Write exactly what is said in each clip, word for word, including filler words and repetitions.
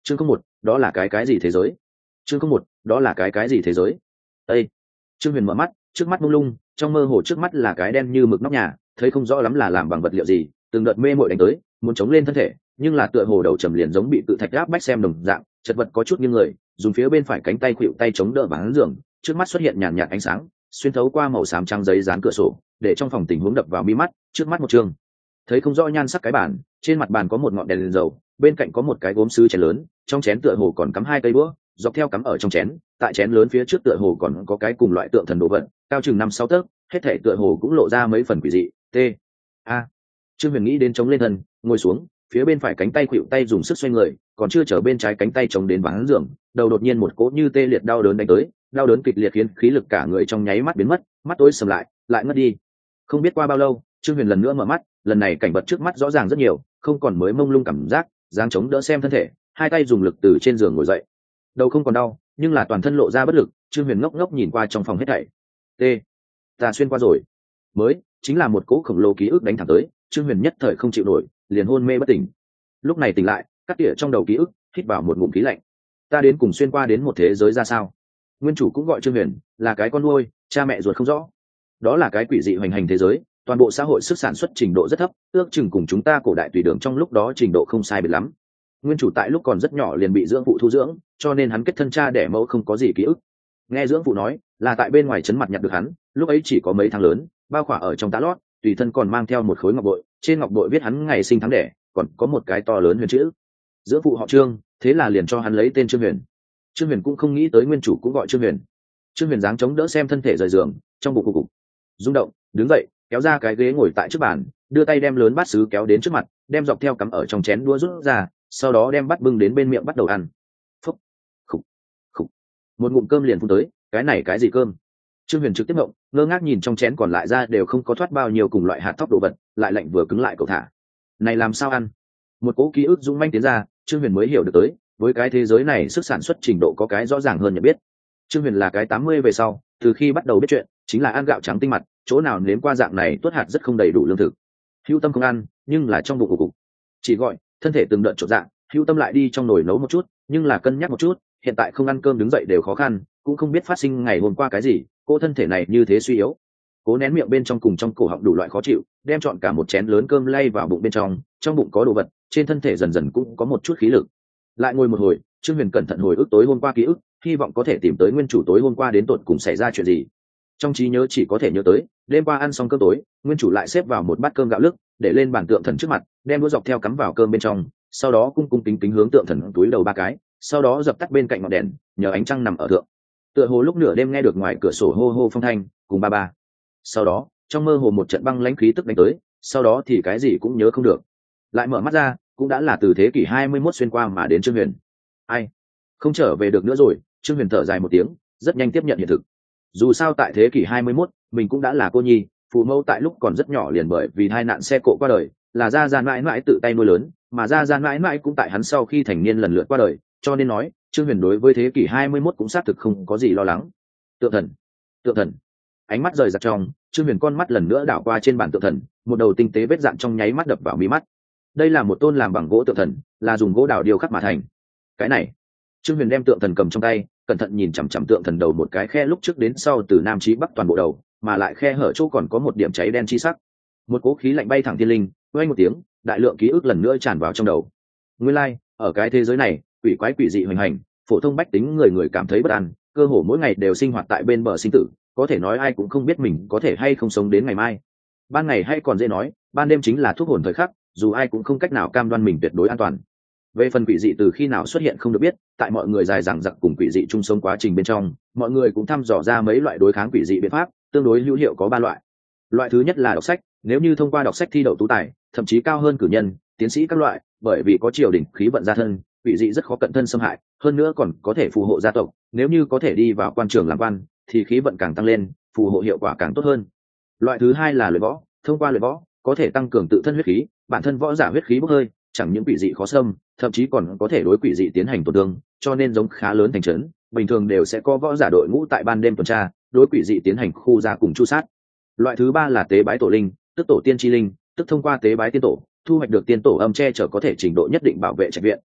chương không một, đó là cái cái gì thế giới? chương không một, đó là cái cái gì thế giới? Ê! Trương Huyền mở mắt, trước mắt mông lung, trong mơ hồ trước mắt là cái đen như mực nóc nhà, thấy không rõ lắm là làm bằng vật liệu gì, từng đợt mê mội đánh tới, muốn chống lên thân thể, nhưng là tựa hồ đầu trầm liền giống bị tự thạch áp bách xem đồng dạng, chật vật có chút nghiêng người, dùng phía bên phải cánh tay khuỵu tay chống đỡ ván giường, trước mắt xuất hiện nhàn nhạt ánh sáng, xuyên thấu qua màu xám trắng giấy dán cửa sổ, để trong phòng tình huống đập vào mi mắt, trước mắt một trường. Thấy không rõ nhan sắc cái bàn, trên mặt bàn có một ngọn đèn lên dầu, bên cạnh có một cái gốm sứ chén lớn, trong chén tựa hồ còn cắm hai cây đũa, dọc theo cắm ở trong chén, tại chén lớn phía trước tựa hồ còn có cái cùng loại tượng thần đồ vật, cao chừng năm sáu tấc, hết thảy tựa hồ cũng lộ ra mấy phần quỷ dị. T. A. Trương Huyền nghĩ đến chống lên thân, ngồi xuống, phía bên phải cánh tay khuỵu tay dùng sức xoay người, còn chưa trở bên trái cánh tay chống đến ván giường, đầu đột nhiên một cỗ như tê liệt đau đớn đánh tới, đau đớn kịch liệt khiến khí lực cả người trong nháy mắt biến mất, mắt tối sầm lại, lại ngất đi. Không biết qua bao lâu, Trương Huyền lần nữa mở mắt, lần này cảnh vật trước mắt rõ ràng rất nhiều, không còn mới mông lung cảm giác, dáng chống đỡ xem thân thể, hai tay dùng lực từ trên giường ngồi dậy. Đầu không còn đau, nhưng là toàn thân lộ ra bất lực. Trương Huyền ngốc ngốc nhìn qua trong phòng hết thảy. T. Ta xuyên qua rồi. Mới chính là một cỗ khổng lồ ký ức đánh thẳng tới, Trương Huyền nhất thời không chịu nổi, liền hôn mê bất tỉnh. Lúc này tỉnh lại, cắt tỉa trong đầu ký ức, hít vào một ngụm khí lạnh. Ta đến cùng xuyên qua đến một thế giới ra sao? Nguyên chủ cũng gọi Trương Huyền, là cái con nuôi, cha mẹ ruột không rõ. Đó là cái quỷ dị hoành hành thế giới, toàn bộ xã hội sức sản xuất trình độ rất thấp, ước chừng cùng chúng ta cổ đại tùy đường trong lúc đó trình độ không sai biệt lắm. Nguyên chủ tại lúc còn rất nhỏ liền bị dưỡng phụ thu dưỡng, cho nên hắn kết thân cha đẻ mẫu không có gì ký ức. Nghe dưỡng phụ nói, là tại bên ngoài trấn mặt nhặt được hắn, lúc ấy chỉ có mấy tháng lớn, bao khỏa ở trong tá lót, tùy thân còn mang theo một khối ngọc bội, trên ngọc bội viết hắn ngày sinh tháng đẻ, còn có một cái to lớn huyền chữ. Dưỡng phụ họ Trương, thế là liền cho hắn lấy tên Trương Huyền. Trương Huyền cũng không nghĩ tới nguyên chủ cũng gọi Trương Huyền. Trương Huyền dáng chống đỡ xem thân thể rời giường, trong bụng cục cục rung động, đứng dậy, kéo ra cái ghế ngồi tại trước bàn, đưa tay đem lớn bát sứ kéo đến trước mặt, đem dọc theo cắm ở trong chén đũa rút ra, sau đó đem bát bưng đến bên miệng bắt đầu ăn. Phúc, khục, khục, một ngụm cơm liền phun tới, cái này cái gì cơm? Trương Huyền trực tiếp ngộng, ngơ ngác nhìn trong chén còn lại ra đều không có thoát bao nhiêu cùng loại hạt thóc đồ vật, lại lạnh vừa cứng lại cậu thả. Này làm sao ăn? Một cỗ ký ức dũng manh tiến ra, Trương Huyền mới hiểu được tới, với cái thế giới này sức sản xuất trình độ có cái rõ ràng hơn nhận biết. Trương Huyền là cái tám mươi về sau, từ khi bắt đầu biết chuyện, chính là ăn gạo trắng tinh mặt, chỗ nào nếm qua dạng này tuốt hạt rất không đầy đủ lương thực. Hữu Tâm không ăn, nhưng là trong bụng cục cục, chỉ gọi thân thể từng đợt chột dạ. Hữu Tâm lại đi trong nồi nấu một chút, nhưng là cân nhắc một chút, hiện tại không ăn cơm đứng dậy đều khó khăn, cũng không biết phát sinh ngày hôm qua cái gì, cô thân thể này như thế suy yếu. Cố nén miệng bên trong cùng trong cổ họng đủ loại khó chịu, đem chọn cả một chén lớn cơm lay vào bụng bên trong, trong bụng có đồ vật, trên thân thể dần dần cũng có một chút khí lực. Lại ngồi một hồi, Trương Huyền cẩn thận hồi ức tối hôm qua ký ức, hy vọng có thể tìm tới nguyên chủ tối hôm qua đến tột cùng xảy ra chuyện gì. Trong trí nhớ chỉ có thể nhớ tới đêm qua ăn xong cơm tối, nguyên chủ lại xếp vào một bát cơm gạo lứt, để lên bàn tượng thần trước mặt, đem đũa dọc theo cắm vào cơm bên trong, sau đó cung cung kính kính hướng tượng thần túi đầu ba cái, sau đó dập tắt bên cạnh ngọn đèn, nhờ ánh trăng nằm ở thượng. Tựa hồ lúc nửa đêm nghe được ngoài cửa sổ hô hô phong thanh, cùng ba ba. Sau đó, trong mơ hồ một trận băng lãnh khí tức đánh tới, sau đó thì cái gì cũng nhớ không được. Lại mở mắt ra, cũng đã là từ thế kỷ hai mươi mốt xuyên qua mà đến Trương Huyền. Ai? Không trở về được nữa rồi. Trương Huyền thở dài một tiếng, rất nhanh tiếp nhận hiện thực. Dù sao tại thế kỷ hai mươi mốt, mình cũng đã là cô nhi, phụ mẫu tại lúc còn rất nhỏ liền bởi vì tai nạn xe cộ qua đời, là gia gia mãi mãi tự tay nuôi lớn, mà gia gia mãi mãi cũng tại hắn sau khi thành niên lần lượt qua đời, cho nên nói, Trương Huyền đối với thế kỷ hai mươi mốt cũng xác thực không có gì lo lắng. Tượng thần, tượng thần. Ánh mắt rời rạc trong, Trương Huyền con mắt lần nữa đảo qua trên bản tượng thần, một đầu tinh tế vết dạn trong nháy mắt đập vào mí mắt. Đây là một tôn làm bằng gỗ tượng thần, là dùng gỗ đào điêu khắc mà thành. Cái này, Trương Huyền đem tượng thần cầm trong tay, cẩn thận nhìn chằm chằm tượng thần đầu một cái khe lúc trước đến sau từ nam chí bắc toàn bộ đầu, mà lại khe hở chỗ còn có một điểm cháy đen chi sắc. Một cỗ khí lạnh bay thẳng thiên linh, vang một tiếng, đại lượng ký ức lần nữa tràn vào trong đầu. Nguyên lai, like, ở cái thế giới này, quỷ quái quỷ dị hoành hành, phổ thông bách tính người người cảm thấy bất an, cơ hồ mỗi ngày đều sinh hoạt tại bên bờ sinh tử, có thể nói ai cũng không biết mình có thể hay không sống đến ngày mai. Ban ngày hay còn dễ nói, ban đêm chính là thuốc hồn thời khắc, dù ai cũng không cách nào cam đoan mình tuyệt đối an toàn. Về phần quỷ dị từ khi nào xuất hiện không được biết, tại mọi người dài dằng dặc cùng quỷ dị chung sống quá trình bên trong, mọi người cũng thăm dò ra mấy loại đối kháng quỷ dị biện pháp, tương đối hữu hiệu có ba loại. Loại thứ nhất là đọc sách, nếu như thông qua đọc sách thi đậu tú tài, thậm chí cao hơn cử nhân, tiến sĩ các loại, bởi vì có triều đình khí vận gia thân, quỷ dị rất khó cận thân xâm hại, hơn nữa còn có thể phù hộ gia tộc, nếu như có thể đi vào quan trường làm quan, thì khí vận càng tăng lên, phù hộ hiệu quả càng tốt hơn. Loại thứ hai là luyện võ, thông qua luyện võ có thể tăng cường tự thân huyết khí, bản thân võ giả huyết khí bốc hơi, chẳng những quỷ dị khó xâm, thậm chí còn có thể đối quỷ dị tiến hành tổn thương, cho nên giống khá lớn thành trấn, bình thường đều sẽ có võ giả đội ngũ tại ban đêm tuần tra, đối quỷ dị tiến hành khu ra cùng chu sát. Loại thứ ba là tế bái tổ linh, tức tổ tiên chi linh, tức thông qua tế bái tiên tổ, thu hoạch được tiên tổ âm che chở có thể trình độ nhất định bảo vệ trạch viện,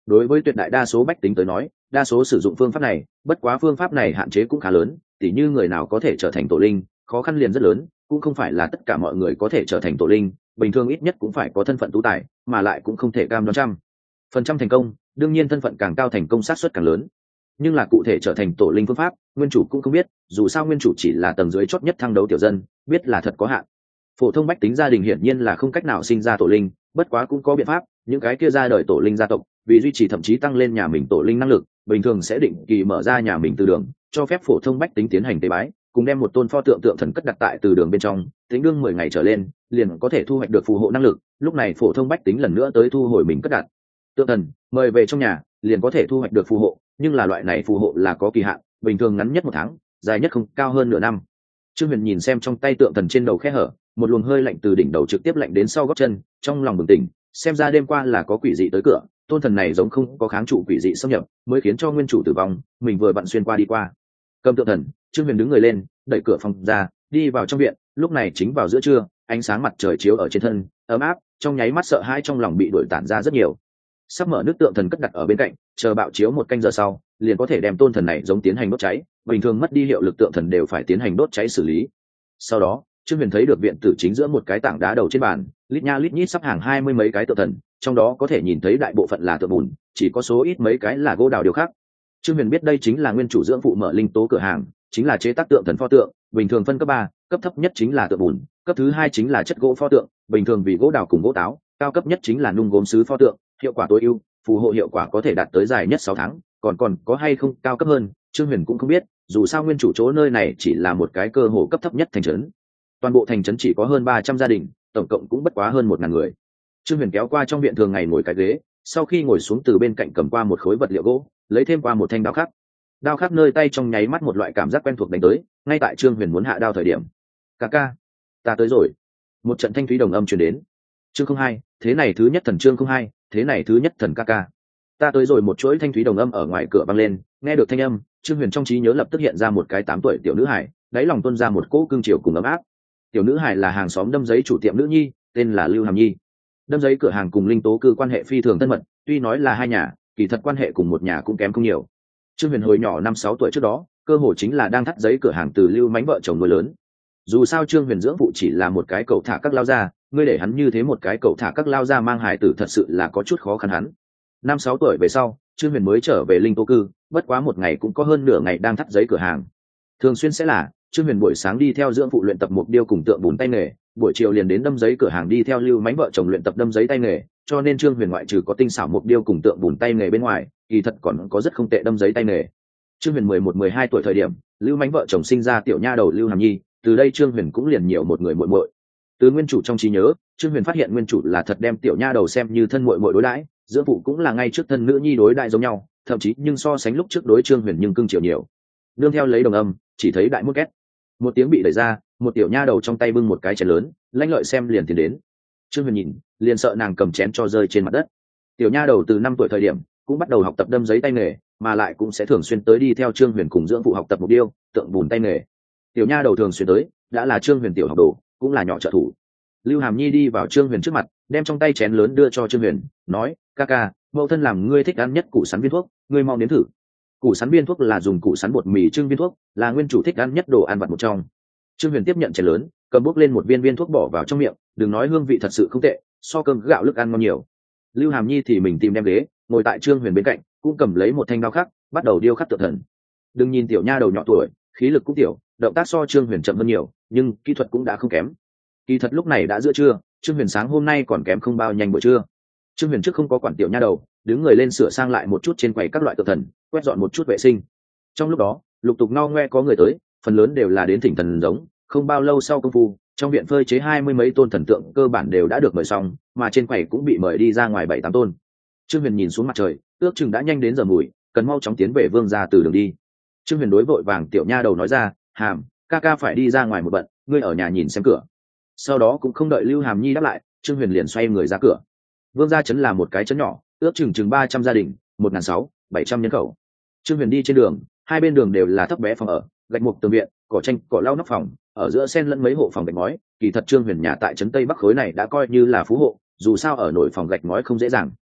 đối với tuyệt đại đa số bách tính tới nói, đa số sử dụng phương pháp này, bất quá phương pháp này hạn chế cũng khá lớn, tỉ như người nào có thể trở thành tổ linh, khó khăn liền rất lớn, cũng không phải là tất cả mọi người có thể trở thành tổ linh, bình thường ít nhất cũng phải có thân phận tú tài, mà lại cũng không thể cam đoan trăm phần trăm thành công, đương nhiên thân phận càng cao thành công xác suất càng lớn. Nhưng là cụ thể trở thành tổ linh phương pháp, nguyên chủ cũng không biết, dù sao nguyên chủ chỉ là tầng dưới chót nhất thăng đấu tiểu dân, biết là thật có hạn. Phổ thông bách tính gia đình hiển nhiên là không cách nào sinh ra tổ linh, bất quá cũng có biện pháp, những cái kia ra đời tổ linh gia tộc, vì duy trì thậm chí tăng lên nhà mình tổ linh năng lực, bình thường sẽ định kỳ mở ra nhà mình từ đường, cho phép phổ thông bách tính tiến hành tế bái, cùng đem một tôn pho tượng tượng thần cất đặt tại từ đường bên trong, tính đương mười ngày trở lên, liền có thể thu hoạch được phù hộ năng lực, lúc này phổ thông bách tính lần nữa tới thu hồi mình cất đặt tượng thần, mời về trong nhà, liền có thể thu hoạch được phù hộ, nhưng là loại này phù hộ là có kỳ hạn, bình thường ngắn nhất một tháng, dài nhất không cao hơn nửa năm. Trương Huyền nhìn xem trong tay tượng thần trên đầu khe hở, một luồng hơi lạnh từ đỉnh đầu trực tiếp lạnh đến sau gót chân, trong lòng bừng tỉnh, xem ra đêm qua là có quỷ dị tới cửa, tôn thần này giống không có kháng trụ quỷ dị xâm nhập, mới khiến cho nguyên chủ tử vong, mình vừa vặn xuyên qua đi qua. Cầm tượng thần, Trương Huyền đứng người lên, đẩy cửa phòng ra, đi vào trong viện, lúc này chính vào giữa trưa, ánh sáng mặt trời chiếu ở trên thân, ấm áp, trong nháy mắt sợ hãi trong lòng bị đuổi tản ra rất nhiều. Sắp mở nước tượng thần cất đặt ở bên cạnh, chờ bạo chiếu một canh giờ sau, liền có thể đem tôn thần này giống tiến hành đốt cháy, bình thường mất đi hiệu lực tượng thần đều phải tiến hành đốt cháy xử lý. Sau đó, Trương Huyền thấy được viện tử chính giữa một cái tảng đá đầu trên bàn, lít nha lít nhít sắp hàng hai mươi mấy cái tượng thần, trong đó có thể nhìn thấy đại bộ phận là tượng bùn, chỉ có số ít mấy cái là gỗ đào điều khác. Trương Huyền biết đây chính là nguyên chủ dưỡng phụ mở linh tố cửa hàng, chính là chế tác tượng thần pho tượng, bình thường phân cấp ba, cấp thấp nhất chính là tượng bùn, cấp thứ hai chính là chất gỗ pho tượng, bình thường vì gỗ đào cùng gỗ táo, cao cấp nhất chính là nung gốm sứ pho tượng, hiệu quả tối ưu, phù hộ hiệu quả có thể đạt tới dài nhất sáu tháng, còn còn có hay không cao cấp hơn, Trương Huyền cũng không biết, dù sao nguyên chủ chỗ nơi này chỉ là một cái cơ hồ cấp thấp nhất thành trấn. Toàn bộ thành trấn chỉ có hơn ba trăm gia đình, tổng cộng cũng bất quá hơn một ngàn người. Trương Huyền kéo qua trong viện thường ngày ngồi cái ghế, sau khi ngồi xuống từ bên cạnh cầm qua một khối vật liệu gỗ, lấy thêm qua một thanh đao khắc. Đao khắc nơi tay trong nháy mắt một loại cảm giác quen thuộc đánh tới, ngay tại Trương Huyền muốn hạ đao thời điểm. "Ca ca, ta tới rồi." Một trận thanh thúy đồng âm truyền đến. Chương không hai, thế này thứ nhất thần chương không hai, thế này thứ nhất thần ca ca. Ta tới rồi, một chuỗi thanh thúy đồng âm ở ngoài cửa vang lên, nghe được thanh âm, Trương Huyền trong trí nhớ lập tức hiện ra một cái tám tuổi tiểu nữ hài, đáy lòng tuôn ra một cỗ cương triều cùng ấm áp. Tiểu nữ hài là hàng xóm Đâm Giấy chủ tiệm nữ nhi, tên là Lưu Hàm Nhi. Đâm Giấy cửa hàng cùng Linh Tố Cư quan hệ phi thường thân mật, tuy nói là hai nhà, kỳ thật quan hệ cùng một nhà cũng kém không nhiều. Trương Huyền hồi nhỏ năm sáu tuổi trước đó, cơ hồ chính là đang thắt giấy cửa hàng từ Lưu Mánh vợ chồng nuôi lớn. Dù sao Trương Huyền dưỡng phụ chỉ là một cái cậu thả các lao ra, ngươi để hắn như thế một cái cậu thả các lao ra mang hài tử thật sự là có chút khó khăn hắn. Năm sáu tuổi về sau, Trương Huyền mới trở về Linh Tố Cư, bất quá một ngày cũng có hơn nửa ngày đang thắt giấy cửa hàng. Thường xuyên sẽ là Trương Huyền buổi sáng đi theo dưỡng phụ luyện tập mục điêu cùng tượng bùn tay nghề, buổi chiều liền đến đâm giấy cửa hàng đi theo Lưu Mánh vợ chồng luyện tập đâm giấy tay nghề, cho nên Trương Huyền ngoại trừ có tinh xảo mục điêu cùng tượng bùn tay nghề bên ngoài, kỳ thật còn có rất không tệ đâm giấy tay nghề. Trương Huyền mười một mười hai tuổi thời điểm, Lưu Mánh vợ chồng sinh ra tiểu nha đầu Lưu Hàm Nhi, từ đây Trương Huyền cũng liền nhiều một người muội muội. Từ nguyên chủ trong trí nhớ, Trương Huyền phát hiện nguyên chủ là thật đem tiểu nha đầu xem như thân muội muội đối đãi, dưỡng phụ cũng là ngay trước thân nữ nhi đối đại giống nhau, thậm chí nhưng so sánh lúc trước đối Trương Huyền nhưng cưng chiều nhiều. Nương theo lấy đồng âm, chỉ thấy đại mút két, một tiếng bị đẩy ra, một tiểu nha đầu trong tay bưng một cái chén lớn, lãnh lợi xem liền tiến đến. Trương Huyền nhìn, liền sợ nàng cầm chén cho rơi trên mặt đất. Tiểu nha đầu từ năm tuổi thời điểm cũng bắt đầu học tập đâm giấy tay nghề, mà lại cũng sẽ thường xuyên tới đi theo Trương Huyền cùng dưỡng phụ học tập mục điêu, tượng bùn tay nghề. Tiểu nha đầu thường xuyên tới, đã là Trương Huyền tiểu học đồ, cũng là nhỏ trợ thủ. Lưu Hàm Nhi đi vào Trương Huyền trước mặt, đem trong tay chén lớn đưa cho Trương Huyền, nói: "Ca ca, mẫu thân làm ngươi thích ăn nhất củ sắn viên thuốc, ngươi mau nếm thử." Củ sắn viên thuốc là dùng củ sắn bột mì trưng viên thuốc, là nguyên chủ thích ăn nhất đồ ăn vặt một trong. Trương Huyền tiếp nhận chén lớn, cầm bốc lên một viên viên thuốc bỏ vào trong miệng, đừng nói hương vị thật sự không tệ, so cơm gạo lức ăn ngon nhiều. Lưu Hàm Nhi thì mình tìm đem ghế, ngồi tại Trương Huyền bên cạnh, cũng cầm lấy một thanh đao khắc, bắt đầu điêu khắc tượng thần. Đừng nhìn tiểu nha đầu nhỏ tuổi, khí lực cũng tiểu, động tác so Trương Huyền chậm hơn nhiều, nhưng kỹ thuật cũng đã không kém. Kỳ thật lúc này đã giữa trưa, Trương Huyền sáng hôm nay còn kém không bao nhanh buổi trưa. Trương Huyền trước không có quản tiểu nha đầu, đứng người lên sửa sang lại một chút trên quầy các loại tượng thần, quét dọn một chút vệ sinh. Trong lúc đó, lục tục no ngoe có người tới, phần lớn đều là đến thỉnh thần giống. Không bao lâu sau công phu, trong viện phơi chế hai mươi mấy tôn thần tượng cơ bản đều đã được mời xong, mà trên quầy cũng bị mời đi ra ngoài bảy tám tôn. Trương Huyền nhìn xuống mặt trời, ước chừng đã nhanh đến giờ mùi, cần mau chóng tiến về vương gia từ đường đi. Trương Huyền đối vội vàng tiểu nha đầu nói ra: "Hàm, ca ca phải đi ra ngoài một bận, ngươi ở nhà nhìn xem cửa." Sau đó cũng không đợi Lưu Hàm Nhi đáp lại, Trương Huyền liền xoay người ra cửa. Vương gia trấn là một cái trấn nhỏ, ước chừng chừng ba trăm gia đình, một ngàn sáu bảy trăm nhân khẩu. Trương Huyền đi trên đường, hai bên đường đều là thấp bé phòng ở, gạch mục tường viện, cỏ tranh, cỏ lau nóc phòng, ở giữa xen lẫn mấy hộ phòng gạch ngói. Kỳ thật Trương Huyền nhà tại trấn Tây Bắc khối này đã coi như là phú hộ, dù sao ở nội phòng gạch ngói không dễ dàng.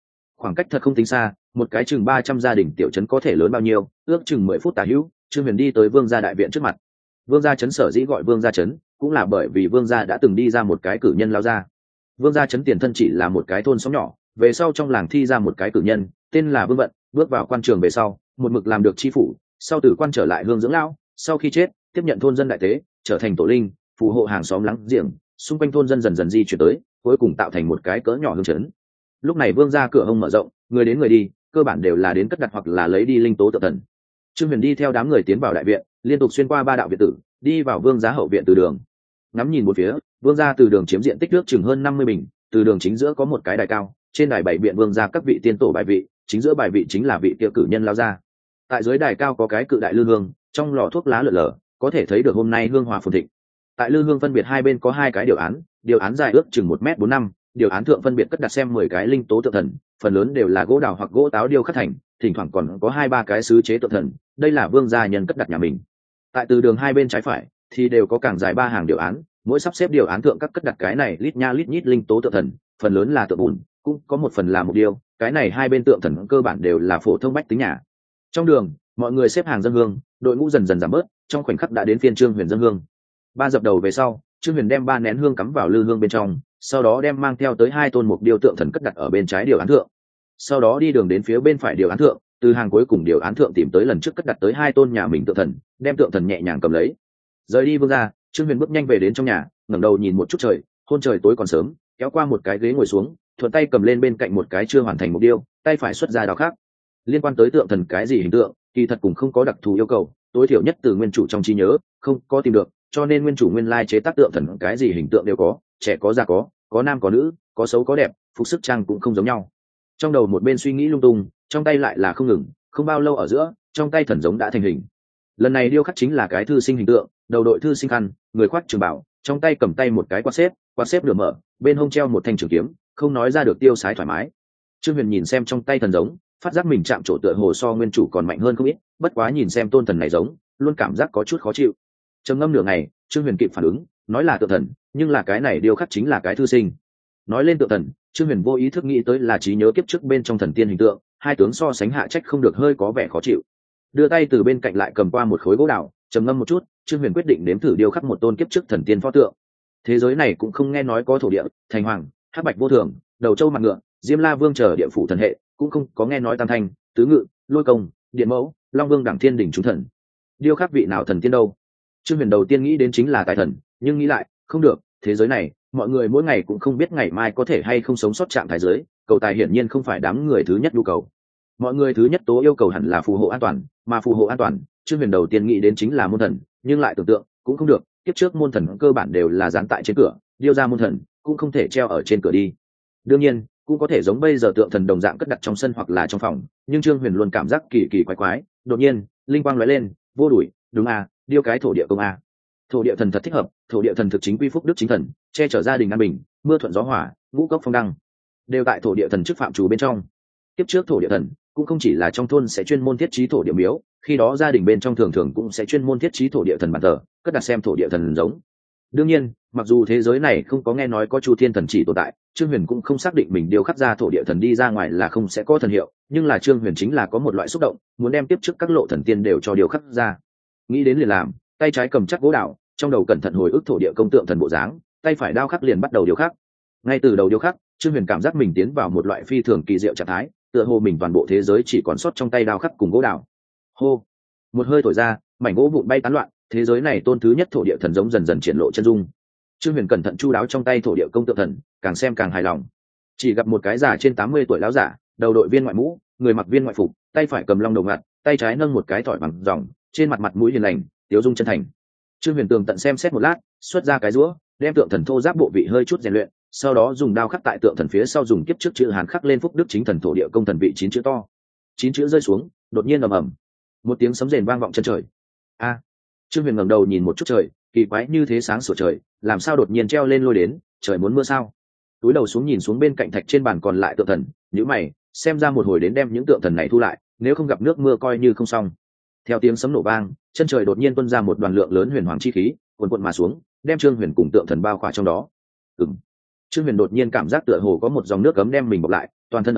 khoảng cách thật không tính xa, một cái chừng ba trăm gia đình tiểu trấn có thể lớn bao nhiêu, ước chừng mười phút tả hữu, Trương Huyền đi tới Vương gia đại viện trước mặt. Vương gia trấn sở dĩ gọi Vương gia trấn, cũng là bởi vì Vương gia đã từng đi ra một cái cử nhân lao ra. Vương gia trấn tiền thân chỉ là một cái thôn xóm nhỏ, về sau trong làng thi ra một cái cử nhân, tên là Vương Vận, bước vào quan trường về sau, một mực làm được chi phủ, sau từ quan trở lại hương dưỡng lão, sau khi chết, tiếp nhận thôn dân đại tế, trở thành tổ linh, phù hộ hàng xóm láng giềng, xung quanh thôn dân dần dần di chuyển tới, cuối cùng tạo thành một cái cỡ nhỏ hương trấn. Lúc này Vương gia cửa hông mở rộng, người đến người đi, cơ bản đều là đến cất đặt hoặc là lấy đi linh tố tự thần. Trương Huyền đi theo đám người tiến vào đại viện, liên tục xuyên qua ba đạo viện tử, đi vào Vương gia hậu viện từ đường. Ngắm nhìn một phía, Vương gia từ đường chiếm diện tích nước chừng hơn năm mươi bình, từ đường chính giữa có một cái đài cao, trên đài bảy biện Vương gia các vị tiên tổ bài vị, chính giữa bài vị chính là vị kia cử nhân lao ra. Tại dưới đài cao có cái cự đại lư hương, trong lò thuốc lá lở lở, có thể thấy được hôm nay hương hòa phồn thịnh. Tại lư hương phân biệt hai bên có hai cái điều án, điều án dài ước chừng một mét bốn năm, điều án thượng phân biệt cất đặt xem mười cái linh tố tượng thần, phần lớn đều là gỗ đào hoặc gỗ táo điêu khắc thành, thỉnh thoảng còn có hai ba cái sứ chế tượng thần, đây là Vương gia nhân cất đặt nhà mình. Tại từ đường hai bên trái phải thì đều có càng dài ba hàng điều án, mỗi sắp xếp điều án thượng các cất đặt cái này lít nha lít nhít linh tố tượng thần, phần lớn là tượng bùn, cũng có một phần là một điêu, cái này hai bên tượng thần cơ bản đều là phổ thông bách tính nhà. Trong đường, mọi người xếp hàng dâng hương, đội ngũ dần dần giảm bớt, trong khoảnh khắc đã đến phiên Trương Huyền dâng hương. Ba dập đầu về sau, Trương Huyền đem ba nén hương cắm vào lư hương bên trong, sau đó đem mang theo tới hai tôn mục điêu tượng thần cất đặt ở bên trái điều án thượng. Sau đó đi đường đến phía bên phải điều án thượng, từ hàng cuối cùng điều án thượng tìm tới lần trước cất đặt tới hai tôn nhà mình tượng thần, đem tượng thần nhẹ nhàng cầm lấy. Rời đi Vương gia, Trương Huyền bước nhanh về đến trong nhà, ngẩng đầu nhìn một chút trời, hôn trời tối còn sớm, kéo qua một cái ghế ngồi xuống, thuận tay cầm lên bên cạnh một cái chưa hoàn thành mục điêu, tay phải xuất ra đao khác. Liên quan tới tượng thần cái gì hình tượng, kỳ thật cũng không có đặc thù yêu cầu, tối thiểu nhất từ nguyên chủ trong trí nhớ không có tìm được, cho nên nguyên chủ nguyên lai chế tác tượng thần cái gì hình tượng đều có, trẻ có già có, có nam có nữ, có xấu có đẹp, phục sức trang cũng không giống nhau. Trong đầu một bên suy nghĩ lung tung, trong tay lại là không ngừng, không bao lâu ở giữa, trong tay thần giống đã thành hình. Lần này điêu khắc chính là cái thư sinh hình tượng, đầu đội thư sinh khăn, người khoác trường bảo, trong tay cầm tay một cái quạt xếp, quạt xếp nửa mở, bên hông treo một thanh trường kiếm, không nói ra được tiêu sái thoải mái. Trương Huyền nhìn xem trong tay thần giống, phát giác mình chạm trổ tựa hồ so nguyên chủ còn mạnh hơn không ít, bất quá nhìn xem tôn thần này giống, luôn cảm giác có chút khó chịu. Trầm ngâm nửa ngày, Trương Huyền kịp phản ứng, nói là tượng thần, nhưng là cái này điêu khắc chính là cái thư sinh. Nói lên tượng thần, Trương Huyền vô ý thức nghĩ tới là trí nhớ kiếp trước bên trong thần tiên hình tượng, hai tướng so sánh hạ trách không được hơi có vẻ khó chịu. Đưa tay từ bên cạnh lại cầm qua một khối gỗ đào, trầm ngâm một chút, Trương Huyền quyết định nếm thử điêu khắc một tôn kiếp trước thần tiên pho tượng. Thế giới này cũng không nghe nói có thổ địa, thành hoàng, hắc bạch vô thường, đầu trâu mặt ngựa, diêm la vương chờ địa phủ thần hệ, cũng không có nghe nói tam thanh, tứ ngự, lôi công, điện mẫu, long vương đẳng thiên đỉnh chúng thần. Điêu khắc vị nào thần tiên đâu? Trương Huyền đầu tiên nghĩ đến chính là tài thần, nhưng nghĩ lại, không được, thế giới này, mọi người mỗi ngày cũng không biết ngày mai có thể hay không sống sót trạng thái giới, cầu tài hiển nhiên không phải đám người thứ nhất nhu cầu. Mọi người thứ nhất tố yêu cầu hẳn là phù hộ an toàn, mà phù hộ an toàn, Trương Huyền đầu tiên nghĩ đến chính là môn thần, nhưng lại tưởng tượng, cũng không được, kiếp trước môn thần cơ bản đều là dán tại trên cửa, điêu ra môn thần, cũng không thể treo ở trên cửa đi. Đương nhiên, cũng có thể giống bây giờ tượng thần đồng dạng cất đặt trong sân hoặc là trong phòng, nhưng Trương Huyền luôn cảm giác kỳ kỳ quái quái, đột nhiên, linh quang lóe lên, vô đuổi, đúng à, điêu cái thổ địa công a. Thổ địa thần thật thích hợp, thổ địa thần thực chính quy phúc đức chính thần, che chở gia đình an bình, mưa thuận gió hỏa, ngũ cốc phong đăng, đều tại thổ địa thần chức phạm chủ bên trong. Tiếp trước thổ địa thần cũng không chỉ là trong thôn sẽ chuyên môn thiết trí thổ địa miếu, khi đó gia đình bên trong thường thường cũng sẽ chuyên môn thiết trí thổ địa thần bàn thờ, cất đặt xem thổ địa thần giống. Đương nhiên, mặc dù thế giới này không có nghe nói có Chu Thiên thần chỉ tồn tại, Trương Huyền cũng không xác định mình điêu khắc ra thổ địa thần đi ra ngoài là không sẽ có thần hiệu, nhưng là Trương Huyền chính là có một loại xúc động, muốn đem tiếp trước các lộ thần tiên đều cho điêu khắc ra. Nghĩ đến liền làm, tay trái cầm chắc gỗ đào, trong đầu cẩn thận hồi ức thổ địa công tượng thần bộ dáng, tay phải đao khắc liền bắt đầu điêu khắc. Ngay từ đầu điêu khắc, Trương Huyền cảm giác mình tiến vào một loại phi thường kỳ diệu trạng thái, tựa hồ mình toàn bộ thế giới chỉ còn sót trong tay đao khắc cùng gỗ đào. Hô, một hơi thổi ra, mảnh gỗ vụn bay tán loạn, thế giới này tôn thứ nhất thổ địa thần giống dần dần triển lộ chân dung. Trương Huyền cẩn thận chu đáo trong tay thổ địa công tượng thần, càng xem càng hài lòng. Chỉ gặp một cái già trên tám mươi tuổi lão giả, đầu đội viên ngoại mũ, người mặc viên ngoại phục, tay phải cầm long đầu ngặt, tay trái nâng một cái thỏi bằng ròng, trên mặt mặt mũi hiền lành, tiếu dung chân thành. Trương Huyền tường tận xem xét một lát, xuất ra cái rũa, đem tượng thần thô giáp bộ vị hơi chút rèn luyện, sau đó dùng đao khắc tại tượng thần phía sau dùng kiếp trước chữ hàn khắc lên phúc đức chính thần thổ địa công thần vị chín chữ to. Chín chữ rơi xuống, đột nhiên ầm ầm, một tiếng sấm rền vang vọng chân trời. A! Trương Huyền ngẩng đầu nhìn một chút trời, kỳ quái như thế sáng sủa trời, làm sao đột nhiên treo lên lôi đến, trời muốn mưa sao? Túi đầu xuống nhìn xuống bên cạnh thạch trên bàn còn lại tượng thần, nhíu mày, xem ra một hồi đến đem những tượng thần này thu lại, nếu không gặp nước mưa coi như không xong. Theo tiếng sấm nổ vang, chân trời đột nhiên tuôn ra một đoàn lượng lớn huyền hoàng chi khí, cuồn cuộn mà xuống, đem Trương Huyền cùng tượng thần bao khỏa trong đó. Ừm. Trương Huyền đột nhiên cảm giác tựa hồ có một dòng nước ấm đem mình bọc lại, toàn thân ấm áp,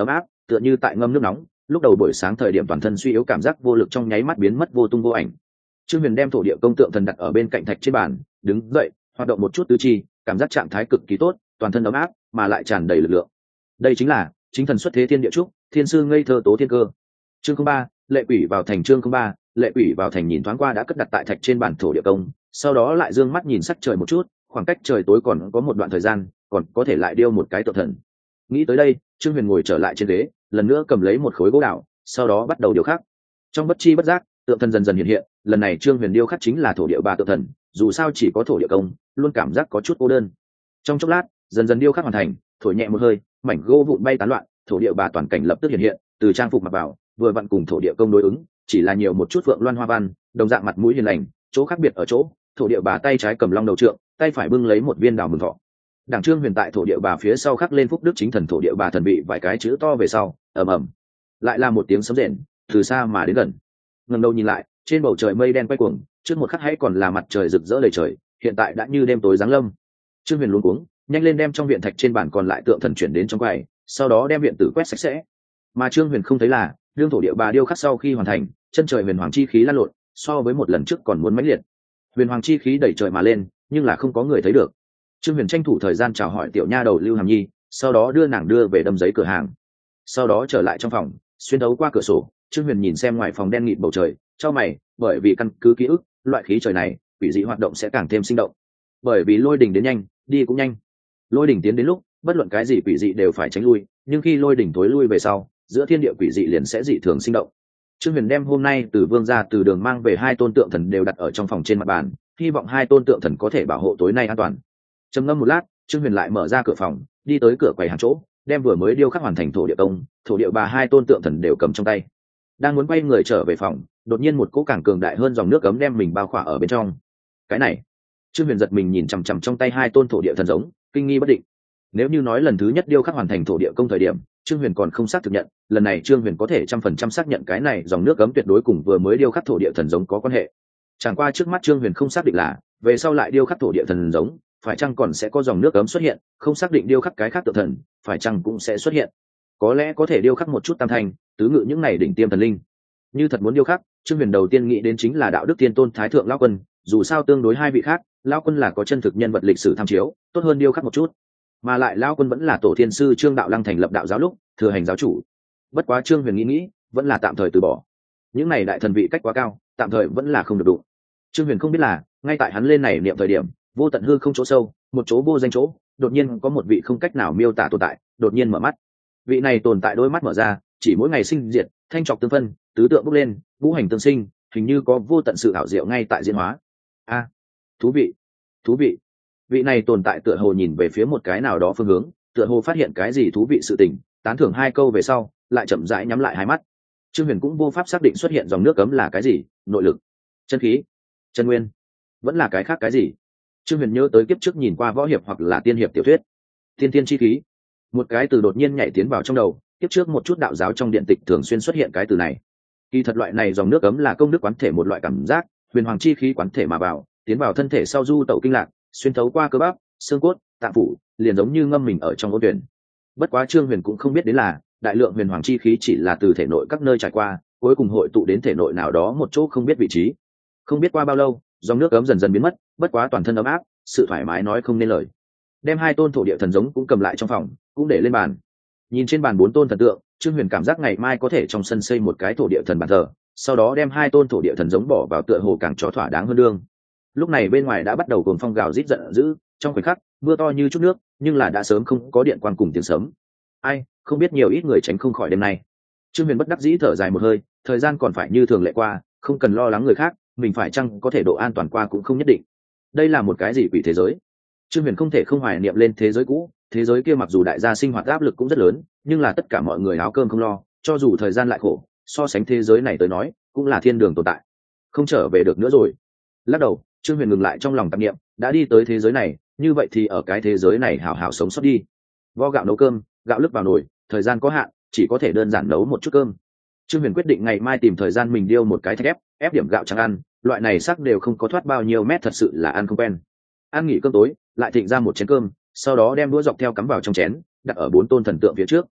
tựa như tại ngâm nước nóng, lúc đầu buổi sáng thời điểm toàn thân suy yếu cảm giác vô lực trong nháy mắt biến mất vô tung vô ảnh. Trương Huyền đem thổ địa công tượng thần đặt ở bên cạnh thạch trên bàn, đứng dậy, hoạt động một chút tứ chi, cảm giác trạng thái cực kỳ tốt, toàn thân ấm áp mà lại tràn đầy lực lượng. Đây chính là chính thần xuất thế thiên địa trúc, thiên sư ngây thơ tố thiên cơ. Chương không ba, lệ quỷ vào thành. Chương không ba, lệ quỷ vào thành. Nhìn thoáng qua đã cất đặt tại thạch trên bàn thổ địa công, sau đó lại dương mắt nhìn sắc trời một chút, khoảng cách trời tối còn có một đoạn thời gian, còn có thể lại điêu một cái tượng thần. Nghĩ tới đây, Trương Huyền ngồi trở lại trên ghế, lần nữa cầm lấy một khối gỗ đào, sau đó bắt đầu điêu khắc. Trong bất chi bất giác, tượng thần dần dần hiện hiện, lần này Trương Huyền điêu khắc chính là thổ địa bà tượng thần, dù sao chỉ có thổ địa công, luôn cảm giác có chút cô đơn. Trong chốc lát, dần dần điêu khắc hoàn thành, thổi nhẹ một hơi, mảnh gỗ vụn bay tán loạn, thổ địa bà toàn cảnh lập tức hiện hiện, từ trang phục mặc vào, vừa vặn cùng thổ địa công đối ứng, chỉ là nhiều một chút vượng loan hoa văn, đồng dạng mặt mũi hiền lành, chỗ khác biệt ở chỗ, thổ địa bà tay trái cầm long đầu trượng, tay phải bưng lấy một viên đào mừng thọ. Đảng Trương Huyền tại thổ địa bà phía sau khắc lên phúc đức chính thần thổ địa bà thần bị vài cái chữ to về sau, ầm ầm, lại là một tiếng sấm rền, từ xa mà đến gần. Ngẩng đầu nhìn lại, trên bầu trời mây đen quay cuồng, trước một khắc hãy còn là mặt trời rực rỡ đầy trời, hiện tại đã như đêm tối giáng lâm. Trương Huyền luống cuống, nhanh lên đem trong viện thạch trên bàn còn lại tượng thần chuyển đến trong quầy, sau đó đem viện tử quét sạch sẽ. Mà Trương Huyền không thấy là, đương thổ địa bà điêu khắc sau khi hoàn thành, chân trời huyền hoàng chi khí lan lộn, so với một lần trước còn muốn mãnh liệt. Huyền hoàng chi khí đẩy trời mà lên, nhưng là không có người thấy được. Trương Huyền tranh thủ thời gian chào hỏi tiểu nha đầu Lưu Hàm Nhi, sau đó đưa nàng đưa về đâm giấy cửa hàng. Sau đó trở lại trong phòng, xuyên thấu qua cửa sổ, Trương Huyền nhìn xem ngoài phòng đen nghịt bầu trời, chau mày, bởi vì căn cứ ký ức, loại khí trời này, quỷ dị hoạt động sẽ càng thêm sinh động. Bởi vì lôi đỉnh đến nhanh, đi cũng nhanh. Lôi đỉnh tiến đến lúc, bất luận cái gì quỷ dị đều phải tránh lui, nhưng khi lôi đỉnh tối lui về sau, giữa thiên địa quỷ dị liền sẽ dị thường sinh động. Trương Huyền đem hôm nay từ Vương gia từ đường mang về hai tôn tượng thần đều đặt ở trong phòng trên mặt bàn, hy vọng hai tôn tượng thần có thể bảo hộ tối nay an toàn. Trầm ngâm một lát, Trương Huyền lại mở ra cửa phòng, đi tới cửa quầy hàng chỗ, đem vừa mới điêu khắc hoàn thành thổ địa công, thổ địa bà hai tôn tượng thần đều cầm trong tay. Đang muốn quay người trở về phòng, đột nhiên một cỗ càng cường đại hơn dòng nước cấm đem mình bao khỏa ở bên trong. Cái này, Trương Huyền giật mình nhìn chằm chằm trong tay hai tôn thổ địa thần giống, kinh nghi bất định. Nếu như nói lần thứ nhất điêu khắc hoàn thành thổ địa công thời điểm, Trương Huyền còn không xác thực nhận, lần này Trương Huyền có thể trăm phần trăm xác nhận cái này dòng nước cấm tuyệt đối cùng vừa mới điêu khắc thổ địa thần giống có quan hệ. Chẳng qua trước mắt Trương Huyền không xác định là, về sau lại điêu khắc thổ địa thần giống, phải chăng còn sẽ có dòng nước cấm xuất hiện, không xác định điêu khắc cái khác tượng thần, phải chăng cũng sẽ xuất hiện. Có lẽ có thể điêu khắc một chút tam thanh, tứ ngự những này đỉnh tiêm thần linh. Như thật muốn điêu khắc, Trương Huyền đầu tiên nghĩ đến chính là đạo đức tiên tôn thái thượng lão quân, dù sao tương đối hai vị khác, lão quân là có chân thực nhân vật lịch sử tham chiếu, tốt hơn điêu khắc một chút. Mà lại lão quân vẫn là tổ thiên sư Trương Đạo Lăng thành lập đạo giáo lúc, thừa hành giáo chủ. Bất quá Trương Huyền nghĩ nghĩ, vẫn là tạm thời từ bỏ. Những này đại thần vị cách quá cao, tạm thời vẫn là không được đủ. Trương Huyền không biết là, ngay tại hắn lên này niệm thời điểm, vô tận hư không chỗ sâu, một chỗ vô danh chỗ, đột nhiên có một vị không cách nào miêu tả tồn tại, đột nhiên mở mắt. Vị này tồn tại đôi mắt mở ra, chỉ mỗi ngày sinh diệt, thanh trọc tương phân, tứ tượng bốc lên, ngũ hành tương sinh, hình như có vô tận sự ảo diệu ngay tại diễn hóa. A, thú vị, thú vị. Vị này tồn tại tựa hồ nhìn về phía một cái nào đó phương hướng, tựa hồ phát hiện cái gì thú vị sự tình, tán thưởng hai câu về sau, lại chậm rãi nhắm lại hai mắt. Trương Huyền cũng vô pháp xác định xuất hiện dòng nước cấm là cái gì, nội lực, chân khí, chân nguyên, vẫn là cái khác cái gì. Trương Huyền nhớ tới kiếp trước nhìn qua võ hiệp hoặc là tiên hiệp tiểu thuyết, tiên tiên chi khí, một cái từ đột nhiên nhảy tiến vào trong đầu. Kiếp trước một chút đạo giáo trong điện tịch thường xuyên xuất hiện cái từ này. Kỳ thật loại này dòng nước cấm là công đức quán thể một loại cảm giác, huyền hoàng chi khí quán thể mà vào, tiến vào thân thể sau du tẩu kinh lạc, xuyên thấu qua cơ bắp, xương cốt, tạng phủ, liền giống như ngâm mình ở trong ôn tuyển. Bất quá Trương Huyền cũng không biết đến là, đại lượng huyền hoàng chi khí chỉ là từ thể nội các nơi trải qua, cuối cùng hội tụ đến thể nội nào đó một chỗ không biết vị trí. Không biết qua bao lâu, dòng nước cấm dần dần biến mất, bất quá toàn thân ấm áp, sự thoải mái nói không nên lời. Đem hai tôn thổ địa thần giống cũng cầm lại trong phòng, cũng để lên bàn. Nhìn trên bàn bốn tôn thần tượng, Trương Huyền cảm giác ngày mai có thể trong sân xây một cái thổ địa thần bàn thờ, sau đó đem hai tôn thổ địa thần giống bỏ vào tựa hồ càng cho thỏa đáng hơn đương. Lúc này bên ngoài đã bắt đầu cuồng phong gào rít giận dữ, trong khoảnh khắc mưa to như chút nước, nhưng là đã sớm không có điện quan cùng tiếng sấm. Ai, không biết nhiều ít người tránh không khỏi đêm nay. Trương Huyền bất đắc dĩ thở dài một hơi, thời gian còn phải như thường lệ qua, không cần lo lắng người khác, mình phải chăng có thể độ an toàn qua cũng không nhất định. Đây là một cái gì quỷ thế giới? Trương Huyền không thể không hoài niệm lên thế giới cũ, thế giới kia mặc dù đại gia sinh hoạt áp lực cũng rất lớn, nhưng là tất cả mọi người áo cơm không lo, cho dù thời gian lại khổ, so sánh thế giới này tới nói, cũng là thiên đường tồn tại. Không trở về được nữa rồi. Lắc đầu, Trương Huyền ngừng lại trong lòng tạp niệm, đã đi tới thế giới này, như vậy thì ở cái thế giới này hảo hảo sống sót đi. Vo gạo nấu cơm, gạo lức vào nồi, thời gian có hạn, chỉ có thể đơn giản nấu một chút cơm. Trương Huyền quyết định ngày mai tìm thời gian mình điêu một cái thạch ép, ép điểm gạo trắng ăn, loại này sắc đều không có thoát bao nhiêu mét, thật sự là ăn không quen. Ăn nghỉ cơm tối, lại thịnh ra một chén cơm, sau đó đem đũa dọc theo cắm vào trong chén, đặt ở bốn tôn thần tượng phía trước.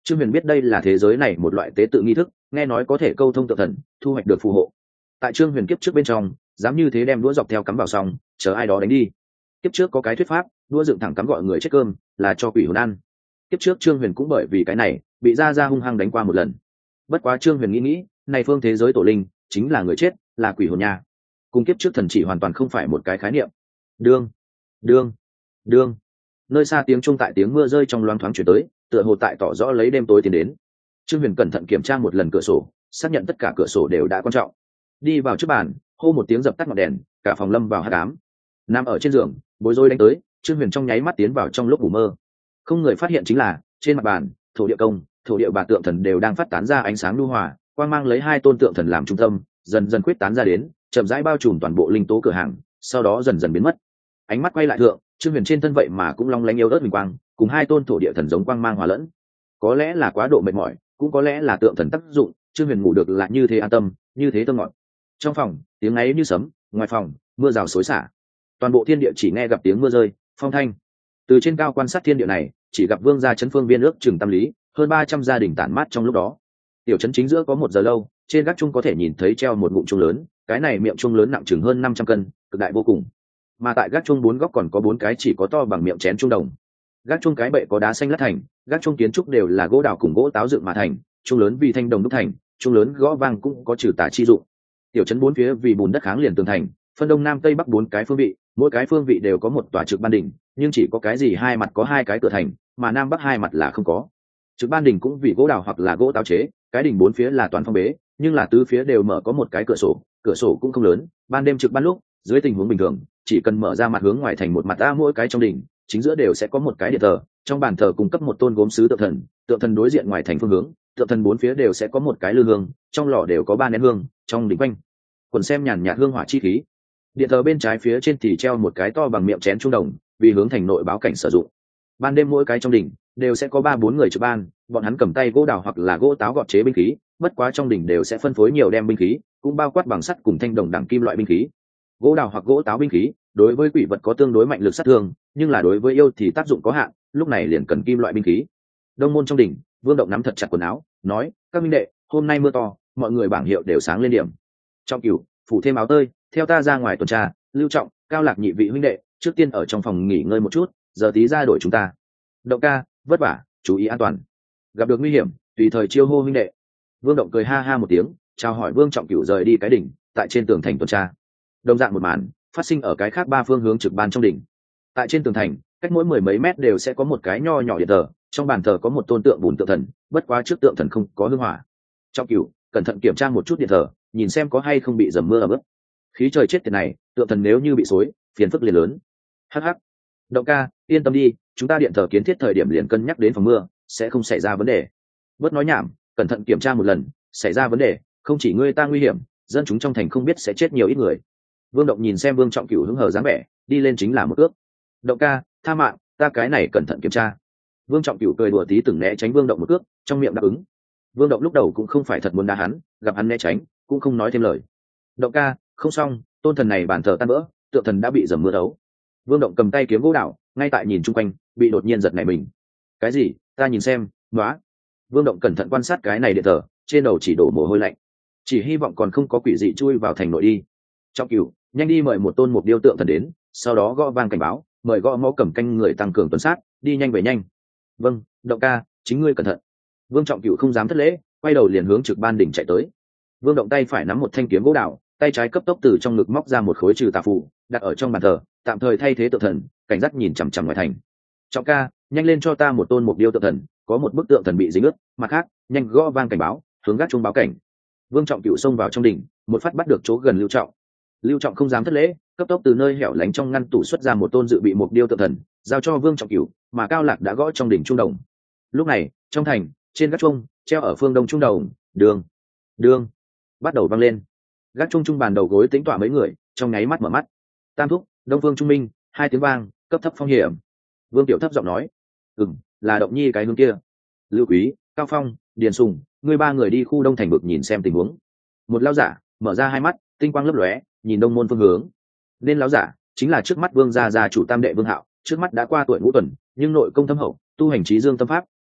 Trương Huyền biết đây là thế giới này một loại tế tự nghi thức, nghe nói có thể câu thông tượng thần, thu hoạch được phù hộ. Tại Trương Huyền kiếp trước bên trong, dám như thế đem đũa dọc theo cắm vào xong, chờ ai đó đánh đi. Kiếp trước có cái thuyết pháp, đũa dựng thẳng cắm gọi người chết cơm, là cho quỷ hồn ăn. Kiếp trước Trương Huyền cũng bởi vì cái này, bị ra ra hung hăng đánh qua một lần. Bất quá Trương Huyền nghĩ nghĩ, này phương thế giới tổ linh, chính là người chết, là quỷ hồn nha. Cùng kiếp trước thần chỉ hoàn toàn không phải một cái khái niệm. Đương, đương, đương. Nơi xa tiếng chuông tại tiếng mưa rơi trong loáng thoáng chuyển tới, tựa hồ tại tỏ rõ lấy đêm tối tiến đến. Trương Huyền cẩn thận kiểm tra một lần cửa sổ, xác nhận tất cả cửa sổ đều đã quan trọng. Đi vào trước bàn, hô một tiếng dập tắt ngọn đèn, cả phòng lâm vào hắc ám. Nằm ở trên giường, bối rối đánh tới, Trương Huyền trong nháy mắt tiến vào trong lúc ngủ mơ. Không người phát hiện chính là, trên mặt bàn, thổ địa công, thổ địa bà tượng thần đều đang phát tán ra ánh sáng nhu hòa, quang mang lấy hai tôn tượng thần làm trung tâm, dần dần quyết tán ra đến, chậm rãi bao trùm toàn bộ linh tố cửa hàng, sau đó dần dần biến mất. Ánh mắt quay lại thượng, Trương Huyền trên thân vậy mà cũng long lánh yếu ớt huỳnh quang, cùng hai tôn thổ địa thần giống quang mang hòa lẫn. Có lẽ là quá độ mệt mỏi, cũng có lẽ là tượng thần tác dụng, Trương Huyền ngủ được lại như thế an tâm, như thế thơ ngọt. Trong phòng, tiếng ngáy như sấm, ngoài phòng, mưa rào xối xả. Toàn bộ thiên địa chỉ nghe gặp tiếng mưa rơi, phong thanh. Từ trên cao quan sát thiên địa này, chỉ gặp vương gia trấn phương viên ước chừng tâm lý, hơn ba trăm gia đình tản mát trong lúc đó. Tiểu trấn chính giữa có một giờ lâu, trên gác chuông có thể nhìn thấy treo một ngụm chuông lớn, cái này miệng chuông lớn nặng chừng hơn năm trăm cân, cực đại vô cùng. Mà tại gác chuông bốn góc còn có bốn cái chỉ có to bằng miệng chén chuông đồng. Gác chuông cái bệ có đá xanh lát thành, gác chuông kiến trúc đều là gỗ đào cùng gỗ táo dựng mà thành, chuông lớn vì thanh đồng đúc thành, chuông lớn gõ vang cũng có trừ tà chi dụng. Tiểu trấn bốn phía vì bùn đất kháng liền tường thành, phân đông nam tây bắc bốn cái phương vị, mỗi cái phương vị đều có một tòa trực ban đỉnh, nhưng chỉ có cái gì hai mặt có hai cái cửa thành, mà nam bắc hai mặt là không có. Trực ban đỉnh cũng vì gỗ đào hoặc là gỗ táo chế, cái đỉnh bốn phía là toàn phong bế, nhưng là tứ phía đều mở có một cái cửa sổ, cửa sổ cũng không lớn, ban đêm trực ban lúc, dưới tình huống bình thường, chỉ cần mở ra mặt hướng ngoài thành một mặt ra mỗi cái trong đỉnh, chính giữa đều sẽ có một cái điện thờ, trong bàn thờ cung cấp một tôn gốm sứ tượng thần, tượng thần đối diện ngoài thành phương hướng, tượng thần bốn phía đều sẽ có một cái lư hương, trong lò đều có ba nén hương, trong đỉnh quanh quần xem nhàn nhạt hương hỏa chi khí. Điện thờ bên trái phía trên thì treo một cái to bằng miệng chén trung đồng, vì hướng thành nội báo cảnh sử dụng. Ban đêm mỗi cái trong đỉnh đều sẽ có ba bốn người trực ban, bọn hắn cầm tay gỗ đào hoặc là gỗ táo gọt chế binh khí, bất quá trong đỉnh đều sẽ phân phối nhiều đem binh khí, cũng bao quát bằng sắt cùng thanh đồng đẳng kim loại binh khí. Gỗ đào hoặc gỗ táo binh khí đối với quỷ vật có tương đối mạnh lực sát thương, nhưng là đối với yêu thì tác dụng có hạn, lúc này liền cần kim loại binh khí. Đông môn trong đỉnh, Vương Động nắm thật chặt quần áo, nói: "Các minh đệ, hôm nay mưa to, mọi người bảng hiệu đều sáng lên điểm. Trong cửu, phủ thêm áo tơi, theo ta ra ngoài tuần tra, Lưu Trọng, Cao Lạc nhị vị huynh đệ, trước tiên ở trong phòng nghỉ ngơi một chút, giờ tí ra đổi chúng ta. Động ca, vất vả, chú ý an toàn. Gặp được nguy hiểm, tùy thời chiêu hô huynh đệ." Vương Động cười ha ha một tiếng, chào hỏi Vương Trọng Cửu rời đi cái đỉnh, tại trên tường thành tuần tra. Đồng dạng một màn phát sinh ở cái khác ba phương hướng trực ban trong đỉnh. Tại trên tường thành, cách mỗi mười mấy mét đều sẽ có một cái nho nhỏ điện thờ, trong bàn thờ có một tôn tượng bùn tượng thần, bất quá trước tượng thần không có hương hỏa. Trọng Cửu cẩn thận kiểm tra một chút điện thờ, nhìn xem có hay không bị dầm mưa ẩm ướt. Khí trời chết tiệt này, tượng thần nếu như bị xối, phiền phức liền lớn. Hắc hắc. Động ca, yên tâm đi, chúng ta điện thờ kiến thiết thời điểm liền cân nhắc đến phòng mưa, sẽ không xảy ra vấn đề. Bớt nói nhảm, cẩn thận kiểm tra một lần, xảy ra vấn đề, không chỉ ngươi ta nguy hiểm, dân chúng trong thành không biết sẽ chết nhiều ít người. Vương Động nhìn xem Vương Trọng Cửu hứng hờ dáng vẻ, đi lên chính là một ước. Động ca, tha mạng, ta cái này cẩn thận kiểm tra. Vương Trọng Cửu cười đùa tí từng né tránh Vương Động một ước, trong miệng đáp ứng. Vương Động lúc đầu cũng không phải thật muốn đá hắn, gặp hắn né tránh, cũng không nói thêm lời. Động ca, không xong, tôn thần này bàn thờ tan vỡ, tượng thần đã bị dầm mưa đấu. Vương Động cầm tay kiếm gỗ đào, ngay tại nhìn chung quanh, bị đột nhiên giật nảy mình. Cái gì? Ta nhìn xem, nóa. Vương Động cẩn thận quan sát cái này điện thờ, trên đầu chỉ đổ mồ hôi lạnh. Chỉ hy vọng còn không có quỷ dị chui vào thành nội đi. Trọng Cửu, nhanh đi mời một tôn mục điêu tượng thần đến, sau đó gõ vang cảnh báo, mời gõ mõ cầm canh người tăng cường tuần sát, đi nhanh về nhanh. Vâng, Động ca, chính ngươi cẩn thận. Vương Trọng Cửu không dám thất lễ, quay đầu liền hướng trực ban đỉnh chạy tới. Vương Động tay phải nắm một thanh kiếm gỗ đào, tay trái cấp tốc từ trong ngực móc ra một khối trừ tà phù, đặt ở trong bàn thờ, tạm thời thay thế tượng thần, cảnh giác nhìn chằm chằm ngoài thành. Trọng ca, nhanh lên cho ta một tôn mục điêu tượng thần, có một bức tượng thần bị dính ướt, mặt khác, nhanh gõ vang cảnh báo, hướng gác chuông báo cảnh. Vương Trọng Cửu xông vào trong đỉnh, một phát bắt được chỗ gần Lưu Trọng. Lưu Trọng không dám thất lễ, cấp tốc từ nơi hẻo lánh trong ngăn tủ xuất ra một tôn dự bị mục điêu tượng thần, giao cho Vương Trọng Cửu, mà Cao Lạc đã gõ trong đỉnh trung đồng. Lúc này, trong thành, trên gác chuông, treo ở phương đông trung đồng, đường, đường, bắt đầu vang lên. Gác chuông trung bàn đầu gối tính tọa mấy người, trong nháy mắt mở mắt. Tam thúc, Đông Phương Trung Minh, hai tiếng vang, cấp thấp phong hiểm. Vương Tiểu thấp giọng nói, ừm, là Động Nhi cái hướng kia. Lưu Quý, Cao Phong, Điền Sùng, ngươi ba người đi khu đông thành vực nhìn xem tình huống. Một lão giả mở ra hai mắt, tinh quang lấp lóe, nhìn đông môn phương hướng. Nên lão giả chính là trước mắt Vương gia gia chủ Tam đệ Vương Hạo, trước mắt đã qua tuổi ngũ tuần, nhưng nội công thâm hậu, tu hành trí dương tâm pháp,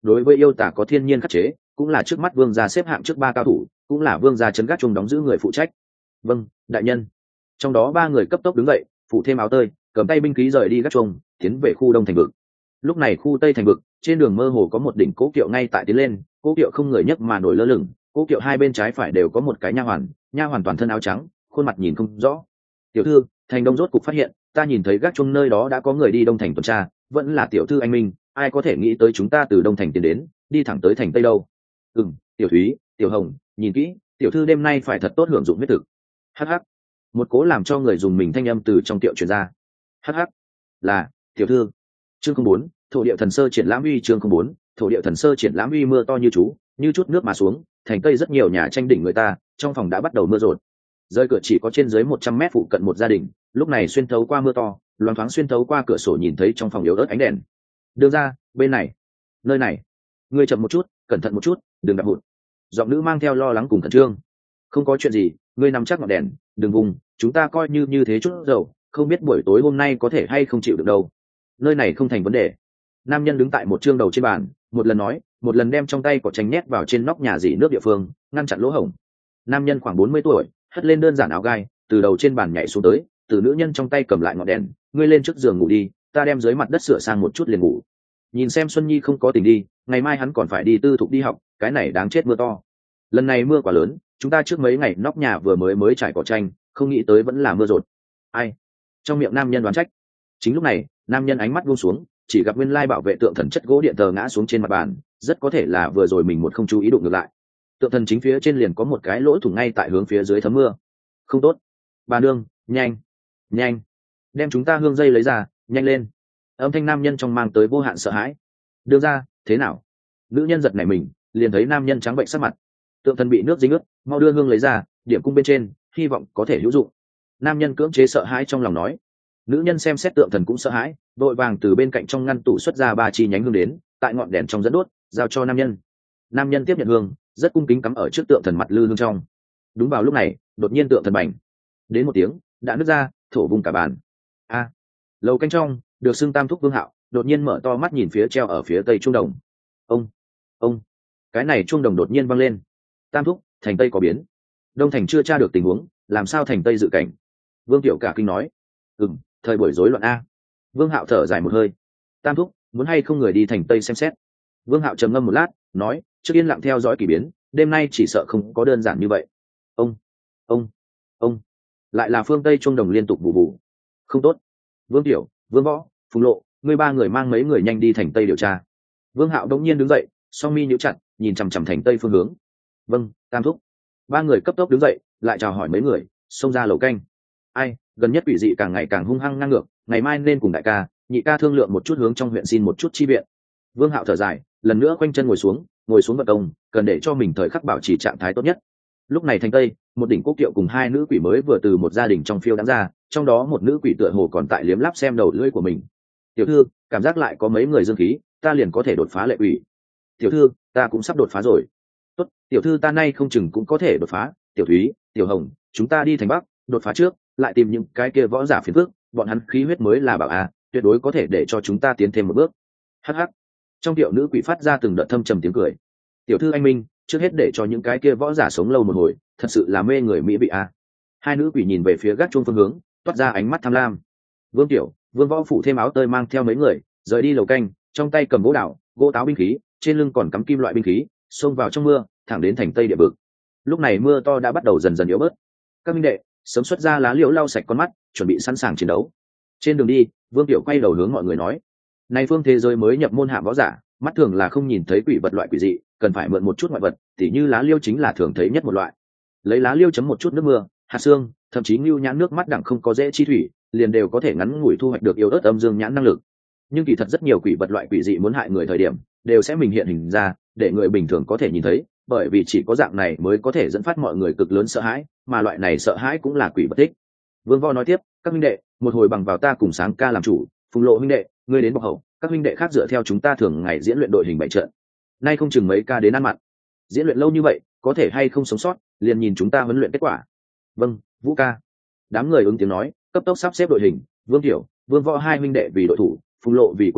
đối với yêu tả có thiên nhiên khắc chế, cũng là trước mắt vương gia xếp hạng trước ba cao thủ, cũng là vương gia trấn gác chung đóng giữ người phụ trách. Vâng, đại nhân. Trong đó ba người cấp tốc đứng dậy, phủ thêm áo tơi, cầm tay binh khí rời đi gác chung, tiến về khu đông thành vực. Lúc này khu tây thành vực, trên đường mơ hồ có một đỉnh cố kiệu ngay tại tiến lên, cố kiệu không người nhấc mà nổi lơ lửng, cố kiệu hai bên trái phải đều có một cái nha hoàn, nha hoàn toàn thân áo trắng, khuôn mặt nhìn không rõ. Tiểu thư, thành đông rốt cục phát hiện, ta nhìn thấy gác chung nơi đó đã có người đi đông thành tuần tra, vẫn là tiểu thư anh minh, ai có thể nghĩ tới chúng ta từ đông thành tiến đến, đi thẳng tới thành tây đâu. Ừm, tiểu thúy, tiểu hồng, nhìn kỹ, tiểu thư đêm nay phải thật tốt hưởng dụng huyết thực. Hắc hắc. Một cố làm cho người dùng mình thanh âm từ trong tiệu truyền ra. Hắc hắc. Là tiểu thư. Chương không bốn, thổ địa thần sơ triển lãm uy. Chương không bốn, thổ địa thần sơ triển lãm uy. Mưa to như chú, như chút nước mà xuống, thành tây rất nhiều nhà tranh đỉnh người ta, trong phòng đã bắt đầu mưa rột. Rơi cửa chỉ có trên dưới một trăm mét phụ cận một gia đình, lúc này xuyên thấu qua mưa to, loáng thoáng xuyên thấu qua cửa sổ nhìn thấy trong phòng yếu ớt ánh đèn. Đưa ra, bên này, nơi này, ngươi chậm một chút, cẩn thận một chút, đừng đạp hụt. Giọng nữ mang theo lo lắng cùng khẩn trương. Không có chuyện gì, ngươi nằm chắc ngọn đèn, đừng vùng, chúng ta coi như như thế chút dầu, không biết buổi tối hôm nay có thể hay không chịu được đâu. Nơi này không thành vấn đề. Nam nhân đứng tại một chương đầu trên bàn, một lần nói, một lần đem trong tay cỏ tranh nhét vào trên nóc nhà dỉ nước địa phương, ngăn chặn lỗ hổng. Nam nhân khoảng bốn mươi tuổi, hất lên đơn giản áo gai, từ đầu trên bàn nhảy xuống tới, từ nữ nhân trong tay cầm lại ngọn đèn, ngươi lên trước giường ngủ đi, ta đem dưới mặt đất sửa sang một chút liền ngủ. Nhìn xem Xuân Nhi không có tỉnh đi, ngày mai hắn còn phải đi tư thục đi học, cái này đáng chết mưa to. Lần này mưa quá lớn, chúng ta trước mấy ngày nóc nhà vừa mới mới trải cỏ tranh, không nghĩ tới vẫn là mưa rột. Ai? Trong miệng nam nhân đoán trách. Chính lúc này, nam nhân ánh mắt buông xuống, chỉ gặp nguyên lai bảo vệ tượng thần chất gỗ điện tờ ngã xuống trên mặt bàn, rất có thể là vừa rồi mình một không chú ý đụng ngược lại. Tượng thần chính phía trên liền có một cái lỗ thủng ngay tại hướng phía dưới thấm mưa. Không tốt. Bà nương, nhanh, nhanh, đem chúng ta hương dây lấy ra, nhanh lên. Âm thanh nam nhân trong mang tới vô hạn sợ hãi. Đưa ra, thế nào? Nữ nhân giật nảy mình, liền thấy nam nhân trắng bệnh sắc mặt. Tượng thần bị nước dính ướt, mau đưa hương lấy ra, điểm cung bên trên, hy vọng có thể hữu dụng. Nam nhân cưỡng chế sợ hãi trong lòng nói. Nữ nhân xem xét tượng thần cũng sợ hãi, vội vàng từ bên cạnh trong ngăn tủ xuất ra ba chi nhánh hương đến, tại ngọn đèn trong dẫn đốt, giao cho nam nhân. Nam nhân tiếp nhận hương, rất cung kính cắm ở trước tượng thần mặt lư hương trong. Đúng vào lúc này, đột nhiên tượng thần bành đến một tiếng, đã nứt ra, thổ vùng cả bàn. A, lầu canh trong, được xưng tam thúc Vương Hạo, đột nhiên mở to mắt nhìn phía treo ở phía tây trung đồng. Ông, ông, cái này trung đồng đột nhiên văng lên. Tam thúc, thành tây có biến. Đông thành chưa tra được tình huống, làm sao thành tây dự cảnh? Vương Tiểu cả kinh nói. Ừm, thời buổi rối loạn a. Vương Hạo thở dài một hơi. Tam thúc, muốn hay không người đi thành tây xem xét? Vương Hạo trầm ngâm một lát, nói, trước yên lặng theo dõi kỳ biến, đêm nay chỉ sợ không có đơn giản như vậy. Ông, ông, ông, lại là phương tây trung đồng liên tục bù bù. Không tốt. Vương Tiểu, Vương Võ, Phùng Lộ, ngươi ba người mang mấy người nhanh đi thành tây điều tra. Vương Hạo đống nhiên đứng dậy, song mi nhíu chặt, nhìn chằm chằm thành tây phương hướng. Vâng, tam thúc. Ba người cấp tốc đứng dậy, lại chào hỏi mấy người, xông ra lầu canh. Ai, gần nhất quỷ dị càng ngày càng hung hăng ngang ngược, ngày mai nên cùng đại ca, nhị ca thương lượng một chút hướng trong huyện xin một chút chi viện. Vương Hạo thở dài, lần nữa quanh chân ngồi xuống, ngồi xuống vận công, cần để cho mình thời khắc bảo trì trạng thái tốt nhất. Lúc này thành tây, một đỉnh quốc kiệu cùng hai nữ quỷ mới vừa từ một gia đình trong phiêu đáng ra, trong đó một nữ quỷ tựa hồ còn tại liếm láp xem đầu lưỡi của mình. Tiểu thư, cảm giác lại có mấy người dương khí, ta liền có thể đột phá lệ quỷ. Tiểu thư, ta cũng sắp đột phá rồi. Tốt, tiểu thư ta nay không chừng cũng có thể đột phá. Tiểu Thúy, Tiểu Hồng, chúng ta đi thành Bắc, đột phá trước, lại tìm những cái kia võ giả phiền phức, bọn hắn khí huyết mới là bảo a, tuyệt đối có thể để cho chúng ta tiến thêm một bước. Hắc hắc. Trong tiểu nữ quỷ phát ra từng đợt thâm trầm tiếng cười. Tiểu thư anh minh, trước hết để cho những cái kia võ giả sống lâu một hồi, thật sự là mê người mỹ vị a. Hai nữ quỷ nhìn về phía gác chuông phương hướng, toát ra ánh mắt tham lam. Vương Tiểu, Vương Võ phụ thêm áo tơi mang theo mấy người, rời đi lầu canh, trong tay cầm gỗ đào, gỗ táo binh khí, trên lưng còn cắm kim loại binh khí, xông vào trong mưa, thẳng đến thành tây địa vực. Lúc này mưa to đã bắt đầu dần dần yếu bớt. Các minh đệ, sớm xuất ra lá liễu lau sạch con mắt, chuẩn bị sẵn sàng chiến đấu. Trên đường đi, Vương Tiểu quay đầu hướng mọi người nói: "Này phương thế giới mới nhập môn hạ võ giả, mắt thường là không nhìn thấy quỷ vật loại quỷ dị, cần phải mượn một chút ngoại vật, tỉ như lá liễu chính là thường thấy nhất một loại. Lấy lá liễu chấm một chút nước mưa, hạt xương, thậm chí nưu nhãn nước mắt đẳng không có dễ chi thủy, liền đều có thể ngắn ngủi thu hoạch được yếu ớt âm dương nhãn năng lực. Nhưng kỳ thật rất nhiều quỷ vật loại quỷ dị muốn hại người thời điểm, đều sẽ mình hiện hình ra, để người bình thường có thể nhìn thấy, bởi vì chỉ có dạng này mới có thể dẫn phát mọi người cực lớn sợ hãi, mà loại này sợ hãi cũng là quỷ bất thích." Vương Võ nói tiếp: "Các huynh đệ, một hồi bằng vào ta cùng Sáng ca làm chủ, Phùng Lộ huynh đệ, ngươi đến bọc hậu, các huynh đệ khác dựa theo chúng ta thường ngày diễn luyện đội hình bảy trận. Nay không chừng mấy ca đến ăn mặn. Diễn luyện lâu như vậy, có thể hay không sống sót, liền nhìn chúng ta huấn luyện kết quả." "Vâng, Vũ ca." Đám người ứng tiếng nói, cấp tốc sắp xếp đội hình, Vương Tiểu, Vương Võ hai huynh đệ vì đội thủ, Phùng Lộ vì cuối hàng,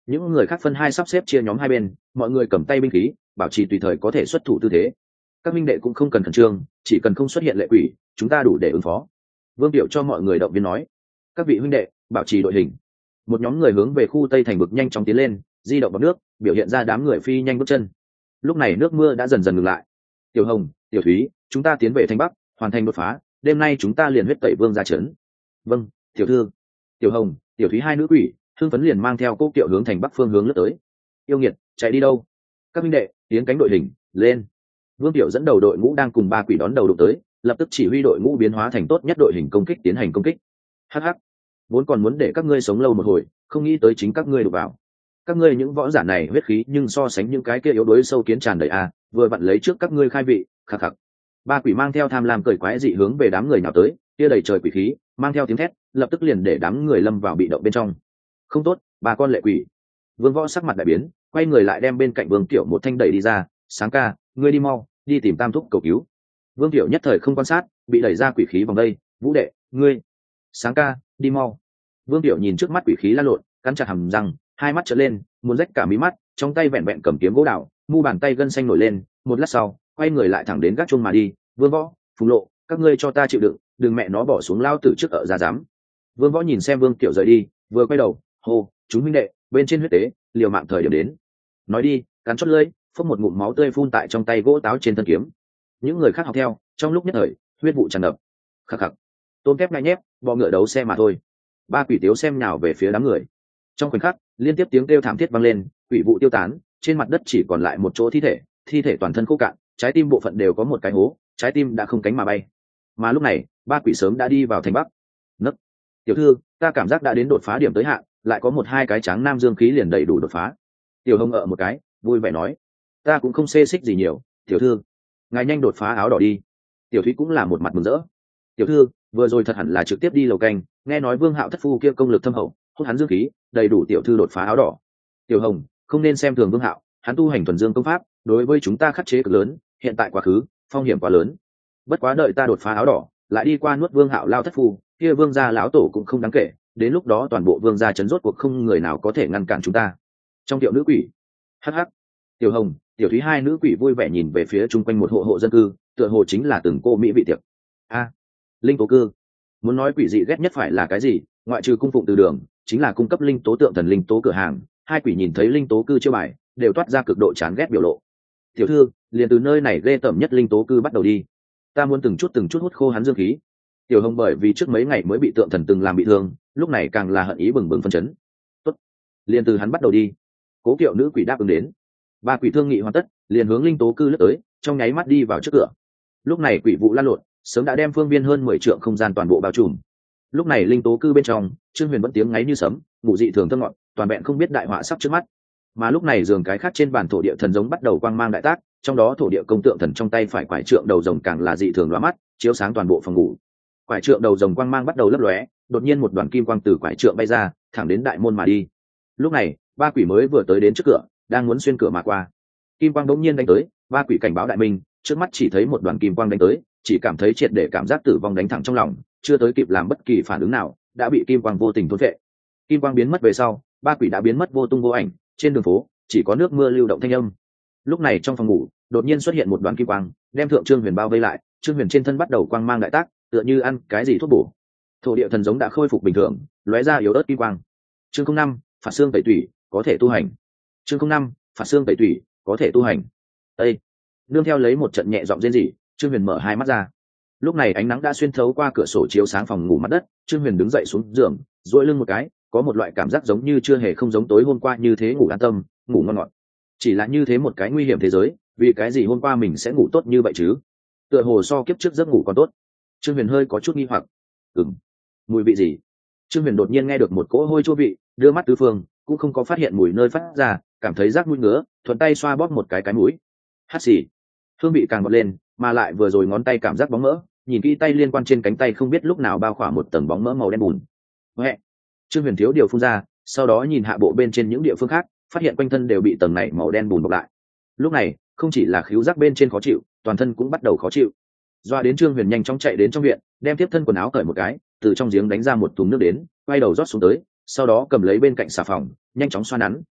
những người khác phân hai sắp xếp chia nhóm hai bên, mọi người cầm tay binh khí, bảo trì tùy thời có thể xuất thủ tư thế. Các minh đệ cũng không cần khẩn trương, chỉ cần không xuất hiện lệ quỷ, chúng ta đủ để ứng phó. Vương Tiểu cho mọi người động viên nói. Các vị huynh đệ, bảo trì đội hình. Một nhóm người hướng về khu Tây thành vực nhanh chóng tiến lên, di động vào nước, biểu hiện ra đám người phi nhanh bước chân. Lúc này nước mưa đã dần dần ngừng lại. Tiểu Hồng, Tiểu Thúy, chúng ta tiến về thành bắc, hoàn thành đột phá, đêm nay chúng ta liền huyết tẩy vương ra trấn. Vâng, tiểu thư. Tiểu Hồng, Tiểu Thúy hai nữ quỷ hưng phấn liền mang theo Cố Kiệu hướng thành bắc phương hướng lướt tới. Yêu nghiệt, chạy đi đâu? Các minh đệ, tiến cánh đội hình, lên. Vương Tiểu dẫn đầu đội ngũ đang cùng ba quỷ đón đầu đụng tới, lập tức chỉ huy đội ngũ biến hóa thành tốt nhất đội hình công kích tiến hành công kích. Hắc hắc, vốn còn muốn để các ngươi sống lâu một hồi, không nghĩ tới chính các ngươi đụng vào. Các ngươi những võ giả này huyết khí nhưng so sánh những cái kia yếu đuối sâu kiến tràn đầy a, vừa vặn lấy trước các ngươi khai vị, khắc khắc. Ba quỷ mang theo tham lam cười quái dị hướng về đám người nào tới, kia đầy trời quỷ khí, mang theo tiếng thét, lập tức liền để đám người lâm vào bị động bên trong. Không tốt, ba con lệ quỷ. Vương Võ sắc mặt đại biến, quay người lại đem bên cạnh Vương Tiểu một thanh đẩy đi ra, Sáng ca, ngươi đi mau, đi tìm Tam thúc cầu cứu. Vương Tiểu nhất thời không quan sát, bị đẩy ra quỷ khí vòng đây, Vũ đệ, ngươi. Sáng ca, đi mau. Vương Tiểu nhìn trước mắt quỷ khí lan lộn, cắn chặt hàm răng, hai mắt trợn lên, muốn rách cả mí mắt, trong tay vẹn vẹn cầm kiếm gỗ đào, mu bàn tay gân xanh nổi lên, một lát sau, quay người lại thẳng đến gác chuông mà đi. Vương Võ, Phùng Lộ, các ngươi cho ta chịu đựng, đừng mẹ nó bỏ xuống lao tử trước ở ra dám. Vương Võ nhìn xem Vương Tiểu rời đi, vừa quay đầu, hô, chúng huynh đệ, bên trên huyết tế, liều mạng thời điểm đến. Nói đi, cắn chót lưỡi, phốc một ngụm máu tươi phun tại trong tay gỗ táo trên thân kiếm. Những người khác học theo, trong lúc nhất thời, huyết vụ tràn ngập. Khắc khắc, tôm kép ngay nhép, bọ ngựa đấu xe mà thôi. Ba quỷ tiếu xem nhào về phía đám người. Trong khoảnh khắc, liên tiếp tiếng kêu thảm thiết vang lên, quỷ vụ tiêu tán, trên mặt đất chỉ còn lại một chỗ thi thể, thi thể toàn thân khô cạn, trái tim bộ phận đều có một cái hố, trái tim đã không cánh mà bay. Mà lúc này, ba quỷ sớm đã đi vào thành bắc. Nấc, tiểu thư, ta cảm giác đã đến đột phá điểm tới hạn, lại có một hai cái tráng nam dương khí liền đầy đủ đột phá. Tiểu Hồng ở một cái, vui vẻ nói, ta cũng không xê xích gì nhiều, tiểu thư, ngài nhanh đột phá áo đỏ đi. Tiểu Thúy cũng là một mặt mừng rỡ. Tiểu thư, vừa rồi thật hẳn là trực tiếp đi lầu canh, nghe nói Vương Hạo thất phu kia công lực thâm hậu, hút hắn dương khí, đầy đủ tiểu thư đột phá áo đỏ. Tiểu Hồng, không nên xem thường Vương Hạo, hắn tu hành thuần dương công pháp, đối với chúng ta khắc chế cực lớn, hiện tại quá khứ, phong hiểm quá lớn. Bất quá đợi ta đột phá áo đỏ, lại đi qua nuốt Vương Hạo lao thất phu, kia Vương gia lão tổ cũng không đáng kể, đến lúc đó toàn bộ Vương gia chấn rốt cuộc không người nào có thể ngăn cản chúng ta. Trong tiểu nữ quỷ, hắc hắc. Tiểu Hồng, Tiểu Thúy hai nữ quỷ vui vẻ nhìn về phía chung quanh một hộ hộ dân cư, tựa hồ chính là từng cô mỹ vị tiệc. A, linh tố cư. Muốn nói quỷ dị ghét nhất phải là cái gì, ngoại trừ cung phụng từ đường, chính là cung cấp linh tố tượng thần linh tố cửa hàng. Hai quỷ nhìn thấy linh tố cư chiêu bài, đều toát ra cực độ chán ghét biểu lộ. Tiểu thư, liền từ nơi này ghê tởm nhất linh tố cư bắt đầu đi, ta muốn từng chút từng chút hút khô hắn dương khí. Tiểu Hồng bởi vì trước mấy ngày mới bị tượng thần từng làm bị thương, lúc này càng là hận ý bừng bừng phân chấn. Tốt, liền từ hắn bắt đầu đi. Cố Kiệu nữ quỷ đáp ứng đến. Ba quỷ thương nghị hoàn tất, liền hướng linh tố cư lướt tới, trong nháy mắt đi vào trước cửa. Lúc này quỷ vụ lan lộn, sớm đã đem phương viên hơn mười trượng không gian toàn bộ bao trùm. Lúc này linh tố cư bên trong, Trương Huyền vẫn tiếng ngáy như sấm, ngủ dị thường thơ ngọn, toàn vẹn không biết đại họa sắp trước mắt. Mà lúc này giường cái khác trên bàn thổ địa thần giống bắt đầu quang mang đại tác, trong đó thổ địa công tượng thần trong tay phải quải trượng đầu rồng càng là dị thường lóa mắt, chiếu sáng toàn bộ phòng ngủ. Quải trượng đầu rồng quang mang bắt đầu lấp lóe, đột nhiên một đoàn kim quang từ quải trượng bay ra, thẳng đến đại môn mà đi. Lúc này, ba quỷ mới vừa tới đến trước cửa, đang muốn xuyên cửa mà qua. Kim quang bỗng nhiên đánh tới, ba quỷ cảnh báo đại minh, trước mắt chỉ thấy một đoàn kim quang đánh tới, chỉ cảm thấy triệt để cảm giác tử vong đánh thẳng trong lòng, chưa tới kịp làm bất kỳ phản ứng nào, đã bị kim quang vô tình thôn phệ. Kim quang biến mất về sau, ba quỷ đã biến mất vô tung vô ảnh, trên đường phố chỉ có nước mưa lưu động thanh âm. Lúc này trong phòng ngủ, đột nhiên xuất hiện một đoàn kim quang, đem thượng Trương Huyền bao vây lại, Trương Huyền trên thân bắt đầu quang mang đại tác, tựa như ăn cái gì thuốc bổ. Thổ địa thần giống đã khôi phục bình thường, lóe ra yếu ớt kim quang. Chương không năm, phạt xương tẩy tủy, có thể tu hành. Chương không năm, phạt xương tẩy tủy, có thể tu hành. Ê! Nương theo lấy một trận nhẹ giọng rên rỉ, Trương Huyền mở hai mắt ra. Lúc này ánh nắng đã xuyên thấu qua cửa sổ chiếu sáng phòng ngủ mặt đất, Trương Huyền đứng dậy xuống giường, duỗi lưng một cái, có một loại cảm giác giống như chưa hề không giống tối hôm qua như thế ngủ an tâm, ngủ ngon ngọt. Chỉ là như thế một cái nguy hiểm thế giới, vì cái gì hôm qua mình sẽ ngủ tốt như vậy chứ? Tựa hồ so kiếp trước giấc ngủ còn tốt. Trương Huyền hơi có chút nghi hoặc. Ừm, mùi vị gì? Trương Huyền đột nhiên nghe được một cỗ hôi chua vị, đưa mắt tứ phương, cũng không có phát hiện mùi nơi phát ra, cảm thấy rác mũi ngứa, thuận tay xoa bóp một cái cái mũi. Hắt xì. Hương vị càng bật lên, mà lại vừa rồi ngón tay cảm giác bóng mỡ, nhìn kỹ tay liên quan trên cánh tay không biết lúc nào bao khỏa một tầng bóng mỡ màu đen bùn. Huệ. Trương Huyền thiếu điều phun ra, sau đó nhìn hạ bộ bên trên những địa phương khác, phát hiện quanh thân đều bị tầng này màu đen bùn bọc lại. Lúc này, không chỉ là khứu giác bên trên khó chịu, toàn thân cũng bắt đầu khó chịu. Doa đến Trương Huyền nhanh chóng chạy đến trong viện, đem tiếp thân quần áo cởi một cái, từ trong giếng đánh ra một thùng nước đến, quay đầu rót xuống tới, sau đó cầm lấy bên cạnh xà phòng, nhanh chóng xoa nắn,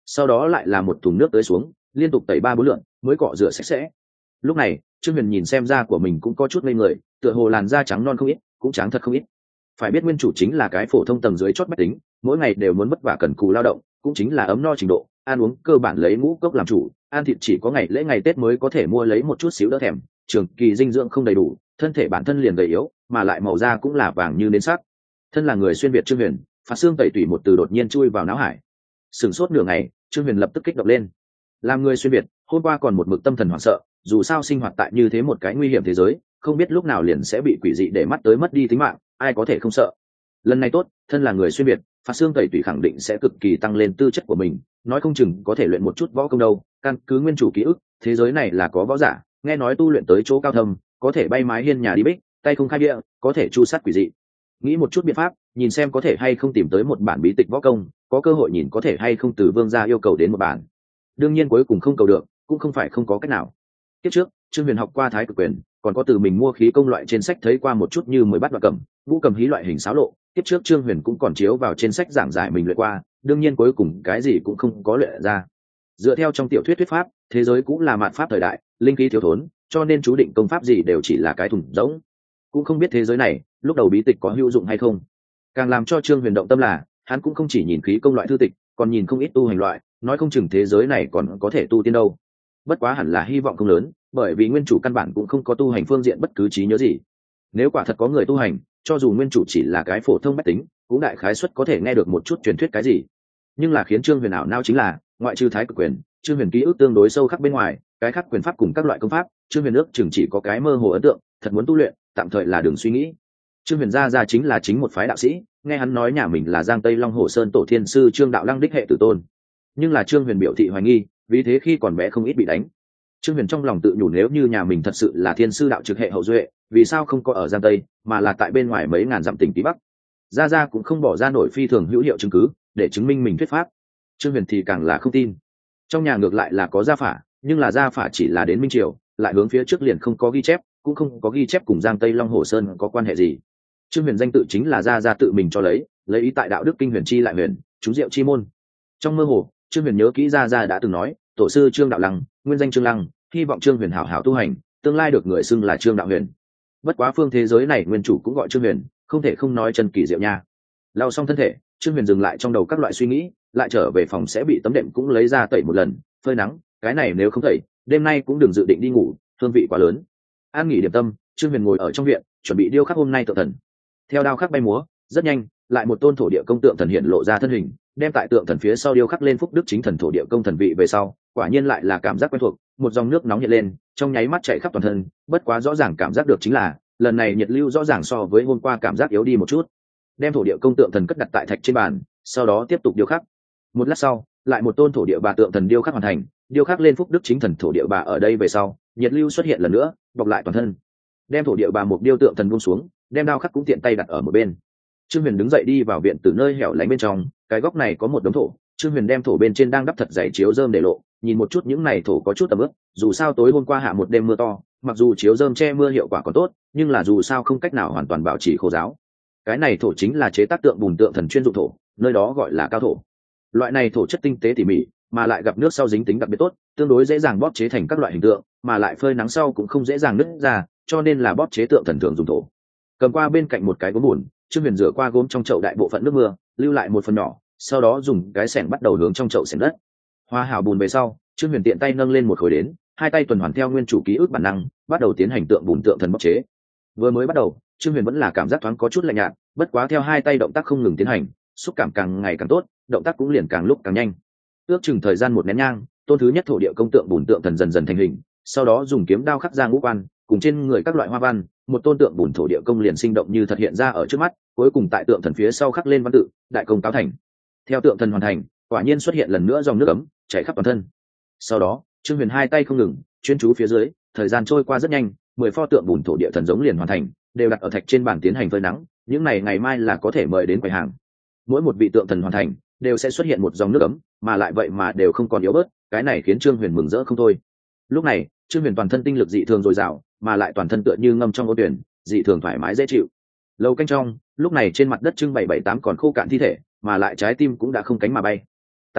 sau đó lại là một thùng nước tới xuống, liên tục tẩy ba bốn lượn mới cọ rửa sạch sẽ. Lúc này Trương Huyền nhìn xem da của mình cũng có chút ngây người, tựa hồ làn da trắng non không ít, cũng trắng thật không ít. Phải biết nguyên chủ chính là cái phổ thông tầng dưới chót bách tính, mỗi ngày đều muốn vất vả cần cù lao động, cũng chính là ấm no trình độ, ăn uống cơ bản lấy ngũ cốc làm chủ, ăn thịt chỉ có ngày lễ ngày Tết mới có thể mua lấy một chút xíu đỡ thèm, trường kỳ dinh dưỡng không đầy đủ, thân thể bản thân liền gầy yếu, mà lại màu da cũng là vàng như nến sắc. Thân là người xuyên việt Trương Huyền, phạt xương tẩy tủy một từ đột nhiên chui vào não hải. Sửng sốt nửa ngày, Trương Huyền lập tức kích động lên. Làm người xuyên việt, hôm qua còn một mực tâm thần hoảng sợ, dù sao sinh hoạt tại như thế một cái nguy hiểm thế giới, không biết lúc nào liền sẽ bị quỷ dị để mắt tới mất đi tính mạng, ai có thể không sợ. Lần này tốt, thân là người xuyên việt, phạt xương tẩy tủy khẳng định sẽ cực kỳ tăng lên tư chất của mình, nói không chừng có thể luyện một chút võ công đâu. Căn cứ nguyên chủ ký ức, thế giới này là có võ giả, nghe nói tu luyện tới chỗ cao thâm, có thể bay mái hiên nhà đi bích, tay không khai địa, có thể chu sát quỷ dị. Nghĩ một chút biện pháp, nhìn xem có thể hay không tìm tới một bản bí tịch võ công, có cơ hội nhìn có thể hay không từ vương gia yêu cầu đến một bản. Đương nhiên cuối cùng không cầu được, cũng không phải không có cách nào. Tiếp trước, Trương Huyền học qua thái cực quyền, còn có từ mình mua khí công loại trên sách thấy qua một chút như mười bát đoạn cầm, vũ cầm hí loại hình xáo lộ. Tiếp trước Trương Huyền cũng còn chiếu vào trên sách giảng giải mình luyện qua, đương nhiên cuối cùng cái gì cũng không có luyện ra. Dựa theo trong tiểu thuyết thuyết pháp, thế giới cũng là mạt pháp thời đại, linh khí thiếu thốn, cho nên chú định công pháp gì đều chỉ là cái thùng rỗng. Cũng không biết thế giới này lúc đầu bí tịch có hữu dụng hay không. Càng làm cho Trương Huyền động tâm là, hắn cũng không chỉ nhìn khí công loại thư tịch, còn nhìn không ít tu hành loại, nói không chừng thế giới này còn có thể tu tiên đâu. Bất quá hẳn là hy vọng không lớn, bởi vì nguyên chủ căn bản cũng không có tu hành phương diện bất cứ trí nhớ gì. Nếu quả thật có người tu hành, cho dù nguyên chủ chỉ là cái phổ thông bách tính, cũng đại khái suất có thể nghe được một chút truyền thuyết cái gì. Nhưng là khiến Trương Huyền ảo não chính là, ngoại trừ thái cực quyền, Trương Huyền ký ức tương đối sâu khắc bên ngoài, cái khác quyền pháp cùng các loại công pháp, Trương Huyền ước chừng chỉ có cái mơ hồ ấn tượng, thật muốn tu luyện, tạm thời là đừng suy nghĩ. Trương Huyền gia gia chính là chính một phái đạo sĩ, nghe hắn nói nhà mình là Giang Tây Long Hồ Sơn tổ thiên sư Trương Đạo Lăng đích hệ tử tôn. Nhưng là Trương Huyền biểu thị hoài nghi, vì thế khi còn bé không ít bị đánh. Trương Huyền trong lòng tự nhủ nếu như nhà mình thật sự là thiên sư đạo trực hệ hậu duệ, vì sao không có ở Giang Tây, mà là tại bên ngoài mấy ngàn dặm tỉnh Tý Bắc. Gia gia cũng không bỏ ra nổi phi thường hữu hiệu chứng cứ để chứng minh mình thuyết pháp. Trương Huyền thì càng là không tin. Trong nhà ngược lại là có gia phả, nhưng là gia phả chỉ là đến minh triều, lại hướng phía trước liền không có ghi chép, cũng không có ghi chép cùng Giang Tây Long Hồ Sơn có quan hệ gì. Trương Huyền danh tự chính là gia gia tự mình cho lấy, lấy ý tại đạo đức kinh huyền chi lại huyền, chú diệu chi môn. Trong mơ hồ, Trương Huyền nhớ kỹ gia gia đã từng nói, tổ sư Trương Đạo Lăng, nguyên danh Trương Lăng, hy vọng Trương Huyền hảo hảo tu hành, tương lai được người xưng là Trương Đạo Huyền. Bất quá phương thế giới này nguyên chủ cũng gọi Trương Huyền, không thể không nói chân kỳ diệu nha. Lau xong thân thể, Trương Huyền dừng lại trong đầu các loại suy nghĩ, lại trở về phòng sẽ bị tấm đệm cũng lấy ra tẩy một lần, phơi nắng, cái này nếu không tẩy, đêm nay cũng đừng dự định đi ngủ, hương vị quá lớn. An nghỉ điểm tâm, Trương Huyền ngồi ở trong viện, chuẩn bị điêu khắc hôm nay tượng thần. Theo đao khắc bay múa, rất nhanh, lại một tôn thổ địa công tượng thần hiện lộ ra thân hình, đem tại tượng thần phía sau điêu khắc lên phúc đức chính thần thổ địa công thần vị về sau, quả nhiên lại là cảm giác quen thuộc, một dòng nước nóng hiện lên, trong nháy mắt chảy khắp toàn thân, bất quá rõ ràng cảm giác được chính là, lần này nhiệt lưu rõ ràng so với hôm qua cảm giác yếu đi một chút. Đem thổ địa công tượng thần cất đặt tại thạch trên bàn, sau đó tiếp tục điêu khắc. Một lát sau, lại một tôn thổ địa bà tượng thần điêu khắc hoàn thành, điêu khắc lên phúc đức chính thần thổ địa bà ở đây về sau, nhiệt lưu xuất hiện lần nữa, bọc lại toàn thân. Đem thổ địa bà một điêu tượng thần buông xuống, đem đao khắc cũng tiện tay đặt ở một bên. Trương Huyền đứng dậy đi vào viện từ nơi hẻo lánh bên trong, cái góc này có một đống thổ, Trương Huyền đem thổ bên trên đang đắp thật dày chiếu rơm để lộ, nhìn một chút những này thổ có chút tầm ướp, dù sao tối hôm qua hạ một đêm mưa to, mặc dù chiếu rơm che mưa hiệu quả còn tốt, nhưng là dù sao không cách nào hoàn toàn bảo trì khô ráo. Cái này thổ chính là chế tác tượng bùn tượng thần chuyên dụng thổ, nơi đó gọi là cao thổ. Loại này thổ chất tinh tế tỉ mỉ, mà lại gặp nước sau dính tính đặc biệt tốt, tương đối dễ dàng bóp chế thành các loại hình tượng, mà lại phơi nắng sau cũng không dễ dàng nứt ra, cho nên là bóp chế tượng thần thường dùng thổ. Cầm qua bên cạnh một cái gốm bùn, Trương Huyền rửa qua gốm trong chậu đại bộ phận nước mưa, lưu lại một phần nhỏ, sau đó dùng cái xẻng bắt đầu hướng trong chậu xẻng đất. Hoa hảo bùn về sau, Trương Huyền tiện tay nâng lên một khối đến, hai tay tuần hoàn theo nguyên chủ ký ức bản năng, bắt đầu tiến hành tượng bùn tượng thần bóp chế. Vừa mới bắt đầu, Trương Huyền vẫn là cảm giác thoáng có chút lạnh nhạt, bất quá theo hai tay động tác không ngừng tiến hành, xúc cảm càng ngày càng tốt, động tác cũng liền càng lúc càng nhanh. Ước chừng thời gian một nén nhang, tôn thứ nhất thổ địa công tượng bùn tượng thần dần dần thành hình, sau đó dùng kiếm đao khắc ra ngũ quan, cùng trên người các loại hoa văn, một tôn tượng bùn thổ địa công liền sinh động như thật hiện ra ở trước mắt, cuối cùng tại tượng thần phía sau khắc lên văn tự, đại công cáo thành. Theo tượng thần hoàn thành, quả nhiên xuất hiện lần nữa dòng nước ấm chảy khắp toàn thân. Sau đó, Trương Huyền hai tay không ngừng chuyên chú phía dưới, thời gian trôi qua rất nhanh, mười pho tượng bùn thổ địa thần giống liền hoàn thành, đều đặt ở thạch trên bàn tiến hành phơi nắng, những này ngày mai là có thể mời đến quầy hàng. Mỗi một vị tượng thần hoàn thành, đều sẽ xuất hiện một dòng nước ấm, mà lại vậy mà đều không còn yếu bớt, cái này khiến Trương Huyền mừng rỡ không thôi. Lúc này, Trương Huyền toàn thân tinh lực dị thường dồi dào, mà lại toàn thân tựa như ngâm trong ô tuyển, dị thường thoải mái dễ chịu. Lâu canh trong, lúc này trên mặt đất trưng bày bảy tám còn khô cạn thi thể, mà lại trái tim cũng đã không cánh mà bay. Tam thúc,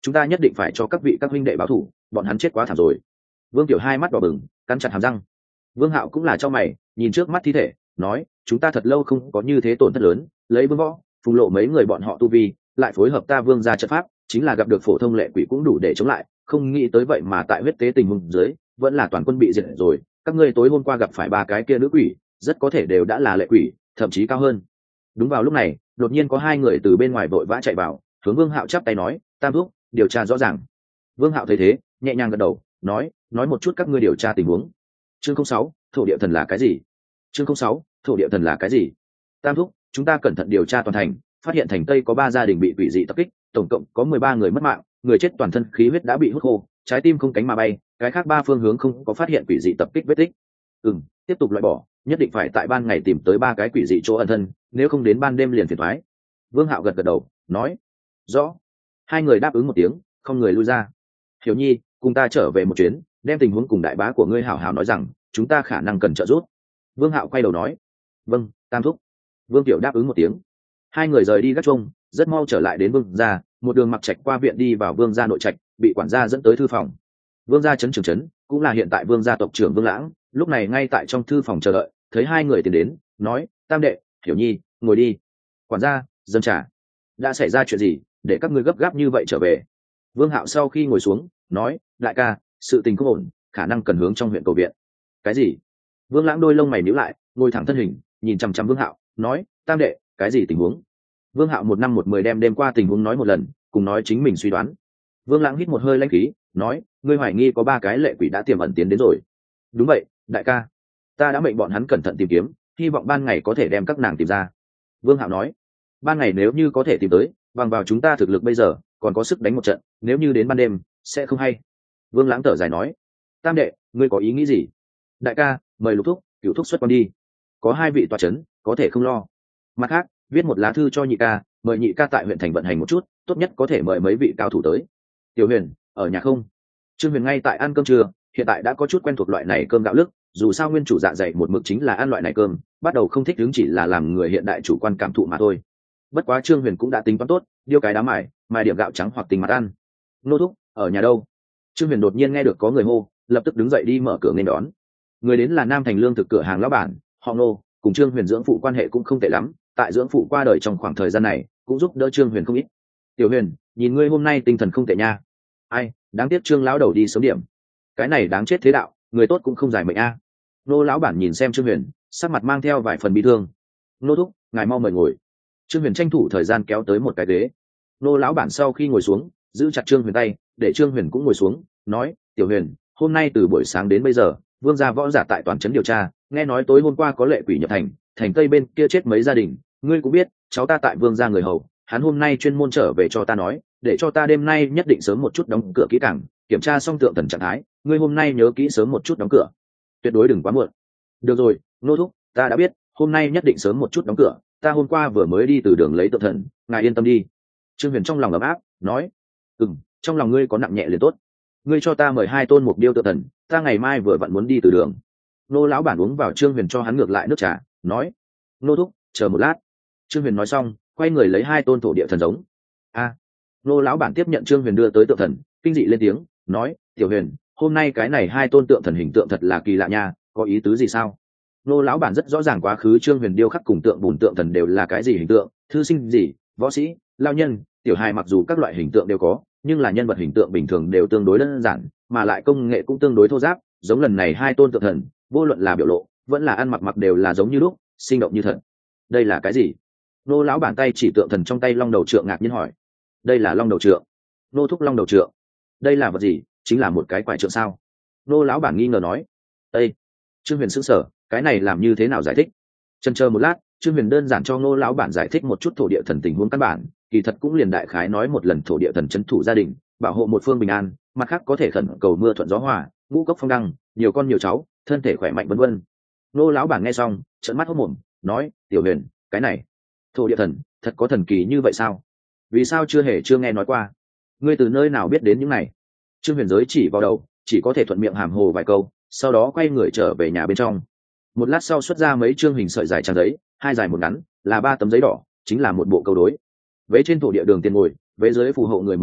chúng ta nhất định phải cho các vị các huynh đệ báo thù, bọn hắn chết quá thảm rồi. Vương Tiểu hai mắt đỏ bừng, cắn chặt hàm răng. Vương Hạo cũng là cho mày, nhìn trước mắt thi thể, nói, chúng ta thật lâu không có như thế tổn thất lớn, lấy Vương Võ, Phùng Lộ mấy người bọn họ tu vi, lại phối hợp ta Vương gia trận pháp, chính là gặp được phổ thông lệ quỷ cũng đủ để chống lại, không nghĩ tới vậy mà tại huyết tế tình huống dưới, vẫn là toàn quân bị diệt rồi. Các ngươi tối hôm qua gặp phải ba cái kia nữ quỷ, rất có thể đều đã là lệ quỷ, thậm chí cao hơn. Đúng vào lúc này, đột nhiên có hai người từ bên ngoài vội vã chạy vào, hướng Vương Hạo chắp tay nói, tam thúc, điều tra rõ ràng. Vương Hạo thấy thế, nhẹ nhàng gật đầu, nói, nói một chút các ngươi điều tra tình huống. Chương không sáu, thổ địa thần là cái gì? Chương không sáu, thổ địa thần là cái gì? Tam thúc, chúng ta cẩn thận điều tra toàn thành, phát hiện thành Tây có ba gia đình bị quỷ dị tập kích, tổng cộng có mười ba người mất mạng, người chết toàn thân khí huyết đã bị hút khô, trái tim không cánh mà bay, cái khác ba phương hướng không có phát hiện quỷ dị tập kích vết tích. Ừm, tiếp tục loại bỏ, nhất định phải tại ban ngày tìm tới ba cái quỷ dị chỗ ẩn thân, nếu không đến ban đêm liền phiền toái. Vương Hạo gật gật đầu, nói, rõ. Hai người đáp ứng một tiếng, không người lui ra. Hiểu Nhi, cùng ta trở về một chuyến, đem tình huống cùng đại bá của ngươi hảo hảo nói rằng, chúng ta khả năng cần trợ giúp. Vương Hạo quay đầu nói, vâng, tam thúc. Vương Tiểu đáp ứng một tiếng. Hai người rời đi gác chuông, rất mau trở lại đến Vương gia, một đường mặc trạch qua viện đi vào Vương gia nội trạch, bị quản gia dẫn tới thư phòng. Vương gia trấn trưởng trấn, cũng là hiện tại Vương gia tộc trưởng Vương Lãng, lúc này ngay tại trong thư phòng chờ đợi, thấy hai người tiến đến, nói, tam đệ, Hiểu Nhi, ngồi đi. Quản gia, dâng trà. Đã xảy ra chuyện gì, để các ngươi gấp gáp như vậy trở về? Vương Hạo sau khi ngồi xuống, nói, đại ca, sự tình không ổn, khả năng cần hướng trong huyện cầu viện. Cái gì? Vương Lãng đôi lông mày nhíu lại, ngồi thẳng thân hình, nhìn chằm chằm Vương Hạo, nói, tam đệ, cái gì tình huống? Vương Hạo một năm một mười đem đêm qua tình huống nói một lần, cùng nói chính mình suy đoán. Vương Lãng hít một hơi lãnh khí, nói, ngươi hoài nghi có ba cái lệ quỷ đã tiềm ẩn tiến đến rồi. Đúng vậy, đại ca, ta đã mệnh bọn hắn cẩn thận tìm kiếm, hy vọng ban ngày có thể đem các nàng tìm ra. Vương Hạo nói, ban ngày nếu như có thể tìm tới, bằng vào chúng ta thực lực bây giờ, còn có sức đánh một trận, nếu như đến ban đêm, sẽ không hay. Vương Lãng thở dài nói, tam đệ, ngươi có ý nghĩ gì? Đại ca, mời Lục thúc, Cửu thúc xuất quan đi, có hai vị tọa chấn, có thể không lo. Mặt khác, viết một lá thư cho nhị ca, mời nhị ca tại huyện thành vận hành một chút, tốt nhất có thể mời mấy vị cao thủ tới. Tiểu Huyền, ở nhà không? Trương Huyền ngay tại ăn cơm trưa, hiện tại đã có chút quen thuộc loại này cơm gạo lứt, dù sao nguyên chủ dạ dày một mực chính là ăn loại này cơm, bắt đầu không thích đứng chỉ là làm người hiện đại chủ quan cảm thụ mà thôi. Bất quá Trương Huyền cũng đã tính toán tốt, điêu cái đá mài, mài điểm gạo trắng hoặc tình mặt ăn. Nô thúc, ở nhà đâu? Trương Huyền đột nhiên nghe được có người hô, lập tức đứng dậy đi mở cửa nghênh đón. Người đến là Nam Thành lương thực cửa hàng lão bản, họ Nô, cùng Trương Huyền dưỡng phụ quan hệ cũng không tệ lắm, tại dưỡng phụ qua đời trong khoảng thời gian này, cũng giúp đỡ Trương Huyền không ít. Tiểu Huyền, nhìn ngươi hôm nay tinh thần không tệ nha. Ai, đáng tiếc Trương lão đầu đi sớm điểm. Cái này đáng chết thế đạo, người tốt cũng không giải mệnh a. Nô lão bản nhìn xem Trương Huyền, sắc mặt mang theo vài phần bi thương. Nô thúc, ngài mau mời ngồi. Trương Huyền tranh thủ thời gian kéo tới một cái ghế. Nô lão bản sau khi ngồi xuống, giữ chặt Trương Huyền tay, để Trương Huyền cũng ngồi xuống, nói, Tiểu Huyền, hôm nay từ buổi sáng đến bây giờ, Vương gia võ giả tại toàn trấn điều tra, nghe nói tối hôm qua có lệ quỷ nhập thành, thành Tây bên kia chết mấy gia đình, ngươi cũng biết, cháu ta tại Vương gia người hầu, hắn hôm nay chuyên môn trở về cho ta nói, để cho ta đêm nay nhất định sớm một chút đóng cửa kỹ càng, kiểm tra xong tượng thần trạng thái, ngươi hôm nay nhớ kỹ sớm một chút đóng cửa, tuyệt đối đừng quá muộn. Được rồi, nô thúc, ta đã biết, hôm nay nhất định sớm một chút đóng cửa, ta hôm qua vừa mới đi từ đường lấy tượng thần, ngài yên tâm đi. Trương Huyền trong lòng ấm áp, nói, ừm, trong lòng ngươi có nặng nhẹ liền tốt. Ngươi cho ta mời hai tôn mục điêu tượng thần, ta ngày mai vừa vặn muốn đi từ đường. Nô lão bản uống vào Trương Huyền cho hắn ngược lại nước trà, nói, nô thúc, chờ một lát. Trương Huyền nói xong, quay người lấy hai tôn thổ địa thần giống. A, nô lão bản tiếp nhận Trương Huyền đưa tới tượng thần, kinh dị lên tiếng, nói, Tiểu Huyền, hôm nay cái này hai tôn tượng thần hình tượng thật là kỳ lạ nha, có ý tứ gì sao? Nô lão bản rất rõ ràng quá khứ Trương Huyền điêu khắc cùng tượng bùn tượng thần đều là cái gì hình tượng, thư sinh gì, võ sĩ, lao nhân, tiểu hài, mặc dù các loại hình tượng đều có, nhưng là nhân vật hình tượng bình thường đều tương đối đơn giản, mà lại công nghệ cũng tương đối thô ráp, giống lần này hai tôn tượng thần, vô luận là biểu lộ, vẫn là ăn mặc mặc đều là giống như lúc, sinh động như thật. Đây là cái gì? Nô lão bản tay chỉ tượng thần trong tay long đầu trượng ngạc nhiên hỏi. Đây là long đầu trượng. Nô thúc long đầu trượng. Đây là vật gì? Chính là một cái quải trượng sao? Nô lão bản nghi ngờ nói. Ê! Trương Huyền sững sờ, cái này làm như thế nào giải thích? Chần chờ một lát, Trương Huyền đơn giản cho Nô lão bản giải thích một chút thổ địa thần tình huống căn bản, kỳ thật cũng liền đại khái nói một lần thổ địa thần trấn thủ gia đình, bảo hộ một phương bình an, mặt khác có thể khẩn cầu mưa thuận gió hòa, ngũ cốc phong đăng, nhiều con nhiều cháu, thân thể khỏe mạnh vân vân. Nô lão bản nghe xong, trợn mắt hốt mồm, nói, Tiểu Huyền, cái này, thổ địa thần, thật có thần kỳ như vậy sao? Vì sao chưa hề chưa nghe nói qua? Ngươi từ nơi nào biết đến những này? Trương Huyền giới chỉ vào đầu, chỉ có thể thuận miệng hàm hồ vài câu, sau đó quay người trở về nhà bên trong. Một lát sau xuất ra mấy chương hình sợi dài trang giấy, hai dài một ngắn, là ba tấm giấy đỏ, chính là một bộ câu đối. Vế trên thổ địa đường tiền ngồi, vế dưới phù hộ người một nhà,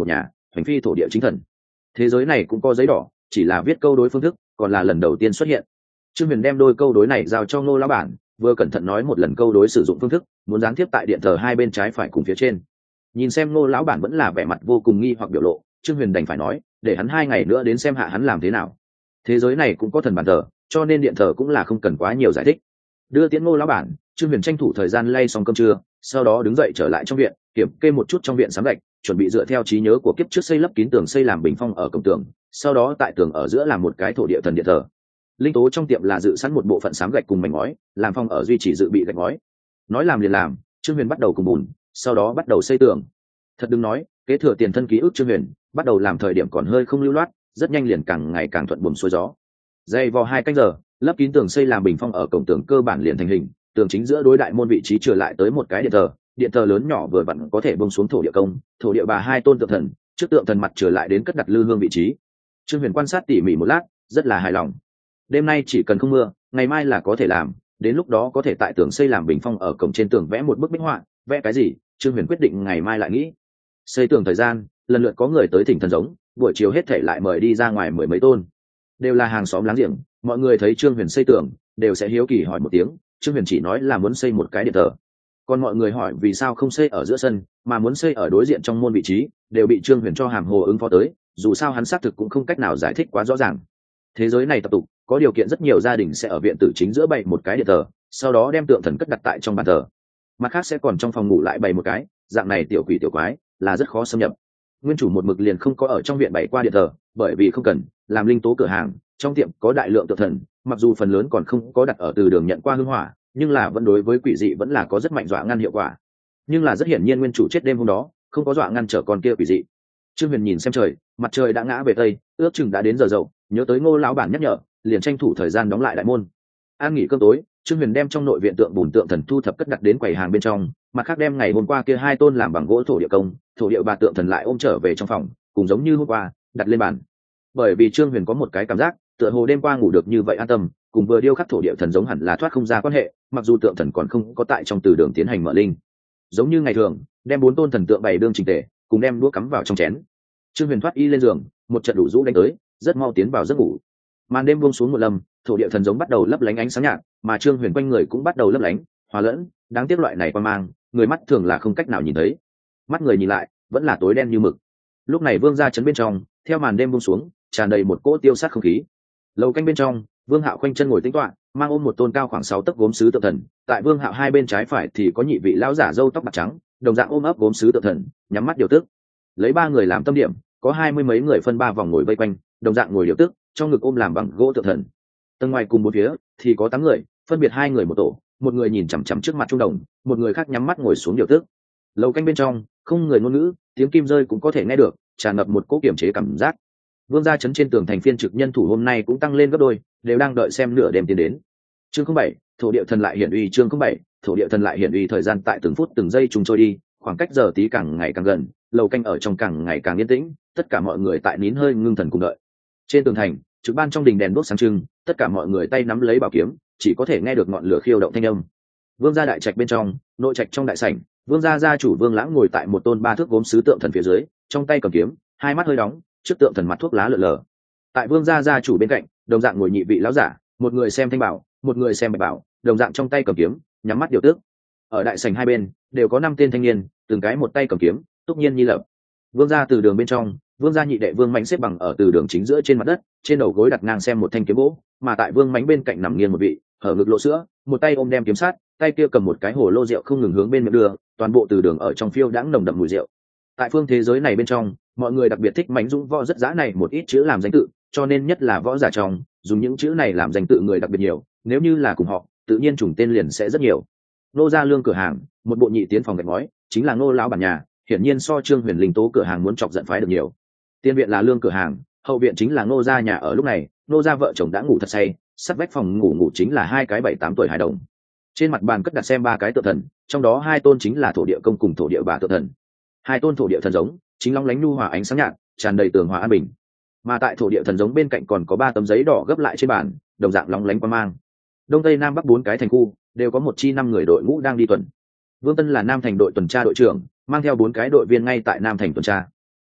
hoành phi thổ địa chính thần. Thế giới này cũng có giấy đỏ, chỉ là viết câu đối phương thức còn là lần đầu tiên xuất hiện. Trương Huyền đem đôi câu đối này giao cho Ngô lão bản, vừa cẩn thận nói một lần câu đối sử dụng phương thức, muốn gián tiếp tại điện thờ hai bên trái phải cùng phía trên. Nhìn xem Ngô lão bản vẫn là vẻ mặt vô cùng nghi hoặc biểu lộ, Trương Huyền đành phải nói, để hắn hai ngày nữa đến xem hạ hắn làm thế nào. Thế giới này cũng có thần bàn thờ, cho nên điện thờ cũng là không cần quá nhiều giải thích. Đưa tiễn Ngô lão bản, Trương Huyền tranh thủ thời gian lay xong cơm trưa, sau đó đứng dậy trở lại trong viện, kiểm kê một chút trong viện sám gạch, chuẩn bị dựa theo trí nhớ của kiếp trước xây lấp kín tường xây làm bình phong ở cổng tường, sau đó tại tường ở giữa làm một cái thổ địa thần điện thờ. Linh tố trong tiệm là dự sẵn một bộ phận sám gạch cùng mảnh ngói, làm phong ở duy trì dự bị gạch ngói. Nói làm liền làm, Trương Huyền bắt đầu cùng bùn, sau đó bắt đầu xây tường. Thật đừng nói, kế thừa tiền thân ký ức Trương Huyền, bắt đầu làm thời điểm còn hơi không lưu loát, rất nhanh liền càng ngày càng thuận buồm xuôi gió. Dày vò hai canh giờ, lấp kín tường xây làm bình phong ở cổng tường cơ bản liền thành hình, tường chính giữa đối đại môn vị trí trở lại tới một cái điện thờ, điện thờ lớn nhỏ vừa vặn có thể bông xuống thổ địa công, thổ địa bà hai tôn tượng thần, trước tượng thần mặt trở lại đến cất đặt lư hương vị trí. Trương Huyền quan sát tỉ mỉ một lát, rất là hài lòng. Đêm nay chỉ cần không mưa, ngày mai là có thể làm, đến lúc đó có thể tại tường xây làm bình phong ở cổng trên tường vẽ một bức bích họa, vẽ cái gì, Trương Huyền quyết định ngày mai lại nghĩ. Xây tường thời gian, lần lượt có người tới thỉnh thần giống, buổi chiều hết thể lại mời đi ra ngoài mười mấy tôn, đều là hàng xóm láng giềng, mọi người thấy Trương Huyền xây tường, đều sẽ hiếu kỳ hỏi một tiếng. Trương Huyền chỉ nói là muốn xây một cái điện thờ, còn mọi người hỏi vì sao không xây ở giữa sân mà muốn xây ở đối diện trong môn vị trí, đều bị Trương Huyền cho hàm hồ ứng phó tới, dù sao hắn xác thực cũng không cách nào giải thích quá rõ ràng. Thế giới này tập tục, có điều kiện rất nhiều gia đình sẽ ở viện tử chính giữa bày một cái điện thờ, sau đó đem tượng thần cất đặt tại trong bàn thờ, mặt khác sẽ còn trong phòng ngủ lại bày một cái, dạng này tiểu quỷ tiểu quái là rất khó xâm nhập. Nguyên chủ một mực liền không có ở trong viện bày qua điện thờ, bởi vì không cần làm linh tố cửa hàng, trong tiệm có đại lượng tượng thần, mặc dù phần lớn còn không có đặt ở từ đường nhận qua hương hỏa, nhưng là vẫn đối với quỷ dị vẫn là có rất mạnh dọa ngăn hiệu quả. Nhưng là rất hiển nhiên nguyên chủ chết đêm hôm đó không có dọa ngăn trở con kia quỷ dị. Trương Huyền nhìn xem trời, mặt trời đã ngã về tây, ước chừng đã đến giờ dậu, nhớ tới Ngô lão bản nhắc nhở, liền tranh thủ thời gian đóng lại đại môn. An nghỉ cơm tối, Trương Huyền đem trong nội viện tượng bùn tượng thần thu thập cất đặt đến quầy hàng bên trong, mặt khác đem ngày hôm qua kia hai tôn làm bằng gỗ thổ địa công, thổ địa bà tượng thần lại ôm trở về trong phòng, cùng giống như hôm qua, đặt lên bàn. Bởi vì Trương Huyền có một cái cảm giác, tựa hồ đêm qua ngủ được như vậy an tâm, cùng vừa điêu khắc thổ địa thần giống hẳn là thoát không ra quan hệ, mặc dù tượng thần còn không có tại trong từ đường tiến hành mở linh. Giống như ngày thường, đem bốn tôn thần tượng bày đương chỉnh tề, cùng đem đũa cắm vào trong chén. Trương Huyền thoát y lên giường, một trận đủ rũ đánh tới, rất mau tiến vào giấc ngủ. Màn đêm buông xuống một lầm, thổ địa thần giống bắt đầu lấp lánh ánh sáng nhạt, mà Trương Huyền quanh người cũng bắt đầu lấp lánh, hòa lẫn, đáng tiếc loại này qua mang, người mắt thường là không cách nào nhìn thấy. Mắt người nhìn lại, vẫn là tối đen như mực. Lúc này Vương gia trấn bên trong, theo màn đêm buông xuống, tràn đầy một cỗ tiêu sát không khí. Lầu canh bên trong, Vương Hạo khoanh chân ngồi tĩnh tọa, mang ôm một tôn cao khoảng sáu tấc gốm sứ tượng thần, tại Vương Hạo hai bên trái phải thì có nhị vị lão giả râu tóc bạc trắng, đồng dạng ôm ấp gốm sứ tượng thần, nhắm mắt điều tức. Lấy ba người làm tâm điểm, có hai mươi mấy người phân ba vòng ngồi vây quanh, đồng dạng ngồi điều tức, trong ngực ôm làm bằng gỗ tượng thần. Tầng ngoài cùng bốn phía thì có tám người, phân biệt hai người một tổ, một người nhìn chằm chằm trước mặt trung đồng, một người khác nhắm mắt ngồi xuống điều tức. Lầu canh bên trong, không người ngôn ngữ, tiếng kim rơi cũng có thể nghe được, tràn ngập một cỗ kiểm chế cảm giác. Vương gia trấn trên tường thành phiên trực nhân thủ hôm nay cũng tăng lên gấp đôi, đều đang đợi xem nửa đêm tiến đến. Chương không bảy, thổ địa thần lại hiển uy. Chương không bảy, thổ địa thần lại hiển uy. Thời gian tại từng phút từng giây trùng trôi đi, khoảng cách giờ tí càng ngày càng gần, lầu canh ở trong càng ngày càng yên tĩnh, tất cả mọi người tại nín hơi ngưng thần cùng đợi. Trên tường thành, trực ban trong đình đèn đuốc sáng trưng, tất cả mọi người tay nắm lấy bảo kiếm, chỉ có thể nghe được ngọn lửa khiêu động thanh âm. Vương gia đại trạch bên trong, nội trạch trong đại sảnh, Vương gia gia chủ Vương Lãng ngồi tại một tôn ba thước gốm sứ tượng thần phía dưới, trong tay cầm kiếm, hai mắt hơi đóng, trước tượng thần mặt thuốc lá lờ lờ. Tại Vương gia gia chủ bên cạnh, đồng dạng ngồi nhị vị lão giả, một người xem thanh bảo, một người xem bạch bảo, đồng dạng trong tay cầm kiếm, nhắm mắt điều tức. Ở đại sảnh hai bên đều có năm tên thanh niên, từng cái một tay cầm kiếm, túc nhiên nhi lập. Vương gia từ đường bên trong, Vương gia nhị đệ Vương Mãnh xếp bằng ở từ đường chính giữa trên mặt đất, trên đầu gối đặt ngang xem một thanh kiếm gỗ, mà tại Vương Mãnh bên cạnh nằm nghiêng một vị, hở ngực lộ sữa, một tay ôm đem kiếm sát, tay kia cầm một cái hồ lô rượu không ngừng hướng bên miệng đưa, toàn bộ từ đường ở trong phiêu đãng nồng đậm mùi rượu. Tại phương thế giới này bên trong, mọi người đặc biệt thích Mãnh Dũng võ rất giá này một ít chữ làm danh tự, cho nên nhất là võ giả trong, dùng những chữ này làm danh tự người đặc biệt nhiều, nếu như là cùng họ, tự nhiên trùng tên liền sẽ rất nhiều. Nô gia lương cửa hàng, một bộ nhị tiến phòng gạch ngói, chính là Ngô lão bản nhà, hiển nhiên so Trương Huyền Linh tố cửa hàng muốn chọc giận phái được nhiều. Tiên viện là lương cửa hàng, hậu viện chính là Ngô gia nhà. Ở lúc này, Ngô gia vợ chồng đã ngủ thật say, sát vách phòng ngủ ngủ chính là hai cái bảy tám tuổi hài đồng. Trên mặt bàn cất đặt xem ba cái tượng thần, trong đó hai tôn chính là thổ địa công cùng thổ địa bà tượng thần. Hai tôn thổ địa thần giống, chính long lánh nhu hòa ánh sáng nhạt, tràn đầy tường hòa an bình. Mà tại thổ địa thần giống bên cạnh còn có ba tấm giấy đỏ gấp lại trên bàn, đồng dạng long lánh quang mang. Đông tây nam bắc bốn cái thành khu đều có một chi năm người đội ngũ đang đi tuần. Vương Tân là Nam thành đội tuần tra đội trưởng, mang theo bốn cái đội viên ngay tại Nam thành tuần tra.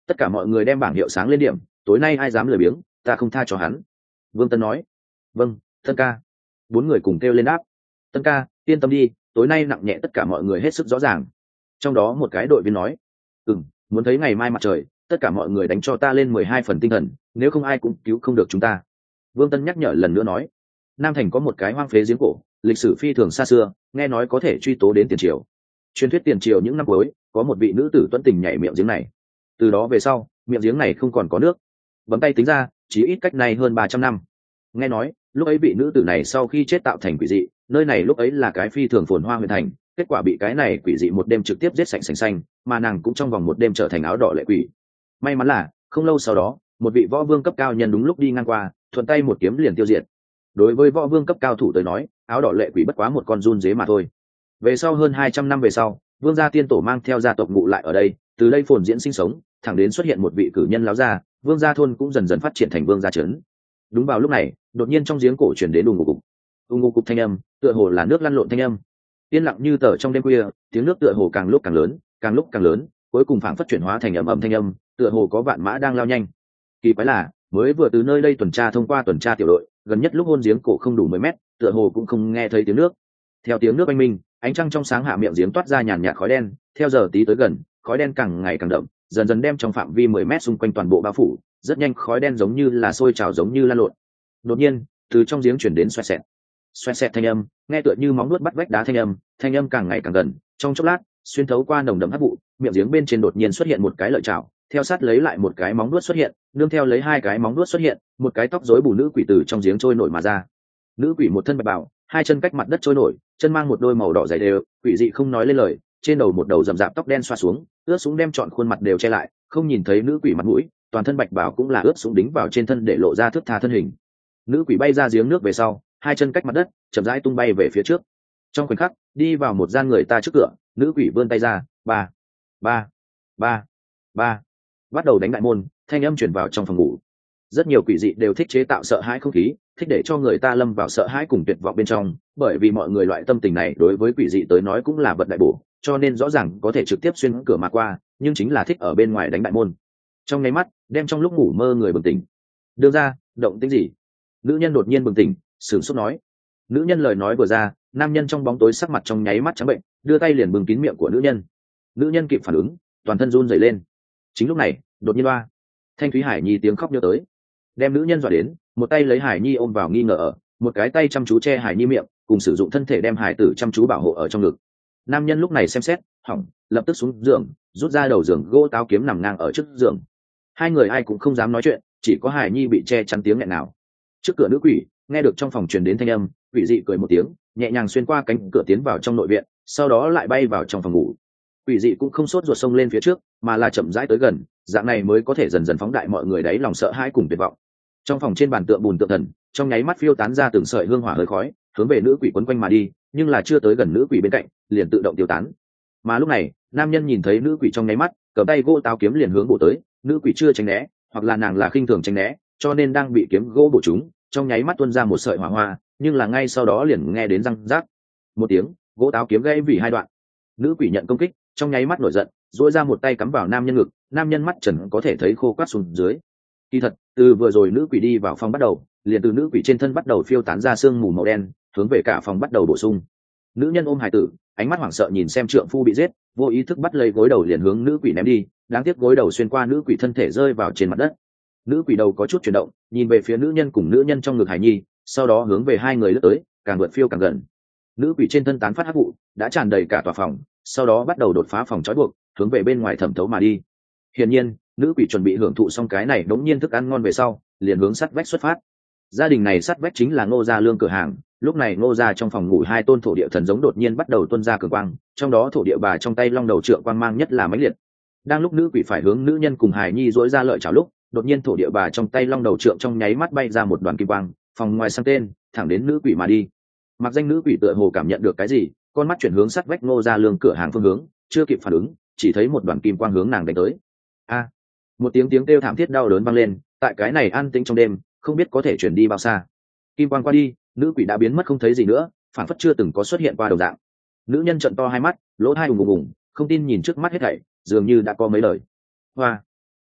Tất cả mọi người đem bảng hiệu sáng lên điểm, tối nay ai dám lười biếng ta không tha cho hắn. Vương Tân nói. Vâng, Tân ca. Bốn người cùng kêu lên đáp. Tân ca, yên tâm đi, tối nay nặng nhẹ tất cả mọi người hết sức rõ ràng. Trong đó một cái đội viên nói. Ừm, muốn thấy ngày mai mặt trời, tất cả mọi người đánh cho ta lên mười hai phần tinh thần, nếu không ai cũng cứu không được chúng ta. Vương Tân nhắc nhở lần nữa nói. Nam Thành có một cái hoang phế giếng cổ, lịch sử phi thường xa xưa, nghe nói có thể truy tố đến tiền triều. Truyền thuyết tiền triều những năm cuối, có một vị nữ tử tuấn tình nhảy miệng giếng này. Từ đó về sau, miệng giếng này không còn có nước. Bấm tay tính ra, chỉ ít cách này hơn ba trăm năm. Nghe nói, lúc ấy vị nữ tử này sau khi chết tạo thành quỷ dị, nơi này lúc ấy là cái phi thường phồn hoa huyện thành, kết quả bị cái này quỷ dị một đêm trực tiếp giết sạch sành xanh, mà nàng cũng trong vòng một đêm trở thành áo đỏ lệ quỷ. May mắn là, không lâu sau đó, một vị võ vương cấp cao nhân đúng lúc đi ngang qua, thuận tay một kiếm liền tiêu diệt. Đối với võ vương cấp cao thủ tới nói, áo đỏ lệ quỷ bất quá một con run dế mà thôi. Về sau hơn hai trăm năm về sau, vương gia tiên tổ mang theo gia tộc ngụ lại ở đây, từ đây phồn diễn sinh sống, thẳng đến xuất hiện một vị cử nhân láo gia, vương gia thôn cũng dần dần phát triển thành vương gia trấn. Đúng vào lúc này, đột nhiên trong giếng cổ truyền đến ù ngục cục, ù ngục cục thanh âm, tựa hồ là nước lăn lộn thanh âm. Yên lặng như tờ trong đêm khuya, tiếng nước tựa hồ càng lúc càng lớn, càng lúc càng lớn, cuối cùng phảng phất chuyển hóa thành ầm ầm thanh âm, tựa hồ có vạn mã đang lao nhanh. Kỳ quái là, mới vừa từ nơi đây tuần tra thông qua tuần tra tiểu đội, gần nhất lúc hôn giếng cổ không đủ mười mét, tựa hồ cũng không nghe thấy tiếng nước. Theo tiếng nước oanh minh, ánh trăng trong sáng hạ miệng giếng toát ra nhàn nhạt khói đen, theo giờ tí tới gần, khói đen càng ngày càng đậm, dần dần đem trong phạm vi mười mét xung quanh toàn bộ bao phủ, rất nhanh khói đen giống như là sôi trào giống như lan lộn. Đột nhiên, từ trong giếng chuyển đến xoẹt xẹt. Xoẹt xẹt thanh âm, nghe tựa như móng nuốt bắt vách đá thanh âm, thanh âm càng ngày càng gần, trong chốc lát, xuyên thấu qua nồng đậm hắc vụ, miệng giếng bên trên đột nhiên xuất hiện một cái lợi chảo, theo sát lấy lại một cái móng nuốt xuất hiện, nương theo lấy hai cái móng nuốt xuất hiện, một cái tóc rối bù nữ quỷ từ trong giếng trôi nổi mà ra. Nữ quỷ một thân bạch bào, hai chân cách mặt đất trôi nổi, chân mang một đôi màu đỏ dày đều, quỷ dị không nói lên lời, trên đầu một đầu rậm rạp tóc đen xoa xuống, ướt sũng đem trọn khuôn mặt đều che lại, không nhìn thấy nữ quỷ mặt mũi, toàn thân bạch bào cũng là ướt sũng đính vào trên thân để lộ ra thước tha thân hình. Nữ quỷ bay ra giếng nước về sau, hai chân cách mặt đất, chậm rãi tung bay về phía trước. Trong khoảnh khắc, đi vào một gian người ta trước cửa, nữ quỷ vươn tay ra, ba, ba, ba, ba, bắt đầu đánh đại môn, thanh âm truyền vào trong phòng ngủ. Rất nhiều quỷ dị đều thích chế tạo sợ hãi không khí, thích để cho người ta lâm vào sợ hãi cùng tuyệt vọng bên trong, bởi vì mọi người loại tâm tình này đối với quỷ dị tới nói cũng là vật đại bổ, cho nên rõ ràng có thể trực tiếp xuyên cửa mà qua, nhưng chính là thích ở bên ngoài đánh đại môn. Trong nháy mắt, đem trong lúc ngủ mơ người bừng tỉnh. Đưa ra, động tĩnh gì? Nữ nhân đột nhiên bừng tỉnh, sửng sốt nói. Nữ nhân lời nói vừa ra, nam nhân trong bóng tối sắc mặt trong nháy mắt trắng bệnh, đưa tay liền bưng kín miệng của nữ nhân. Nữ nhân kịp phản ứng, toàn thân run rẩy lên. Chính lúc này, đột nhiên ba, Thanh Thúy Hải Nhi tiếng khóc nhớ tới, đem nữ nhân dọa đến, một tay lấy Hải Nhi ôm vào nghi ngờ ở, một cái tay chăm chú che Hải Nhi miệng, cùng sử dụng thân thể đem Hải tử chăm chú bảo hộ ở trong ngực. Nam nhân lúc này xem xét, hỏng, lập tức xuống giường, rút ra đầu giường gỗ táo kiếm nằm ngang ở trước giường. Hai người ai cũng không dám nói chuyện, chỉ có Hải Nhi bị che chắn tiếng nghẹn nào. Trước cửa nữ quỷ, nghe được trong phòng truyền đến thanh âm, quỷ dị cười một tiếng, nhẹ nhàng xuyên qua cánh cửa tiến vào trong nội viện, sau đó lại bay vào trong phòng ngủ. Quỷ dị cũng không sốt ruột xông lên phía trước, mà là chậm rãi tới gần, dạng này mới có thể dần dần phóng đại mọi người đáy lòng sợ hãi cùng tuyệt vọng. Trong phòng trên bàn tượng bùn tượng thần, trong nháy mắt phiêu tán ra từng sợi hương hỏa hơi khói, hướng về nữ quỷ quấn quanh mà đi, nhưng là chưa tới gần nữ quỷ bên cạnh, liền tự động tiêu tán. Mà lúc này, nam nhân nhìn thấy nữ quỷ trong nháy mắt, cầm tay gỗ táo kiếm liền hướng bổ tới, nữ quỷ chưa tránh né, hoặc là nàng là khinh thường tránh né, cho nên đang bị kiếm gỗ bổ trúng, trong nháy mắt tuôn ra một sợi hỏa hoa, nhưng là ngay sau đó liền nghe đến răng rác một tiếng, gỗ táo kiếm gãy vì hai đoạn. Nữ quỷ nhận công kích, trong nháy mắt nổi giận, duỗi ra một tay cắm vào nam nhân ngực, nam nhân mắt trần có thể thấy khô quắt xuống dưới. Kỳ thật, từ vừa rồi nữ quỷ đi vào phòng bắt đầu, liền từ nữ quỷ trên thân bắt đầu phiêu tán ra sương mù màu đen, hướng về cả phòng bắt đầu bổ sung. Nữ nhân ôm hài tử, ánh mắt hoảng sợ nhìn xem trượng phu bị giết, vô ý thức bắt lấy gối đầu liền hướng nữ quỷ ném đi, đáng tiếc gối đầu xuyên qua nữ quỷ thân thể rơi vào trên mặt đất. Nữ quỷ đầu có chút chuyển động, nhìn về phía nữ nhân cùng nữ nhân trong ngực hải nhi, sau đó hướng về hai người lướt tới, càng vượt phiêu càng gần. Nữ quỷ trên thân tán phát hắc vụ, đã tràn đầy cả tòa phòng, sau đó bắt đầu đột phá phòng trói buộc, hướng về bên ngoài thẩm thấu mà đi. Hiển nhiên, nữ quỷ chuẩn bị hưởng thụ xong cái này đống nhiên thức ăn ngon về sau, liền hướng sắt vách xuất phát. Gia đình này sắt vách chính là Ngô gia lương cửa hàng, lúc này Ngô gia trong phòng ngủ hai tôn thổ địa thần giống đột nhiên bắt đầu tuôn ra cường quang, trong đó thổ địa bà trong tay long đầu trượng quang mang nhất là mãnh liệt. Đang lúc nữ quỷ phải hướng nữ nhân cùng hải nhi dỗi ra lợi chảo lúc, đột nhiên thổ địa bà trong tay long đầu trượng trong nháy mắt bay ra một đoàn kim quang, phòng ngoài sang tên, thẳng đến nữ quỷ mà đi. Mặc danh nữ quỷ tựa hồ cảm nhận được cái gì, con mắt chuyển hướng sắt vách Ngô gia lương cửa hàng phương hướng, chưa kịp phản ứng, chỉ thấy một đoàn kim quang hướng nàng đánh tới. A! Một tiếng tiếng kêu thảm thiết đau đớn vang lên, tại cái này an tĩnh trong đêm, không biết có thể chuyển đi bao xa. Kim quang qua đi, nữ quỷ đã biến mất không thấy gì nữa, phản phất chưa từng có xuất hiện qua đồng dạng. Nữ nhân trợn to hai mắt, lỗ tai ùng ùng ùng, không tin nhìn trước mắt hết thảy, dường như đã có mấy lời. Hoa!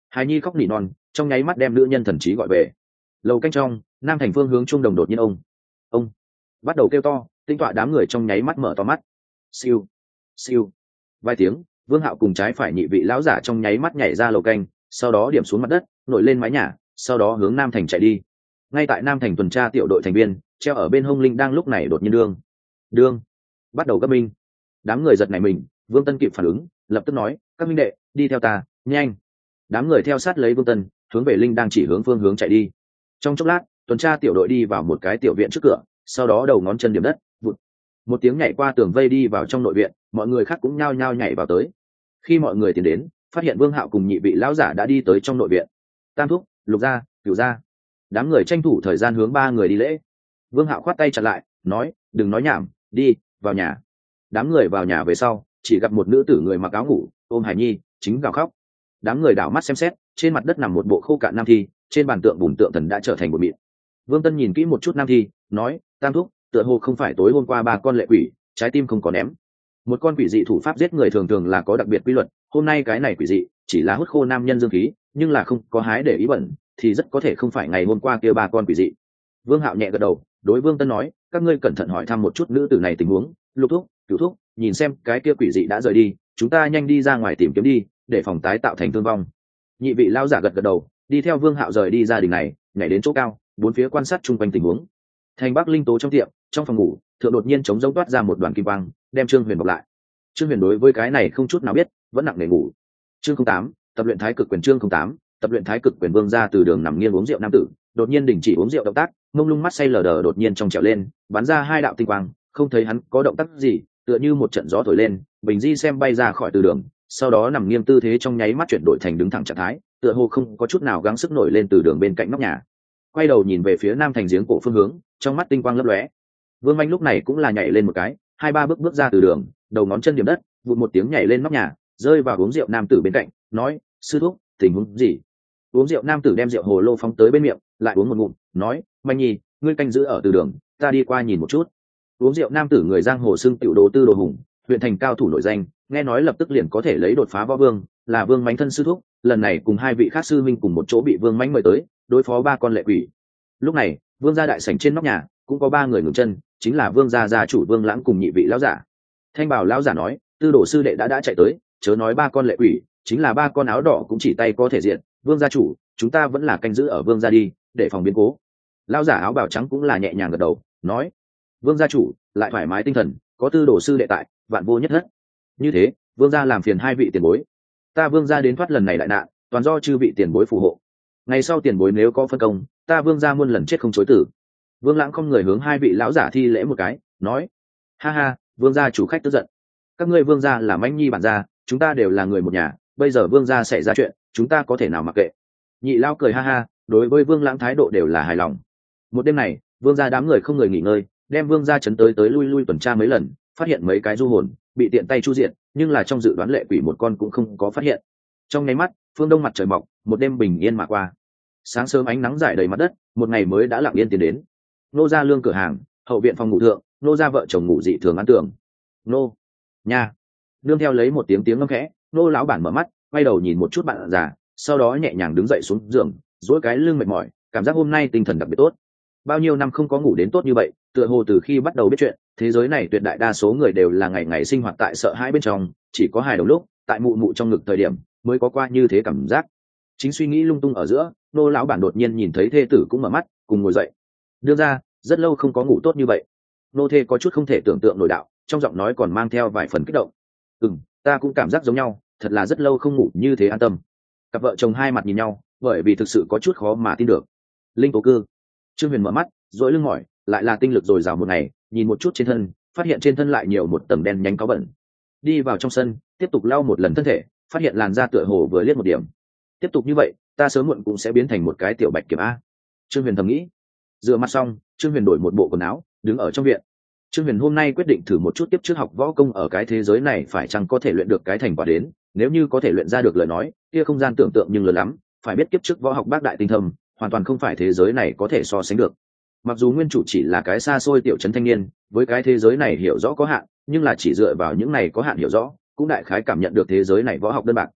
hài nhi khóc nỉ non, trong nháy mắt đem nữ nhân thần trí gọi về. Lầu canh trong, Nam Thành phương hướng trung đồng đột nhiên ông ông bắt đầu kêu to, tinh tọa đám người trong nháy mắt mở to mắt. Siêu siêu vài tiếng, Vương Hạo cùng trái phải nhị vị lão giả trong nháy mắt nhảy ra lầu canh, sau đó điểm xuống mặt đất, nổi lên mái nhà, sau đó hướng Nam Thành chạy đi. Ngay tại Nam Thành tuần tra tiểu đội thành viên treo ở bên hông linh đang lúc này đột nhiên đương đương bắt đầu cấp minh. Đám người giật nảy mình, Vương Tân kịp phản ứng, lập tức nói: các minh đệ, đi theo ta, nhanh. Đám người theo sát lấy Vương Tân, hướng về linh đang chỉ hướng phương hướng chạy đi. Trong chốc lát, tuần tra tiểu đội đi vào một cái tiểu viện trước cửa, sau đó đầu ngón chân điểm đất, vụt một tiếng nhảy qua tường vây đi vào trong nội viện, mọi người khác cũng nhao nhao nhảy vào tới. Khi mọi người tiến đến, phát hiện Vương Hạo cùng nhị vị lão giả đã đi tới trong nội viện. Tam thúc, Lục gia, Cửu gia. Đám người tranh thủ thời gian hướng ba người đi lễ. Vương Hạo khoát tay chặn lại, nói: đừng nói nhảm, đi vào nhà. Đám người vào nhà về sau, chỉ gặp một nữ tử người mặc áo ngủ, ôm hài nhi, chính gào khóc. Đám người đảo mắt xem xét, trên mặt đất nằm một bộ khô cạn nam thi, trên bàn tượng bùn tượng thần đã trở thành bột mịn. Vương Tân nhìn kỹ một chút nam thi, nói: tam thúc, tựa hồ không phải tối hôm qua ba con lệ quỷ, trái tim không có ném. Một con quỷ dị thủ pháp giết người thường thường là có đặc biệt quy luật, hôm nay cái này quỷ dị chỉ là hút khô nam nhân dương khí, nhưng là không có hái để ý bẩn, thì rất có thể không phải ngày hôm qua kia ba con quỷ dị. Vương Hạo nhẹ gật đầu, đối Vương Tân nói: các ngươi cẩn thận hỏi thăm một chút nữ tử này tình huống, Lục thúc, Cửu thúc, nhìn xem cái kia quỷ dị đã rời đi, chúng ta nhanh đi ra ngoài tìm kiếm đi, để phòng tái tạo thành thương vong. Nhị vị lao giả gật gật đầu, đi theo Vương Hạo rời đi gia đình này, nhảy đến chỗ cao, bốn phía quan sát chung quanh tình huống. Thành Bắc Linh Tố trong tiệm, trong phòng ngủ, thượng đột nhiên chống rỗng toát ra một đoàn kim quang, đem Trương Huyền bọc lại. Trương Huyền đối với cái này không chút nào biết, vẫn nặng nề ngủ. Chương không tám, tập luyện Thái Cực Quyền. Chương không tám, tập luyện Thái Cực Quyền. Vương ra từ đường nằm nghiêng uống rượu nam tử, đột nhiên đình chỉ uống rượu động tác, mông lung mắt say lờ đờ đột nhiên trong trẻo lên, bắn ra hai đạo tinh quang, không thấy hắn có động tác gì, tựa như một trận gió thổi lên, bình di xem bay ra khỏi từ đường, sau đó nằm nghiêng tư thế trong nháy mắt chuyển đổi thành đứng thẳng trạng thái, tựa hồ không có chút nào gắng sức nổi lên từ đường bên cạnh nóc nhà. Quay đầu nhìn về phía Nam Thành giếng cổ phương hướng, trong mắt tinh quang lấp lóe. Vương Anh lúc này cũng là nhảy lên một cái, hai ba bước bước ra từ đường, đầu ngón chân điểm đất, vụt một tiếng nhảy lên nóc nhà, rơi vào uống rượu nam tử bên cạnh, nói: sư thúc, tình huống gì? Uống rượu nam tử đem rượu hồ lô phóng tới bên miệng, lại uống một ngụm, nói: Manh Nhi, ngươi canh giữ ở từ đường, ta đi qua nhìn một chút. Uống rượu nam tử người giang hồ xưng tiểu đồ tư đồ hùng, huyện thành cao thủ nổi danh, nghe nói lập tức liền có thể lấy đột phá võ vương, là Vương Mánh thân sư thúc, lần này cùng hai vị khác sư minh cùng một chỗ bị Vương Mánh mời tới, đối phó ba con lệ quỷ. Lúc này, Vương gia đại sảnh trên nóc nhà, cũng có ba người ngừng chân, chính là Vương gia gia chủ Vương Lãng cùng nhị vị lão giả. Thanh bảo lão giả nói: tư đồ sư đệ đã đã chạy tới, chớ nói ba con lệ quỷ, chính là ba con áo đỏ cũng chỉ tay có thể diện. Vương gia chủ, chúng ta vẫn là canh giữ ở Vương gia đi, để phòng biến cố. Lão giả áo bào trắng cũng là nhẹ nhàng gật đầu, nói: Vương gia chủ lại thoải mái tinh thần, có tư đồ sư đệ tại, vạn vô nhất thất. Như thế, Vương gia làm phiền hai vị tiền bối, ta Vương gia đến thoát lần này đại nạn, toàn do chư vị tiền bối phù hộ. Ngày sau tiền bối nếu có phân công, ta Vương gia muôn lần chết không chối từ. Vương Lãng không người hướng hai vị lão giả thi lễ một cái, nói: ha ha, Vương gia chủ khách tức giận, các ngươi Vương gia là mãnh nhi bản gia, chúng ta đều là người một nhà, bây giờ Vương gia xảy ra chuyện, chúng ta có thể nào mặc kệ. Nhị lão cười ha ha, đối với Vương Lãng thái độ đều là hài lòng. Một đêm này, Vương gia đám người không người nghỉ ngơi, đem Vương gia chấn tới tới lui lui tuần tra mấy lần, phát hiện mấy cái du hồn bị tiện tay chu diện, nhưng là trong dự đoán lệ quỷ một con cũng không có phát hiện. Trong nháy mắt, phương đông mặt trời mọc, một đêm bình yên mà qua. Sáng sớm ánh nắng rải đầy mặt đất, một ngày mới đã lặng yên tiến đến. Nô gia lương cửa hàng, hậu viện phòng ngủ thượng, nô gia vợ chồng ngủ dị thường ăn tưởng. Nô nha, nương theo lấy một tiếng tiếng ngâm khẽ, nô lão bản mở mắt, quay đầu nhìn một chút bạn già, sau đó nhẹ nhàng đứng dậy xuống giường, duỗi cái lưng mệt mỏi, cảm giác hôm nay tinh thần đặc biệt tốt. Bao nhiêu năm không có ngủ đến tốt như vậy, tựa hồ từ khi bắt đầu biết chuyện, thế giới này tuyệt đại đa số người đều là ngày ngày sinh hoạt tại sợ hãi bên trong, chỉ có hài đồng lúc tại mụ mụ trong ngực thời điểm mới có qua như thế cảm giác. Chính suy nghĩ lung tung ở giữa, nô lão bản đột nhiên nhìn thấy thê tử cũng mở mắt, cùng ngồi dậy. Đưa ra, rất lâu không có ngủ tốt như vậy. Nô thê có chút không thể tưởng tượng nổi đạo, trong giọng nói còn mang theo vài phần kích động. Ừm, ta cũng cảm giác giống nhau, thật là rất lâu không ngủ như thế an tâm. Cặp vợ chồng hai mặt nhìn nhau, bởi vì thực sự có chút khó mà tin được. Linh tố cư. Trương Huyền mở mắt, duỗi lưng mỏi, lại là tinh lực dồi dào một ngày, nhìn một chút trên thân, phát hiện trên thân lại nhiều một tầng đen nhánh cáu bẩn. Đi vào trong sân, tiếp tục lau một lần thân thể, phát hiện làn da tựa hồ vừa liếc một điểm. Tiếp tục như vậy, ta sớm muộn cũng sẽ biến thành một cái tiểu bạch kiểm a. Trương Huyền thầm nghĩ. Rửa mặt xong, Trương Huyền đổi một bộ quần áo, đứng ở trong viện. Trương Huyền hôm nay quyết định thử một chút tiếp trước học võ công ở cái thế giới này phải chăng có thể luyện được cái thành quả đến, nếu như có thể luyện ra được lời nói, kia không gian tưởng tượng nhưng lớn lắm, phải biết kiếp trước võ học bác đại tinh thâm, hoàn toàn không phải thế giới này có thể so sánh được. Mặc dù nguyên chủ chỉ là cái xa xôi tiểu trấn thanh niên, với cái thế giới này hiểu rõ có hạn, nhưng là chỉ dựa vào những này có hạn hiểu rõ, cũng đại khái cảm nhận được thế giới này võ học đơn bạc.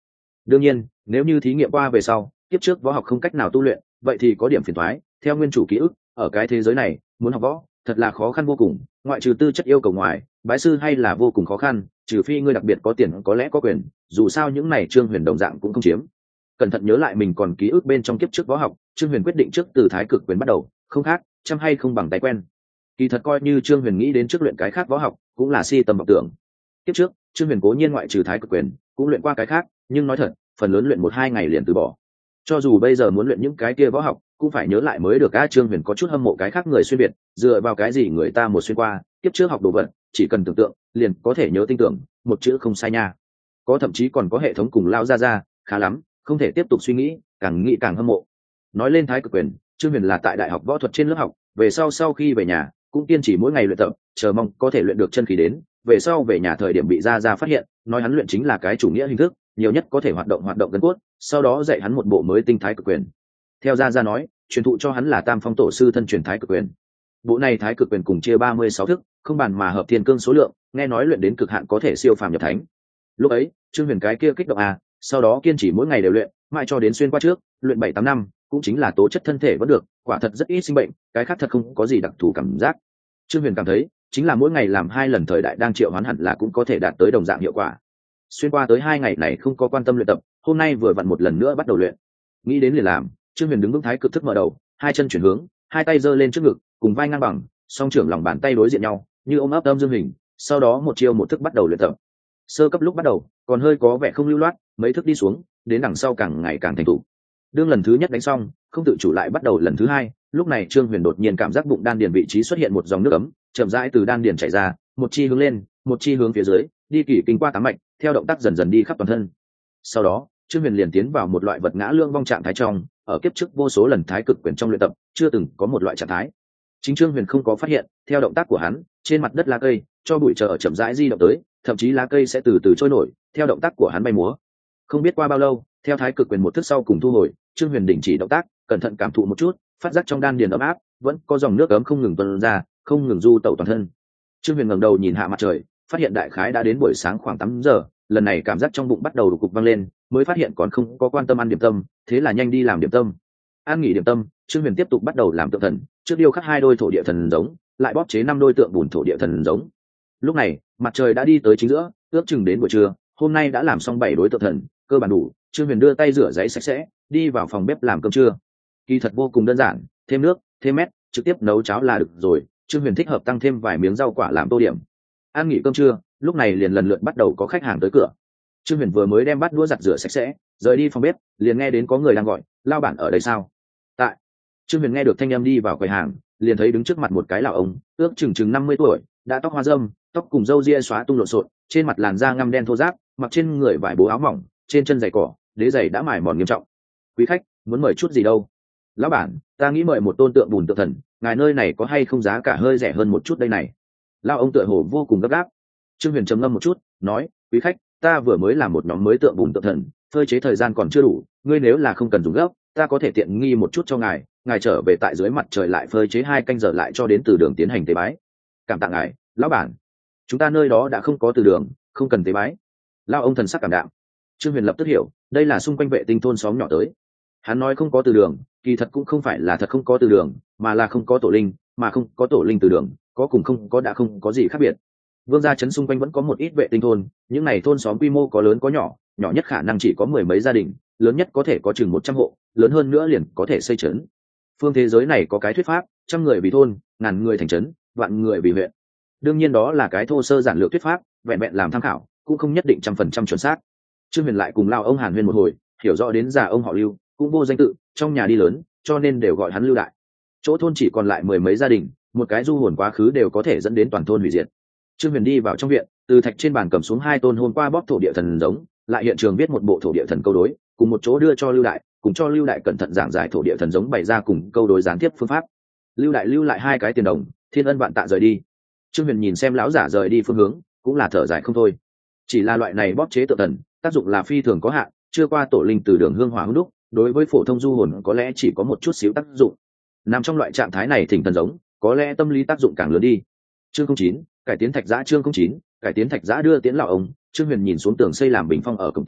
đương nhiên nếu như thí nghiệm qua về sau kiếp trước võ học không cách nào tu luyện vậy thì có điểm phiền toái. Theo nguyên chủ ký ức, ở cái thế giới này muốn học võ thật là khó khăn vô cùng, ngoại trừ tư chất yêu cầu ngoài, bái sư hay là vô cùng khó khăn, trừ phi ngươi đặc biệt có tiền có lẽ có quyền, dù sao những này Trương Huyền đồng dạng cũng không chiếm. Cẩn thận nhớ lại mình còn ký ức bên trong kiếp trước võ học, Trương Huyền quyết định trước từ thái cực quyền bắt đầu, không khác chăm hay không bằng tay quen. Kỳ thật coi như Trương Huyền nghĩ đến trước luyện cái khác võ học cũng là si tầm vọng tưởng. Kiếp trước Trương Huyền cố nhiên ngoại trừ thái cực quyền cũng luyện qua cái khác, nhưng nói thật phần lớn luyện một hai ngày liền từ bỏ. Cho dù bây giờ muốn luyện những cái kia võ học cũng phải nhớ lại mới được. A Trương Huyền có chút hâm mộ cái khác người xuyên việt, dựa vào cái gì người ta một xuyên qua kiếp trước học đồ vật chỉ cần tưởng tượng liền có thể nhớ tinh tưởng, một chữ không sai nha. Có thậm chí còn có hệ thống cùng lao ra ra, khá lắm, không thể tiếp tục suy nghĩ, càng nghĩ càng hâm mộ. Nói lên thái cực quyền, Trương Huyền là tại đại học võ thuật trên lớp học, về sau sau khi về nhà cũng kiên trì mỗi ngày luyện tập, chờ mong có thể luyện được chân khí đến. Về sau về nhà thời điểm bị ra ra phát hiện, nói hắn luyện chính là cái chủ nghĩa hình thức, nhiều nhất có thể hoạt động hoạt động gân cốt, sau đó dạy hắn một bộ mới tinh thái cực quyền. Theo ra ra nói, truyền thụ cho hắn là Tam Phong tổ sư thân truyền thái cực quyền. Bộ này thái cực quyền cùng chia ba mươi sáu thức, không bàn mà hợp thiên cương số lượng, nghe nói luyện đến cực hạn có thể siêu phàm nhập thánh. Lúc ấy Trương Huyền cái kia kích động à, sau đó kiên trì mỗi ngày đều luyện, mãi cho đến xuyên qua trước luyện bảy tám năm, cũng chính là tố chất thân thể vẫn được, quả thật rất ít sinh bệnh, cái khác thật không có gì đặc thù cảm giác. Trương Huyền cảm thấy chính là mỗi ngày làm hai lần thời đại đang triệu hoán hẳn là cũng có thể đạt tới đồng dạng hiệu quả. Xuyên qua tới hai ngày này không có quan tâm luyện tập, hôm nay vừa vặn một lần nữa bắt đầu luyện. Nghĩ đến liền làm, Trương Huyền đứng vững thái cực thức mở đầu, hai chân chuyển hướng, hai tay giơ lên trước ngực, cùng vai ngang bằng, song trưởng lòng bàn tay đối diện nhau, như ôm ấp âm dương hình, sau đó một chiêu một thức bắt đầu luyện tập. Sơ cấp lúc bắt đầu còn hơi có vẻ không lưu loát, mấy thức đi xuống, đến đằng sau càng ngày càng thành thục. Đương lần thứ nhất đánh xong, không tự chủ lại bắt đầu lần thứ hai, lúc này Trương Huyền đột nhiên cảm giác bụng đan điền vị trí xuất hiện một dòng nước ấm, chậm rãi từ đan điền chảy ra, một chi hướng lên, một chi hướng phía dưới, đi kỳ kinh qua tám mạch, theo động tác dần dần đi khắp toàn thân. Sau đó Trương Huyền liền tiến vào một loại vật ngã lương vong trạng thái trong, ở kiếp trước vô số lần thái cực quyền trong luyện tập chưa từng có một loại trạng thái. Chính Trương Huyền không có phát hiện, theo động tác của hắn, trên mặt đất lá cây cho bụi chờ ở chậm rãi di động tới, thậm chí lá cây sẽ từ từ trôi nổi, theo động tác của hắn bay múa. Không biết qua bao lâu, theo thái cực quyền một thức sau cùng thu hồi, Trương Huyền đình chỉ động tác, cẩn thận cảm thụ một chút, phát giác trong đan điền ấm áp, vẫn có dòng nước ấm không ngừng tuôn ra, không ngừng du tẩu toàn thân. Trương Huyền ngẩng đầu nhìn hạ mặt trời, phát hiện đại khái đã đến buổi sáng khoảng tám giờ, lần này cảm giác trong bụng bắt đầu đục cục văng lên, mới phát hiện còn không có quan tâm ăn điểm tâm, thế là nhanh đi làm điểm tâm. Ăn nghỉ điểm tâm, Trương Huyền tiếp tục bắt đầu làm tượng thần, trước điêu khắc hai đôi thổ địa thần giống, lại bóp chế năm đôi tượng bùn thổ địa thần giống. Lúc này mặt trời đã đi tới chính giữa, ước chừng đến buổi trưa, hôm nay đã làm xong bảy đối tượng thần, cơ bản đủ. Trương Huyền đưa tay rửa giấy sạch sẽ, đi vào phòng bếp làm cơm trưa. Kỳ thật vô cùng đơn giản, thêm nước, thêm mét, trực tiếp nấu cháo là được rồi. Trương Huyền thích hợp tăng thêm vài miếng rau quả làm tô điểm. Ăn nghỉ cơm trưa, lúc này liền lần lượt bắt đầu có khách hàng tới cửa. Trương Huyền vừa mới đem bát đũa giặt rửa sạch sẽ, rời đi phòng bếp, liền nghe đến có người đang gọi, lao bản ở đây sao? Tại. Trương Huyền nghe được thanh âm đi vào quầy hàng, liền thấy đứng trước mặt một cái lão ông, ước chừng chừng năm mươi tuổi, đã tóc hoa râm, tóc cùng râu ria xóa tung lộn xộn, trên mặt làn da ngăm đen thô ráp, mặc trên người vải bố áo mỏng, trên chân giày cỏ, đế giày đã mài mòn nghiêm trọng. Quý khách muốn mời chút gì đâu? Lão bản, ta nghĩ mời một tôn tượng bùn tượng thần, ngài nơi này có hay không giá cả hơi rẻ hơn một chút đây này? Lão ông tựa hồ vô cùng gấp gáp. Trương Huyền trầm ngâm một chút, nói, quý khách, ta vừa mới làm một nhóm mới tượng bùn tượng thần, phơi chế thời gian còn chưa đủ, ngươi nếu là không cần dùng gấp, ta có thể tiện nghi một chút cho ngài, ngài trở về tại dưới mặt trời lại phơi chế hai canh giờ lại cho đến từ đường tiến hành tế bái. Cảm tạ ngài, lão bản. Chúng ta nơi đó đã không có từ đường, không cần tế bái. Lão ông thần sắc cảm đạm. Trương Huyền lập tức hiểu, đây là xung quanh vệ tinh thôn xóm nhỏ tới. Hắn nói không có từ đường, kỳ thật cũng không phải là thật không có từ đường, mà là không có tổ linh, mà không có tổ linh từ đường, có cùng không có đã không có gì khác biệt. Vương gia trấn xung quanh vẫn có một ít vệ tinh thôn, những này thôn xóm quy mô có lớn có nhỏ, nhỏ nhất khả năng chỉ có mười mấy gia đình, lớn nhất có thể có chừng một trăm hộ, lớn hơn nữa liền có thể xây trấn. Phương thế giới này có cái thuyết pháp, trăm người vì thôn, ngàn người thành trấn, vạn người vì huyện. Đương nhiên đó là cái thô sơ giản lược thuyết pháp, vẹn vẹn làm tham khảo, cũng không nhất định trăm phần trăm chuẩn xác. Trương Huyền lại cùng lao ông Hàn Huyên một hồi, hiểu rõ đến già ông họ Lưu, cũng vô danh tự, trong nhà đi lớn, cho nên đều gọi hắn Lưu đại. Chỗ thôn chỉ còn lại mười mấy gia đình, một cái du hồn quá khứ đều có thể dẫn đến toàn thôn hủy diệt. Trương Huyền đi vào trong viện, từ thạch trên bàn cầm xuống hai tôn hôm qua bóp thổ địa thần giống, lại hiện trường viết một bộ thổ địa thần câu đối, cùng một chỗ đưa cho Lưu đại, cùng cho Lưu đại cẩn thận giảng giải thổ địa thần giống bày ra cùng câu đối gián tiếp phương pháp. Lưu đại lưu lại hai cái tiền đồng, thiên ân vạn tạ rời đi. Trương Huyền nhìn xem lão giả rời đi phương hướng, cũng là thở dài không thôi. Chỉ là loại này bóp chế tự thần, tác dụng là phi thường có hạn, chưa qua tổ linh từ đường hương hỏa hữu đúc, đối với phổ thông du hồn có lẽ chỉ có một chút xíu tác dụng. Nằm trong loại trạng thái này thỉnh thần giống, có lẽ tâm lý tác dụng càng lớn đi. Chương không chín, cải tiến thạch giã chương không chín, cải tiến thạch giã đưa tiến lão ông. Trương Huyền nhìn xuống tường xây làm bình phong ở cổng tường,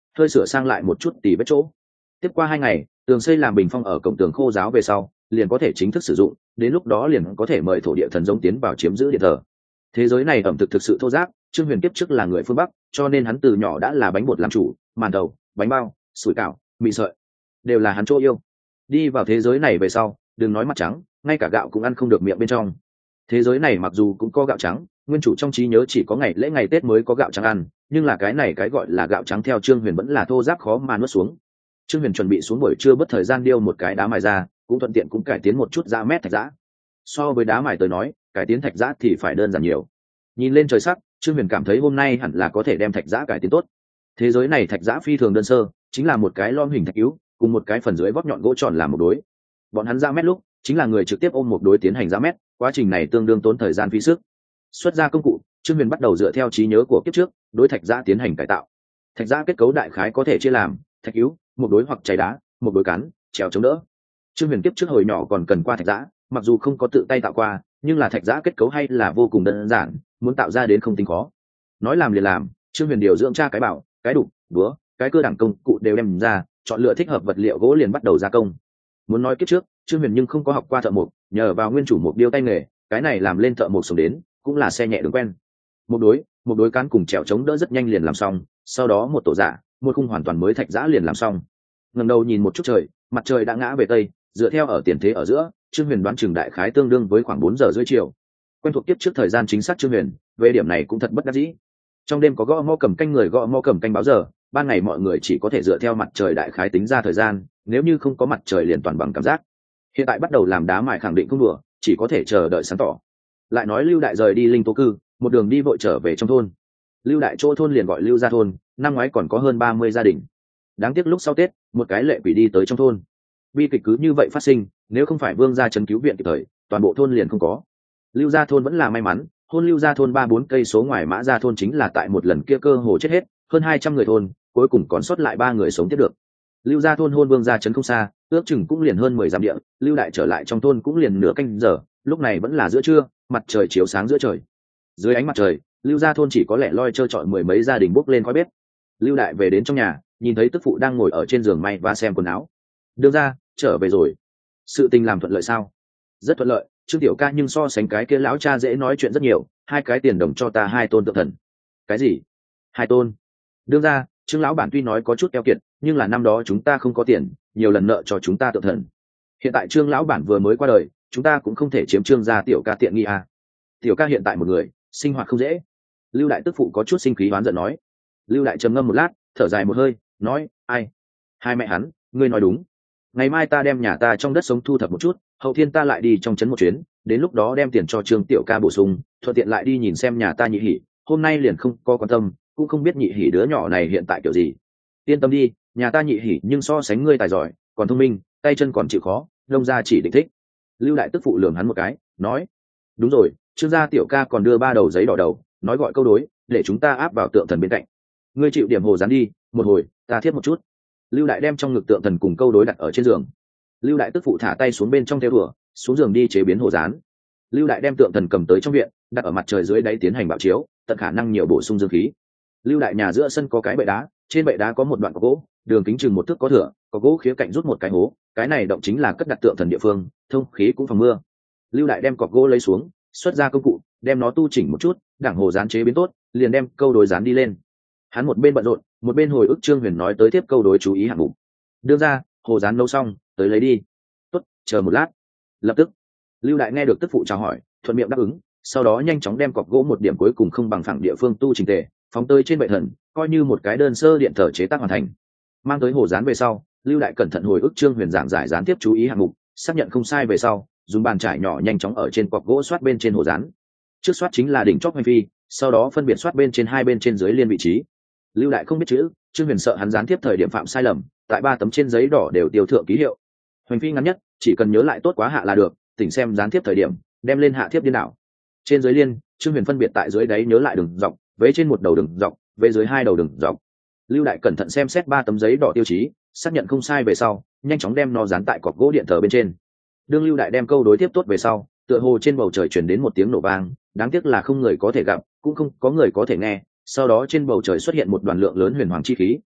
hơi sửa sang lại một chút tỉ vết chỗ. Tiếp qua hai ngày, tường xây làm bình phong ở cổng tường khô giáo về sau liền có thể chính thức sử dụng, đến lúc đó liền có thể mời thổ địa thần giống tiến vào chiếm giữ điện thờ. Thế giới này ẩm thực thực sự thô ráp, Trương Huyền kiếp trước là người phương Bắc, cho nên hắn từ nhỏ đã là bánh bột làm chủ, màn đầu, bánh bao, sủi cảo, mì sợi, đều là hắn chỗ yêu. Đi vào thế giới này về sau, đừng nói mặt trắng, ngay cả gạo cũng ăn không được miệng bên trong. Thế giới này mặc dù cũng có gạo trắng, nguyên chủ trong trí nhớ chỉ có ngày lễ ngày Tết mới có gạo trắng ăn, nhưng là cái này cái gọi là gạo trắng theo Trương Huyền vẫn là thô ráp khó mà nuốt xuống. Trương Huyền chuẩn bị xuống buổi trưa bất thời gian điêu một cái đá mài ra, cũng thuận tiện cũng cải tiến một chút da mét thạch giã. So với đá mài tới nói, cải tiến thạch giã thì phải đơn giản nhiều. Nhìn lên trời sắc, Trương Huyền cảm thấy hôm nay hẳn là có thể đem thạch giã cải tiến tốt. Thế giới này thạch giã phi thường đơn sơ, chính là một cái lom hình thạch cứu cùng một cái phần dưới vót nhọn gỗ tròn làm một đối. Bọn hắn ra mét lúc chính là người trực tiếp ôm một đối tiến hành ra mét, quá trình này tương đương tốn thời gian phí sức. Xuất ra công cụ, Trương Huyền bắt đầu dựa theo trí nhớ của kiếp trước đối thạch giã tiến hành cải tạo. Thạch giã kết cấu đại khái có thể chia làm thạch cứu, một đối hoặc cháy đá, một đối cán, trèo chống đỡ. Trương Huyền kiếp trước hồi nhỏ còn cần qua thạch giã, mặc dù không có tự tay tạo qua, nhưng là thạch giã kết cấu hay là vô cùng đơn giản, muốn tạo ra đến không tính khó. Nói làm liền làm, Trương Huyền điều dưỡng tra cái bảo, cái đục, búa, cái cơ đẳng công cụ đều đem ra, chọn lựa thích hợp vật liệu gỗ liền bắt đầu gia công. Muốn nói kiếp trước, Trương Huyền nhưng không có học qua thợ mộc, nhờ vào nguyên chủ mộc điêu tay nghề, cái này làm lên thợ mộc sống đến, cũng là xe nhẹ đường quen. Một đối, một đối cán cùng trèo chống đỡ rất nhanh liền làm xong, sau đó một tổ giả, một khung hoàn toàn mới thạch giã liền làm xong. Ngẩng đầu nhìn một chút trời, mặt trời đã ngã về tây, dựa theo ở tiền thế ở giữa, Trương Huyền đoán chừng đại khái tương đương với khoảng bốn giờ rưỡi chiều. Quen thuộc tiếp trước thời gian chính xác Trương Huyền, về điểm này cũng thật bất đắc dĩ. Trong đêm có gõ mõ cầm canh người gõ mõ cầm canh báo giờ, ban ngày mọi người chỉ có thể dựa theo mặt trời đại khái tính ra thời gian, nếu như không có mặt trời liền toàn bằng cảm giác. Hiện tại bắt đầu làm đá mài khẳng định không đùa, chỉ có thể chờ đợi sáng tỏ. Lại nói Lưu Đại rời đi Linh Tố cư, một đường đi vội trở về trong thôn. Lưu Đại chỗ thôn liền gọi Lưu gia thôn, năm ngoái còn có hơn ba mươi gia đình. Đáng tiếc lúc sau Tết, một cái lệ quỷ đi tới trong thôn. Bi kịch cứ như vậy phát sinh, nếu không phải Vương gia trấn cứu viện kịp thời, toàn bộ thôn liền không có. Lưu gia thôn vẫn là may mắn, thôn Lưu gia thôn ba bốn cây số ngoài Mã gia thôn chính là tại một lần kia cơ hồ chết hết, hơn hai trăm người thôn, cuối cùng còn sót lại ba người sống tiếp được. Lưu gia thôn hôn Vương gia trấn không xa, ước chừng cũng liền hơn mười dặm địa, Lưu Đại trở lại trong thôn cũng liền nửa canh giờ, lúc này vẫn là giữa trưa, mặt trời chiếu sáng giữa trời. Dưới ánh mặt trời, Lưu gia thôn chỉ có lẻ loi trơ trọi mười mấy gia đình bốc lên khói bếp. Lưu Đại về đến trong nhà, nhìn thấy tức phụ đang ngồi ở trên giường may và xem quần áo. Đương ra, trở về rồi. Sự tình làm thuận lợi sao? Rất thuận lợi, Trương Tiểu Ca nhưng so sánh cái kia lão cha dễ nói chuyện rất nhiều, hai cái tiền đồng cho ta hai tôn tượng thần. Cái gì? Hai tôn? Đương ra, Trương lão bản tuy nói có chút keo kiệt, nhưng là năm đó chúng ta không có tiền, nhiều lần nợ cho chúng ta tượng thần. Hiện tại Trương lão bản vừa mới qua đời, chúng ta cũng không thể chiếm Trương gia Tiểu Ca tiện nghi à. Tiểu Ca hiện tại một người, sinh hoạt không dễ. Lưu Đại tức phụ có chút sinh khí oán giận nói. Lưu Đại trầm ngâm một lát, thở dài một hơi, nói, ai? Hai mẹ hắn, ngươi nói đúng. Ngày mai ta đem nhà ta trong đất sống thu thập một chút, hậu thiên ta lại đi trong trấn một chuyến, đến lúc đó đem tiền cho Trương Tiểu Ca bổ sung, thuận tiện lại đi nhìn xem nhà ta nhị hỉ, hôm nay liền không có quan tâm, cũng không biết nhị hỉ đứa nhỏ này hiện tại kiểu gì. Yên tâm đi, nhà ta nhị hỉ nhưng so sánh ngươi tài giỏi, còn thông minh, tay chân còn chịu khó, đông ra chỉ định thích. Lưu Đại tức phụ lườm hắn một cái, nói, đúng rồi, Trương gia Tiểu Ca còn đưa ba đầu giấy đỏ đầu, nói gọi câu đối, để chúng ta áp vào tượng thần bên cạnh. Ngươi chịu điểm hồ dán đi, một hồi ta thiết một chút. Lưu Đại đem trong ngực tượng thần cùng câu đối đặt ở trên giường. Lưu Đại tức phụ thả tay xuống bên trong theo đùa, xuống giường đi chế biến hồ dán. Lưu Đại đem tượng thần cầm tới trong viện, đặt ở mặt trời dưới đáy tiến hành bạo chiếu, tận khả năng nhiều bổ sung dương khí. Lưu Đại nhà giữa sân có cái bệ đá, trên bệ đá có một đoạn cọc gỗ, đường kính chừng một thước có thửa, có gỗ khía cạnh rút một cái hố, cái này động chính là cất đặt tượng thần địa phương, thông khí cũng phòng mưa. Lưu Đại đem cọc gỗ lấy xuống, xuất ra công cụ, đem nó tu chỉnh một chút, đảng hồ dán chế biến tốt, liền đem câu đối dán đi lên. Hắn một bên bận rộn, một bên hồi ức Trương Huyền nói tới tiếp câu đối chú ý hạng mục. Đưa ra, hồ dán nấu xong, tới lấy đi. Tốt, chờ một lát. Lập tức, Lưu Đại nghe được tức phụ chào hỏi, thuận miệng đáp ứng, sau đó nhanh chóng đem cọc gỗ một điểm cuối cùng không bằng phẳng địa phương tu chỉnh tề, phóng tới trên bệ thần, coi như một cái đơn sơ điện thờ chế tác hoàn thành. Mang tới hồ dán về sau, Lưu Đại cẩn thận hồi ức Trương Huyền giảng giải gián tiếp chú ý hạng mục, xác nhận không sai về sau, dùng bàn trải nhỏ nhanh chóng ở trên cọc gỗ xoát bên trên hồ dán. Trước xoát chính là đỉnh chóp hành phi, sau đó phân biệt xoát bên trên hai bên trên dưới liên vị trí. Lưu Đại không biết chữ, Trương Huyền sợ hắn gián tiếp thời điểm phạm sai lầm, tại ba tấm trên giấy đỏ đều tiêu thượng ký hiệu. Hoành phi ngắn nhất, chỉ cần nhớ lại tốt quá hạ là được, tỉnh xem gián tiếp thời điểm, đem lên hạ thiếp điên đảo. Trên dưới liên, Trương Huyền phân biệt tại dưới đáy nhớ lại đường dọc, vế trên một đầu đường dọc, vế dưới hai đầu đường dọc. Lưu Đại cẩn thận xem xét ba tấm giấy đỏ tiêu chí, xác nhận không sai về sau, nhanh chóng đem nó dán tại cọc gỗ điện thờ bên trên. Đương Lưu Đại đem câu đối tiếp tốt về sau, tựa hồ trên bầu trời truyền đến một tiếng nổ vang, đáng tiếc là không người có thể gặp, cũng không có người có thể nghe. Sau đó trên bầu trời xuất hiện một đoàn lượng lớn huyền hoàng chi khí,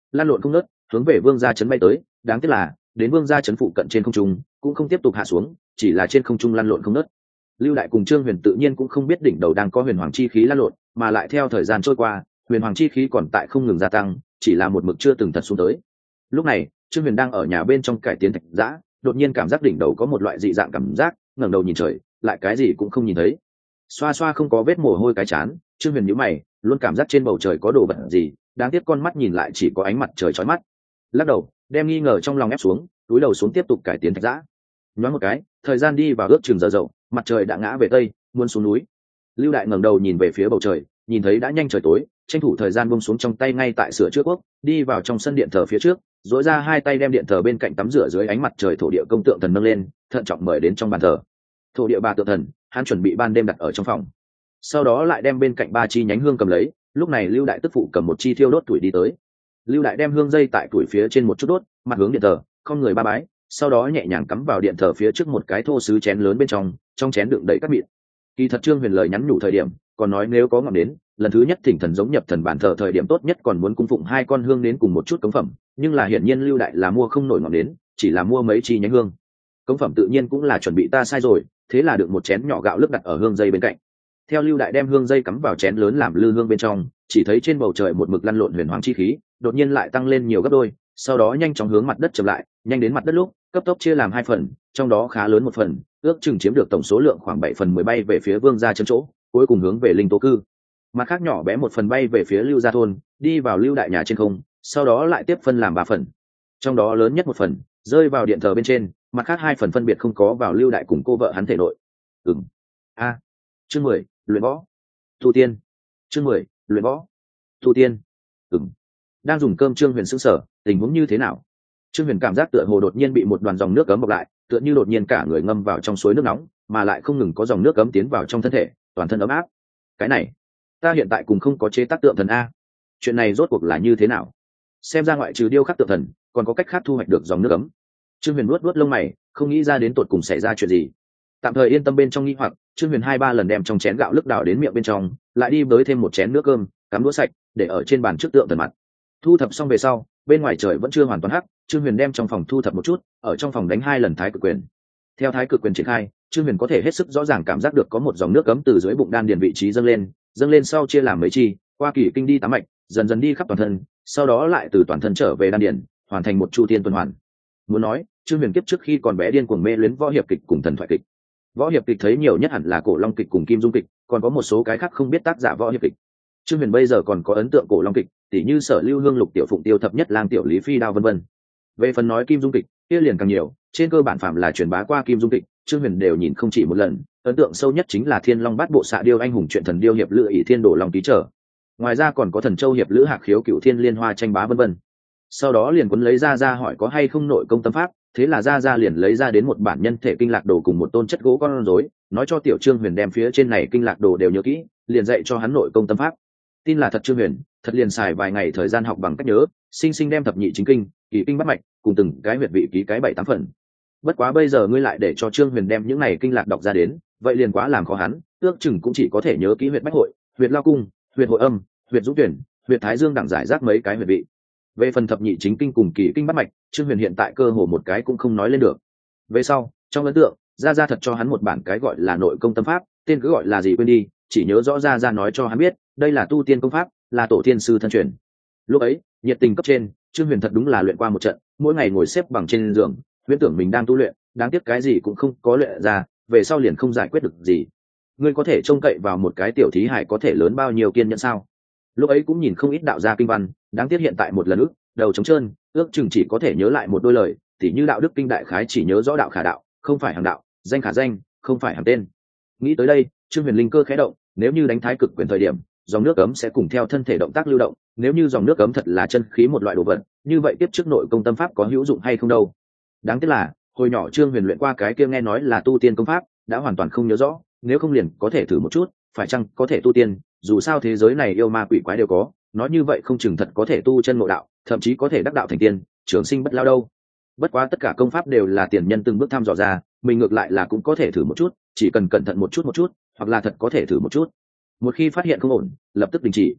lan lộn không nớt hướng về vương gia trấn bay tới. Đáng tiếc là đến vương gia trấn phụ cận trên không trung cũng không tiếp tục hạ xuống, chỉ là trên không trung lăn lộn không nớt. Lưu Đại cùng Trương Huyền tự nhiên cũng không biết đỉnh đầu đang có huyền hoàng chi khí lăn lộn, mà lại theo thời gian trôi qua huyền hoàng chi khí còn tại không ngừng gia tăng, chỉ là một mực chưa từng thật xuống tới. Lúc này Trương Huyền đang ở nhà bên trong cải tiến thạch giã, đột nhiên cảm giác đỉnh đầu có một loại dị dạng cảm giác, ngẩng đầu nhìn trời lại cái gì cũng không nhìn thấy. Xoa xoa không có vết mồ hôi cái chán, Trương Huyền nhíu mày, luôn cảm giác trên bầu trời có đồ vật gì, đáng tiếc con mắt nhìn lại chỉ có ánh mặt trời chói mắt. Lắc đầu đem nghi ngờ trong lòng ép xuống, túi đầu xuống tiếp tục cải tiến thạch giã. Nhoáng một cái thời gian đi vào ước chừng giờ dậu, mặt trời đã ngã về tây, muốn xuống núi. Lưu Đại ngẩng đầu nhìn về phía bầu trời, nhìn thấy đã nhanh trời tối, tranh thủ thời gian buông xuống trong tay ngay tại sửa chữa quốc, đi vào trong sân điện thờ phía trước, duỗi ra hai tay đem điện thờ bên cạnh tắm rửa dưới ánh mặt trời thổ địa công tượng thần nâng lên, thận trọng mời đến trong bàn thờ. Thổ địa bà tượng thần, hắn chuẩn bị ban đêm đặt ở trong phòng. Sau đó lại đem bên cạnh ba chi nhánh hương cầm lấy, lúc này Lưu Đại tức phụ cầm một chi thiêu đốt tuổi đi tới. Lưu Đại đem hương dây tại tuổi phía trên một chút đốt, mặt hướng điện thờ, không người ba bái, sau đó nhẹ nhàng cắm vào điện thờ phía trước một cái thô sứ chén lớn bên trong, trong chén đựng đầy các mịn. Kỳ thật Trương Huyền lời nhắn nhủ thời điểm còn nói nếu có ngọn đến lần thứ nhất thỉnh thần giống nhập thần bản thờ thời điểm tốt nhất còn muốn cung phụng hai con hương đến cùng một chút cống phẩm, nhưng là hiển nhiên Lưu Đại là mua không nổi ngọn đến, chỉ là mua mấy chi nhánh hương. Cống phẩm tự nhiên cũng là chuẩn bị ta sai rồi, thế là được một chén nhỏ gạo lức đặt ở hương dây bên cạnh. Theo Lưu Đại đem hương dây cắm vào chén lớn làm lư hương bên trong, chỉ thấy trên bầu trời một mực lăn lộn huyền hoàng chi khí đột nhiên lại tăng lên nhiều gấp đôi, sau đó nhanh chóng hướng mặt đất chậm lại, nhanh đến mặt đất lúc cấp tốc chia làm hai phần, trong đó khá lớn một phần ước chừng chiếm được tổng số lượng khoảng bảy phần mười bay về phía vương gia chân chỗ, cuối cùng hướng về linh tố cư. Mặt khác nhỏ bé một phần bay về phía Lưu gia thôn, đi vào Lưu Đại nhà trên không, sau đó lại tiếp phân làm ba phần. Trong đó lớn nhất một phần rơi vào điện thờ bên trên, mặt khác hai phần phân biệt không có vào Lưu Đại cùng cô vợ hắn thể nội. Ừm. A. À. Chương mười, luyện võ. Tu tiên. Chương mười, luyện võ. Tu tiên. Ừm. Đang dùng cơm Trương Huyền sững sờ, tình huống như thế nào? Trương Huyền cảm giác tựa hồ đột nhiên bị một đoàn dòng nước cấm bọc lại, tựa như đột nhiên cả người ngâm vào trong suối nước nóng, mà lại không ngừng có dòng nước cấm tiến vào trong thân thể, toàn thân ấm áp. Cái này, ta hiện tại cùng không có chế tác tượng thần a. Chuyện này rốt cuộc là như thế nào? Xem ra ngoại trừ điêu khắc tượng thần, còn có cách khác thu hoạch được dòng nước cấm. Trương Huyền nuốt nuốt lông mày, không nghĩ ra đến tột cùng xảy ra chuyện gì. Tạm thời yên tâm bên trong nghi hoặc, Trương Huyền hai ba lần đem trong chén gạo lức đảo đến miệng bên trong, lại đi bới thêm một chén nước cơm, cắm đũa sạch, để ở trên bàn trước tượng thần mặt. Thu thập xong về sau, bên ngoài trời vẫn chưa hoàn toàn hắc, Trương Huyền đem trong phòng thu thập một chút, ở trong phòng đánh hai lần thái cực quyền. Theo thái cực quyền triển khai, Trương Huyền có thể hết sức rõ ràng cảm giác được có một dòng nước cấm từ dưới bụng đan điền vị trí dâng lên, dâng lên sau chia làm mấy chi, qua kỳ kinh đi tám mạch, dần dần đi khắp toàn thân, sau đó lại từ toàn thân trở về đan điền, hoàn thành một chu tiên tuần hoàn. Muốn nói, Trương Huyền kiếp trước khi còn bé điên cuồng mê luyến võ hiệp kịch cùng thần thoại kịch. Võ hiệp kịch thấy nhiều nhất hẳn là cổ long kịch cùng kim dung kịch, còn có một số cái khác không biết tác giả võ hiệp kịch. Trương Huyền bây giờ còn có ấn tượng cổ long kịch, tỉ như Sở Lưu Hương, Lục Tiểu Phụng, Tiêu Thập Nhất Lang, Tiểu Lý Phi Đao vân vân. Về phần nói kim dung kịch, kia liền càng nhiều, trên cơ bản phạm là truyền bá qua kim dung kịch, Trương Huyền đều nhìn không chỉ một lần, ấn tượng sâu nhất chính là Thiên Long Bát Bộ Xạ Điêu Anh hùng truyện thần điêu hiệp lữ ỷ thiên đổ long ký trở. Ngoài ra còn có Thần Châu hiệp lữ Hạc Khiếu Cửu Thiên Liên Hoa tranh bá vân vân. Sau đó liền cuốn lấy ra ra hỏi có hay không nội công tâm pháp, thế là ra ra liền lấy ra đến một bản nhân thể kinh lạc đồ cùng một tôn chất gỗ con rối, nói cho tiểu Trương Huyền đem phía trên này kinh lạc đồ đều nhớ kỹ, liền dạy cho hắn nội công tâm pháp. Tin là thật Trương Huyền, thật liền xài vài ngày thời gian học bằng cách nhớ, sinh sinh đem thập nhị chính kinh, kỳ kinh bắt mạch, cùng từng cái huyệt vị ký cái bảy tám phần. Bất quá bây giờ ngươi lại để cho Trương Huyền đem những này kinh lạc đọc ra đến, vậy liền quá làm khó hắn, ước chừng cũng chỉ có thể nhớ kỹ huyệt bách hội, huyệt lao cung, huyệt hội âm, huyệt dũng tuyển, huyệt thái dương đẳng giải rác mấy cái huyệt vị. Về phần thập nhị chính kinh cùng kỳ kinh bắt mạch, Trương Huyền hiện tại cơ hồ một cái cũng không nói lên được. Về sau, trong ấn tượng, ra ra thật cho hắn một bản cái gọi là nội công tâm pháp, tên cứ gọi là gì quên đi, chỉ nhớ rõ ra ra nói cho hắn biết, đây là tu tiên công pháp, là tổ tiên sư thân truyền. Lúc ấy, nhiệt tình cấp trên, Trương Huyền thật đúng là luyện qua một trận, mỗi ngày ngồi xếp bằng trên giường, huyễn tưởng mình đang tu luyện, đáng tiếc cái gì cũng không có luyện ra, về sau liền không giải quyết được gì. Ngươi có thể trông cậy vào một cái tiểu thí hải có thể lớn bao nhiêu kiên nhẫn sao? Lúc ấy cũng nhìn không ít đạo gia kinh văn, đáng tiếc hiện tại một lần ức, đầu trống trơn, ước chừng chỉ có thể nhớ lại một đôi lời, tỉ như đạo đức kinh đại khái chỉ nhớ rõ đạo khả đạo, không phải hàng đạo, danh khả danh, không phải hàng tên. Nghĩ tới đây, Trương Huyền linh cơ khẽ động, nếu như đánh thái cực quyền thời điểm, dòng nước cấm sẽ cùng theo thân thể động tác lưu động, nếu như dòng nước cấm thật là chân khí một loại đồ vật, như vậy tiếp trước nội công tâm pháp có hữu dụng hay không đâu. Đáng tiếc là, hồi nhỏ Trương Huyền luyện qua cái kia nghe nói là tu tiên công pháp, đã hoàn toàn không nhớ rõ, nếu không liền có thể thử một chút, phải chăng có thể tu tiên, dù sao thế giới này yêu ma quỷ quái đều có, nói như vậy không chừng thật có thể tu chân ngộ đạo, thậm chí có thể đắc đạo thành tiên, trường sinh bất lao đâu. Bất quá tất cả công pháp đều là tiền nhân từng bước thăm dò ra, mình ngược lại là cũng có thể thử một chút, chỉ cần cẩn thận một chút một chút, hoặc là thật có thể thử một chút. Một khi phát hiện không ổn, lập tức đình chỉ.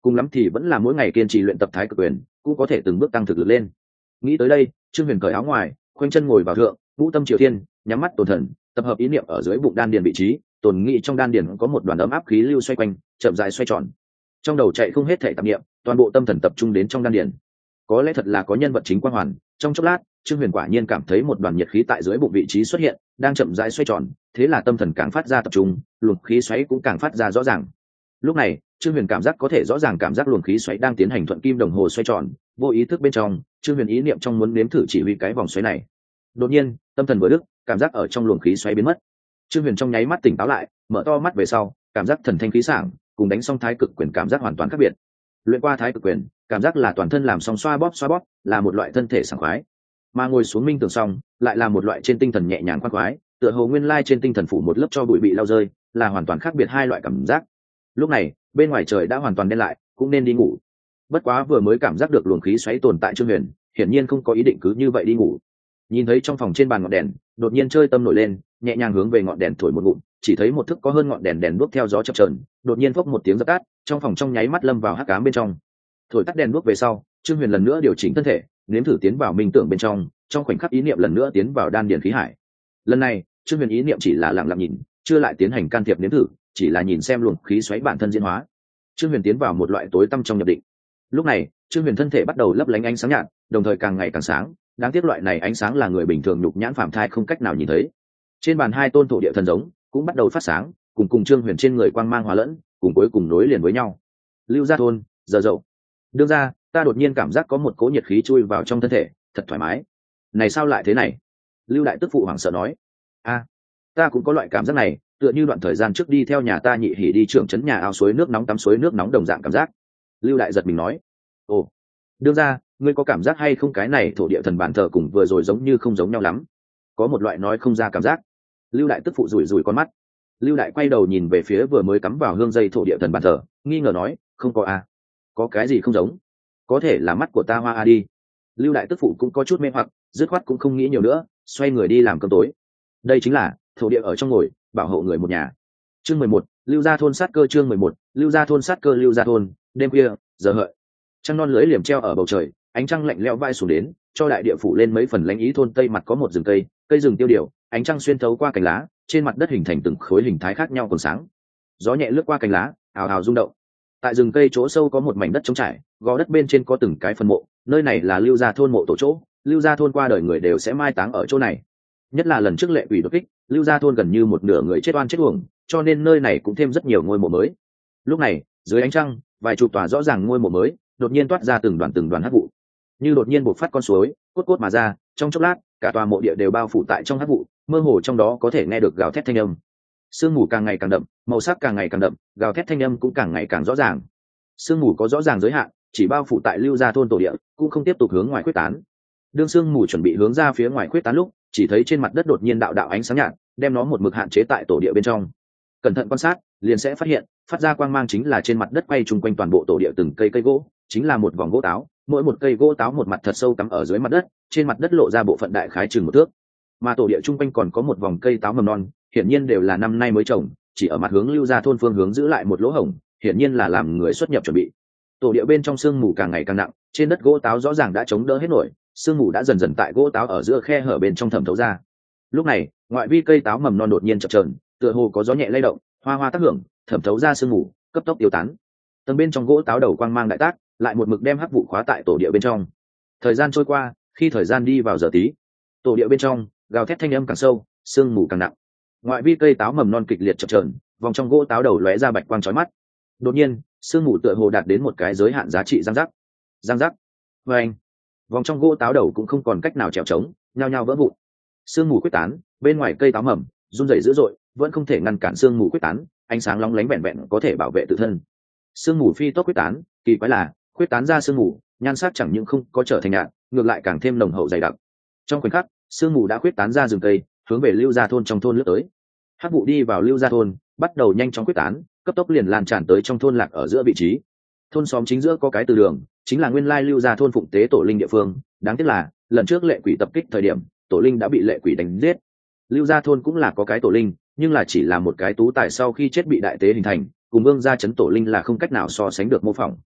cùng lắm thì vẫn là mỗi ngày kiên trì luyện tập thái cực quyền cũng có thể từng bước tăng thực lực lên. Nghĩ tới đây, Trương Huyền cởi áo ngoài, khoanh chân ngồi vào thượng, vũ tâm triều thiên, nhắm mắt tồn thần, tập hợp ý niệm ở dưới bụng đan điền vị trí, tồn nghĩ trong đan điền có một đoàn ấm áp khí lưu xoay quanh, chậm rãi xoay tròn. Trong đầu chạy không hết thể tạp niệm, toàn bộ tâm thần tập trung đến trong đan điền. Có lẽ thật là có nhân vật chính quang hoàn, trong chốc lát, Trương Huyền quả nhiên cảm thấy một đoàn nhiệt khí tại dưới bụng vị trí xuất hiện, đang chậm rãi xoay tròn, thế là tâm thần càng phát ra tập trung, luồng khí xoáy cũng càng phát ra rõ ràng. Lúc này, Trương Huyền cảm giác có thể rõ ràng cảm giác luồng khí xoáy đang tiến hành thuận kim đồng hồ xoay tròn, vô ý thức bên trong, Trương Huyền ý niệm trong muốn nếm thử chỉ huy cái vòng xoáy này. Đột nhiên, tâm thần vừa đứt, cảm giác ở trong luồng khí xoáy biến mất. Trương Huyền trong nháy mắt tỉnh táo lại, mở to mắt về sau, cảm giác thần thanh khí sảng, cùng đánh xong thái cực quyền cảm giác hoàn toàn khác biệt. Luyện qua thái cực quyền, cảm giác là toàn thân làm xong xoa bóp xoa bóp, là một loại thân thể sảng khoái. Mà ngồi xuống minh tưởng xong, lại là một loại trên tinh thần nhẹ nhàng khoan khoái, tựa hồ nguyên lai trên tinh thần phủ một lớp cho bụi bị lau rơi, là hoàn toàn khác biệt hai loại cảm giác. Lúc này, bên ngoài trời đã hoàn toàn đen lại, cũng nên đi ngủ. Bất quá vừa mới cảm giác được luồng khí xoáy tồn tại Trương Huyền, hiển nhiên không có ý định cứ như vậy đi ngủ. Nhìn thấy trong phòng trên bàn ngọn đèn, đột nhiên chơi tâm nổi lên, nhẹ nhàng hướng về ngọn đèn thổi một ngụm, chỉ thấy một thức có hơn ngọn đèn đèn đuốc theo gió chập chờn, đột nhiên phốc một tiếng dập tắt, trong phòng trong nháy mắt lâm vào hắc ám bên trong. Thổi tắt đèn đuốc về sau, Trương Huyền lần nữa điều chỉnh thân thể, nếm thử tiến vào minh tưởng bên trong, trong khoảnh khắc ý niệm lần nữa tiến vào đan điền khí hải. Lần này, Trương Huyền ý niệm chỉ là lặng lặng nhìn, chưa lại tiến hành can thiệp nếm thử, chỉ là nhìn xem luồng khí xoáy bản thân diễn hóa. Trương Huyền tiến vào một loại tối tăm trong nhập định. Lúc này, Trương Huyền thân thể bắt đầu lấp lánh ánh sáng nhạt, đồng thời càng ngày càng sáng, đáng tiếc loại này ánh sáng là người bình thường nhục nhãn phàm thai không cách nào nhìn thấy. Trên bàn hai tôn thổ địa thần giống cũng bắt đầu phát sáng, cùng cùng Trương Huyền trên người quang mang hòa lẫn, cùng cuối cùng nối liền với nhau. Lưu Gia Thôn, giờ dậu. Đương ra, ta đột nhiên cảm giác có một cỗ nhiệt khí chui vào trong thân thể, thật thoải mái. Này sao lại thế này? Lưu đại tức phụ hoảng sợ nói. A, ta cũng có loại cảm giác này, tựa như đoạn thời gian trước đi theo nhà ta nhị hỉ đi trưởng trấn nhà ao suối nước nóng tắm suối nước nóng đồng dạng cảm giác. Lưu đại giật mình nói. Ồ, đương ra, ngươi có cảm giác hay không cái này thổ địa thần bàn thờ cùng vừa rồi giống như không giống nhau lắm? Có một loại nói không ra cảm giác. Lưu đại tức phụ rủi rủi con mắt. Lưu đại quay đầu nhìn về phía vừa mới cắm vào hương dây thổ địa thần bàn thờ, nghi ngờ nói, không có a, có cái gì không giống? Có thể là mắt của ta hoa a đi. Lưu đại tức phụ cũng có chút mê hoặc, dứt khoát cũng không nghĩ nhiều nữa, xoay người đi làm cơm tối. Đây chính là thổ địa ở trong ngồi, bảo hộ người một nhà. Chương mười một, Lưu Gia Thôn sát cơ. Chương mười một, Lưu Gia Thôn sát cơ. Lưu Gia Thôn, đêm khuya, giờ hợi, trăng non lưới liềm treo ở bầu trời, ánh trăng lạnh lẽo vai xuống đến, cho đại địa phủ lên mấy phần lãnh ý. Thôn tây mặt có một rừng cây, cây rừng tiêu điều, ánh trăng xuyên thấu qua cành lá, trên mặt đất hình thành từng khối hình thái khác nhau còn sáng. Gió nhẹ lướt qua cành lá, ào ào rung động. Tại rừng cây chỗ sâu có một mảnh đất trống trải, gò đất bên trên có từng cái phần mộ, nơi này là Lưu Gia Thôn mộ tổ chỗ, Lưu Gia Thôn qua đời người đều sẽ mai táng ở chỗ này. Nhất là lần trước lệ quỷ đột kích, Lưu Gia Thôn gần như một nửa người chết oan chết uổng, cho nên nơi này cũng thêm rất nhiều ngôi mộ mới. Lúc này, dưới ánh trăng, vài chục tòa rõ ràng ngôi mộ mới đột nhiên toát ra từng đoàn từng đoàn hắc vụ, như đột nhiên bộc phát con suối, cốt cốt mà ra, trong chốc lát, cả tòa mộ địa đều bao phủ tại trong hắc vụ, mơ hồ trong đó có thể nghe được gào thét thanh âm. Sương mù càng ngày càng đậm, màu sắc càng ngày càng đậm, gào thét thanh âm cũng càng ngày càng rõ ràng. Sương mù có rõ ràng giới hạn, chỉ bao phủ tại Lưu Gia Thôn tổ địa, cũng không tiếp tục hướng ngoài quyết tán. Đương sương mù chuẩn bị hướng ra phía ngoài quyết tán lúc, chỉ thấy trên mặt đất đột nhiên đạo đạo ánh sáng nhạt, đem nó một mực hạn chế tại tổ địa bên trong. Cẩn thận quan sát, liền sẽ phát hiện, phát ra quang mang chính là trên mặt đất quay chung quanh toàn bộ tổ địa từng cây cây gỗ, chính là một vòng gỗ táo, mỗi một cây gỗ táo một mặt thật sâu cắm ở dưới mặt đất, trên mặt đất lộ ra bộ phận đại khái chừng một thước. Mà tổ địa chung quanh còn có một vòng cây táo mầm non, hiển nhiên đều là năm nay mới trồng, chỉ ở mặt hướng Lưu Gia Thôn phương hướng giữ lại một lỗ hổng, hiển nhiên là làm người xuất nhập chuẩn bị. Tổ địa bên trong sương mù càng ngày càng nặng, trên đất gỗ táo rõ ràng đã chống đỡ hết nổi, sương mù đã dần dần tại gỗ táo ở giữa khe hở bên trong thẩm thấu ra. Lúc này, ngoại vi cây táo mầm non đột nhiên chập chờn, tựa hồ có gió nhẹ lay động, hoa hoa tác hưởng, thẩm thấu ra sương mù, cấp tốc tiêu tán. Tầng bên trong gỗ táo đầu quang mang đại tác, lại một mực đem hắc vụ khóa tại tổ địa bên trong. Thời gian trôi qua, khi thời gian đi vào giờ tí, tổ địa bên trong gào thét thanh âm càng sâu, sương mù càng nặng. Ngoại vi cây táo mầm non kịch liệt chập chờn, vòng trong gỗ táo đầu lóe ra bạch quang chói mắt. Đột nhiên, sương mù tựa hồ đạt đến một cái giới hạn giá trị răng rắc. Răng rắc. Và anh, vòng trong gỗ táo đầu cũng không còn cách nào trèo trống, nhao nhao vỡ vụn. Sương mù quyết tán, bên ngoài cây táo mầm run rẩy dữ dội, vẫn không thể ngăn cản sương mù quyết tán, ánh sáng long lánh vẹn vẹn có thể bảo vệ tự thân. Sương mù phi tốc quyết tán, kỳ quái là, quyết tán ra sương mù, nhan sắc chẳng những không có trở thành nhạt, ngược lại càng thêm nồng hậu dày đặc. Trong khoảnh khắc, sương mù đã quyết tán ra rừng cây, hướng về Lưu Gia Thôn trong thôn lướt tới. Hắc vụ đi vào Lưu Gia Thôn, bắt đầu nhanh chóng quyết tán, cấp tốc liền lan tràn tới trong thôn lạc ở giữa vị trí. Thôn xóm chính giữa có cái từ đường, chính là nguyên lai Lưu Gia Thôn phụng tế tổ linh địa phương, đáng tiếc là lần trước lệ quỷ tập kích thời điểm, tổ linh đã bị lệ quỷ đánh giết. Lưu Gia Thôn cũng là có cái tổ linh, nhưng là chỉ là một cái tú tài sau khi chết bị đại tế hình thành, cùng Vương gia trấn tổ linh là không cách nào so sánh được mô phỏng.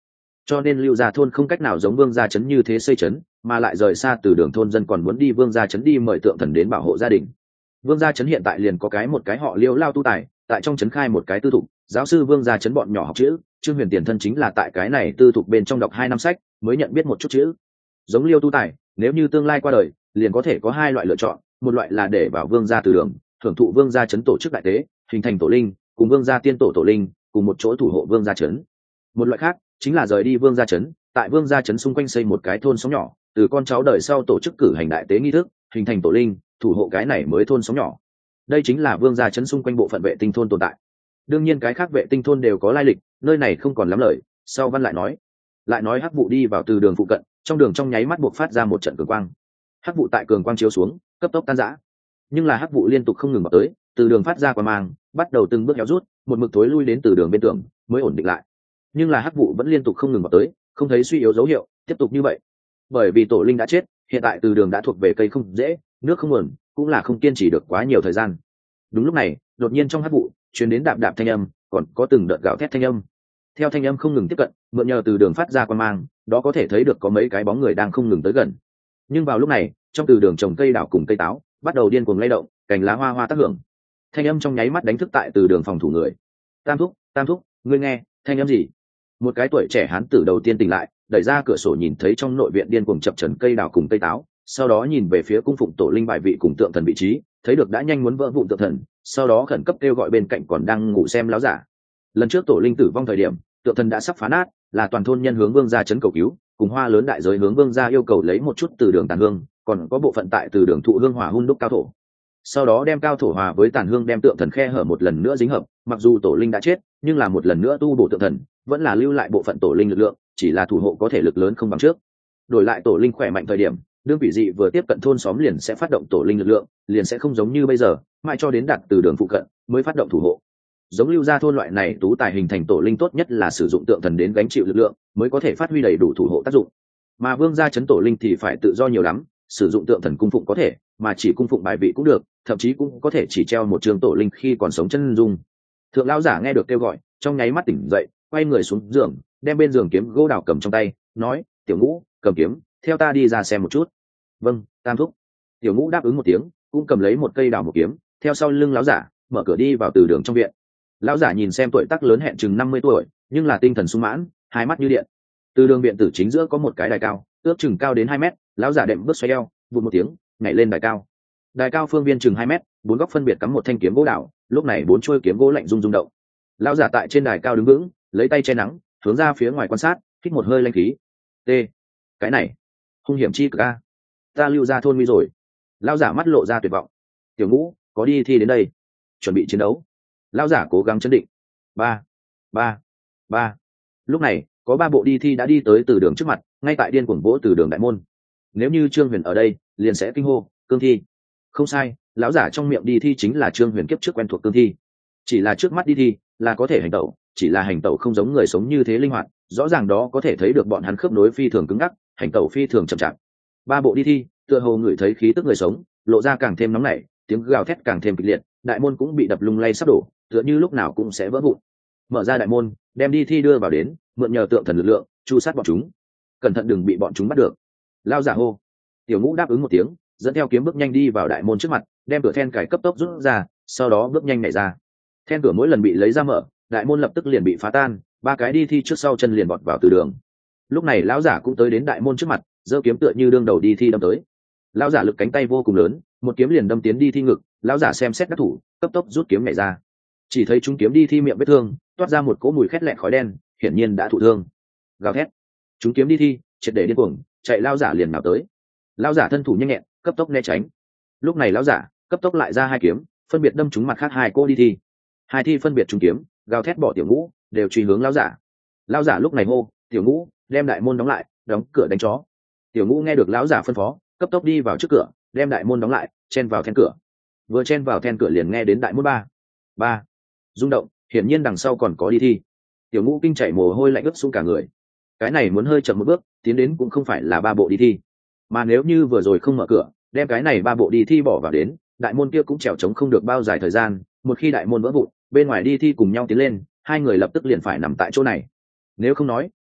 cho nên lưu gia thôn không cách nào giống vương gia trấn như thế xây trấn, mà lại rời xa từ đường thôn dân còn muốn đi vương gia trấn đi mời tượng thần đến bảo hộ gia đình. Vương gia trấn hiện tại liền có cái một cái họ Liêu lao tu tài, tại trong trấn khai một cái tư thục, giáo sư vương gia trấn bọn nhỏ học chữ, Trương Huyền tiền thân chính là tại cái này tư thục bên trong đọc hai năm sách mới nhận biết một chút chữ. Giống Liêu tu tài, nếu như tương lai qua đời, liền có thể có hai loại lựa chọn, một loại là để vào vương gia từ đường, thưởng thụ vương gia trấn tổ chức đại tế, hình thành tổ linh, cùng vương gia tiên tổ tổ linh, cùng một chỗ thủ hộ vương gia trấn. Một loại khác chính là rời đi vương gia trấn, tại vương gia trấn xung quanh xây một cái thôn xóm nhỏ, từ con cháu đời sau tổ chức cử hành đại tế nghi thức, hình thành tổ linh, thủ hộ cái này mới thôn xóm nhỏ. Đây chính là vương gia trấn xung quanh bộ phận vệ tinh thôn tồn tại. Đương nhiên cái khác vệ tinh thôn đều có lai lịch, nơi này không còn lắm lời. Sau văn lại nói, lại nói hắc vụ đi vào từ đường phụ cận, trong đường trong nháy mắt buộc phát ra một trận cường quang. Hắc vụ tại cường quang chiếu xuống, cấp tốc tan rã. Nhưng là hắc vụ liên tục không ngừng vào tới, từ đường phát ra qua mang, bắt đầu từng bước héo rút, một mực thối lui đến từ đường bên tường, mới ổn định lại. Nhưng là hắc vụ vẫn liên tục không ngừng vào tới, không thấy suy yếu dấu hiệu, tiếp tục như vậy. Bởi vì tổ linh đã chết, hiện tại từ đường đã thuộc về cây không dễ, nước không nguồn, cũng là không kiên trì được quá nhiều thời gian. Đúng lúc này, đột nhiên trong hắc vụ truyền đến đạp đạp thanh âm, còn có từng đợt gào thét thanh âm. Theo thanh âm không ngừng tiếp cận, mượn nhờ từ đường phát ra quan mang, đó có thể thấy được có mấy cái bóng người đang không ngừng tới gần. Nhưng vào lúc này, trong từ đường trồng cây đào cùng cây táo bắt đầu điên cuồng lay động, cành lá hoa hoa tác hưởng. Thanh âm trong nháy mắt đánh thức tại từ đường phòng thủ người. Tam thúc, Tam thúc, ngươi nghe, thanh âm gì? Một cái tuổi trẻ hán tử đầu tiên tỉnh lại, đẩy ra cửa sổ nhìn thấy trong nội viện điên cuồng chập chờn cây đào cùng cây táo, sau đó nhìn về phía cung phụng tổ linh bài vị cùng tượng thần vị trí, thấy được đã nhanh muốn vỡ vụn tượng thần, sau đó khẩn cấp kêu gọi bên cạnh còn đang ngủ xem láo giả. Lần trước tổ linh tử vong thời điểm, tượng thần đã sắp phá nát, là toàn thôn nhân hướng vương gia trấn cầu cứu, cùng hoa lớn đại giới hướng vương gia yêu cầu lấy một chút từ đường tàn hương, còn có bộ phận tại từ đường thụ hương hỏa hun đúc cao thổ. Sau đó đem cao thổ hòa với tàn hương đem tượng thần khe hở một lần nữa dính hợp, mặc dù tổ linh đã chết, nhưng là một lần nữa tu bổ tượng thần, vẫn là lưu lại bộ phận tổ linh lực lượng, chỉ là thủ hộ có thể lực lớn không bằng trước. Đổi lại tổ linh khỏe mạnh thời điểm, đương quỷ dị vừa tiếp cận thôn xóm liền sẽ phát động tổ linh lực lượng, liền sẽ không giống như bây giờ, mãi cho đến đạt từ đường phụ cận mới phát động thủ hộ. Giống lưu gia thôn loại này tú tài hình thành tổ linh tốt nhất là sử dụng tượng thần đến gánh chịu lực lượng, mới có thể phát huy đầy đủ thủ hộ tác dụng. Mà vương gia trấn tổ linh thì phải tự do nhiều lắm, sử dụng tượng thần cung phụng có thể, mà chỉ cung phụng bài vị cũng được, thậm chí cũng có thể chỉ treo một trường tổ linh khi còn sống chân dung. Thượng lão giả nghe được kêu gọi, trong nháy mắt tỉnh dậy, quay người xuống giường, đem bên giường kiếm gỗ đào cầm trong tay, nói: "Tiểu Ngũ, cầm kiếm, theo ta đi ra xem một chút." "Vâng, Tam thúc." Tiểu Ngũ đáp ứng một tiếng, cũng cầm lấy một cây đào một kiếm, theo sau lưng lão giả, mở cửa đi vào từ đường trong viện. Lão giả nhìn xem tuổi tác lớn hẹn chừng năm mươi tuổi, nhưng là tinh thần sung mãn, hai mắt như điện. Từ đường viện tử chính giữa có một cái đài cao, ước chừng cao đến hai mét, lão giả đệm bước xoay eo, vụt một tiếng, nhảy lên đài cao. Đài cao phương viên chừng hai mét, bốn góc phân biệt cắm một thanh kiếm gỗ đào, lúc này bốn chuôi kiếm gỗ lạnh rung rung động. Lão giả tại trên đài cao đứng vững, lấy tay che nắng, hướng ra phía ngoài quan sát, hít một hơi lanh khí. T, cái này, hung hiểm chi cực a. Ta lưu ra thôn nguy rồi. Lão giả mắt lộ ra tuyệt vọng. Tiểu Ngũ, có đi thi đến đây, chuẩn bị chiến đấu. Lão giả cố gắng chấn định. Ba, ba, ba. Lúc này, có ba bộ đi thi đã đi tới từ đường trước mặt, ngay tại điên cuồng vỗ từ đường đại môn. Nếu như Trương Huyền ở đây, liền sẽ kinh hô, cương thi. Không sai, lão giả trong miệng đi thi chính là Trương Huyền kiếp trước quen thuộc cương thi. Chỉ là trước mắt đi thi, là có thể hành tẩu, chỉ là hành tẩu không giống người sống như thế linh hoạt, rõ ràng đó có thể thấy được bọn hắn khớp nối phi thường cứng ngắc, hành tẩu phi thường chậm chạp. Ba bộ đi thi, tựa hồ ngửi thấy khí tức người sống, lộ ra càng thêm nóng nảy, tiếng gào thét càng thêm kịch liệt, đại môn cũng bị đập lung lay sắp đổ, tựa như lúc nào cũng sẽ vỡ vụn. Mở ra đại môn, đem đi thi đưa vào đến, mượn nhờ tượng thần lực lượng, chu sát bọn chúng. Cẩn thận đừng bị bọn chúng bắt được. Lao giả hô. Tiểu Ngũ đáp ứng một tiếng, dẫn theo kiếm bước nhanh đi vào đại môn trước mặt, đem cửa then cài cấp tốc rút ra, sau đó bước nhanh nhảy ra. Then cửa mỗi lần bị lấy ra mở, đại môn lập tức liền bị phá tan, ba cái đi thi trước sau chân liền bọt vào từ đường. Lúc này lão giả cũng tới đến đại môn trước mặt, giơ kiếm tựa như đương đầu đi thi đâm tới. Lão giả lực cánh tay vô cùng lớn, một kiếm liền đâm tiến đi thi ngực, lão giả xem xét đắc thủ, cấp tốc rút kiếm nhảy ra. Chỉ thấy chúng kiếm đi thi miệng vết thương, toát ra một cỗ mùi khét lẹn khói đen, hiển nhiên đã thụ thương. Gào thét, chúng kiếm đi thi, triệt để điên cuồng, chạy lão giả liền nào tới. Lão giả thân thủ nhanh nhẹn, cấp tốc né tránh. Lúc này lão giả cấp tốc lại ra hai kiếm, phân biệt đâm trúng mặt khác hai cô đi thi. Hai thi phân biệt trúng kiếm, gào thét bỏ Tiểu Ngũ, đều truy hướng lão giả. Lão giả lúc này hô: "Tiểu Ngũ, đem đại môn đóng lại, đóng cửa đánh chó." Tiểu Ngũ nghe được lão giả phân phó, cấp tốc đi vào trước cửa, đem đại môn đóng lại, chen vào then cửa. Vừa chen vào then cửa liền nghe đến đại môn ba ba rung động, hiển nhiên đằng sau còn có đi thi. Tiểu Ngũ kinh chảy mồ hôi lạnh ướt xuống cả người. Cái này muốn hơi chậm một bước, tiến đến cũng không phải là ba bộ đi thi, mà nếu như vừa rồi không mở cửa, đem cái này ba bộ đi thi bỏ vào đến, đại môn kia cũng trèo trống không được bao dài thời gian. Một khi đại môn vỡ vụn, bên ngoài đi thi cùng nhau tiến lên, hai người lập tức liền phải nằm tại chỗ này. Nếu không nói,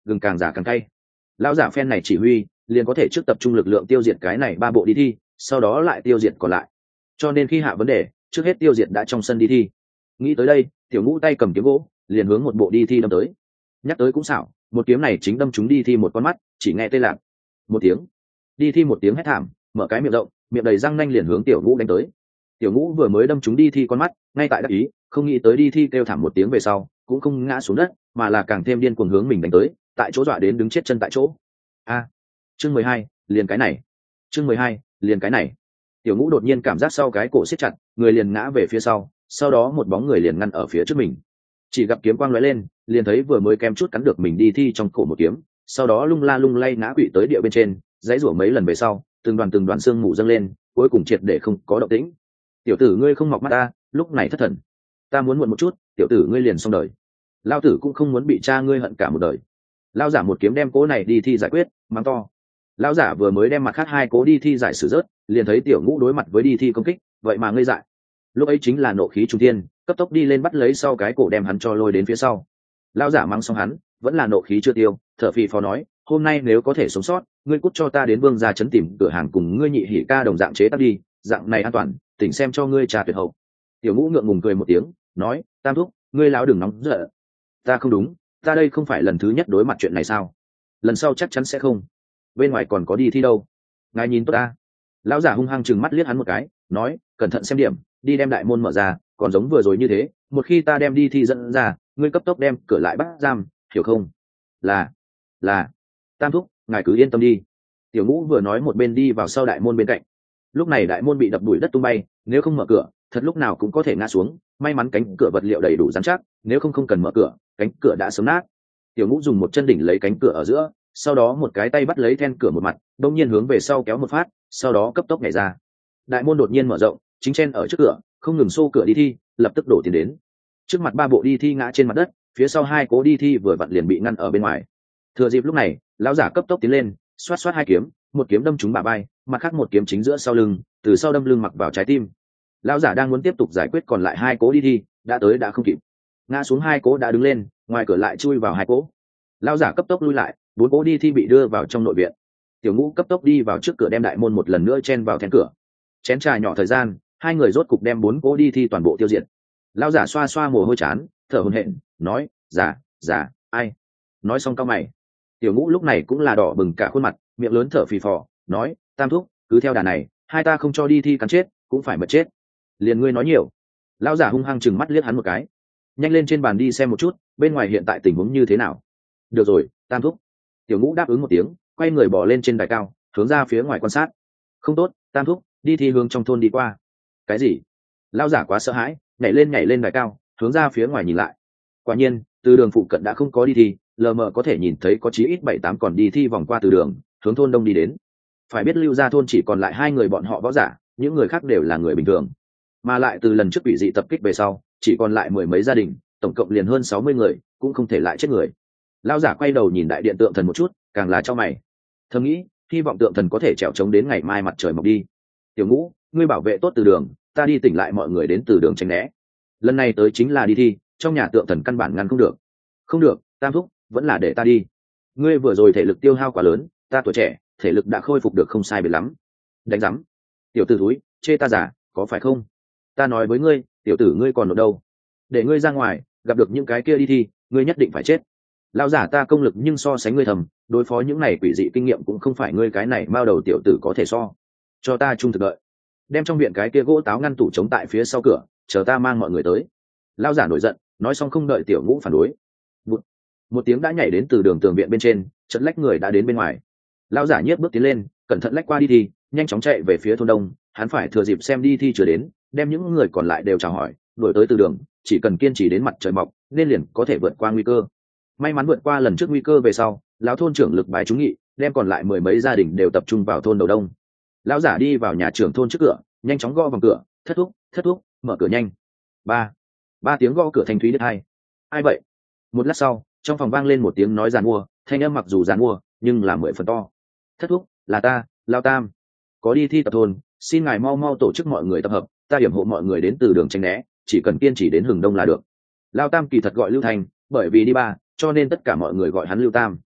gừng càng già càng cay. Lão giả phen này chỉ huy liền có thể trước tập trung lực lượng tiêu diệt cái này ba bộ đi thi, sau đó lại tiêu diệt còn lại. Cho nên khi hạ vấn đề, trước hết tiêu diệt đã trong sân đi thi. Nghĩ tới đây, tiểu ngũ tay cầm kiếm gỗ liền hướng một bộ đi thi đâm tới. Nhắc tới cũng xảo, một kiếm này chính đâm trúng đi thi một con mắt, chỉ nghe tê lạc một tiếng, đi thi một tiếng hét thảm, mở cái miệng rộng, miệng đầy răng nanh liền hướng tiểu ngũ đánh tới. Tiểu ngũ vừa mới đâm trúng đi thi con mắt, ngay tại đắc ý, không nghĩ tới đi thi kêu thảm một tiếng về sau cũng không ngã xuống đất, mà là càng thêm điên cuồng hướng mình đánh tới, tại chỗ dọa đến đứng chết chân tại chỗ. A, chương mười hai, liền cái này. Chương mười hai, liền cái này. Tiểu ngũ đột nhiên cảm giác sau cái cổ siết chặt, người liền ngã về phía sau, sau đó một bóng người liền ngăn ở phía trước mình. Chỉ gặp kiếm quang lóe lên, liền thấy vừa mới kem chút cắn được mình đi thi trong cổ một kiếm, sau đó lung la lung lay ngã quỵ tới địa bên trên, dãy rủa mấy lần về sau, từng đoàn từng đoàn xương mù dâng lên, cuối cùng triệt để không có động tĩnh. Tiểu tử ngươi không mọc mắt ta, lúc này thất thần. Ta muốn muộn một chút, tiểu tử ngươi liền xong đời. Lao tử cũng không muốn bị cha ngươi hận cả một đời. Lao giả một kiếm đem cố này đi thi giải quyết, mắng to. Lao giả vừa mới đem mặt khác hai cố đi thi giải xử rớt, liền thấy tiểu ngũ đối mặt với đi thi công kích, vậy mà ngây dại. Lúc ấy chính là nộ khí trung thiên, cấp tốc đi lên bắt lấy sau cái cổ đem hắn cho lôi đến phía sau. Lao giả mắng xong hắn, vẫn là nộ khí chưa tiêu, thở phì phò nói, hôm nay nếu có thể sống sót, ngươi cút cho ta đến Vương gia trấn tìm cửa hàng cùng ngươi nhị hỉ ca đồng dạng chế tác đi, dạng này an toàn, tỉnh xem cho ngươi trà tuyệt hậu. Tiểu ngũ ngượng ngùng cười một tiếng, nói, tam thúc, ngươi lão đừng nóng giận. Ta không đúng, ta đây không phải lần thứ nhất đối mặt chuyện này sao? Lần sau chắc chắn sẽ không. Bên ngoài còn có đi thi đâu? Ngài nhìn tốt ta. Lão giả hung hăng chừng mắt liếc hắn một cái, nói, cẩn thận xem điểm, đi đem đại môn mở ra, còn giống vừa rồi như thế, một khi ta đem đi thi dẫn ra, ngươi cấp tốc đem cửa lại bắt giam, hiểu không? Là, là. Tam thúc, ngài cứ yên tâm đi. Tiểu ngũ vừa nói một bên đi vào sau đại môn bên cạnh. Lúc này đại môn bị đập đuổi đất tung bay, nếu không mở cửa, thật lúc nào cũng có thể ngã xuống. May mắn cánh cửa vật liệu đầy đủ rắn chắc, nếu không không cần mở cửa, cánh cửa đã sớm nát. Tiểu ngũ dùng một chân đỉnh lấy cánh cửa ở giữa, sau đó một cái tay bắt lấy then cửa một mặt, đông nhiên hướng về sau kéo một phát, sau đó cấp tốc nhảy ra. Đại môn đột nhiên mở rộng, chính chen ở trước cửa, không ngừng xô cửa đi thi, lập tức đổ tiền đến. Trước mặt ba bộ đi thi ngã trên mặt đất, phía sau hai cố đi thi vừa vặn liền bị ngăn ở bên ngoài. Thừa dịp lúc này, lão giả cấp tốc tiến lên, xoát xoát hai kiếm, một kiếm đâm trúng bả vai, mặt khác một kiếm chính giữa sau lưng, từ sau đâm lưng mặc vào trái tim. Lão giả đang muốn tiếp tục giải quyết còn lại hai cố đi thi, đã tới đã không kịp. Ngã xuống hai cố đã đứng lên, ngoài cửa lại chui vào hai cố. Lão giả cấp tốc lui lại, bốn cố đi thi bị đưa vào trong nội viện. Tiểu ngũ cấp tốc đi vào trước cửa đem đại môn một lần nữa chen vào then cửa. Chén trà nhỏ thời gian, hai người rốt cục đem bốn cố đi thi toàn bộ tiêu diệt. Lão giả xoa xoa mồ hôi chán, thở hổn hển, nói, giả, giả, ai? Nói xong cau mày. Tiểu ngũ lúc này cũng là đỏ bừng cả khuôn mặt, miệng lớn thở phì phò, nói, tam thúc, cứ theo đà này, hai ta không cho đi thi cắn chết, cũng phải mật chết. Liền ngươi nói nhiều. Lão giả hung hăng chừng mắt liếc hắn một cái. Nhanh lên trên bàn đi xem một chút, bên ngoài hiện tại tình huống như thế nào. Được rồi, tam thúc. Tiểu ngũ đáp ứng một tiếng, quay người bỏ lên trên đài cao, hướng ra phía ngoài quan sát. Không tốt, tam thúc, đi thi hướng trong thôn đi qua. Cái gì? Lão giả quá sợ hãi, nhảy lên nhảy lên đài cao, hướng ra phía ngoài nhìn lại. Quả nhiên, từ đường phụ cận đã không có đi thi, lờ mờ có thể nhìn thấy có chí ít bảy tám còn đi thi vòng qua từ đường, hướng thôn đông đi đến. Phải biết lưu gia thôn chỉ còn lại hai người bọn họ võ giả, những người khác đều là người bình thường. Mà lại từ lần trước bị dị tập kích về sau, chỉ còn lại mười mấy gia đình, tổng cộng liền hơn sáu mươi người, cũng không thể lại chết người. Lão giả quay đầu nhìn đại điện tượng thần một chút, càng là cho mày. Thầm nghĩ, hy vọng tượng thần có thể trèo trống đến ngày mai mặt trời mọc đi. Tiểu ngũ, ngươi bảo vệ tốt từ đường, ta đi tỉnh lại mọi người đến từ đường tránh né. Lần này tới chính là đi thi, trong nhà tượng thần căn bản ngăn không được. Không được, tam thúc, vẫn là để ta đi. Ngươi vừa rồi thể lực tiêu hao quá lớn, ta tuổi trẻ, thể lực đã khôi phục được không sai biệt lắm. Đánh rắm. Tiểu tử thúi, chê ta giả, có phải không? Ta nói với ngươi, tiểu tử ngươi còn ở đâu? Để ngươi ra ngoài, gặp được những cái kia đi thi, ngươi nhất định phải chết. Lão giả ta công lực nhưng so sánh ngươi thầm, đối phó những này quỷ dị kinh nghiệm cũng không phải ngươi cái này mao đầu tiểu tử có thể so. Cho ta trung thực đợi. Đem trong viện cái kia gỗ táo ngăn tủ chống tại phía sau cửa, chờ ta mang mọi người tới. Lão giả nổi giận, nói xong không đợi tiểu ngũ phản đối. Một, một tiếng đã nhảy đến từ đường tường viện bên trên, chợt lách người đã đến bên ngoài. Lão giả nhiếp bước tiến lên, cẩn thận lách qua đi thi, nhanh chóng chạy về phía thôn đông. Hắn phải thừa dịp xem đi thi chưa đến, đem những người còn lại đều chào hỏi, đuổi tới từ đường, chỉ cần kiên trì đến mặt trời mọc, nên liền có thể vượt qua nguy cơ. May mắn vượt qua lần trước nguy cơ về sau, lão thôn trưởng lực bài trúng nghị, đem còn lại mười mấy gia đình đều tập trung vào thôn đầu đông. Lão giả đi vào nhà trưởng thôn trước cửa, nhanh chóng gõ vào cửa, thất thúc, thất thúc, mở cửa nhanh. Ba, ba tiếng gõ cửa thanh thúy đứt hai. Ai vậy? Một lát sau, trong phòng vang lên một tiếng nói giàn mua, thanh âm mặc dù giàn mua, nhưng là mười phần to. Thất thúc, là ta, Lão Tam. Có đi thi tập thôn, xin ngài mau mau tổ chức mọi người tập hợp, ta điểm hộ mọi người đến từ đường tránh né, chỉ cần kiên trì đến hừng đông là được. Lão Tam kỳ thật gọi Lưu Thành, bởi vì đi ba, cho nên tất cả mọi người gọi hắn Lưu Tam.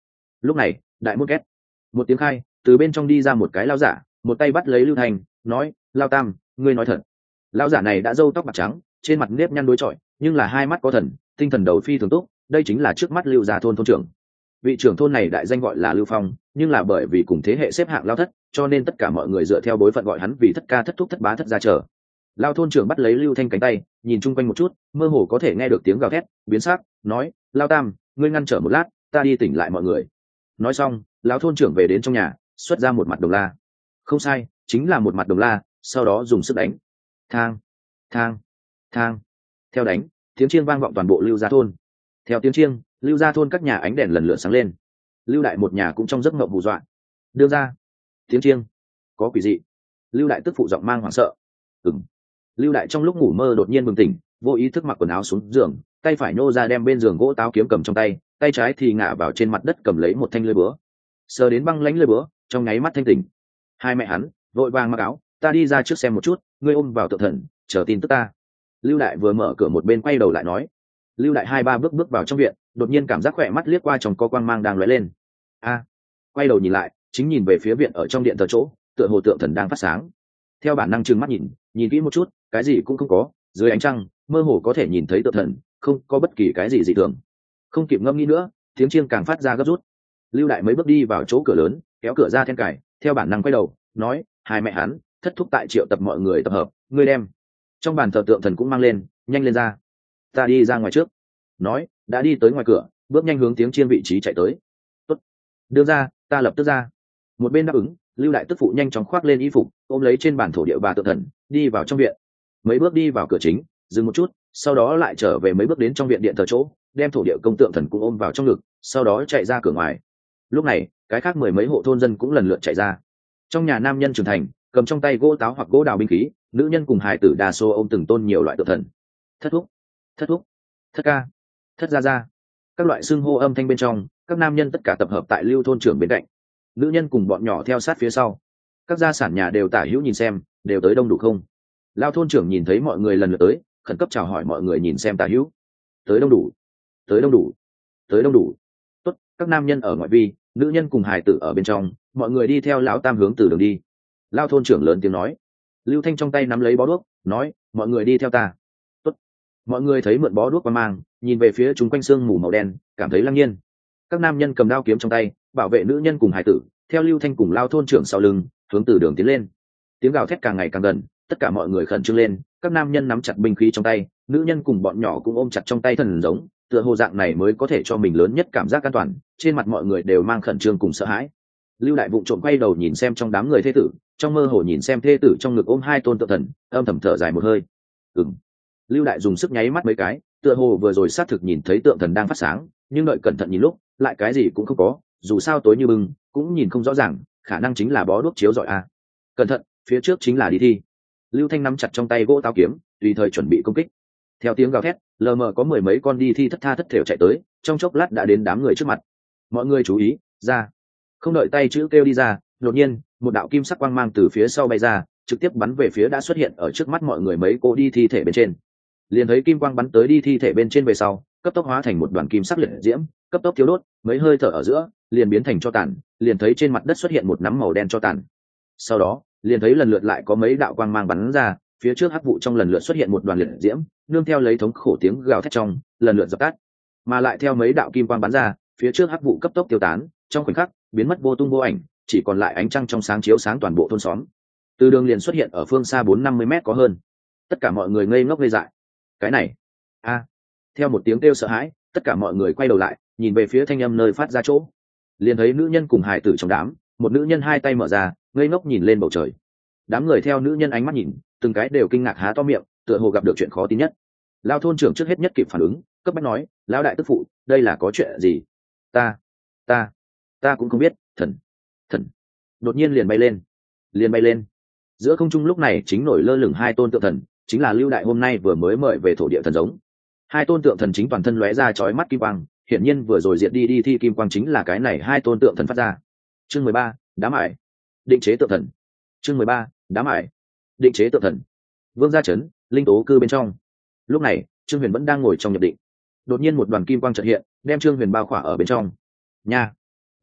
Lúc này đại môn két một tiếng khai, từ bên trong đi ra một cái lao giả, một tay bắt lấy Lưu Thanh, nói: Lao Tam, ngươi nói thật. Lao giả này đã râu tóc bạc trắng, trên mặt nếp nhăn đối chọi, nhưng là hai mắt có thần, tinh thần đầu phi thường tốt. Đây chính là trước mắt Lưu gia thôn thôn trưởng. Vị trưởng thôn này đại danh gọi là Lưu Phong, nhưng là bởi vì cùng thế hệ xếp hạng lao thất, cho nên tất cả mọi người dựa theo bối phận gọi hắn vì thất ca thất thúc thất bá thất gia trở. Lao thôn trưởng bắt lấy Lưu Thanh cánh tay, nhìn chung quanh một chút, mơ hồ có thể nghe được tiếng gào thét, biến sắc, nói: Lao Tam, ngươi ngăn trở một lát, ta đi tỉnh lại mọi người. Nói xong, lão thôn trưởng về đến trong nhà, xuất ra một mặt đồng la. Không sai, chính là một mặt đồng la, sau đó dùng sức đánh. Thang, thang, thang. Theo đánh, tiếng chiêng vang vọng toàn bộ Lưu gia thôn. Theo tiếng chiêng, Lưu gia thôn các nhà ánh đèn lần lượt sáng lên. Lưu đại một nhà cũng trong giấc mộng hù dọa. Đưa ra, tiếng chiêng, có quỷ dị. Lưu đại tức phụ giọng mang hoảng sợ. Ừm. Lưu đại trong lúc ngủ mơ đột nhiên bừng tỉnh, vô ý thức mặc quần áo xuống giường, tay phải nô ra đem bên giường gỗ táo kiếm cầm trong tay, tay trái thì ngả vào trên mặt đất cầm lấy một thanh lưỡi búa, sờ đến băng lãnh lưỡi búa, trong nháy mắt thanh tỉnh. Hai mẹ hắn vội vàng mặc áo, ta đi ra trước xem một chút, ngươi ôm vào tự thần, chờ tin tức ta. Lưu đại vừa mở cửa một bên quay đầu lại nói. Lưu đại hai ba bước bước vào trong viện, đột nhiên cảm giác khỏe mắt liếc qua trong có quang mang đang lóe lên. A, quay đầu nhìn lại, chính nhìn về phía viện ở trong điện thờ chỗ, tựa hồ tượng thần đang phát sáng. Theo bản năng trừng mắt nhìn, nhìn kỹ một chút, cái gì cũng không có, dưới ánh trăng mơ hồ có thể nhìn thấy tượng thần, không có bất kỳ cái gì dị thường. Không kịp ngâm nghĩ nữa, tiếng chiêng càng phát ra gấp rút. Lưu đại mấy bước đi vào chỗ cửa lớn, kéo cửa ra then cài, theo bản năng quay đầu, nói: hai mẹ hắn thất thúc tại triệu tập mọi người tập hợp, ngươi đem trong bàn thờ tượng thần cũng mang lên, nhanh lên ra. Ta đi ra ngoài trước. Nói, đã đi tới ngoài cửa, bước nhanh hướng tiếng chiêng vị trí chạy tới. Tốt, đưa ra, ta lập tức ra. Một bên đáp ứng, Lưu đại tức phụ nhanh chóng khoác lên y phục, ôm lấy trên bàn thổ địa bà tượng thần, đi vào trong viện. Mấy bước đi vào cửa chính, dừng một chút, sau đó lại trở về mấy bước đến trong viện điện thờ chỗ, đem thổ địa công tượng thần cũng ôm vào trong ngực, sau đó chạy ra cửa ngoài. Lúc này, cái khác mười mấy hộ thôn dân cũng lần lượt chạy ra. Trong nhà nam nhân trưởng thành, cầm trong tay gỗ táo hoặc gỗ đào binh khí, nữ nhân cùng hài tử đa số ôm từng tôn nhiều loại tượng thần. Thất thúc, thất thúc, thất ca, thất gia gia, các loại xưng hô âm thanh bên trong, các nam nhân tất cả tập hợp tại Lưu thôn trưởng bên cạnh, nữ nhân cùng bọn nhỏ theo sát phía sau. Các gia sản nhà đều tả hữu nhìn xem, đều tới đông đủ không? Lao thôn trưởng nhìn thấy mọi người lần lượt tới, khẩn cấp chào hỏi mọi người nhìn xem tả hữu. Tới đông đủ, tới đông đủ, tới đông đủ. Tốt, các nam nhân ở ngoại vi, nữ nhân cùng hài tử ở bên trong, mọi người đi theo lão tam hướng từ đường đi. Lao thôn trưởng lớn tiếng nói. Lưu Thanh trong tay nắm lấy bó đuốc, nói: mọi người đi theo ta. Tốt. Mọi người thấy mượn bó đuốc qua mang, nhìn về phía chúng quanh sương mù màu đen, cảm thấy lăng nhiên. Các nam nhân cầm đao kiếm trong tay, bảo vệ nữ nhân cùng hài tử, theo Lưu Thanh cùng Lao thôn trưởng sau lưng, hướng từ đường tiến lên. Tiếng gào thét càng ngày càng gần, tất cả mọi người khẩn trương lên, các nam nhân nắm chặt binh khí trong tay, nữ nhân cùng bọn nhỏ cũng ôm chặt trong tay thần giống, tựa hồ dạng này mới có thể cho mình lớn nhất cảm giác an toàn. Trên mặt mọi người đều mang khẩn trương cùng sợ hãi. Lưu đại vụng trộm quay đầu nhìn xem trong đám người thê tử, trong mơ hồ nhìn xem thê tử trong ngực ôm hai tôn tượng thần, âm thầm thở dài một hơi. Ừm. Lưu đại dùng sức nháy mắt mấy cái, tựa hồ vừa rồi xác thực nhìn thấy tượng thần đang phát sáng, nhưng đợi cẩn thận nhìn lúc, lại cái gì cũng không có, dù sao tối như bừng, cũng nhìn không rõ ràng, khả năng chính là bó đuốc chiếu rọi a. Cẩn thận, phía trước chính là đi thi. Lưu Thanh nắm chặt trong tay gỗ táo kiếm, tùy thời chuẩn bị công kích. Theo tiếng gào thét, lờ mờ có mười mấy con đi thi thất tha thất thểu chạy tới, trong chốc lát đã đến đám người trước mặt. Mọi người chú ý, ra. Không đợi tay chữ kêu đi ra, đột nhiên, một đạo kim sắc quang mang từ phía sau bay ra, trực tiếp bắn về phía đã xuất hiện ở trước mắt mọi người mấy cô đi thi thể bên trên. Liền thấy kim quang bắn tới đi thi thể bên trên về sau, cấp tốc hóa thành một đoàn kim sắc liệt diễm, cấp tốc thiếu đốt, mấy hơi thở ở giữa, liền biến thành tro tàn, liền thấy trên mặt đất xuất hiện một nắm màu đen tro tàn. Sau đó, liền thấy lần lượt lại có mấy đạo quang mang bắn ra, phía trước hắc vụ trong lần lượt xuất hiện một đoàn liệt diễm, nương theo lấy thống khổ tiếng gào thét trong, lần lượt dập tắt. Mà lại theo mấy đạo kim quang bắn ra, phía trước hắc vụ cấp tốc tiêu tán, trong khoảnh khắc, biến mất vô tung vô ảnh, chỉ còn lại ánh trăng trong sáng chiếu sáng toàn bộ thôn xóm. Từ đường liền xuất hiện ở phương xa bốn năm mươi mét có hơn. Tất cả mọi người ngây ngốc ngây dại. Cái này, a! Theo một tiếng kêu sợ hãi, tất cả mọi người quay đầu lại, nhìn về phía thanh âm nơi phát ra chỗ. Liền thấy nữ nhân cùng hài tử trong đám, một nữ nhân hai tay mở ra, ngây ngốc nhìn lên bầu trời. Đám người theo nữ nhân ánh mắt nhìn, từng cái đều kinh ngạc há to miệng, tựa hồ gặp được chuyện khó tin nhất. Lao thôn trưởng trước hết nhất kịp phản ứng, cấp bách nói: lão đại tức phụ, đây là có chuyện gì? Ta, ta, ta cũng không biết. Thần, thần, đột nhiên liền bay lên, liền bay lên. Giữa không trung lúc này chính nổi lơ lửng hai tôn tượng thần, chính là Lưu đại hôm nay vừa mới mời về thổ địa thần giống. Hai tôn tượng thần chính toàn thân lóe ra chói mắt kim quang, hiển nhiên vừa rồi diệt đi đi thi kim quang chính là cái này hai tôn tượng thần phát ra. Chương mười ba, đám ải, định chế tượng thần. Chương mười ba, đám ải, định chế tượng thần. Vương gia trấn, linh tố cư bên trong. Lúc này, Trương Huyền vẫn đang ngồi trong nhập định. Đột nhiên một đoàn kim quang chợt hiện, đem Trương Huyền bao khỏa ở bên trong. Nha,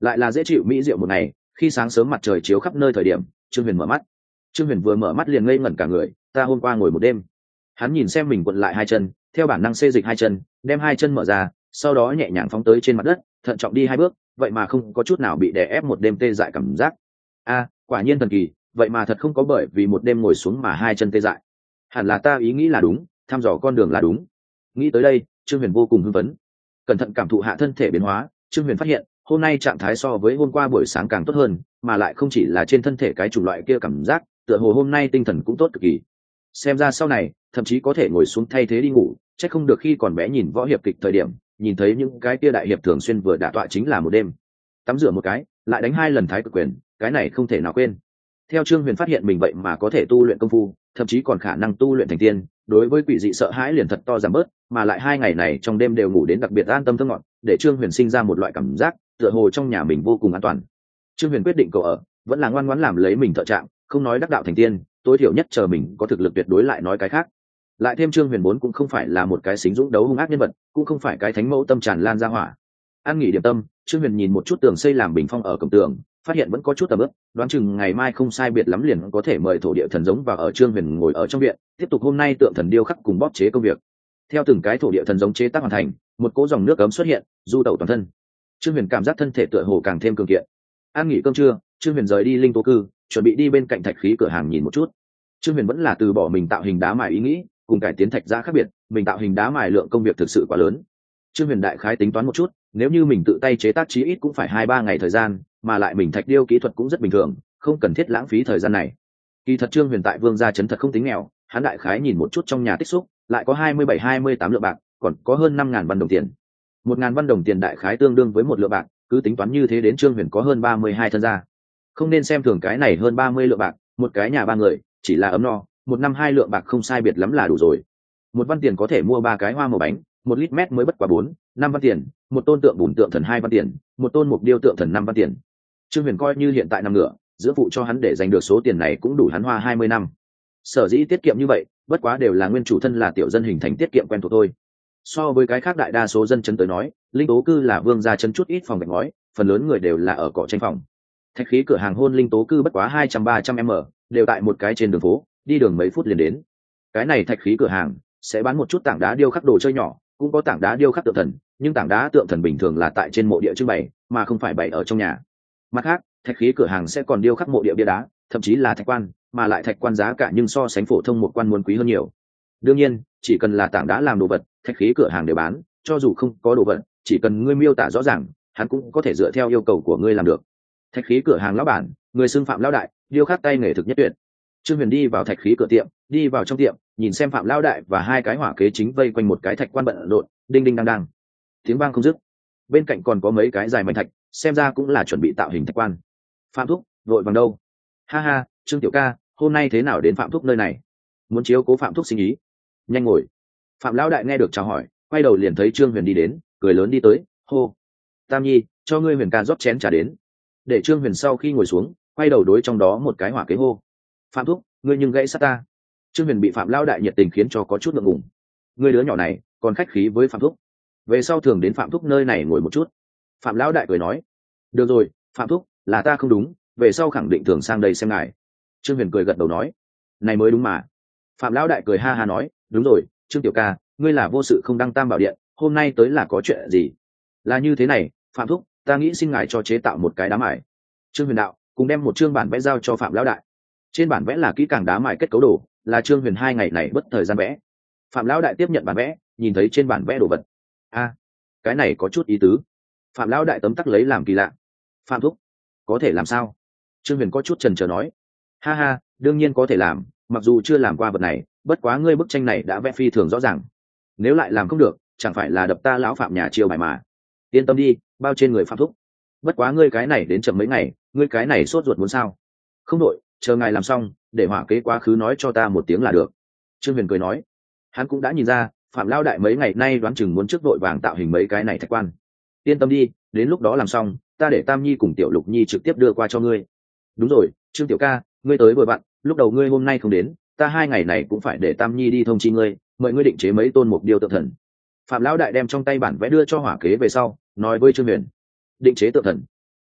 lại là dễ chịu mỹ diệu một ngày. Khi sáng sớm mặt trời chiếu khắp nơi thời điểm, Trương Huyền mở mắt. Trương Huyền vừa mở mắt liền ngây ngẩn cả người. Ta hôm qua ngồi một đêm. Hắn nhìn xem mình cuộn lại hai chân, theo bản năng xê dịch hai chân, đem hai chân mở ra, sau đó nhẹ nhàng phóng tới trên mặt đất, thận trọng đi hai bước, vậy mà không có chút nào bị đè ép một đêm tê dại cảm giác. A, quả nhiên thần kỳ, vậy mà thật không có bởi vì một đêm ngồi xuống mà hai chân tê dại. Hẳn là ta ý nghĩ là đúng, thăm dò con đường là đúng. Nghĩ tới đây, Trương Huyền vô cùng hưng phấn. Cẩn thận cảm thụ hạ thân thể biến hóa, Trương Huyền phát hiện hôm nay trạng thái so với hôm qua buổi sáng càng tốt hơn, mà lại không chỉ là trên thân thể cái chủng loại kia cảm giác, tựa hồ hôm nay tinh thần cũng tốt cực kỳ. Xem ra sau này thậm chí có thể ngồi xuống thay thế đi ngủ. Chắc không được khi còn bé nhìn võ hiệp kịch thời điểm, nhìn thấy những cái kia đại hiệp thường xuyên vừa đả tọa chính là một đêm. Tắm rửa một cái, lại đánh hai lần thái cực quyền, cái này không thể nào quên. Theo Trương Huyền phát hiện mình vậy mà có thể tu luyện công phu, thậm chí còn khả năng tu luyện thành tiên, đối với quỷ dị sợ hãi liền thật to giảm bớt, mà lại hai ngày này trong đêm đều ngủ đến đặc biệt an tâm thơ ngọt, để Trương Huyền sinh ra một loại cảm giác tựa hồ trong nhà mình vô cùng an toàn. Trương Huyền quyết định cậu ở vẫn là ngoan ngoãn làm lấy mình thợ trạng, không nói đắc đạo thành tiên, tối thiểu nhất chờ mình có thực lực tuyệt đối lại nói cái khác. Lại thêm Trương Huyền vốn cũng không phải là một cái xính dũng đấu hung ác nhân vật, cũng không phải cái thánh mẫu tâm tràn lan ra hỏa. An nghỉ điểm tâm, Trương Huyền nhìn một chút tường xây làm bình phong ở cổng tường, phát hiện vẫn có chút tầm ướp, đoán chừng ngày mai không sai biệt lắm liền có thể mời thổ địa thần giống vào ở. Trương Huyền ngồi ở trong viện, tiếp tục hôm nay tượng thần điêu khắc cùng bóp chế công việc. Theo từng cái thổ địa thần giống chế tác hoàn thành, một cỗ dòng nước ấm xuất hiện, du tẩu toàn thân. Trương Huyền cảm giác thân thể tựa hồ càng thêm cường kiện. An nghỉ cơm trưa, Trương Huyền rời đi linh tố cư, chuẩn bị đi bên cạnh thạch khí cửa hàng nhìn một chút. Trương Huyền vẫn là từ bỏ mình tạo hình đá mài ý nghĩ, cùng cải tiến thạch ra khác biệt, mình tạo hình đá mài lượng công việc thực sự quá lớn. Trương Huyền đại khái tính toán một chút, nếu như mình tự tay chế tác chí ít cũng phải hai ba ngày thời gian, mà lại mình thạch điêu kỹ thuật cũng rất bình thường, không cần thiết lãng phí thời gian này. Kỳ thật Trương Huyền tại Vương gia trấn thật không tính nghèo, hắn đại khái nhìn một chút trong nhà tích xúc, lại có hai mươi bảy hai mươi tám lượng bạc, còn có hơn năm ngàn văn đồng tiền. Một ngàn văn đồng tiền đại khái tương đương với một lượng bạc, cứ tính toán như thế đến Trương Huyền có hơn ba mươi hai thân gia. Không nên xem thường cái này hơn ba mươi lượng bạc, một cái nhà ba người, chỉ là ấm no, một năm hai lượng bạc không sai biệt lắm là đủ rồi. Một văn tiền có thể mua ba cái hoa màu bánh, một lít mét mới bất quá bốn năm văn tiền, một tôn tượng bùn tượng thần hai văn tiền, một tôn mục điêu tượng thần năm văn tiền. Trương Huyền coi như hiện tại nằm ngửa, giữa phụ cho hắn để giành được số tiền này cũng đủ hắn hoa hai mươi năm. Sở dĩ tiết kiệm như vậy, bất quá đều là nguyên chủ thân là tiểu dân hình thành tiết kiệm quen thuộc thôi. So với cái khác đại đa số dân chấn tới nói, linh tố cư là Vương gia chấn chút ít phòng gạch ngói, phần lớn người đều là ở cỏ tranh phòng. Thạch khí cửa hàng hôn linh tố cư bất quá hai trăm ba trăm m, đều tại một cái trên đường phố, đi đường mấy phút liền đến. Cái này thạch khí cửa hàng sẽ bán một chút tảng đá điêu khắc đồ chơi nhỏ, cũng có tảng đá điêu khắc tượng thần, nhưng tảng đá tượng thần bình thường là tại trên mộ địa trưng bày, mà không phải bày ở trong nhà. Mặt khác, thạch khí cửa hàng sẽ còn điêu khắc mộ địa bia đá, thậm chí là thạch quan, mà lại thạch quan giá cả nhưng so sánh phổ thông một quan muốn quý hơn nhiều. Đương nhiên, chỉ cần là tảng đá làm đồ vật, thạch khí cửa hàng đều bán, cho dù không có đồ vật, chỉ cần ngươi miêu tả rõ ràng, hắn cũng có thể dựa theo yêu cầu của ngươi làm được. Thạch khí cửa hàng lão bản, người xưng Phạm lão đại, điêu khắc tay nghề thực nhất tuyệt. Trương Huyền đi vào thạch khí cửa tiệm, đi vào trong tiệm, nhìn xem Phạm lão đại và hai cái hỏa kế chính vây quanh một cái thạch quan bận rộn, đinh đinh đang đang, tiếng vang không dứt. Bên cạnh còn có mấy cái dài mảnh thạch, xem ra cũng là chuẩn bị tạo hình thạch quan. Phạm thúc, vội vàng đâu? Ha ha, Trương tiểu ca, hôm nay thế nào đến Phạm thúc nơi này? Muốn chiếu cố Phạm thúc sinh ý? Nhanh ngồi. Phạm lão đại nghe được chào hỏi, quay đầu liền thấy Trương Huyền đi đến, cười lớn đi tới, hô: Tam Nhi, cho ngươi Huyền ca rót chén trà đến. Để Trương Huyền sau khi ngồi xuống, quay đầu đối trong đó một cái hỏa kế hô: Phạm thúc, ngươi nhưng gãy sát ta. Trương Huyền bị Phạm lão đại nhiệt tình khiến cho có chút ngượng ngùng. Ngươi đứa nhỏ này còn khách khí với Phạm thúc, về sau thường đến Phạm thúc nơi này ngồi một chút. Phạm lão đại cười nói: Được rồi, Phạm thúc, là ta không đúng, về sau khẳng định thường sang đây xem ngài. Trương Huyền cười gật đầu nói: Này mới đúng mà. Phạm lão đại cười ha ha nói: Đúng rồi, Trương tiểu ca, ngươi là vô sự không đăng tam bảo điện, hôm nay tới là có chuyện gì? Là như thế này, Phạm thúc, ta nghĩ xin ngài cho chế tạo một cái đá mài. Trương Huyền đạo cùng đem một chương bản vẽ giao cho Phạm lão đại. Trên bản vẽ là kỹ càng đá mài kết cấu đồ, là Trương Huyền hai ngày này bất thời gian vẽ. Phạm lão đại tiếp nhận bản vẽ, nhìn thấy trên bản vẽ đồ vật, a, à, cái này có chút ý tứ. Phạm lão đại tấm tắc lấy làm kỳ lạ. Phạm thúc, có thể làm sao? Trương Huyền có chút chần chờ nói: Ha ha, đương nhiên có thể làm, mặc dù chưa làm qua vật này, bất quá ngươi bức tranh này đã vẽ phi thường rõ ràng. Nếu lại làm không được, chẳng phải là đập ta lão Phạm nhà chiêu bài mà. Yên tâm đi, bao trên người Phạm thúc. Bất quá ngươi cái này đến chậm mấy ngày, ngươi cái này sốt ruột muốn sao? Không đội, chờ ngài làm xong, để hỏa kế quá khứ nói cho ta một tiếng là được. Trương Huyền cười nói. Hắn cũng đã nhìn ra, Phạm lão đại mấy ngày nay đoán chừng muốn trước đội vàng tạo hình mấy cái này thạch quan. Yên tâm đi, đến lúc đó làm xong, ta để Tam Nhi cùng Tiểu Lục Nhi trực tiếp đưa qua cho ngươi. Đúng rồi, Trương tiểu ca, ngươi tới vừa vặn, lúc đầu ngươi hôm nay không đến, ta hai ngày này cũng phải để Tam Nhi đi thông chi ngươi, mời ngươi định chế mấy tôn mục điêu tượng thần. Phạm lão đại đem trong tay bản vẽ đưa cho hỏa kế về sau, nói với Trương Huyền: Định chế tượng thần?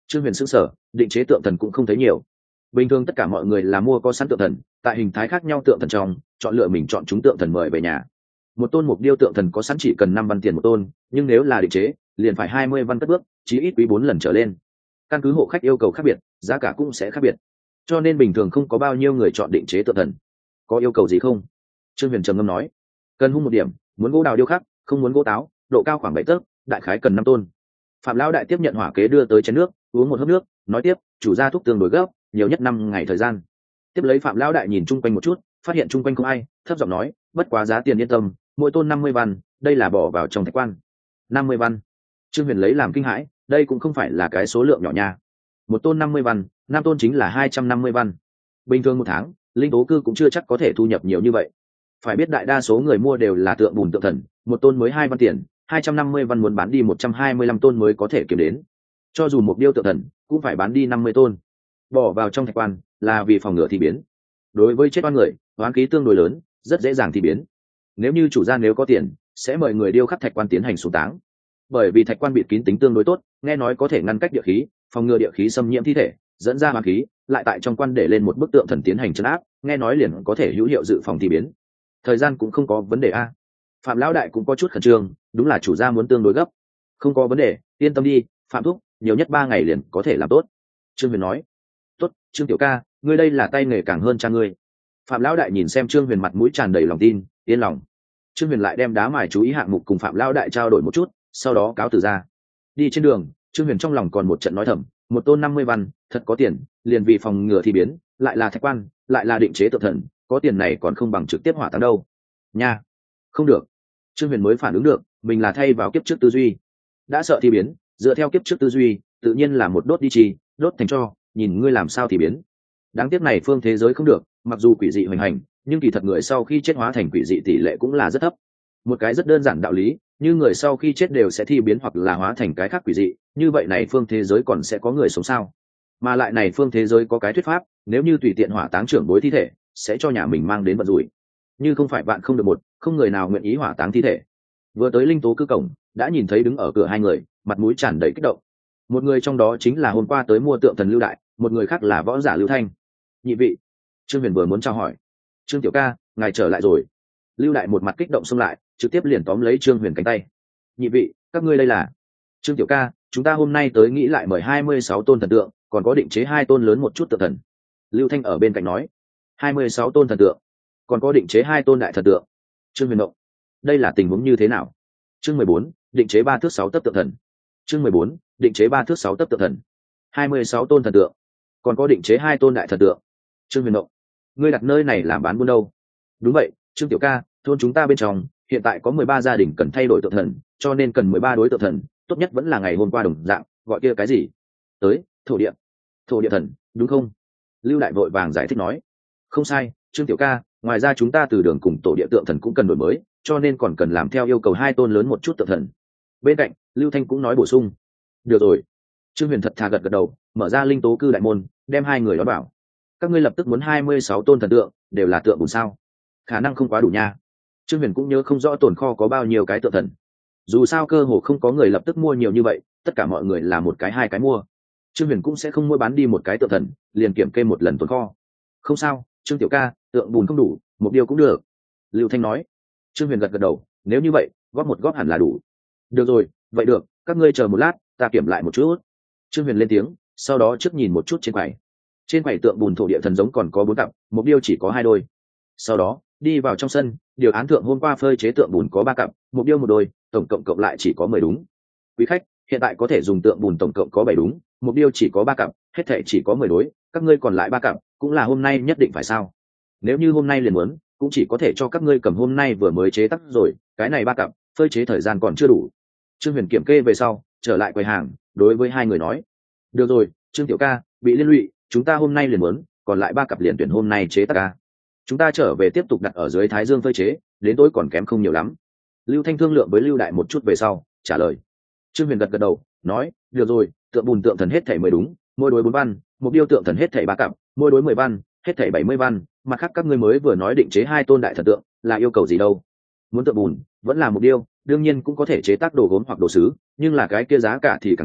Trương Huyền sững sờ, định chế tượng thần cũng không thấy nhiều. Bình thường tất cả mọi người là mua có sẵn tượng thần, tại hình thái khác nhau tượng thần trong, chọn lựa mình chọn chúng tượng thần mời về nhà. Một tôn mục điêu tượng thần có sẵn chỉ cần năm văn tiền một tôn, nhưng nếu là định chế, liền phải hai mươi văn cất bước, chí ít quý bốn lần trở lên. Căn cứ hộ khách yêu cầu khác biệt, giá cả cũng sẽ khác biệt. Cho nên bình thường không có bao nhiêu người chọn định chế tượng thần. Có yêu cầu gì không? Trương Huyền trầm ngâm nói. Cần hung một điểm, muốn gỗ đào điêu khắc, không muốn gỗ táo, độ cao khoảng bảy tấc, đại khái cần năm tôn. Phạm lão đại tiếp nhận hỏa kế đưa tới chén nước, uống một hớp nước, nói tiếp, chủ gia thuốc tương đối gấp, nhiều nhất năm ngày thời gian. Tiếp lấy Phạm lão đại nhìn chung quanh một chút, phát hiện chung quanh không ai, thấp giọng nói, bất quá giá tiền yên tâm, mỗi tôn năm mươi văn, đây là bỏ vào trong thạch quan. Năm mươi văn. Trương Huyền lấy làm kinh hãi, đây cũng không phải là cái số lượng nhỏ nha. Một tôn năm mươi văn, năm tôn chính là hai trăm năm mươi văn. Bình thường một tháng, linh tố cư cũng chưa chắc có thể thu nhập nhiều như vậy. Phải biết đại đa số người mua đều là tượng bùn tượng thần, một tôn mới hai văn tiền, hai trăm năm mươi văn muốn bán đi một trăm hai mươi lăm tôn mới có thể kiếm đến. Cho dù một điêu tượng thần, cũng phải bán đi năm mươi tôn. Bỏ vào trong thạch quan là vì phòng ngừa thi biến. Đối với chết oan người, oán khí tương đối lớn, rất dễ dàng thi biến. Nếu như chủ gia nếu có tiền, sẽ mời người điêu khắc thạch quan tiến hành xuống táng. Bởi vì thạch quan bịt kín tính tương đối tốt, nghe nói có thể ngăn cách địa khí, phòng ngừa địa khí xâm nhiễm thi thể, dẫn ra oán khí, lại tại trong quan để lên một bức tượng thần tiến hành trấn áp, nghe nói liền có thể hữu hiệu dự phòng thi biến. Thời gian cũng không có vấn đề a. Phạm lão đại cũng có chút khẩn trương, đúng là chủ gia muốn tương đối gấp. Không có vấn đề, yên tâm đi, Phạm thúc, nhiều nhất ba ngày liền có thể làm tốt. Trương Huyền nói. Tốt, Trương tiểu ca, ngươi đây là tay nghề càng hơn cha ngươi. Phạm lão đại nhìn xem Trương Huyền mặt mũi tràn đầy lòng tin, yên lòng. Trương Huyền lại đem đá mài chú ý hạng mục cùng Phạm lão đại trao đổi một chút, sau đó cáo từ ra. Đi trên đường, Trương Huyền trong lòng còn một trận nói thầm, một tôn năm mươi văn, thật có tiền, liền vì phòng ngừa thi biến, lại là thạch quan, lại là định chế tượng thần, có tiền này còn không bằng trực tiếp hỏa táng đâu. Nha, không được. Trương Huyền mới phản ứng được, mình là thay vào kiếp trước tư duy. Đã sợ thi biến, dựa theo kiếp trước tư duy, tự nhiên là một đốt đi chi, đốt thành tro, nhìn ngươi làm sao thì biến. Đáng tiếc này phương thế giới không được, mặc dù quỷ dị hoành hành, nhưng kỳ thật người sau khi chết hóa thành quỷ dị tỷ lệ cũng là rất thấp. Một cái rất đơn giản đạo lý, như người sau khi chết đều sẽ thi biến hoặc là hóa thành cái khác quỷ dị, như vậy này phương thế giới còn sẽ có người sống sao? Mà lại này phương thế giới có cái thuyết pháp, nếu như tùy tiện hỏa táng trưởng bối thi thể, sẽ cho nhà mình mang đến vận rủi. Như không phải bạn không được một, không người nào nguyện ý hỏa táng thi thể. Vừa tới linh tố cư cổng, đã nhìn thấy đứng ở cửa hai người, mặt mũi tràn đầy kích động. Một người trong đó chính là hôm qua tới mua tượng thần Lưu Đại, một người khác là võ giả Lưu Thanh. Nhị vị. Trương Huyền vừa muốn chào hỏi. Trương tiểu ca, ngài trở lại rồi. Lưu Đại một mặt kích động xông lại, trực tiếp liền tóm lấy Trương Huyền cánh tay. Nhị vị, các ngươi đây là? Trương tiểu ca, chúng ta hôm nay tới nghĩ lại mời hai mươi sáu tôn thần tượng, còn có định chế hai tôn lớn một chút tượng thần. Lưu Thanh ở bên cạnh nói. hai mươi sáu tôn thần tượng, còn có định chế hai tôn đại thần tượng. Trương Huyền động. Đây là tình huống như thế nào? Chương mười bốn, định chế ba thước sáu tấc tượng thần. Chương mười bốn, định chế ba thước sáu tấc tượng thần. hai mươi sáu tôn thần tượng, còn có định chế hai tôn đại thần tượng. Trương Huyền động. Ngươi đặt nơi này làm bán buôn đâu? Đúng vậy, Trương tiểu ca, thôn chúng ta bên trong hiện tại có mười ba gia đình cần thay đổi tượng thần, cho nên cần mười ba đối tượng thần, tốt nhất vẫn là ngày hôm qua đồng dạng, gọi kia cái gì? Tới, thổ địa. Thổ địa thần, đúng không? Lưu Đại vội vàng giải thích nói. Không sai, Trương tiểu ca, ngoài ra chúng ta từ đường cùng tổ địa tượng thần cũng cần đổi mới, cho nên còn cần làm theo yêu cầu hai tôn lớn một chút tượng thần. Bên cạnh, Lưu Thanh cũng nói bổ sung. Được rồi. Trương Huyền thật thà gật gật đầu, mở ra linh tố cư đại môn, đem hai người đó bảo. Các ngươi lập tức muốn hai mươi sáu tôn thần tượng, đều là tượng bùn sao? Khả năng không quá đủ nha. Trương Huyền cũng nhớ không rõ tồn kho có bao nhiêu cái tượng thần. Dù sao cơ hồ không có người lập tức mua nhiều như vậy, tất cả mọi người là một cái hai cái mua. Trương Huyền cũng sẽ không mua bán đi một cái tượng thần, liền kiểm kê một lần tồn kho. Không sao, Trương tiểu ca, tượng bùn không đủ, một điều cũng được. Lưu Thanh nói. Trương Huyền gật gật đầu, nếu như vậy, góp một góp hẳn là đủ. Được rồi, vậy được, các ngươi chờ một lát, ta kiểm lại một chút. Trương Huyền lên tiếng, sau đó trước nhìn một chút trên quầy. Trên quầy tượng bùn thổ địa thần giống còn có bốn cặp, một điêu chỉ có hai đôi. Sau đó, đi vào trong sân, điều án thượng hôm qua phơi chế tượng bùn có ba cặp, một điêu một đôi, tổng cộng cộng lại chỉ có mười đúng. Quý khách, hiện tại có thể dùng tượng bùn tổng cộng có bảy đúng, một điêu chỉ có ba cặp, hết thảy chỉ có mười đối, các ngươi còn lại ba cặp, cũng là hôm nay nhất định phải sao? Nếu như hôm nay liền muốn, cũng chỉ có thể cho các ngươi cầm hôm nay vừa mới chế tác rồi, cái này ba cặp, phơi chế thời gian còn chưa đủ. Trương Huyền kiểm kê về sau, trở lại quầy hàng, đối với hai người nói. Được rồi, Trương tiểu ca, bị liên lụy, chúng ta hôm nay liền muốn, còn lại ba cặp liền tuyển hôm nay chế tác ca. Chúng ta trở về tiếp tục đặt ở dưới thái dương phơi chế, đến tối còn kém không nhiều lắm. Lưu Thanh thương lượng với Lưu Đại một chút về sau, trả lời. Trương Huyền gật gật đầu, nói, được rồi, tượng bùn tượng thần hết thảy mười đúng, mỗi đối bốn văn, một điêu tượng thần hết thảy ba cặp, mỗi đối mười văn, hết thảy bảy mươi văn, mặt khác các ngươi mới vừa nói định chế hai tôn đại thần tượng, là yêu cầu gì đâu? Muốn tượng bùn, vẫn là một điêu, đương nhiên cũng có thể chế tác đồ gốm hoặc đồ sứ, nhưng là cái kia giá cả thì càng cao,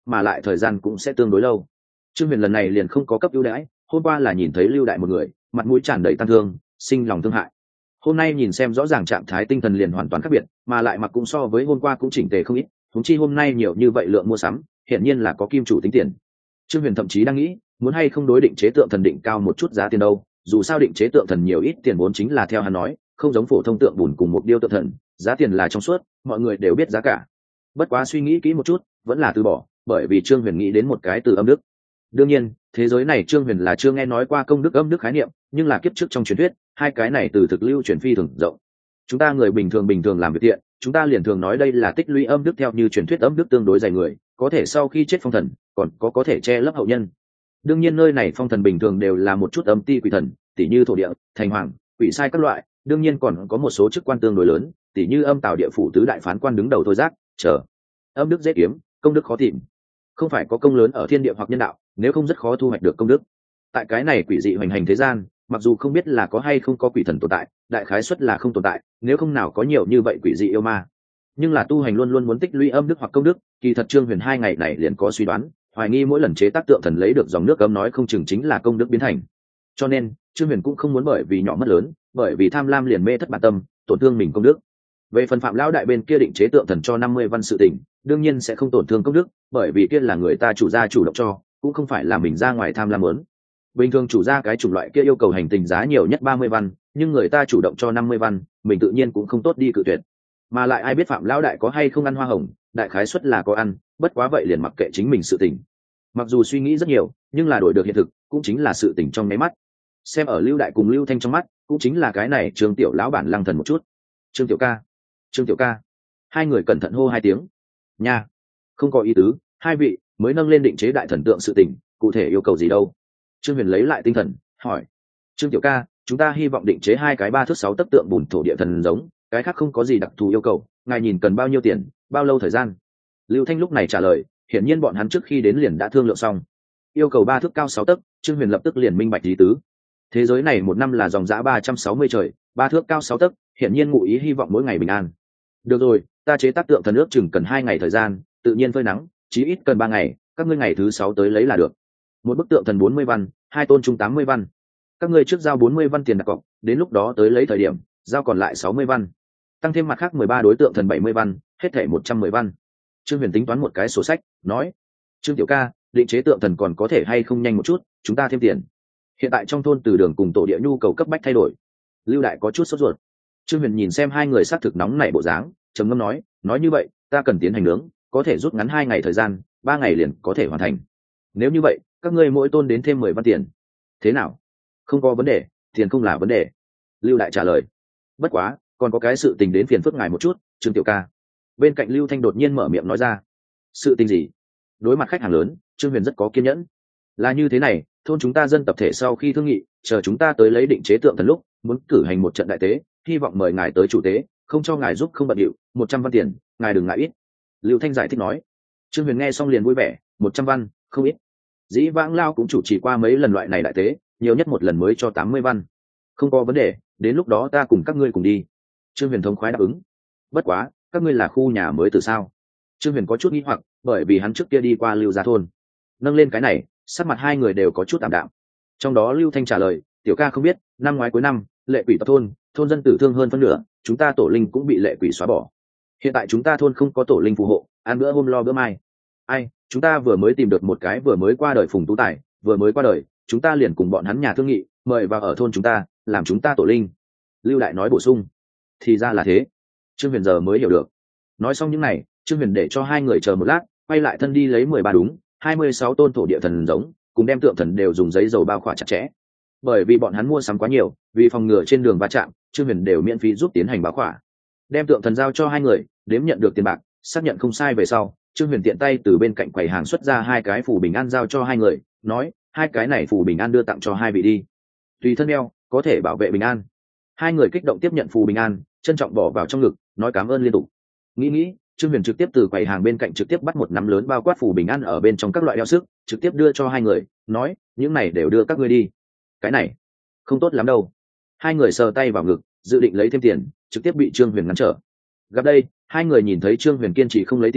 mà lại thời gian cũng sẽ tương đối lâu. Trương Huyền lần này liền không có cấp ưu đãi, hôm qua là nhìn thấy lưu đại một người, mặt mũi tràn đầy tăng thương, sinh lòng thương hại. Hôm nay nhìn xem rõ ràng trạng thái tinh thần liền hoàn toàn khác biệt, mà lại mặc cũng so với hôm qua cũng chỉnh tề không ít, huống chi hôm nay nhiều như vậy lượng mua sắm, hiển nhiên là có kim chủ tính tiền. Trương Huyền thậm chí đang nghĩ, muốn hay không đối định chế tượng thần định cao một chút giá tiền đâu, dù sao định chế tượng thần nhiều ít tiền vốn chính là theo hắn nói, không giống phổ thông tượng bùn cùng một điêu tượng thần, giá tiền là trong suốt, mọi người đều biết giá cả. Bất quá suy nghĩ kỹ một chút, vẫn là từ bỏ, bởi vì Trương Huyền nghĩ đến một cái từ âm đức. Đương nhiên, thế giới này Trương Huyền là chưa nghe nói qua công đức âm đức khái niệm, nhưng là kiếp trước trong truyền thuyết, hai cái này từ thực lưu truyền phi thường rộng. Chúng ta người bình thường bình thường làm việc thiện, chúng ta liền thường nói đây là tích lũy âm đức theo như truyền thuyết âm đức tương đối dày người, có thể sau khi chết phong thần, còn có có thể che lấp hậu nhân. Đương nhiên nơi này phong thần bình thường đều là một chút âm ti quỷ thần, tỷ như thổ địa, thành hoàng, quỷ sai các loại, đương nhiên còn có một số chức quan tương đối lớn, tỷ như âm tào địa phủ tứ đại phán quan đứng đầu thôi giác, chờ. Âm đức dễ kiếm, công đức khó tìm. Không phải có công lớn ở thiên địa hoặc nhân đạo, nếu không rất khó thu hoạch được công đức. Tại cái này quỷ dị hoành hành thế gian, mặc dù không biết là có hay không có quỷ thần tồn tại, đại khái suất là không tồn tại, nếu không nào có nhiều như vậy quỷ dị yêu ma. Nhưng là tu hành luôn luôn muốn tích lũy âm đức hoặc công đức, kỳ thật Trương Huyền hai ngày này liền có suy đoán, hoài nghi mỗi lần chế tác tượng thần lấy được dòng nước cấm nói không chừng chính là công đức biến thành. Cho nên, Trương Huyền cũng không muốn bởi vì nhỏ mất lớn, bởi vì tham lam liền mê thất bản tâm, tổn thương mình công đức. Về phần Phạm lão đại bên kia định chế tượng thần cho năm mươi văn sự tình, đương nhiên sẽ không tổn thương công đức, bởi vì kia là người ta chủ gia chủ động cho, cũng không phải là mình ra ngoài tham lam muốn. Bình thường chủ gia cái chủng loại kia yêu cầu hành tình giá nhiều nhất ba mươi văn, nhưng người ta chủ động cho năm mươi văn, mình tự nhiên cũng không tốt đi cự tuyệt. Mà lại ai biết Phạm lão đại có hay không ăn hoa hồng, đại khái suất là có ăn, bất quá vậy liền mặc kệ chính mình sự tình. Mặc dù suy nghĩ rất nhiều, nhưng là đổi được hiện thực, cũng chính là sự tình trong nháy mắt. Xem ở Lưu đại cùng Lưu Thanh trong mắt, cũng chính là cái này Trương tiểu lão bản lăng thần một chút. Trương tiểu ca, Trương tiểu ca. Hai người cẩn thận hô hai tiếng. Nha, không có ý tứ, hai vị mới nâng lên định chế đại thần tượng sự tình, cụ thể yêu cầu gì đâu? Trương Huyền lấy lại tinh thần, hỏi. Trương tiểu ca, chúng ta hy vọng định chế hai cái ba thước sáu tấc tượng bùn thổ địa thần giống, cái khác không có gì đặc thù yêu cầu, ngài nhìn cần bao nhiêu tiền, bao lâu thời gian? Lưu Thanh lúc này trả lời, hiển nhiên bọn hắn trước khi đến liền đã thương lượng xong. Yêu cầu ba thước cao sáu tấc, Trương Huyền lập tức liền minh bạch ý tứ. Thế giới này một năm là dòng dã ba trăm sáu mươi trời, ba thước cao sáu tấc, hiển nhiên ngụ ý hy vọng mỗi ngày bình an. Được rồi, ta chế tác tượng thần ước chừng cần hai ngày thời gian, tự nhiên phơi nắng, chí ít cần ba ngày, các ngươi ngày thứ sáu tới lấy là được. Một bức tượng thần bốn mươi văn, hai tôn trung tám mươi văn. Các ngươi trước giao bốn mươi văn tiền đặt cọc, đến lúc đó tới lấy thời điểm, giao còn lại sáu mươi văn. Tăng thêm mặt khác mười ba đối tượng thần bảy mươi văn, hết thảy một trăm mười văn. Trương Huyền tính toán một cái sổ sách, nói: "Trương tiểu ca, định chế tượng thần còn có thể hay không nhanh một chút, chúng ta thêm tiền." Hiện tại trong thôn từ đường cùng tổ địa nhu cầu cấp bách thay đổi. Lưu đại có chút sốt ruột. Trương Huyền nhìn xem hai người xác thực nóng nảy bộ dáng, trầm ngâm nói: "Nói như vậy, ta cần tiến hành nướng, có thể rút ngắn hai ngày thời gian, ba ngày liền có thể hoàn thành. Nếu như vậy, các ngươi mỗi tôn đến thêm mười văn tiền. Thế nào?" "Không có vấn đề, tiền không là vấn đề." Lưu đại trả lời. "Bất quá, còn có cái sự tình đến phiền phức ngài một chút, Trương tiểu ca." Bên cạnh Lưu Thanh đột nhiên mở miệng nói ra. "Sự tình gì?" Đối mặt khách hàng lớn, Trương Huyền rất có kiên nhẫn. "Là như thế này, thôn chúng ta dân tập thể sau khi thương nghị, chờ chúng ta tới lấy định chế tượng thần lúc, muốn cử hành một trận đại tế, hy vọng mời ngài tới chủ tế, không cho ngài giúp không bận điệu, một trăm văn tiền, ngài đừng ngại ít." Lưu Thanh giải thích nói. Trương Huyền nghe xong liền vui vẻ, một trăm văn, không ít. Dĩ vãng lao cũng chủ trì qua mấy lần loại này đại tế, nhiều nhất một lần mới cho tám mươi văn. "Không có vấn đề, đến lúc đó ta cùng các ngươi cùng đi." Trương Huyền thống khoái đáp ứng. "Bất quá, các ngươi là khu nhà mới từ sao?" Trương Huyền có chút nghi hoặc, bởi vì hắn trước kia đi qua Lưu gia thôn. Nâng lên cái này, sắc mặt hai người đều có chút tạm đạm. Trong đó Lưu Thanh trả lời: "Tiểu ca không biết, năm ngoái cuối năm, lệ quỷ tập thôn, thôn dân tử thương hơn phân nửa, chúng ta tổ linh cũng bị lệ quỷ xóa bỏ. Hiện tại chúng ta thôn không có tổ linh phù hộ, ăn bữa hôm lo bữa mai. Ai, chúng ta vừa mới tìm được một cái vừa mới qua đời Phùng Tú Tài, vừa mới qua đời, chúng ta liền cùng bọn hắn nhà thương nghị, mời vào ở thôn chúng ta, làm chúng ta tổ linh." Lưu đại nói bổ sung. Thì ra là thế. Trương Huyền giờ mới hiểu được. Nói xong những này, Trương Huyền để cho hai người chờ một lát, quay lại thân đi lấy mười ba đúng, hai mươi sáu tôn thổ địa thần giống, cùng đem tượng thần đều dùng giấy dầu bao khỏa chặt chẽ. Bởi vì bọn hắn mua sắm quá nhiều, vì phòng ngừa trên đường va chạm, Trương Huyền đều miễn phí giúp tiến hành bao khỏa. Đem tượng thần giao cho hai người, đếm nhận được tiền bạc, xác nhận không sai về sau, Trương Huyền tiện tay từ bên cạnh quầy hàng xuất ra hai cái phù bình an giao cho hai người, nói: "Hai cái này phù bình an đưa tặng cho hai vị đi, tùy thân đeo, có thể bảo vệ bình an." Hai người kích động tiếp nhận phù bình an, trân trọng bỏ vào trong ngực, nói cảm ơn liên tục. Nghĩ nghĩ, Trương Huyền trực tiếp từ quầy hàng bên cạnh trực tiếp bắt một nắm lớn bao quát phù bình an ở bên trong các loại đeo sức, trực tiếp đưa cho hai người, nói: "Những này đều đưa các ngươi đi." "Cái này không tốt lắm đâu." Hai người sờ tay vào ngực, dự định lấy thêm tiền, trực tiếp bị Trương Huyền ngăn trở. Gặp đây, hai người nhìn thấy Trương Huyền kiên trì không lấy tiền,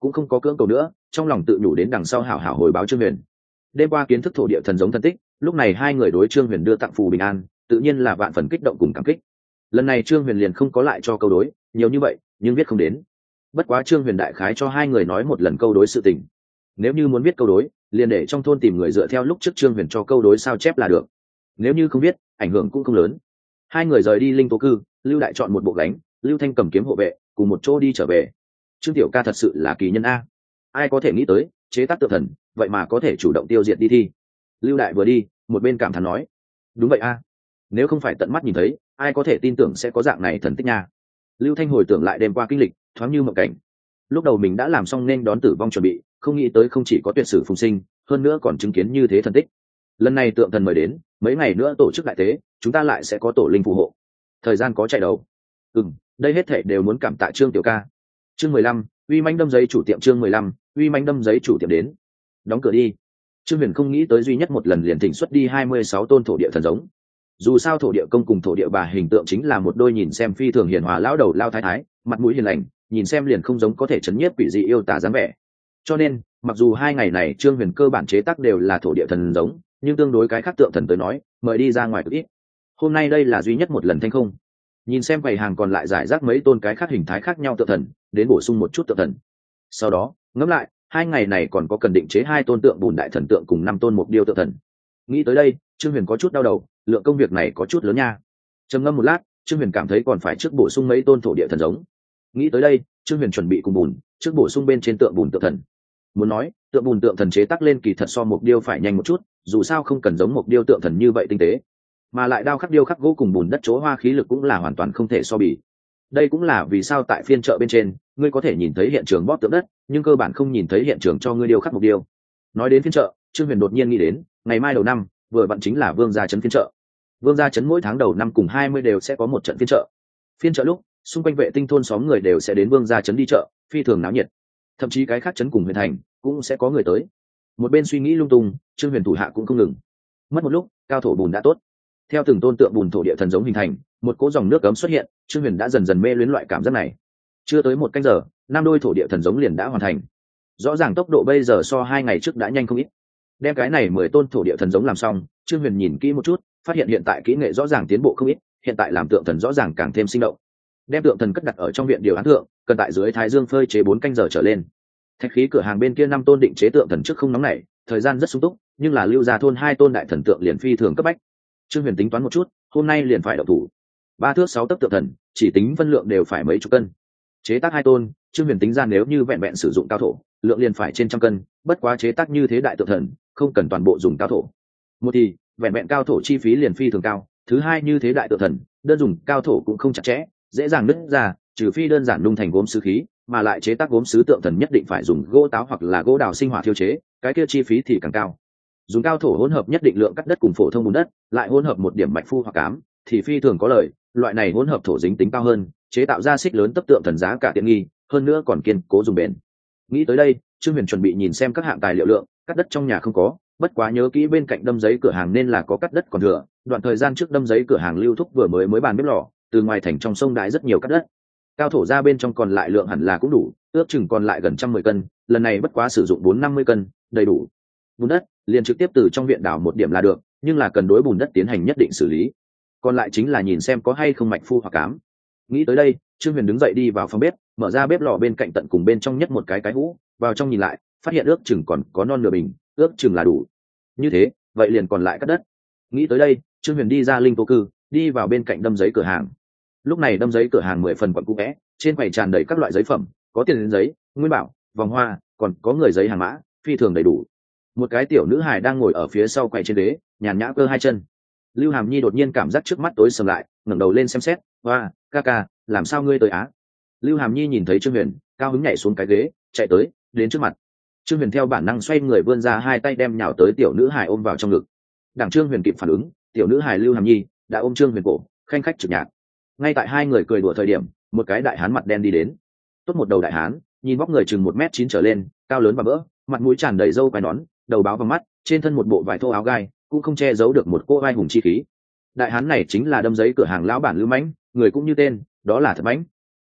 cũng không có cưỡng cầu nữa, trong lòng tự nhủ đến đằng sau hảo hảo hồi báo Trương Huyền. Đêm qua kiến thức thổ địa thần giống thân tích, lúc này hai người đối Trương Huyền đưa tặng phù bình an, tự nhiên là vạn phần kích động cùng cảm kích. Lần này Trương Huyền liền không có lại cho câu đối nhiều như vậy, nhưng viết không đến. Bất quá Trương Huyền đại khái cho hai người nói một lần câu đối sự tình. Nếu như muốn viết câu đối, liền để trong thôn tìm người dựa theo lúc trước Trương Huyền cho câu đối sao chép là được. Nếu như không viết, ảnh hưởng cũng không lớn. Hai người rời đi linh tố cư, Lưu Đại chọn một bộ gánh, Lưu Thanh cầm kiếm hộ vệ, cùng một chỗ đi trở về. Trương tiểu ca thật sự là kỳ nhân a, ai có thể nghĩ tới chế tác tượng thần vậy mà có thể chủ động tiêu diệt đi thi. Lưu Đại vừa đi một bên cảm thán nói, đúng vậy a, nếu không phải tận mắt nhìn thấy, ai có thể tin tưởng sẽ có dạng này thần tích nha. Lưu Thanh hồi tưởng lại đêm qua kinh lịch, thoáng như mộng cảnh. Lúc đầu mình đã làm xong nên đón tử vong chuẩn bị, không nghĩ tới không chỉ có tuyệt sử phùng sinh, hơn nữa còn chứng kiến như thế thần tích. Lần này tượng thần mời đến, mấy ngày nữa tổ chức đại tế, chúng ta lại sẽ có tổ linh phù hộ. Thời gian có chạy đầu. Ừm, đây hết thảy đều muốn cảm tạ Trương tiểu ca. Chương mười lăm, uy manh đâm giấy chủ tiệm. Chương mười lăm, uy manh đâm giấy chủ tiệm đến. Đóng cửa đi. Trương Huyền không nghĩ tới duy nhất một lần liền thỉnh xuất đi hai mươi sáu tôn thổ địa thần giống. Dù sao thổ địa công cùng thổ địa bà hình tượng chính là một đôi nhìn xem phi thường hiền hòa lão đầu lao thái thái, mặt mũi hiền lành, nhìn xem liền không giống có thể chấn nhiếp quỷ dị yêu tà dáng vẻ. Cho nên, mặc dù hai ngày này Trương Huyền cơ bản chế tác đều là thổ địa thần giống, nhưng tương đối cái khác tượng thần tới nói, mời đi ra ngoài cực ít. Hôm nay đây là duy nhất một lần thanh không. Nhìn xem quầy hàng còn lại giải rác mấy tôn cái khác hình thái khác nhau tượng thần, đến bổ sung một chút tượng thần. Sau đó, ngẫm lại, hai ngày này còn có cần định chế hai tôn tượng bùn đại thần tượng cùng năm tôn mục điêu tượng thần. Nghĩ tới đây, Trương Huyền có chút đau đầu, lượng công việc này có chút lớn nha. Trầm ngâm một lát, Trương Huyền cảm thấy còn phải trước bổ sung mấy tôn thổ địa thần giống. Nghĩ tới đây, Trương Huyền chuẩn bị cùng bùn, trước bổ sung bên trên tượng bùn tượng thần. Muốn nói, tượng bùn tượng thần chế tác lên kỳ thật so mục điêu phải nhanh một chút, dù sao không cần giống mục điêu tượng thần như vậy tinh tế, mà lại đao khắc điêu khắc gỗ cùng bùn đất chỗ hoa khí lực cũng là hoàn toàn không thể so bì. Đây cũng là vì sao tại phiên chợ bên trên, ngươi có thể nhìn thấy hiện trường bóp tượng đất, nhưng cơ bản không nhìn thấy hiện trường cho ngươi điêu khắc mục điêu. Nói đến phiên chợ, Trương Huyền đột nhiên nghĩ đến, ngày mai đầu năm, vừa vặn chính là Vương gia trấn phiên chợ. Vương gia trấn mỗi tháng đầu năm cùng hai mươi đều sẽ có một trận phiên chợ. Phiên chợ lúc, xung quanh vệ tinh thôn xóm người đều sẽ đến Vương gia trấn đi chợ, phi thường náo nhiệt. Thậm chí cái khác trấn cùng huyện thành cũng sẽ có người tới. Một bên suy nghĩ lung tung, Trương Huyền thủ hạ cũng không ngừng. Mất một lúc, cao thổ bùn đã tốt. Theo từng tôn tượng bùn thổ địa thần giống hình thành, một cỗ dòng nước cấm xuất hiện, Trương Huyền đã dần dần mê luyến loại cảm giác này. Chưa tới một canh giờ, năm đôi thổ địa thần giống liền đã hoàn thành. Rõ ràng tốc độ bây giờ so hai ngày trước đã nhanh không ít. Đem cái này mười tôn thổ địa thần giống làm xong, Trương Huyền nhìn kỹ một chút, phát hiện hiện tại kỹ nghệ rõ ràng tiến bộ không ít, hiện tại làm tượng thần rõ ràng càng thêm sinh động. Đem tượng thần cất đặt ở trong viện điều án thượng, cần tại dưới thái dương phơi chế bốn canh giờ trở lên. Thạch khí cửa hàng bên kia năm tôn định chế tượng thần trước không nóng nảy, thời gian rất sung túc, nhưng là Lưu gia thôn hai tôn đại thần tượng liền phi thường cấp bách. Trương Huyền tính toán một chút, hôm nay liền phải động thủ. Ba thước sáu tấc tượng thần, chỉ tính phân lượng đều phải mấy chục cân. Chế tác hai tôn, Trương Huyền tính ra nếu như vẹn vẹn sử dụng cao thổ, lượng liền phải trên trăm cân, bất quá chế tác như thế đại tượng thần, không cần toàn bộ dùng cao thổ. Một thì, vẹn vẹn cao thổ chi phí liền phi thường cao, thứ hai như thế đại tượng thần, đơn dùng cao thổ cũng không chặt chẽ, dễ dàng nứt ra, trừ phi đơn giản nung thành gốm sứ khí, mà lại chế tác gốm sứ tượng thần nhất định phải dùng gỗ táo hoặc là gỗ đào sinh hỏa thiêu chế, cái kia chi phí thì càng cao. Dùng cao thổ hỗn hợp nhất định lượng cắt đất cùng phổ thông bùn đất, lại hỗn hợp một điểm mạch phu hoặc cám, thì phi thường có lợi, loại này hỗn hợp thổ dính tính cao hơn, chế tạo ra xích lớn tấp tượng thần giá cả tiện nghi, hơn nữa còn kiên cố dùng bền. Nghĩ tới đây, Trương Huyền chuẩn bị nhìn xem các hạng tài liệu lượng, cắt đất trong nhà không có, bất quá nhớ kỹ bên cạnh đâm giấy cửa hàng nên là có cắt đất còn thừa, đoạn thời gian trước đâm giấy cửa hàng Lưu Thúc vừa mới mới bàn bếp lò, từ ngoài thành trong sông đái rất nhiều cắt đất. Cao thổ ra bên trong còn lại lượng hẳn là cũng đủ, ước chừng còn lại gần trăm mười cân, lần này bất quá sử dụng bốn năm mươi cân, đầy đủ. Bùn đất liền trực tiếp từ trong viện đảo một điểm là được, nhưng là cần đối bùn đất tiến hành nhất định xử lý. Còn lại chính là nhìn xem có hay không mạch phu hoặc cám. Nghĩ tới đây, Trương Huyền đứng dậy đi vào phòng bếp, mở ra bếp lò bên cạnh tận cùng bên trong nhất một cái cái hũ, vào trong nhìn lại, phát hiện ước chừng còn có non nửa bình, ước chừng là đủ. Như thế, vậy liền còn lại cắt đất. Nghĩ tới đây, Trương Huyền đi ra linh tố cư, đi vào bên cạnh đâm giấy cửa hàng. Lúc này đâm giấy cửa hàng mười phần quận cũ vẽ, trên quầy tràn đầy các loại giấy phẩm, có tiền giấy, nguyên bảo, vòng hoa, còn có người giấy hàng mã, phi thường đầy đủ. Một cái tiểu nữ hài đang ngồi ở phía sau quầy trên ghế, nhàn nhã cơ hai chân. Lưu Hàm Nhi đột nhiên cảm giác trước mắt tối sầm lại, ngẩng đầu lên xem xét, "Oa, ca ca, làm sao ngươi tới á?" Lưu Hàm Nhi nhìn thấy Trương Huyền, cao hứng nhảy xuống cái ghế, chạy tới, đến trước mặt. Trương Huyền theo bản năng xoay người vươn ra hai tay đem nhào tới tiểu nữ hài ôm vào trong ngực. Đặng Trương Huyền kịp phản ứng, tiểu nữ hài Lưu Hàm Nhi đã ôm Trương Huyền cổ, khanh khách trực nhạc. Ngay tại hai người cười đùa thời điểm, một cái đại hán mặt đen đi đến. Tốt một đầu đại hán, nhìn vóc người chừng một mét chín trở lên, cao lớn và bỡ, mặt mũi tràn đầy râu quai nón, đầu báo vào mắt, trên thân một bộ vải thô áo gai, cũng không che giấu được một cô vai hùng chi khí. Đại hán này chính là đâm giấy cửa hàng lão bản Lưu Mãnh, người cũng như tên, đó là Thật Mãnh.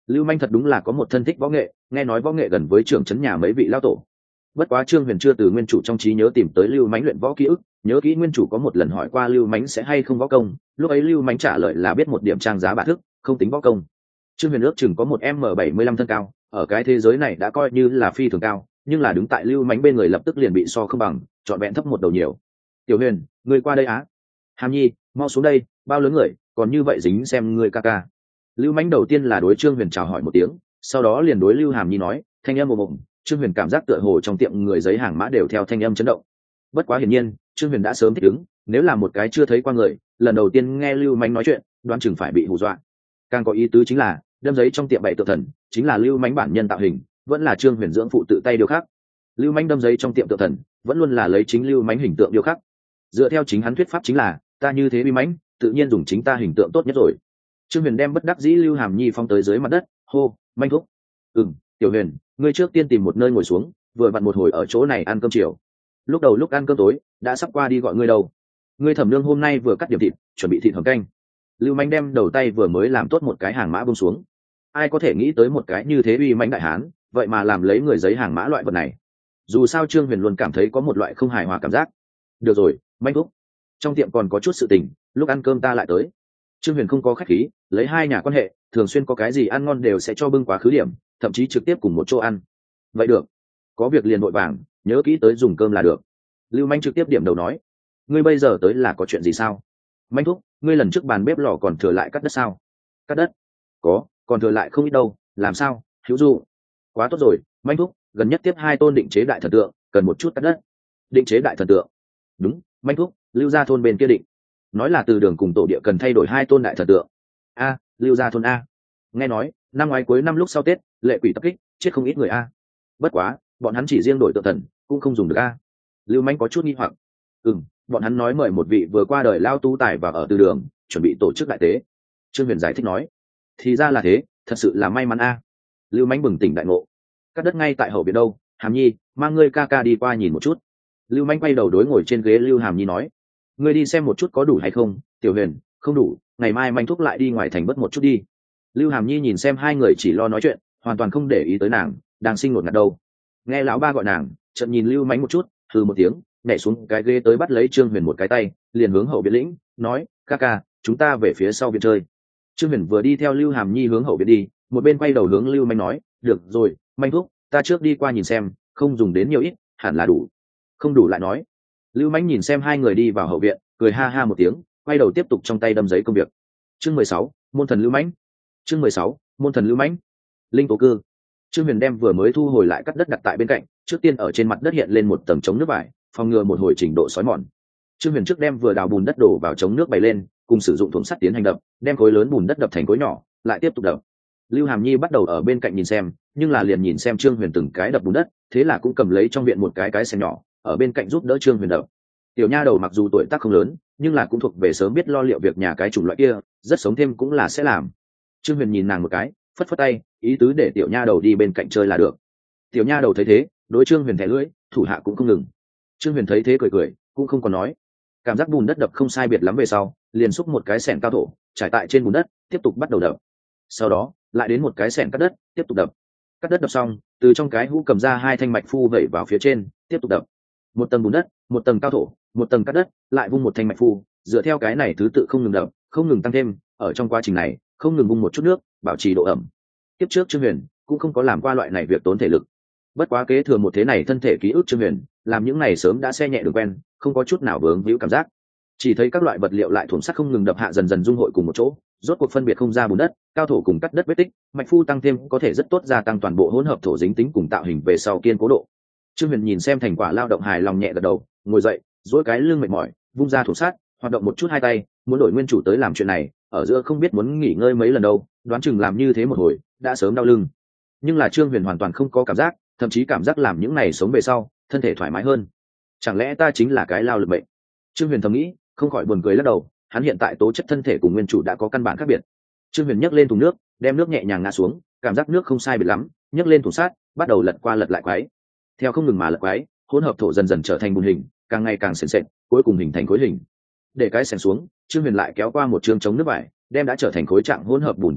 Lưu Manh thật đúng là có một thân thích võ nghệ, nghe nói võ nghệ gần với trưởng trấn nhà mấy vị lao tổ. Bất quá Trương Huyền chưa từ nguyên chủ trong trí nhớ tìm tới Lưu Mánh luyện võ ký ức, nhớ kỹ nguyên chủ có một lần hỏi qua Lưu Mánh sẽ hay không võ công, lúc ấy Lưu Mánh trả lời là biết một điểm trang giá bạ thức, không tính võ công. Trương Huyền ước chừng có một m bảy mươi lăm thân cao, ở cái thế giới này đã coi như là phi thường cao, nhưng là đứng tại Lưu Mánh bên người lập tức liền bị so không bằng, trọn vẹn thấp một đầu nhiều. Tiểu Huyền, người qua đây á. Hàm Nhi, mau xuống đây, bao lớn người, còn như vậy dính xem người ca ca. Lưu Mánh đầu tiên là đối Trương Huyền chào hỏi một tiếng, sau đó liền đối Lưu Hàm Nhi nói, thanh âm ồm ồm. Trương Huyền cảm giác tựa hồ trong tiệm người giấy hàng mã đều theo thanh âm chấn động. Bất quá hiển nhiên, Trương Huyền đã sớm thích ứng, nếu là một cái chưa thấy qua người, lần đầu tiên nghe Lưu Mánh nói chuyện, đoán chừng phải bị hù dọa. Càng có ý tứ chính là, đâm giấy trong tiệm bảy tượng thần, chính là Lưu Mánh bản nhân tạo hình, vẫn là Trương Huyền dưỡng phụ tự tay điêu khắc. Lưu Mánh đâm giấy trong tiệm tượng thần, vẫn luôn là lấy chính Lưu Mánh hình tượng điêu khắc. Dựa theo chính hắn thuyết pháp chính là, ta như thế bi mãnh, tự nhiên dùng chính ta hình tượng tốt nhất rồi. Trương Huyền đem bất đắc dĩ Lưu Hàm Nhi phong tới dưới mặt đất, hô, Manh thúc. Ừm, Tiểu Huyền, ngươi trước tiên tìm một nơi ngồi xuống, vừa vặn một hồi ở chỗ này ăn cơm chiều. Lúc đầu lúc ăn cơm tối, đã sắp qua đi gọi ngươi đâu. Ngươi Thẩm Nương hôm nay vừa cắt điểm thịt, chuẩn bị thịt hầm canh. Lưu Manh đem đầu tay vừa mới làm tốt một cái hàng mã buông xuống. Ai có thể nghĩ tới một cái như thế uy mãnh đại hán, vậy mà làm lấy người giấy hàng mã loại vật này. Dù sao Trương Huyền luôn cảm thấy có một loại không hài hòa cảm giác. Được rồi, Manh thúc. Trong tiệm còn có chút sự tình, lúc ăn cơm ta lại tới. Trương Huyền không có khách khí, lấy hai nhà quan hệ, thường xuyên có cái gì ăn ngon đều sẽ cho bưng quá khứ điểm, thậm chí trực tiếp cùng một chỗ ăn. Vậy được, có việc liền vội vàng, nhớ kỹ tới dùng cơm là được. Lưu Manh trực tiếp điểm đầu nói, ngươi bây giờ tới là có chuyện gì sao? Manh thúc, ngươi lần trước bàn bếp lò còn thừa lại cắt đất sao? Cắt đất? Có, còn thừa lại không ít đâu, làm sao? Hữu Du. Quá tốt rồi, Manh thúc, gần nhất tiếp hai tôn định chế đại thần tượng, cần một chút cắt đất. Định chế đại thần tượng? Đúng, Manh thúc, Lưu gia thôn bên kia định. Nói là từ đường cùng tổ địa cần thay đổi hai tôn đại thần tượng. A, Lưu gia thôn a. Nghe nói, năm ngoái cuối năm lúc sau Tết, lệ quỷ tập kích, chết không ít người a. Bất quá, bọn hắn chỉ riêng đổi tượng thần, cũng không dùng được a. Lưu Manh có chút nghi hoặc. Ừm, bọn hắn nói mời một vị vừa qua đời lao tú tài và ở từ đường, chuẩn bị tổ chức đại tế. Trương Huyền giải thích nói, thì ra là thế, thật sự là may mắn a. Lưu Manh bừng tỉnh đại ngộ. Cắt đất ngay tại hậu viện đâu, Hàm Nhi, mang ngươi ca ca đi qua nhìn một chút. Lưu Manh quay đầu đối ngồi trên ghế Lưu Hàm Nhi nói, ngươi đi xem một chút có đủ hay không. Tiểu Huyền, không đủ, ngày mai Manh thúc lại đi ngoài thành bất một chút đi. Lưu Hàm Nhi nhìn xem hai người chỉ lo nói chuyện, hoàn toàn không để ý tới nàng, đang sinh ngột ngạt đâu. Nghe lão ba gọi nàng, chợt nhìn Lưu Mánh một chút, hừ một tiếng, nhảy xuống cái ghế tới bắt lấy Trương Huyền một cái tay, liền hướng hậu viện lĩnh, nói, ca ca, chúng ta về phía sau viện chơi. Trương Huyền vừa đi theo Lưu Hàm Nhi hướng hậu viện đi, một bên quay đầu hướng Lưu Mánh nói, được rồi, Manh thúc, ta trước đi qua nhìn xem, không dùng đến nhiều ít, hẳn là đủ. Không đủ lại nói. Lưu Mánh nhìn xem hai người đi vào hậu viện, cười ha ha một tiếng, quay đầu tiếp tục trong tay đâm giấy công việc. Chương mười sáu, môn thần Lưu Mánh. Chương mười sáu, môn thần Lưu Mánh. Linh tố cư. Trương Huyền đem vừa mới thu hồi lại cắt đất đặt tại bên cạnh, trước tiên ở trên mặt đất hiện lên một tầng chống nước vải, phòng ngừa một hồi trình độ xói mòn. Trương Huyền trước đem vừa đào bùn đất đổ vào chống nước bày lên, cùng sử dụng thùng sắt tiến hành đập, đem khối lớn bùn đất đập thành khối nhỏ, lại tiếp tục đập. Lưu Hàm Nhi bắt đầu ở bên cạnh nhìn xem, nhưng là liền nhìn xem Trương Huyền từng cái đập bùn đất, thế là cũng cầm lấy trong viện một cái cái xẻng nhỏ, ở bên cạnh giúp đỡ Trương Huyền đập. Tiểu nha đầu mặc dù tuổi tác không lớn, nhưng là cũng thuộc về sớm biết lo liệu việc nhà cái chủng loại kia, rất sống thêm cũng là sẽ làm. Trương Huyền nhìn nàng một cái, phất phất tay, ý tứ để tiểu nha đầu đi bên cạnh chơi là được. Tiểu nha đầu thấy thế, đối Trương Huyền thẻ lưỡi, thủ hạ cũng không ngừng. Trương Huyền thấy thế cười cười, cũng không còn nói. Cảm giác bùn đất đập không sai biệt lắm về sau, liền xúc một cái xẻng cao thổ, trải tại trên bùn đất, tiếp tục bắt đầu đập. Sau đó, lại đến một cái xẻng cắt đất, tiếp tục đập. Cắt đất đập xong, từ trong cái hũ cầm ra hai thanh mạch phu vẩy vào phía trên, tiếp tục đập. Một tầng bùn đất, một tầng cao thổ, một tầng cắt đất, lại vung một thanh mạch phu, dựa theo cái này thứ tự không ngừng đập, không ngừng tăng thêm, ở trong quá trình này, không ngừng vung một chút nước, bảo trì độ ẩm. Tiếp trước Trương Huyền cũng không có làm qua loại này việc tốn thể lực. Bất quá kế thừa một thế này thân thể ký ức Trương Huyền, làm những này sớm đã xe nhẹ đường quen, không có chút nào vướng víu cảm giác. Chỉ thấy các loại vật liệu lại thuần sắt không ngừng đập hạ dần dần dung hội cùng một chỗ, rốt cuộc phân biệt không ra bùn đất, cao thổ cùng cắt đất vết tích, mạch phu tăng thêm có thể rất tốt gia tăng toàn bộ hỗn hợp thổ dính tính cùng tạo hình về sau kiên cố độ. Trương Huyền nhìn xem thành quả lao động hài lòng nhẹ gật đầu, ngồi dậy, duỗi cái lưng mệt mỏi, vung ra thủ sát, hoạt động một chút hai tay, muốn đổi nguyên chủ tới làm chuyện này, ở giữa không biết muốn nghỉ ngơi mấy lần đâu, đoán chừng làm như thế một hồi, đã sớm đau lưng. Nhưng là Trương Huyền hoàn toàn không có cảm giác, thậm chí cảm giác làm những này sống về sau, thân thể thoải mái hơn. Chẳng lẽ ta chính là cái lao lực bệnh? Trương Huyền thầm nghĩ, không khỏi buồn cười lắc đầu, hắn hiện tại tố chất thân thể cùng nguyên chủ đã có căn bản khác biệt. Trương Huyền nhấc lên thùng nước, đem nước nhẹ nhàng ngã xuống, cảm giác nước không sai biệt lắm, nhấc lên thùng sát, bắt đầu lật qua lật lại quái. Theo không ngừng mà lật quái, hỗn hợp thổ dần dần trở thành bùn hình, càng ngày càng sền sệt, cuối cùng hình thành khối hình. Để cái sèn xuống, Trương Huyền lại kéo qua một chương chống nước vải, đem đã trở thành khối trạng hỗn hợp bùn che lại,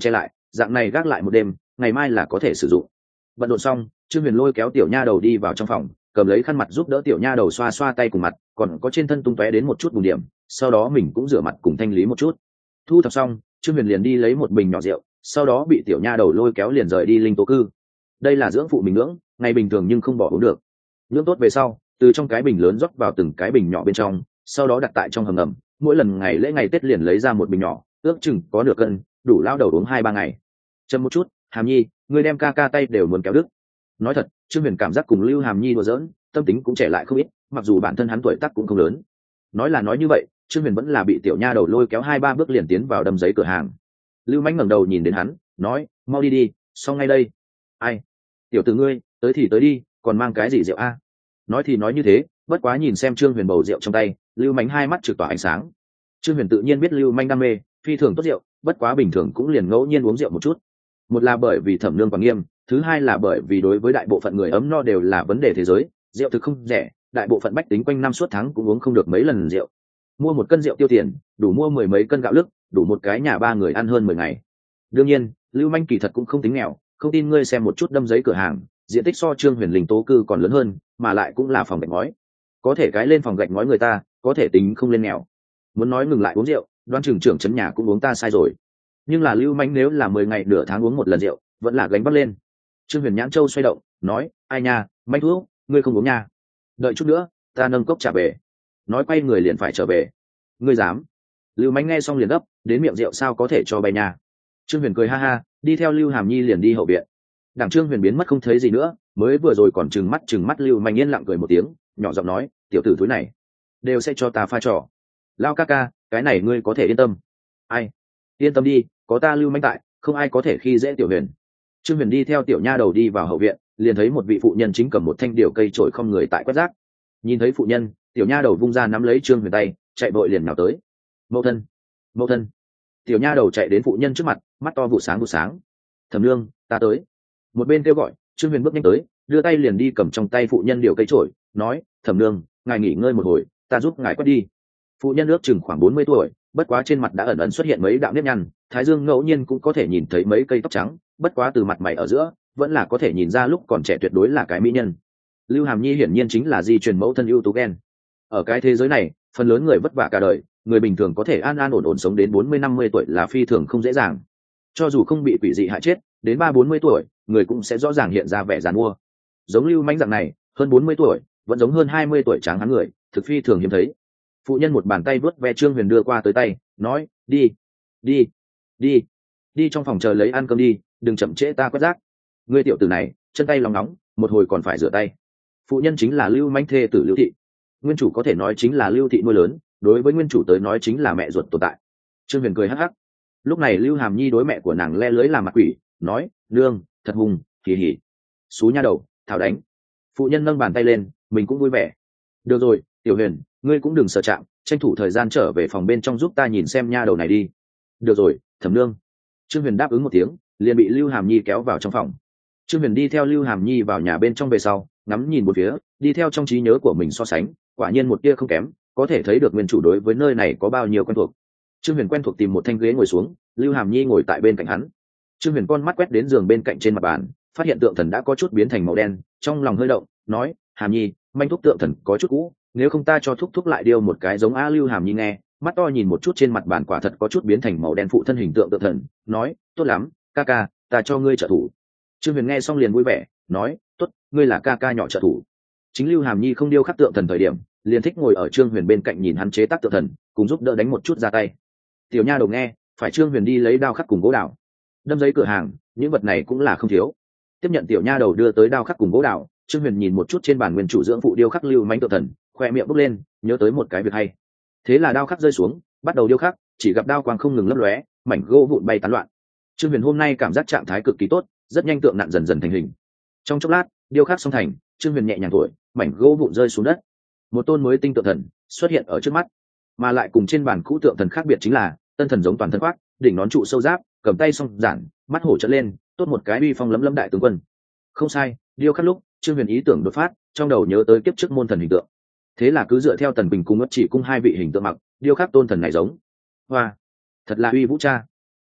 dạng này gác lại một đêm, ngày mai là có thể sử dụng. Bận rộn xong, Trương Huyền lôi kéo tiểu nha đầu đi vào trong phòng, cầm lấy khăn mặt giúp đỡ tiểu nha đầu xoa xoa tay cùng mặt, còn có trên thân tung tóe đến một chút bùn điểm, sau đó mình cũng rửa mặt cùng thanh lý một chút. Thu thập xong, Trương Huyền liền đi lấy một bình nhỏ rượu, sau đó bị tiểu nha đầu lôi kéo liền rời đi linh tố cư. Đây là dưỡng phụ mình nhưỡng, ngày bình thường nhưng không bỏ uống được. Nhưỡng tốt về sau, từ trong cái bình lớn rót vào từng cái bình nhỏ bên trong, sau đó đặt tại trong hầm ngầm, mỗi lần ngày lễ ngày Tết liền lấy ra một bình nhỏ, ước chừng có nửa cân, đủ lao đầu uống hai ba ngày. Chậm một chút, Hàm Nhi, ngươi đem ca ca tay đều muốn kéo đứt. Nói thật, Trương Huyền cảm giác cùng Lưu Hàm Nhi đùa giỡn, tâm tính cũng trẻ lại không ít, mặc dù bản thân hắn tuổi tác cũng không lớn. Nói là nói như vậy, Trương Huyền vẫn là bị tiểu nha đầu lôi kéo hai ba bước liền tiến vào đâm giấy cửa hàng. Lưu Mãnh ngẩng đầu nhìn đến hắn, nói, mau đi đi, xong ngay đây. Ai? Tiểu tử ngươi, tới thì tới đi, còn mang cái gì rượu a? Nói thì nói như thế, bất quá nhìn xem Trương Huyền bầu rượu trong tay, Lưu Mãnh hai mắt trực tỏa ánh sáng. Trương Huyền tự nhiên biết Lưu Mãnh đam mê, phi thường tốt rượu, bất quá bình thường cũng liền ngẫu nhiên uống rượu một chút. Một là bởi vì thẩm nương quá nghiêm, thứ hai là bởi vì đối với đại bộ phận người ấm no đều là vấn đề thế giới, rượu thực không rẻ, đại bộ phận bách tính quanh năm suốt tháng cũng uống không được mấy lần rượu. Mua một cân rượu tiêu tiền, đủ mua mười mấy cân gạo lứt, đủ một cái nhà ba người ăn hơn mười ngày. Đương nhiên, Lưu Manh kỳ thật cũng không tính nghèo, không tin ngươi xem một chút đâm giấy cửa hàng, diện tích so Trương Huyền Linh tố cư còn lớn hơn, mà lại cũng là phòng gạch ngói. Có thể cái lên phòng gạch ngói người ta, có thể tính không lên nghèo. Muốn nói ngừng lại uống rượu, Đoan trưởng trưởng trấn nhà cũng uống ta sai rồi. Nhưng là Lưu Manh nếu là mười ngày nửa tháng uống một lần rượu, vẫn là gánh vác lên. Trương Huyền nhãn châu xoay động, nói, ai nha, Manh thuốc, ngươi không uống nha. Đợi chút nữa, ta nâng cốc trả về. Nói quay người liền phải trở về. Ngươi dám? Lưu Manh nghe xong liền gấp, đến miệng rượu sao có thể cho bay nha. Trương Huyền cười ha ha, đi theo Lưu Hàm Nhi liền đi hậu viện. Đảng Trương Huyền biến mất không thấy gì nữa, mới vừa rồi còn trừng mắt trừng mắt Lưu Manh yên lặng cười một tiếng, nhỏ giọng nói, tiểu tử thúi này đều sẽ cho ta pha trò. Lao ca ca, cái này ngươi có thể yên tâm. Ai? Yên tâm đi, có ta Lưu Manh tại, không ai có thể khi dễ tiểu Huyền. Trương Huyền đi theo tiểu nha đầu đi vào hậu viện, liền thấy một vị phụ nhân chính cầm một thanh điều cây trổi không người tại quét rác. Nhìn thấy phụ nhân, tiểu nha đầu vung ra nắm lấy Trương Huyền tay, chạy vội liền nào tới. Mẫu thân, mẫu thân. Tiểu nha đầu chạy đến phụ nhân trước mặt, mắt to vụ sáng vụ sáng. Thẩm nương, ta tới. Một bên kêu gọi, Trương Huyền bước nhanh tới, đưa tay liền đi cầm trong tay phụ nhân điều cây trổi, nói, thẩm nương, ngài nghỉ ngơi một hồi, ta giúp ngài quét đi. Phụ nhân ước chừng khoảng bốn mươi tuổi, bất quá trên mặt đã ẩn ẩn xuất hiện mấy đạo nếp nhăn, thái dương ngẫu nhiên cũng có thể nhìn thấy mấy cây tóc trắng, bất quá từ mặt mày ở giữa vẫn là có thể nhìn ra lúc còn trẻ tuyệt đối là cái mỹ nhân. Lưu Hàm Nhi hiển nhiên chính là di truyền mẫu thân ưu tú gen. Ở cái thế giới này, phần lớn người vất vả cả đời, người bình thường có thể an an ổn ổn sống đến bốn mươi năm mươi tuổi là phi thường không dễ dàng. Cho dù không bị quỷ dị hại chết, đến ba bốn mươi tuổi, người cũng sẽ rõ ràng hiện ra vẻ giàn mua. Giống Lưu Mãnh dạng này, hơn bốn mươi tuổi, vẫn giống hơn hai mươi tuổi tráng hán người, thực phi thường hiếm thấy. Phụ nhân một bàn tay vớt ve Trương Huyền đưa qua tới tay, nói, đi, đi, đi, đi trong phòng chờ lấy ăn cơm đi, đừng chậm trễ ta quét rác. Ngươi tiểu tử này, chân tay lòng nóng, một hồi còn phải rửa tay. Phụ nhân chính là Lưu Mãnh thê tử Lưu thị. Nguyên chủ có thể nói chính là Lưu thị nuôi lớn, đối với nguyên chủ tới nói chính là mẹ ruột tồn tại. Trương Huyền cười hắc hắc. Lúc này Lưu Hàm Nhi đối mẹ của nàng le lưới làm mặt quỷ, nói, nương, thật hùng, kỳ hỉ. Xú nha đầu, thảo đánh. Phụ nhân nâng bàn tay lên, mình cũng vui vẻ. Được rồi, tiểu Huyền, ngươi cũng đừng sợ chạm, tranh thủ thời gian trở về phòng bên trong giúp ta nhìn xem nha đầu này đi. Được rồi, thẩm nương. Trương Huyền đáp ứng một tiếng, liền bị Lưu Hàm Nhi kéo vào trong phòng. Trương Huyền đi theo Lưu Hàm Nhi vào nhà bên trong về sau, ngắm nhìn một phía, đi theo trong trí nhớ của mình so sánh, quả nhiên một tia không kém, có thể thấy được nguyên chủ đối với nơi này có bao nhiêu quen thuộc. Trương Huyền quen thuộc tìm một thanh ghế ngồi xuống, Lưu Hàm Nhi ngồi tại bên cạnh hắn. Trương Huyền con mắt quét đến giường bên cạnh trên mặt bàn, phát hiện tượng thần đã có chút biến thành màu đen, trong lòng hơi động, nói, Hàm Nhi, manh thúc tượng thần có chút cũ, nếu không ta cho thúc thúc lại điêu một cái giống a. Lưu Hàm Nhi nghe, mắt to nhìn một chút trên mặt bàn quả thật có chút biến thành màu đen phụ thân hình tượng tượng thần, nói, tốt lắm, ca ca, ta cho ngươi trợ thủ. Trương Huyền nghe xong liền vui vẻ, nói, tốt, ngươi là ca ca nhỏ trợ thủ. Chính Lưu Hàm Nhi không điêu khắc tượng thần thời điểm, liền thích ngồi ở Trương Huyền bên cạnh nhìn hắn chế tác tượng thần, cùng giúp đỡ đánh một chút ra tay. Tiểu nha đầu nghe, phải Trương Huyền đi lấy đao khắc cùng gỗ đào. Đâm giấy cửa hàng, những vật này cũng là không thiếu. Tiếp nhận tiểu nha đầu đưa tới đao khắc cùng gỗ đào, Trương Huyền nhìn một chút trên bàn nguyên chủ dưỡng phụ điêu khắc Lưu Mãnh tượng thần, khoe miệng bốc lên, nhớ tới một cái việc hay. Thế là đao khắc rơi xuống, bắt đầu điêu khắc, chỉ gặp đao quang không ngừng lấp lóe, mảnh gỗ vụn bay tán loạn. Trương Huyền hôm nay cảm giác trạng thái cực kỳ tốt, rất nhanh tượng nặn dần dần thành hình. Trong chốc lát, điêu khắc xong thành, Trương Huyền nhẹ nhàng thổi, mảnh gỗ vụn rơi xuống đất. Một tôn mới tinh tượng thần xuất hiện ở trước mắt, mà lại cùng trên bàn cũ tượng thần khác biệt chính là tân thần giống toàn thân khoác, đỉnh nón trụ sâu giáp, cầm tay song giản, mắt hổ trợn lên, tốt một cái uy phong lấm lấm đại tướng quân. Không sai, điêu khắc lúc Trương Huyền ý tưởng đột phát, trong đầu nhớ tới kiếp trước môn thần hình tượng, thế là cứ dựa theo Tần Bình cung ất chỉ cung hai vị hình tượng mặc, điêu khắc tôn thần này giống. Hoa, thật là uy vũ cha.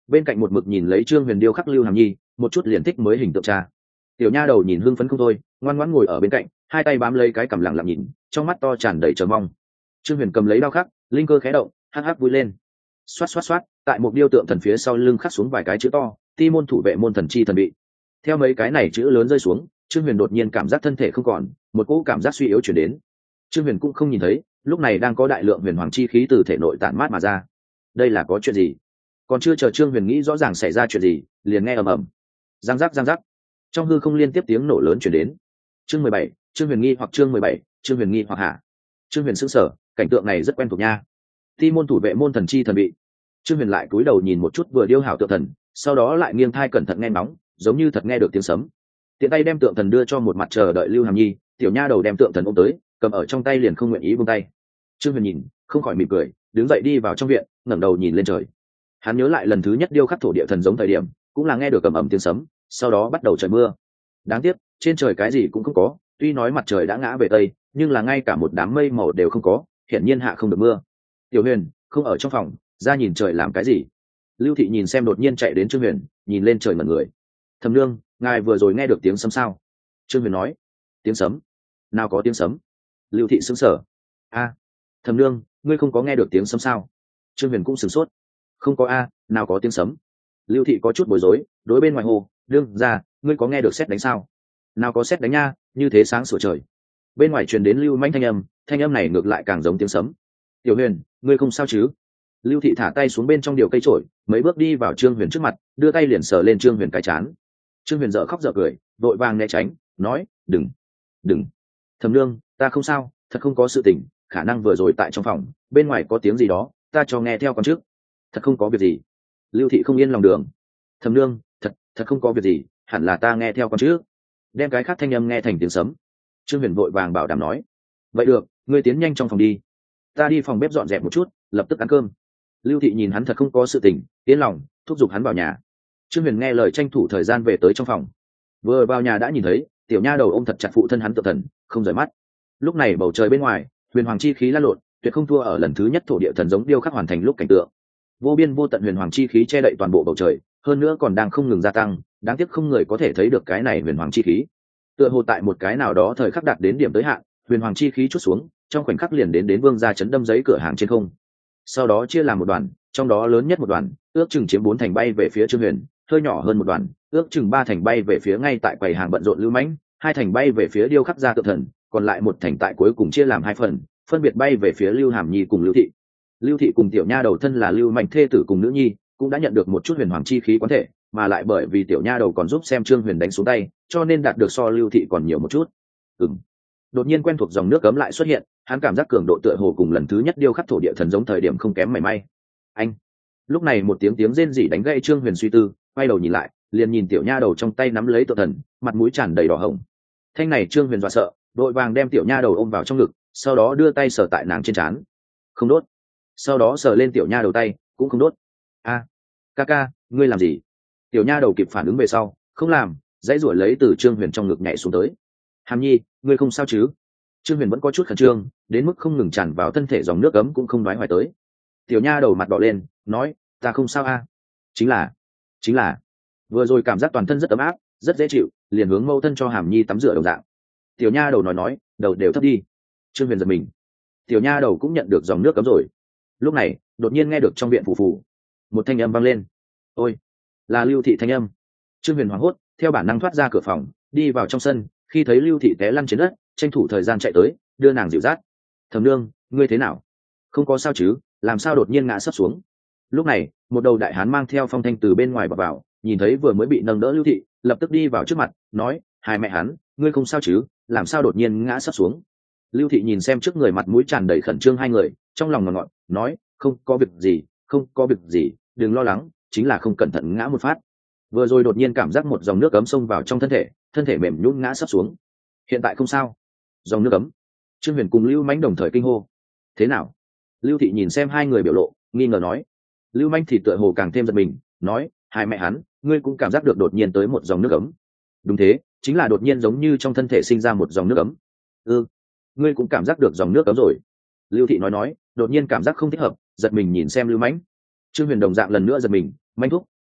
bên cạnh một mực nhìn lấy trương huyền điêu khắc lưu hàm nhi một chút liền thích mới hình tượng cha. Tiểu nha đầu nhìn hưng phấn không thôi, ngoan ngoãn ngồi ở bên cạnh, hai tay bám lấy cái cằm lặng lặng nhìn, trong mắt to tràn đầy chờ mong. Trương huyền cầm lấy đao khắc, linh cơ khé động, hắc hắc vui lên. Xoát xoát xoát, tại một điêu tượng thần phía sau lưng khắc xuống vài cái chữ to, ti môn thủ vệ môn thần chi thần bị. Theo mấy cái này chữ lớn rơi xuống, trương huyền đột nhiên cảm giác thân thể không còn, một cỗ cảm giác suy yếu chuyển đến. Trương huyền cũng không nhìn thấy, lúc này đang có đại lượng huyền hoàng chi khí từ thể nội tản mát mà ra. Đây là có chuyện gì? Còn chưa chờ trương huyền nghĩ rõ ràng xảy ra chuyện gì, liền nghe ầm ầm, giang giác giang giác, trong hư không liên tiếp tiếng nổ lớn chuyển đến. Chương mười bảy, trương huyền nghi hoặc chương mười bảy, trương huyền nghi hoặc hạ. Trương huyền sững sờ, cảnh tượng này rất quen thuộc nha. Ti môn thủ vệ môn thần chi thần bị. Trương huyền lại cúi đầu nhìn một chút vừa điêu hảo tượng thần, sau đó lại nghiêng thai cẩn thận nghe nóng, giống như thật nghe được tiếng sấm. Tiện tay đem tượng thần đưa cho một mặt chờ đợi lưu hàm nhi, tiểu nha đầu đem tượng thần ôm tới, cầm ở trong tay liền không nguyện ý buông tay. Trương huyền nhìn, không khỏi mỉm cười, đứng dậy đi vào trong viện, ngẩng đầu nhìn lên trời. Hắn nhớ lại lần thứ nhất điêu khắc thổ địa thần giống thời điểm, cũng là nghe được cầm ẩm tiếng sấm, sau đó bắt đầu trời mưa. Đáng tiếc, trên trời cái gì cũng không có, tuy nói mặt trời đã ngã về tây, nhưng là ngay cả một đám mây màu đều không có, hiển nhiên hạ không được mưa. Tiểu huyền không ở trong phòng, ra nhìn trời làm cái gì? Lưu thị nhìn xem đột nhiên chạy đến trương huyền, nhìn lên trời ngẩn người. Thẩm nương, ngài vừa rồi nghe được tiếng sấm sao? Trương huyền nói. Tiếng sấm? Nào có tiếng sấm? Lưu thị sững sờ. A, thẩm nương, ngươi không có nghe được tiếng sấm sao? Trương huyền cũng sửng sốt. Không có a, nào có tiếng sấm? Lưu thị có chút bối rối, đối bên ngoài hồ, đương ra, ngươi có nghe được sét đánh sao? Nào có sét đánh nha, như thế sáng sủa trời. Bên ngoài truyền đến lưu manh thanh âm, thanh âm này ngược lại càng giống tiếng sấm. Tiểu huyền, ngươi không sao chứ? Lưu thị thả tay xuống bên trong điều cây trổi, mấy bước đi vào trương huyền trước mặt, đưa tay liền sờ lên trương huyền cái chán. Trương huyền dở khóc dở cười, vội vàng né tránh, nói, đừng, đừng. Thẩm nương, ta không sao, thật không có sự tình, khả năng vừa rồi tại trong phòng, bên ngoài có tiếng gì đó, ta cho nghe theo con trước. Thật không có việc gì. Lưu thị không yên lòng đường. Thẩm nương, thật, thật không có việc gì, hẳn là ta nghe theo con trước. Đem cái khác thanh âm nghe thành tiếng sấm. Trương huyền vội vàng bảo đảm nói, vậy được, ngươi tiến nhanh trong phòng đi, ta đi phòng bếp dọn dẹp một chút, lập tức ăn cơm. Lưu thị nhìn hắn thật không có sự tình, tiến lòng thúc giục hắn vào nhà. Trương huyền nghe lời tranh thủ thời gian về tới trong phòng. Vừa vào nhà đã nhìn thấy tiểu nha đầu ôm thật chặt phụ thân hắn tự thần, không rời mắt. Lúc này bầu trời bên ngoài huyền hoàng chi khí lan lộn, tuyệt không thua ở lần thứ nhất thổ địa thần giống điêu khắc hoàn thành lúc cảnh tượng. Vô biên vô tận huyền hoàng chi khí che đậy toàn bộ bầu trời, hơn nữa còn đang không ngừng gia tăng, đáng tiếc không người có thể thấy được cái này huyền hoàng chi khí. Tựa hồ tại một cái nào đó thời khắc đạt đến điểm tới hạn, huyền hoàng chi khí chút xuống, trong khoảnh khắc liền đến đến vương gia chấn đâm giấy cửa hàng trên không. Sau đó chia làm một đoàn, trong đó lớn nhất một đoàn ước chừng chiếm bốn thành bay về phía trương huyền, hơi nhỏ hơn một đoàn ước chừng ba thành bay về phía ngay tại quầy hàng bận rộn lưu mãnh, hai thành bay về phía điêu khắc gia tự thần, còn lại một thành tại cuối cùng chia làm hai phần, phân biệt bay về phía lưu hàm nhi cùng lưu thị. Lưu thị cùng tiểu nha đầu thân là lưu mạnh thê tử cùng nữ nhi, cũng đã nhận được một chút huyền hoàng chi khí quán thể, mà lại bởi vì tiểu nha đầu còn giúp xem trương huyền đánh xuống tay, cho nên đạt được so lưu thị còn nhiều một chút. Ừm. Đột nhiên quen thuộc dòng nước cấm lại xuất hiện, hắn cảm giác cường độ tựa hồ cùng lần thứ nhất điêu khắc thổ địa thần giống thời điểm không kém mảy may. Anh. Lúc này một tiếng tiếng rên rỉ đánh gãy trương huyền suy tư, quay đầu nhìn lại, liền nhìn tiểu nha đầu trong tay nắm lấy tự thần, mặt mũi tràn đầy đỏ hồng. Thanh này trương huyền dọa sợ, đội vàng đem tiểu nha đầu ôm vào trong ngực, sau đó đưa tay sờ tại nàng trên trán. Không đốt. Sau đó sờ lên tiểu nha đầu tay, cũng không đốt. A, ca ca, ngươi làm gì? Tiểu nha đầu kịp phản ứng về sau, không làm, dãy ruổi lấy từ trương huyền trong ngực nhảy xuống tới. Hàm nhi, ngươi không sao chứ? Trương huyền vẫn có chút khẩn trương, đến mức không ngừng tràn vào thân thể dòng nước ấm cũng không nói hoài tới. Tiểu nha đầu mặt đỏ lên, nói, ta không sao a. Chính là, chính là, vừa rồi cảm giác toàn thân rất ấm áp, rất dễ chịu, liền hướng mâu thân cho hàm nhi tắm rửa đồng dạng. Tiểu nha đầu nói nói, đầu đều thấp đi. Trương huyền giật mình. Tiểu nha đầu cũng nhận được dòng nước cấm rồi. Lúc này đột nhiên nghe được trong viện phù phù một thanh âm vang lên. Ôi, là lưu thị thanh âm. Trương huyền hoảng hốt, theo bản năng thoát ra cửa phòng, đi vào trong sân, khi thấy lưu thị té lăn trên đất, tranh thủ thời gian chạy tới, đưa nàng dịu dắt. Thẩm nương, ngươi thế nào? Không có sao chứ? Làm sao đột nhiên ngã sấp xuống? Lúc này một đầu đại hán mang theo phong thanh từ bên ngoài vào, vào nhìn thấy vừa mới bị nâng đỡ lưu thị, lập tức đi vào trước mặt, nói, hai mẹ hắn, ngươi không sao chứ? Làm sao đột nhiên ngã sấp xuống? Lưu thị nhìn xem trước người mặt mũi tràn đầy khẩn trương hai người, trong lòng ngọt ngọt, nói, không có việc gì, không có việc gì, đừng lo lắng, chính là không cẩn thận ngã một phát. Vừa rồi đột nhiên cảm giác một dòng nước ấm xông vào trong thân thể, thân thể mềm nhũn ngã sấp xuống. Hiện tại không sao. Dòng nước ấm. Trương huyền cùng Lưu Mãnh đồng thời kinh hô. Thế nào? Lưu thị nhìn xem hai người biểu lộ, nghi ngờ nói. Lưu Mãnh thì tựa hồ càng thêm giật mình, nói, hai mẹ hắn, ngươi cũng cảm giác được đột nhiên tới một dòng nước ấm. Đúng thế, chính là đột nhiên giống như trong thân thể sinh ra một dòng nước ấm. Ừ, ngươi cũng cảm giác được dòng nước ấm rồi. Lưu thị nói nói, đột nhiên cảm giác không thích hợp, giật mình nhìn xem Lưu Mãnh. Trương huyền đồng dạng lần nữa giật mình, Mãnh thúc,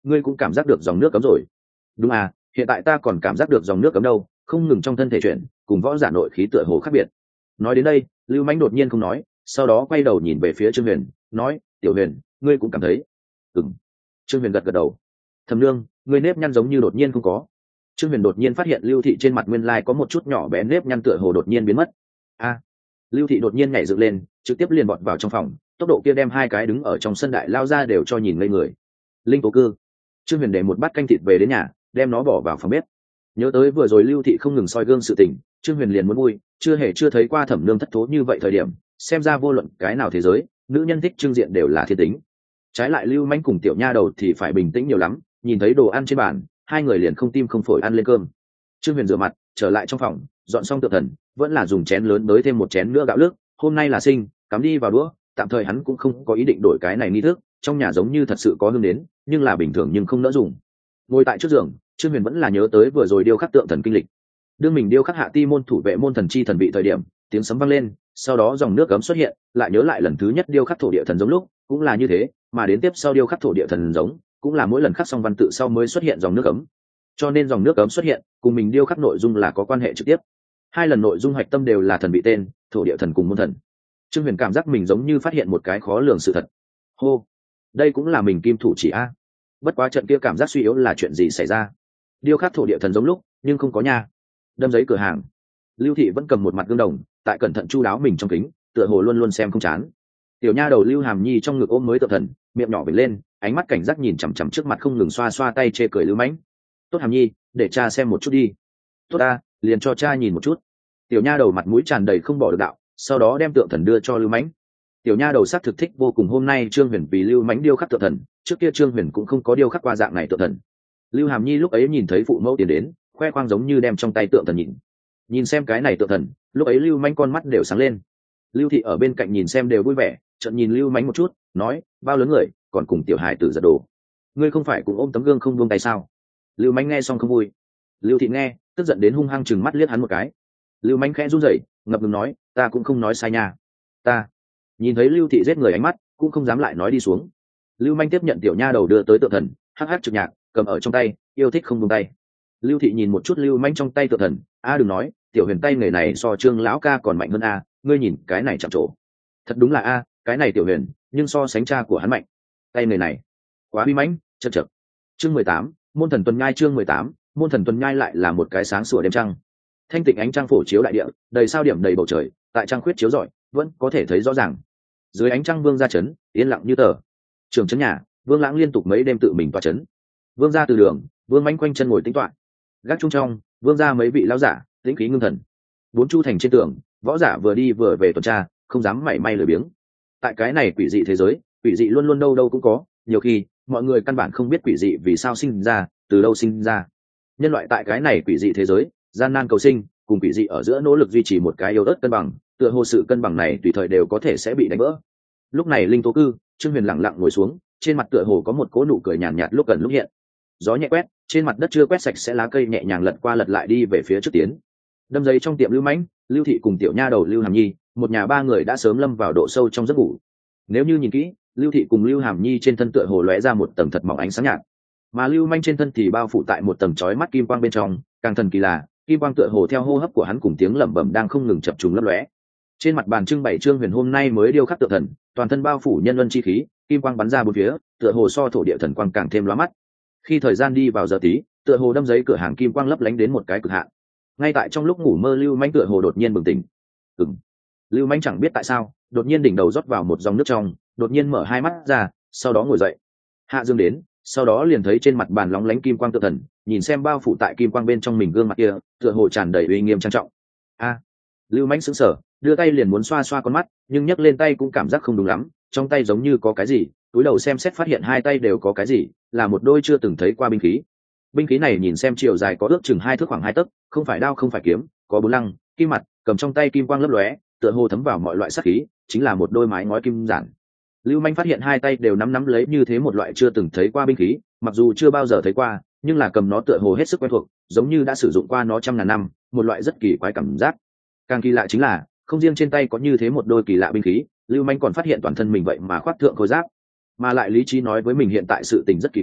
ngươi cũng cảm giác được dòng nước cấm rồi. Đúng à, hiện tại ta còn cảm giác được dòng nước cấm đâu, không ngừng trong thân thể chuyển, cùng võ giả nội khí tựa hồ khác biệt. Nói đến đây, Lưu Mãnh đột nhiên không nói, sau đó quay đầu nhìn về phía Trương Huyền, nói, tiểu Huyền, ngươi cũng cảm thấy? Ừm. Trương Huyền gật gật đầu. Thẩm Nương, ngươi nếp nhăn giống như đột nhiên không có. Trương Huyền đột nhiên phát hiện Lưu Thị trên mặt nguyên lai có một chút nhỏ bé nếp nhăn tựa hồ đột nhiên biến mất. A. À. Lưu Thị đột nhiên nhảy dựng lên, trực tiếp liền vọt vào trong phòng, tốc độ kia đem hai cái đứng ở trong sân đại lao ra đều cho nhìn ngây người. Linh tố cư. Trương Huyền để một bát canh thịt về đến nhà, đem nó bỏ vào phòng bếp. Nhớ tới vừa rồi Lưu Thị không ngừng soi gương sự tình, Trương Huyền liền muốn vui, chưa hề chưa thấy qua Thẩm Nương thất thố như vậy thời điểm, xem ra vô luận cái nào thế giới, nữ nhân thích trưng diện đều là thiên tính. Trái lại Lưu Manh cùng tiểu nha đầu thì phải bình tĩnh nhiều lắm, nhìn thấy đồ ăn trên bàn, hai người liền không tim không phổi ăn lên cơm. Trương Huyền rửa mặt, trở lại trong phòng, dọn xong tượng thần, vẫn là dùng chén lớn tới thêm một chén nữa gạo nước, hôm nay là sinh, cắm đi vào đũa, tạm thời hắn cũng không có ý định đổi cái này nghi thức, trong nhà giống như thật sự có hương đến, nhưng là bình thường nhưng không nỡ dùng. Ngồi tại trước giường, Trương Huyền vẫn là nhớ tới vừa rồi điêu khắc tượng thần kinh lịch. Đương mình điêu khắc hạ ti môn thủ vệ môn thần chi thần vị thời điểm, tiếng sấm vang lên, sau đó dòng nước cấm xuất hiện, lại nhớ lại lần thứ nhất điêu khắc thổ địa thần giống lúc, cũng là như thế, mà đến tiếp sau điêu khắc thổ địa thần giống, cũng là mỗi lần khắc xong văn tự sau mới xuất hiện dòng nước cấm. Cho nên dòng nước cấm xuất hiện, cùng mình điêu khắc nội dung là có quan hệ trực tiếp. Hai lần nội dung hạch tâm đều là thần vị tên, thổ địa thần cùng môn thần. Trương Huyền cảm giác mình giống như phát hiện một cái khó lường sự thật. Hô, đây cũng là mình kim thủ chỉ a. Bất quá trận kia cảm giác suy yếu là chuyện gì xảy ra? Điêu khắc thổ địa thần giống lúc, nhưng không có nha. Đâm giấy cửa hàng. Lưu Thị vẫn cầm một mặt gương đồng, tại cẩn thận chu đáo mình trong kính, tựa hồ luôn luôn xem không chán. Tiểu nha đầu Lưu Hàm Nhi trong ngực ôm mới tượng thần, miệng nhỏ vểnh lên, ánh mắt cảnh giác nhìn chằm chằm trước mặt không ngừng xoa xoa tay chê cười Lưu Mãnh. Tốt Hàm Nhi, để cha xem một chút đi. Tốt ta, liền cho cha nhìn một chút. Tiểu nha đầu mặt mũi tràn đầy không bỏ được đạo, sau đó đem tượng thần đưa cho Lưu Mãnh. Tiểu nha đầu sắc thực thích vô cùng, hôm nay Trương Huyền vì Lưu Mãnh điêu khắc tượng thần, trước kia Trương Huyền cũng không có điêu khắc qua dạng này tượng thần. Lưu Hàm Nhi lúc ấy nhìn thấy phụ mẫu tiến đến, khoe khoang giống như đem trong tay tượng thần nhìn. Nhìn xem cái này tượng thần, lúc ấy Lưu Mãnh con mắt đều sáng lên. Lưu Thị ở bên cạnh nhìn xem đều vui vẻ, chợt nhìn Lưu Mãnh một chút, nói, bao lớn người, còn cùng tiểu hài tử giật đồ. Ngươi không phải cũng ôm tấm gương không buông tay sao? Lưu Mãnh nghe xong không vui. Lưu Thị nghe, tức giận đến hung hăng chừng mắt liếc hắn một cái. Lưu Mãnh khẽ run rẩy, ngập ngừng nói, ta cũng không nói sai nha. Ta. Nhìn thấy Lưu Thị giết người ánh mắt, cũng không dám lại nói đi xuống. Lưu Mãnh tiếp nhận tiểu nha đầu đưa tới tượng thần, hắc hắc trực nhạc, cầm ở trong tay, yêu thích không buông tay. Lưu Thị nhìn một chút Lưu Mãnh trong tay tượng thần, a đừng nói, tiểu Huyền tay nghề này so Trương lão ca còn mạnh hơn a, ngươi nhìn cái này chạm trổ. Thật đúng là a, cái này tiểu Huyền, nhưng so sánh cha của hắn mạnh. Tay nghề này, quá uy mãnh, chật chật. Chương mười tám, môn thần tuần nhai, chương mười tám, môn thần tuần nhai lại là một cái sáng sủa đêm trăng. Thanh tịnh ánh trăng phổ chiếu đại địa, đầy sao điểm đầy bầu trời, tại trăng khuyết chiếu rọi, vẫn có thể thấy rõ ràng. Dưới ánh trăng Vương gia trấn, yên lặng như tờ. Trường trấn nhà, Vương Lãng liên tục mấy đêm tự mình tọa trấn. Vương gia từ đường, Vương Mãnh quanh chân ngồi tĩnh tọa. Gác trung trong, Vương gia mấy vị lão giả, tĩnh khí ngưng thần. Bốn chu thành trên tường, võ giả vừa đi vừa về tuần tra, không dám mảy may lười biếng. Tại cái này quỷ dị thế giới, quỷ dị luôn luôn đâu đâu cũng có, nhiều khi mọi người căn bản không biết quỷ dị vì sao sinh ra, từ đâu sinh ra. Nhân loại tại cái này quỷ dị thế giới, gian nan cầu sinh, cùng quỷ dị ở giữa nỗ lực duy trì một cái yếu ớt cân bằng, tựa hồ sự cân bằng này tùy thời đều có thể sẽ bị đánh vỡ. Lúc này linh tố cư, Trương Huyền lặng lặng ngồi xuống, trên mặt tựa hồ có một cỗ nụ cười nhàn nhạt, nhạt lúc gần lúc hiện. Gió nhẹ quét, trên mặt đất chưa quét sạch sẽ lá cây nhẹ nhàng lật qua lật lại đi về phía trước tiến. Đâm giấy trong tiệm Lưu Mãnh, Lưu Thị cùng tiểu nha đầu Lưu Hàm Nhi, một nhà ba người đã sớm lâm vào độ sâu trong giấc ngủ. Nếu như nhìn kỹ, Lưu Thị cùng Lưu Hàm Nhi trên thân tựa hồ lóe ra một tầng thật mỏng ánh sáng nhạt, mà Lưu Manh trên thân thì bao phủ tại một tầng chói mắt kim quang bên trong, càng thần kỳ là kim quang tựa hồ theo hô hấp của hắn cùng tiếng lẩm bẩm đang không ngừng chập trùng lấp lóe. Trên mặt bàn trưng bày Trương Huyền hôm nay mới điêu khắc tượng thần, toàn thân bao phủ nhân luân chi khí, kim quang bắn ra bốn phía, tựa hồ so thổ địa thần quang càng thêm lóa mắt. Khi thời gian đi vào giờ tí, tựa hồ đâm giấy cửa hàng kim quang lấp lánh đến một cái cực hạn. Ngay tại trong lúc ngủ mơ, Lưu Manh tựa hồ đột nhiên bừng tỉnh. Ừm. Lưu Manh chẳng biết tại sao, đột nhiên đỉnh đầu rót vào một dòng nước trong, đột nhiên mở hai mắt ra, sau đó ngồi dậy. Hạ Dương đến, sau đó liền thấy trên mặt bàn lóng lánh kim quang tượng thần, nhìn xem bao phủ tại kim quang bên trong mình gương mặt kia, tựa hồ tràn đầy uy nghiêm trang trọng. A. Lưu Manh sững sờ, đưa tay liền muốn xoa xoa con mắt, nhưng nhấc lên tay cũng cảm giác không đúng lắm, trong tay giống như có cái gì, túi đầu xem xét phát hiện hai tay đều có cái gì, là một đôi chưa từng thấy qua binh khí. Binh khí này nhìn xem chiều dài có ước chừng hai thước khoảng hai tấc, không phải đao không phải kiếm, có bốn lăng, kim mặt, cầm trong tay kim quang lấp lóe, tựa hồ thấm vào mọi loại sát khí, chính là một đôi mái ngói kim giản. Lưu Manh phát hiện hai tay đều nắm nắm lấy như thế một loại chưa từng thấy qua binh khí, mặc dù chưa bao giờ thấy qua, nhưng là cầm nó tựa hồ hết sức quen thuộc, giống như đã sử dụng qua nó trăm ngàn năm, một loại rất kỳ quái cảm giác. Càng kỳ lạ chính là, không riêng trên tay có như thế một đôi kỳ lạ binh khí, Lưu Manh còn phát hiện toàn thân mình vậy mà khoác thượng khôi giáp. Mà lại lý trí nói với mình hiện tại sự tình rất kỳ quái,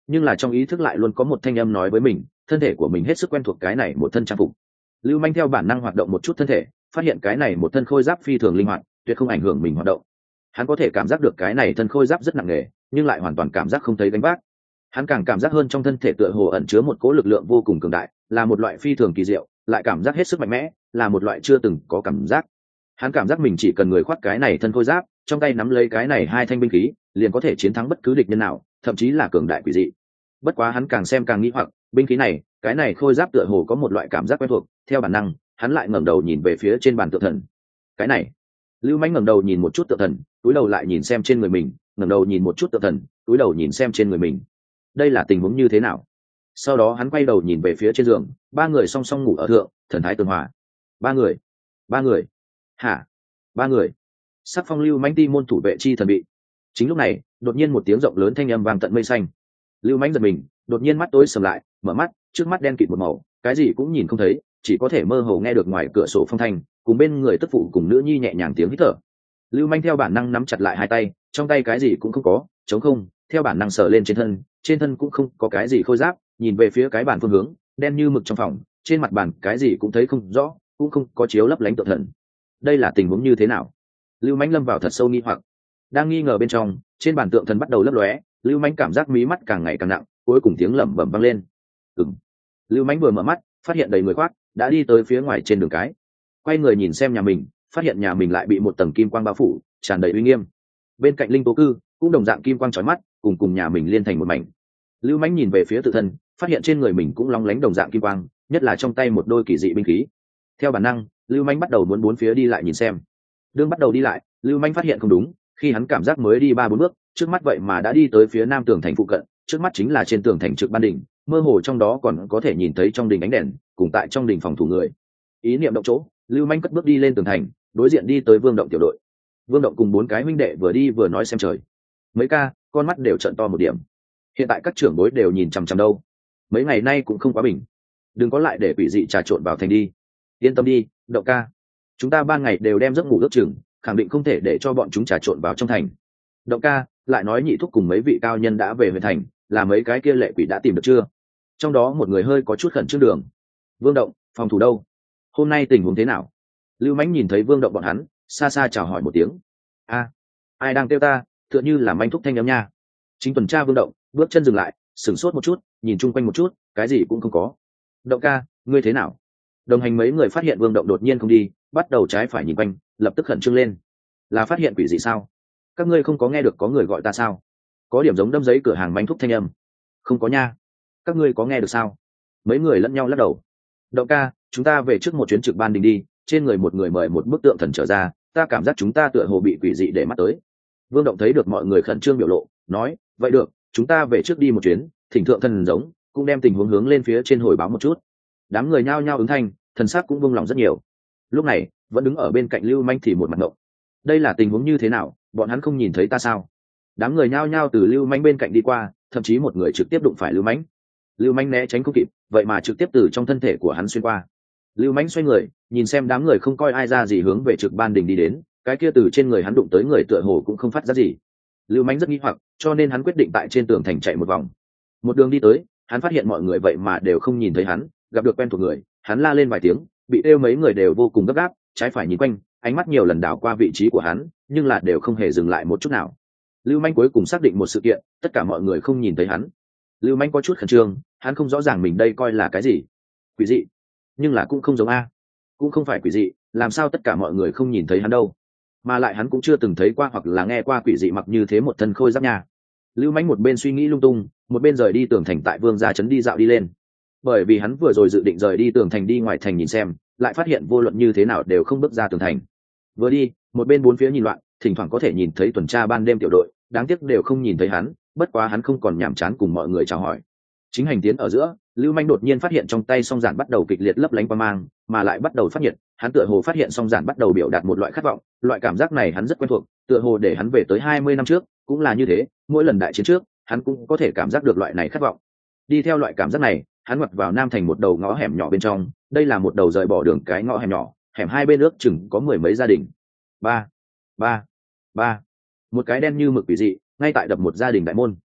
nhưng là trong ý thức lại luôn có một thanh âm nói với mình thân thể của mình hết sức quen thuộc cái này một thân trang phục. Lưu Manh theo bản năng hoạt động một chút thân thể, phát hiện cái này một thân khôi giáp phi thường linh hoạt, tuyệt không ảnh hưởng mình hoạt động. Hắn có thể cảm giác được cái này thân khôi giáp rất nặng nề, nhưng lại hoàn toàn cảm giác không thấy gánh vác. Hắn càng cảm giác hơn trong thân thể tựa hồ ẩn chứa một cỗ lực lượng vô cùng cường đại, là một loại phi thường kỳ diệu, lại cảm giác hết sức mạnh mẽ, là một loại chưa từng có cảm giác. Hắn cảm giác mình chỉ cần người khoác cái này thân khôi giáp, trong tay nắm lấy cái này hai thanh binh khí, liền có thể chiến thắng bất cứ địch nhân nào, thậm chí là cường đại quỷ dị. Bất quá hắn càng xem càng nghĩ hoặc, binh khí này, cái này khôi giáp tựa hồ có một loại cảm giác quen thuộc, theo bản năng, hắn lại ngẩng đầu nhìn về phía trên bàn tượng thần. Cái này, Lưu Mãnh ngẩng đầu nhìn một chút tượng thần, túi đầu lại nhìn xem trên người mình, ngẩng đầu nhìn một chút tượng thần, túi đầu nhìn xem trên người mình. Đây là tình huống như thế nào? Sau đó hắn quay đầu nhìn về phía trên giường, ba người song song ngủ ở thượng, thần thái tường hòa. Ba người, ba người, hả? Ba người. Sắc Phong Lưu Mãnh ti môn thủ vệ chi thần bị. Chính lúc này, đột nhiên một tiếng rộng lớn thanh âm vang tận mây xanh. Lưu Mãnh giật mình, đột nhiên mắt tối sầm lại, mở mắt, trước mắt đen kịt một màu, cái gì cũng nhìn không thấy, chỉ có thể mơ hồ nghe được ngoài cửa sổ phong thanh, cùng bên người tức phụ cùng nữ nhi nhẹ nhàng tiếng hít thở. Lưu Manh theo bản năng nắm chặt lại hai tay, trong tay cái gì cũng không có, trống không, theo bản năng sờ lên trên thân, trên thân cũng không có cái gì khôi giáp, nhìn về phía cái bàn phương hướng, đen như mực trong phòng, trên mặt bàn cái gì cũng thấy không rõ, cũng không có chiếu lấp lánh tượng thần. Đây là tình huống như thế nào? Lưu Manh lâm vào thật sâu nghi hoặc. Đang nghi ngờ bên trong, trên bàn tượng thần bắt đầu lấp lóe, Lưu Manh cảm giác mí mắt càng ngày càng nặng, cuối cùng tiếng lẩm bẩm vang lên. Ừm. Lưu Manh vừa mở mắt, phát hiện đầy người khoác, đã đi tới phía ngoài trên đường cái. Quay người nhìn xem nhà mình, phát hiện nhà mình lại bị một tầng kim quang bao phủ, tràn đầy uy nghiêm. Bên cạnh Linh Tố Cư cũng đồng dạng kim quang chói mắt, cùng cùng nhà mình liên thành một mảnh. Lưu Mãnh nhìn về phía tự thân, phát hiện trên người mình cũng lóng lánh đồng dạng kim quang, nhất là trong tay một đôi kỳ dị binh khí. Theo bản năng, Lưu Mãnh bắt đầu muốn bốn phía đi lại nhìn xem. Đương bắt đầu đi lại, Lưu Mãnh phát hiện không đúng, khi hắn cảm giác mới đi ba bốn bước, trước mắt vậy mà đã đi tới phía nam tường thành phụ cận, trước mắt chính là trên tường thành trực ban đỉnh, mơ hồ trong đó còn có thể nhìn thấy trong đình ánh đèn, cùng tại trong đình phòng thủ người. Ý niệm động chỗ, Lưu Manh cất bước đi lên tường thành, đối diện đi tới Vương Động tiểu đội. Vương Động cùng bốn cái huynh đệ vừa đi vừa nói xem trời. Mấy ca, con mắt đều trợn to một điểm. Hiện tại các trưởng bối đều nhìn chằm chằm đâu. Mấy ngày nay cũng không quá bình. Đừng có lại để quỷ dị trà trộn vào thành đi. Yên tâm đi, Động ca. Chúng ta ban ngày đều đem giấc ngủ ước chừng, khẳng định không thể để cho bọn chúng trà trộn vào trong thành. Động ca, lại nói nhị thúc cùng mấy vị cao nhân đã về huyện thành, là mấy cái kia lệ quỷ đã tìm được chưa? Trong đó một người hơi có chút khẩn trương đường. Vương Động, phòng thủ đâu? Hôm nay tình huống thế nào? Lưu Mãnh nhìn thấy Vương Động bọn hắn, xa xa chào hỏi một tiếng. A, ai đang kêu ta? Tựa như là manh thúc thanh âm nha. Chính tuần tra Vương Động, bước chân dừng lại, sửng sốt một chút, nhìn chung quanh một chút, cái gì cũng không có. Động ca, ngươi thế nào? Đồng hành mấy người phát hiện Vương Động đột nhiên không đi, bắt đầu trái phải nhìn quanh, lập tức khẩn trương lên. Là phát hiện quỷ gì sao? Các ngươi không có nghe được có người gọi ta sao? Có điểm giống đâm giấy cửa hàng manh thúc thanh âm. Không có nha. Các ngươi có nghe được sao? Mấy người lẫn nhau lắc đầu. Động ca, chúng ta về trước một chuyến trực ban đình đi, trên người một người mời một bức tượng thần trở ra, ta cảm giác chúng ta tựa hồ bị quỷ dị để mắt tới. Vương Động thấy được mọi người khẩn trương biểu lộ, nói, vậy được, chúng ta về trước đi một chuyến, thỉnh thượng thần giống, cũng đem tình huống hướng lên phía trên hồi báo một chút. Đám người nhao nhao ứng thanh, thần sắc cũng buông lòng rất nhiều. Lúc này, vẫn đứng ở bên cạnh Lưu Manh thì một mặt ngộng. Đây là tình huống như thế nào, bọn hắn không nhìn thấy ta sao? Đám người nhao nhao từ Lưu Manh bên cạnh đi qua, thậm chí một người trực tiếp đụng phải Lưu Manh. Lưu Manh né tránh không kịp, vậy mà trực tiếp từ trong thân thể của hắn xuyên qua. Lưu Manh xoay người, nhìn xem đám người không coi ai ra gì hướng về trực ban đình đi đến, cái kia từ trên người hắn đụng tới người tựa hồ cũng không phát ra gì. Lưu Manh rất nghi hoặc, cho nên hắn quyết định tại trên tường thành chạy một vòng. Một đường đi tới, hắn phát hiện mọi người vậy mà đều không nhìn thấy hắn, gặp được quen thuộc người, hắn la lên vài tiếng, bị đeo mấy người đều vô cùng gấp gáp, trái phải nhìn quanh, ánh mắt nhiều lần đảo qua vị trí của hắn, nhưng là đều không hề dừng lại một chút nào. Lưu Manh cuối cùng xác định một sự kiện, tất cả mọi người không nhìn thấy hắn. Lưu Manh có chút khẩn trương, hắn không rõ ràng mình đây coi là cái gì, quỷ dị, nhưng là cũng không giống a, cũng không phải quỷ dị, làm sao tất cả mọi người không nhìn thấy hắn đâu? Mà lại hắn cũng chưa từng thấy qua hoặc là nghe qua quỷ dị mặc như thế một thân khôi giáp nhà. Lưu Manh một bên suy nghĩ lung tung, một bên rời đi tường thành tại Vương gia trấn đi dạo đi lên. Bởi vì hắn vừa rồi dự định rời đi tường thành đi ngoài thành nhìn xem, lại phát hiện vô luận như thế nào đều không bước ra tường thành. Vừa đi, một bên bốn phía nhìn loạn, thỉnh thoảng có thể nhìn thấy tuần tra ban đêm tiểu đội, đáng tiếc đều không nhìn thấy hắn, bất quá hắn không còn nhàm chán cùng mọi người chào hỏi. Chính hành tiến ở giữa, Lưu Manh đột nhiên phát hiện trong tay song giản bắt đầu kịch liệt lấp lánh qua mang, mà lại bắt đầu phát nhiệt, hắn tựa hồ phát hiện song giản bắt đầu biểu đạt một loại khát vọng, loại cảm giác này hắn rất quen thuộc, tựa hồ để hắn về tới hai mươi năm trước, cũng là như thế, mỗi lần đại chiến trước, hắn cũng có thể cảm giác được loại này khát vọng. Đi theo loại cảm giác này, hắn ngoặt vào nam thành một đầu ngõ hẻm nhỏ bên trong, đây là một đầu rời bỏ đường cái ngõ hẻm nhỏ, hẻm hai bên ước chừng có mười mấy gia đình. Ba, ba, ba. Một cái đen như mực quỷ dị, ngay tại đập một gia đình đại môn.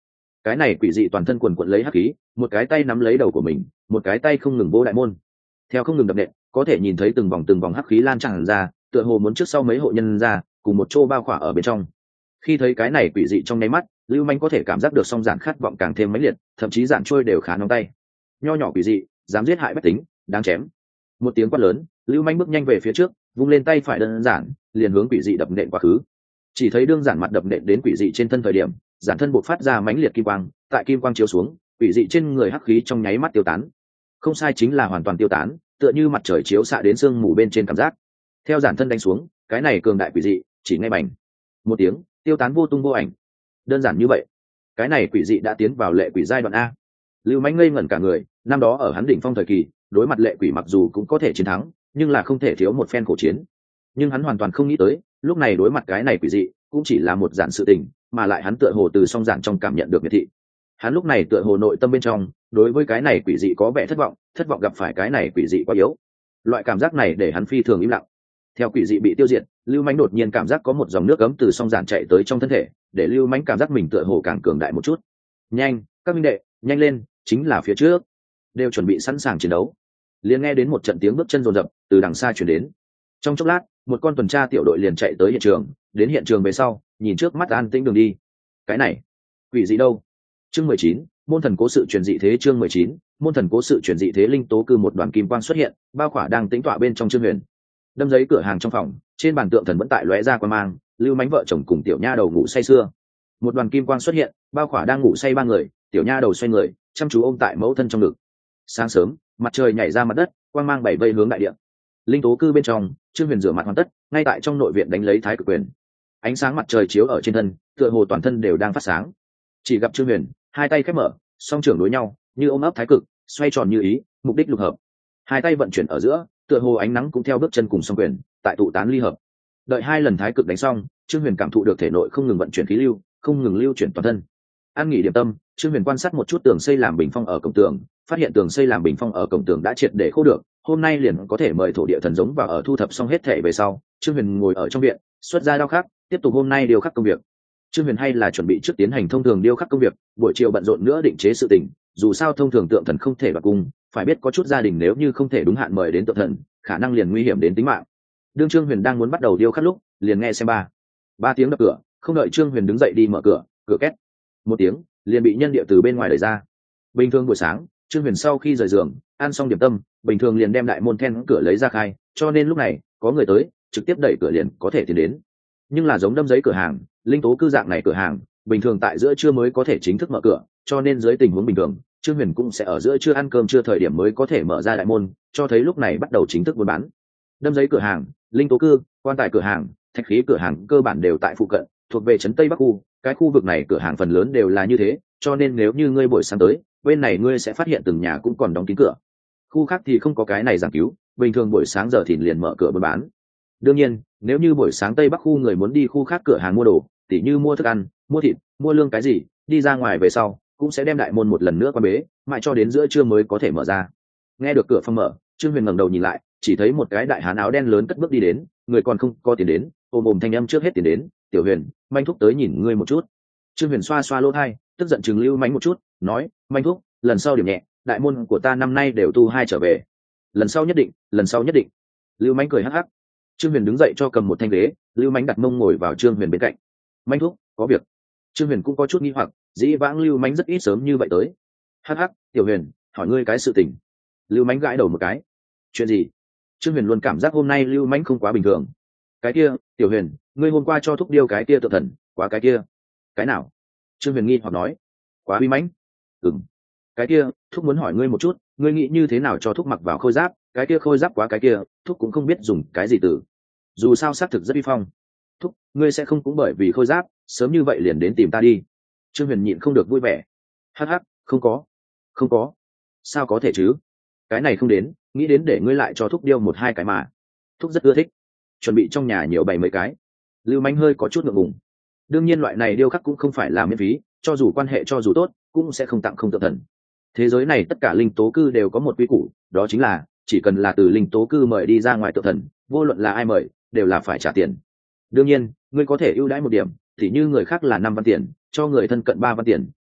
cái này quỷ dị toàn thân quần quận lấy hắc khí, một cái tay nắm lấy đầu của mình, một cái tay không ngừng vô đại môn, theo không ngừng đập nện, có thể nhìn thấy từng vòng từng vòng hắc khí lan tràn ra, tựa hồ muốn trước sau mấy hộ nhân ra cùng một chỗ bao khỏa ở bên trong. Khi thấy cái này quỷ dị trong nháy mắt, Lưu Manh có thể cảm giác được song giản khát vọng càng thêm mãnh liệt, thậm chí giản trôi đều khá nóng tay. Nho nhỏ quỷ dị, dám giết hại bách tính, đáng chém. Một tiếng quát lớn, Lưu Manh bước nhanh về phía trước, vung lên tay phải đơn giản, liền hướng quỷ dị đập nện quá khứ. Chỉ thấy đương giản mặt đập nện đến quỷ dị trên thân thời điểm, giản thân bộc phát ra mãnh liệt kim quang, tại kim quang chiếu xuống, quỷ dị trên người hắc khí trong nháy mắt tiêu tán. Không sai, chính là hoàn toàn tiêu tán, tựa như mặt trời chiếu xạ đến sương mù bên trên cảm giác. Theo giản thân đánh xuống, cái này cường đại quỷ dị chỉ ngay bành một tiếng tiêu tán vô tung vô ảnh. Đơn giản như vậy, cái này quỷ dị đã tiến vào lệ quỷ giai đoạn A. Lưu Mãnh ngây ngẩn cả người, năm đó ở hắn đỉnh phong thời kỳ, đối mặt lệ quỷ mặc dù cũng có thể chiến thắng, nhưng là không thể thiếu một phen khổ chiến. Nhưng hắn hoàn toàn không nghĩ tới, lúc này đối mặt cái này quỷ dị, cũng chỉ là một giản sự tình, mà lại hắn tựa hồ từ song giản trong cảm nhận được miệt thị. Hắn lúc này tựa hồ nội tâm bên trong, đối với cái này quỷ dị có vẻ thất vọng, thất vọng gặp phải cái này quỷ dị quá yếu. Loại cảm giác này để hắn phi thường im lặng. Theo quỷ dị bị tiêu diệt, Lưu Mãnh đột nhiên cảm giác có một dòng nước ấm từ song giản chạy tới trong thân thể, để Lưu Mãnh cảm giác mình tựa hồ càng cường đại một chút. Nhanh, các minh đệ, nhanh lên, chính là phía trước, đều chuẩn bị sẵn sàng chiến đấu. Liền nghe đến một trận tiếng bước chân rồn rập từ đằng xa truyền đến. Trong chốc lát, một con tuần tra tiểu đội liền chạy tới hiện trường, đến hiện trường về sau, nhìn trước mắt an tĩnh đường đi. Cái này, quỷ dị đâu? Chương mười chín, môn thần cố sự truyền dị thế. Chương mười chín, môn thần cố sự truyền dị thế. Linh tố cư một đoàn kim quang xuất hiện, bao khỏa đang tĩnh tọa bên trong Trương Huyền. Đâm giấy cửa hàng trong phòng, trên bàn tượng thần vẫn tại lóe ra quan mang, Lưu Mãnh vợ chồng cùng tiểu nha đầu ngủ say sưa. Một đoàn kim quang xuất hiện, bao khỏa đang ngủ say ba người, tiểu nha đầu xoay người, chăm chú ôm tại mẫu thân trong ngực. Sáng sớm, mặt trời nhảy ra mặt đất, quang mang bảy vây hướng đại địa. Linh tố cư bên trong, Trương Huyền rửa mặt hoàn tất, ngay tại trong nội viện đánh lấy thái cực quyền. Ánh sáng mặt trời chiếu ở trên thân, tựa hồ toàn thân đều đang phát sáng. Chỉ gặp Trương Huyền, hai tay khép mở, song trưởng đối nhau, như ôm ấp thái cực, xoay tròn như ý, mục đích lục hợp. Hai tay vận chuyển ở giữa, tựa hồ ánh nắng cũng theo bước chân cùng song quyền, tại tụ tán ly hợp. Đợi hai lần thái cực đánh xong, Trương Huyền cảm thụ được thể nội không ngừng vận chuyển khí lưu, không ngừng lưu chuyển toàn thân. An nghỉ điểm tâm, Trương Huyền quan sát một chút tường xây làm bình phong ở cổng tường, phát hiện tường xây làm bình phong ở cổng tường đã triệt để khô được, hôm nay liền có thể mời thổ địa thần giống vào ở thu thập xong hết thể về sau, Trương Huyền ngồi ở trong viện, xuất ra đao khắc, tiếp tục hôm nay điêu khắc công việc. Trương Huyền hay là chuẩn bị trước tiến hành thông thường điêu khắc công việc, buổi chiều bận rộn nữa định chế sự tình, dù sao thông thường tượng thần không thể đoạt cung, phải biết có chút gia đình nếu như không thể đúng hạn mời đến tượng thần, khả năng liền nguy hiểm đến tính mạng. Đương Trương Huyền đang muốn bắt đầu điêu khắc lúc, liền nghe xem ba ba tiếng đập cửa, không đợi Trương Huyền đứng dậy đi mở cửa, cửa két một tiếng, liền bị nhân địa từ bên ngoài đẩy ra. Bình thường buổi sáng, Trương Huyền sau khi rời giường, ăn xong điểm tâm, bình thường liền đem đại môn then cửa lấy ra khai, cho nên lúc này có người tới, trực tiếp đẩy cửa liền có thể tiến đến. Nhưng là giống đâm giấy cửa hàng, linh tố cư dạng này cửa hàng, bình thường tại giữa trưa mới có thể chính thức mở cửa, cho nên dưới tình huống bình thường, Trương Huyền cũng sẽ ở giữa trưa ăn cơm trưa thời điểm mới có thể mở ra đại môn, cho thấy lúc này bắt đầu chính thức buôn bán. Đâm giấy cửa hàng, linh tố cư, quan tài cửa hàng, thạch khí cửa hàng cơ bản đều tại phụ cận, thuộc về trấn Tây Bắc khu, cái khu vực này cửa hàng phần lớn đều là như thế, cho nên nếu như ngươi buổi sáng tới, bên này ngươi sẽ phát hiện từng nhà cũng còn đóng kín cửa. Khu khác thì không có cái này giảng cứu, bình thường buổi sáng giờ thì liền mở cửa buôn bán. Đương nhiên, nếu như buổi sáng Tây Bắc khu người muốn đi khu khác cửa hàng mua đồ, tỉ như mua thức ăn, mua thịt, mua lương cái gì, đi ra ngoài về sau, cũng sẽ đem đại môn một lần nữa quan bế, mãi cho đến giữa trưa mới có thể mở ra. Nghe được cửa phòng mở, Trương Huyền ngẩng đầu nhìn lại, chỉ thấy một cái đại hán áo đen lớn cất bước đi đến, người còn không có tiền đến, ôm ôm thanh âm trước hết tiền đến, "Tiểu Huyền, Manh thúc tới nhìn ngươi một chút." Trương Huyền xoa xoa lỗ tai, tức giận chừng Lưu Mãnh một chút, nói, "Manh thúc, lần sau điểm nhẹ, đại môn của ta năm nay đều tu hai trở về." "Lần sau nhất định, lần sau nhất định." Lưu Mãnh cười hắc hắc. Trương Huyền đứng dậy cho cầm một thanh ghế, Lưu Mãnh đặt mông ngồi vào Trương Huyền bên cạnh. "Manh thúc, có việc." Trương Huyền cũng có chút nghi hoặc, dĩ vãng Lưu Mãnh rất ít sớm như vậy tới. "Hắc hắc, Tiểu Huyền, hỏi ngươi cái sự tình." Lưu Mãnh gãi đầu một cái. "Chuyện gì?" Trương Huyền luôn cảm giác hôm nay Lưu Mãnh không quá bình thường. "Cái kia, Tiểu Huyền, ngươi hôm qua cho thúc điêu cái kia tự thần, quá cái kia." "Cái nào?" Trương Huyền nghi hoặc nói. "Quá uy mãnh." "Ừm." "Cái kia, thúc muốn hỏi ngươi một chút, ngươi nghĩ như thế nào cho thúc mặc vào khôi giáp, cái kia khôi giáp quá cái kia, thúc cũng không biết dùng cái gì từ. Dù sao xác thực rất uy phong. Thúc, ngươi sẽ không cũng bởi vì khôi giáp, sớm như vậy liền đến tìm ta đi." Trương Huyền nhịn không được vui vẻ. "Hắc hắc, không có. Không có. Sao có thể chứ? Cái này không đến, nghĩ đến để ngươi lại cho thúc điêu một hai cái mà. Thúc rất ưa thích. Chuẩn bị trong nhà nhiều bày mấy cái." Lưu Mãnh hơi có chút ngượng ngùng. Đương nhiên loại này điêu khắc cũng không phải là miễn phí, cho dù quan hệ cho dù tốt, cũng sẽ không tặng không tượng thần. Thế giới này tất cả linh tố cư đều có một quy củ, đó chính là chỉ cần là từ linh tố cư mời đi ra ngoài tượng thần, vô luận là ai mời, đều là phải trả tiền. Đương nhiên, ngươi có thể ưu đãi một điểm, thì như người khác là năm văn tiền, cho người thân cận ba văn tiền,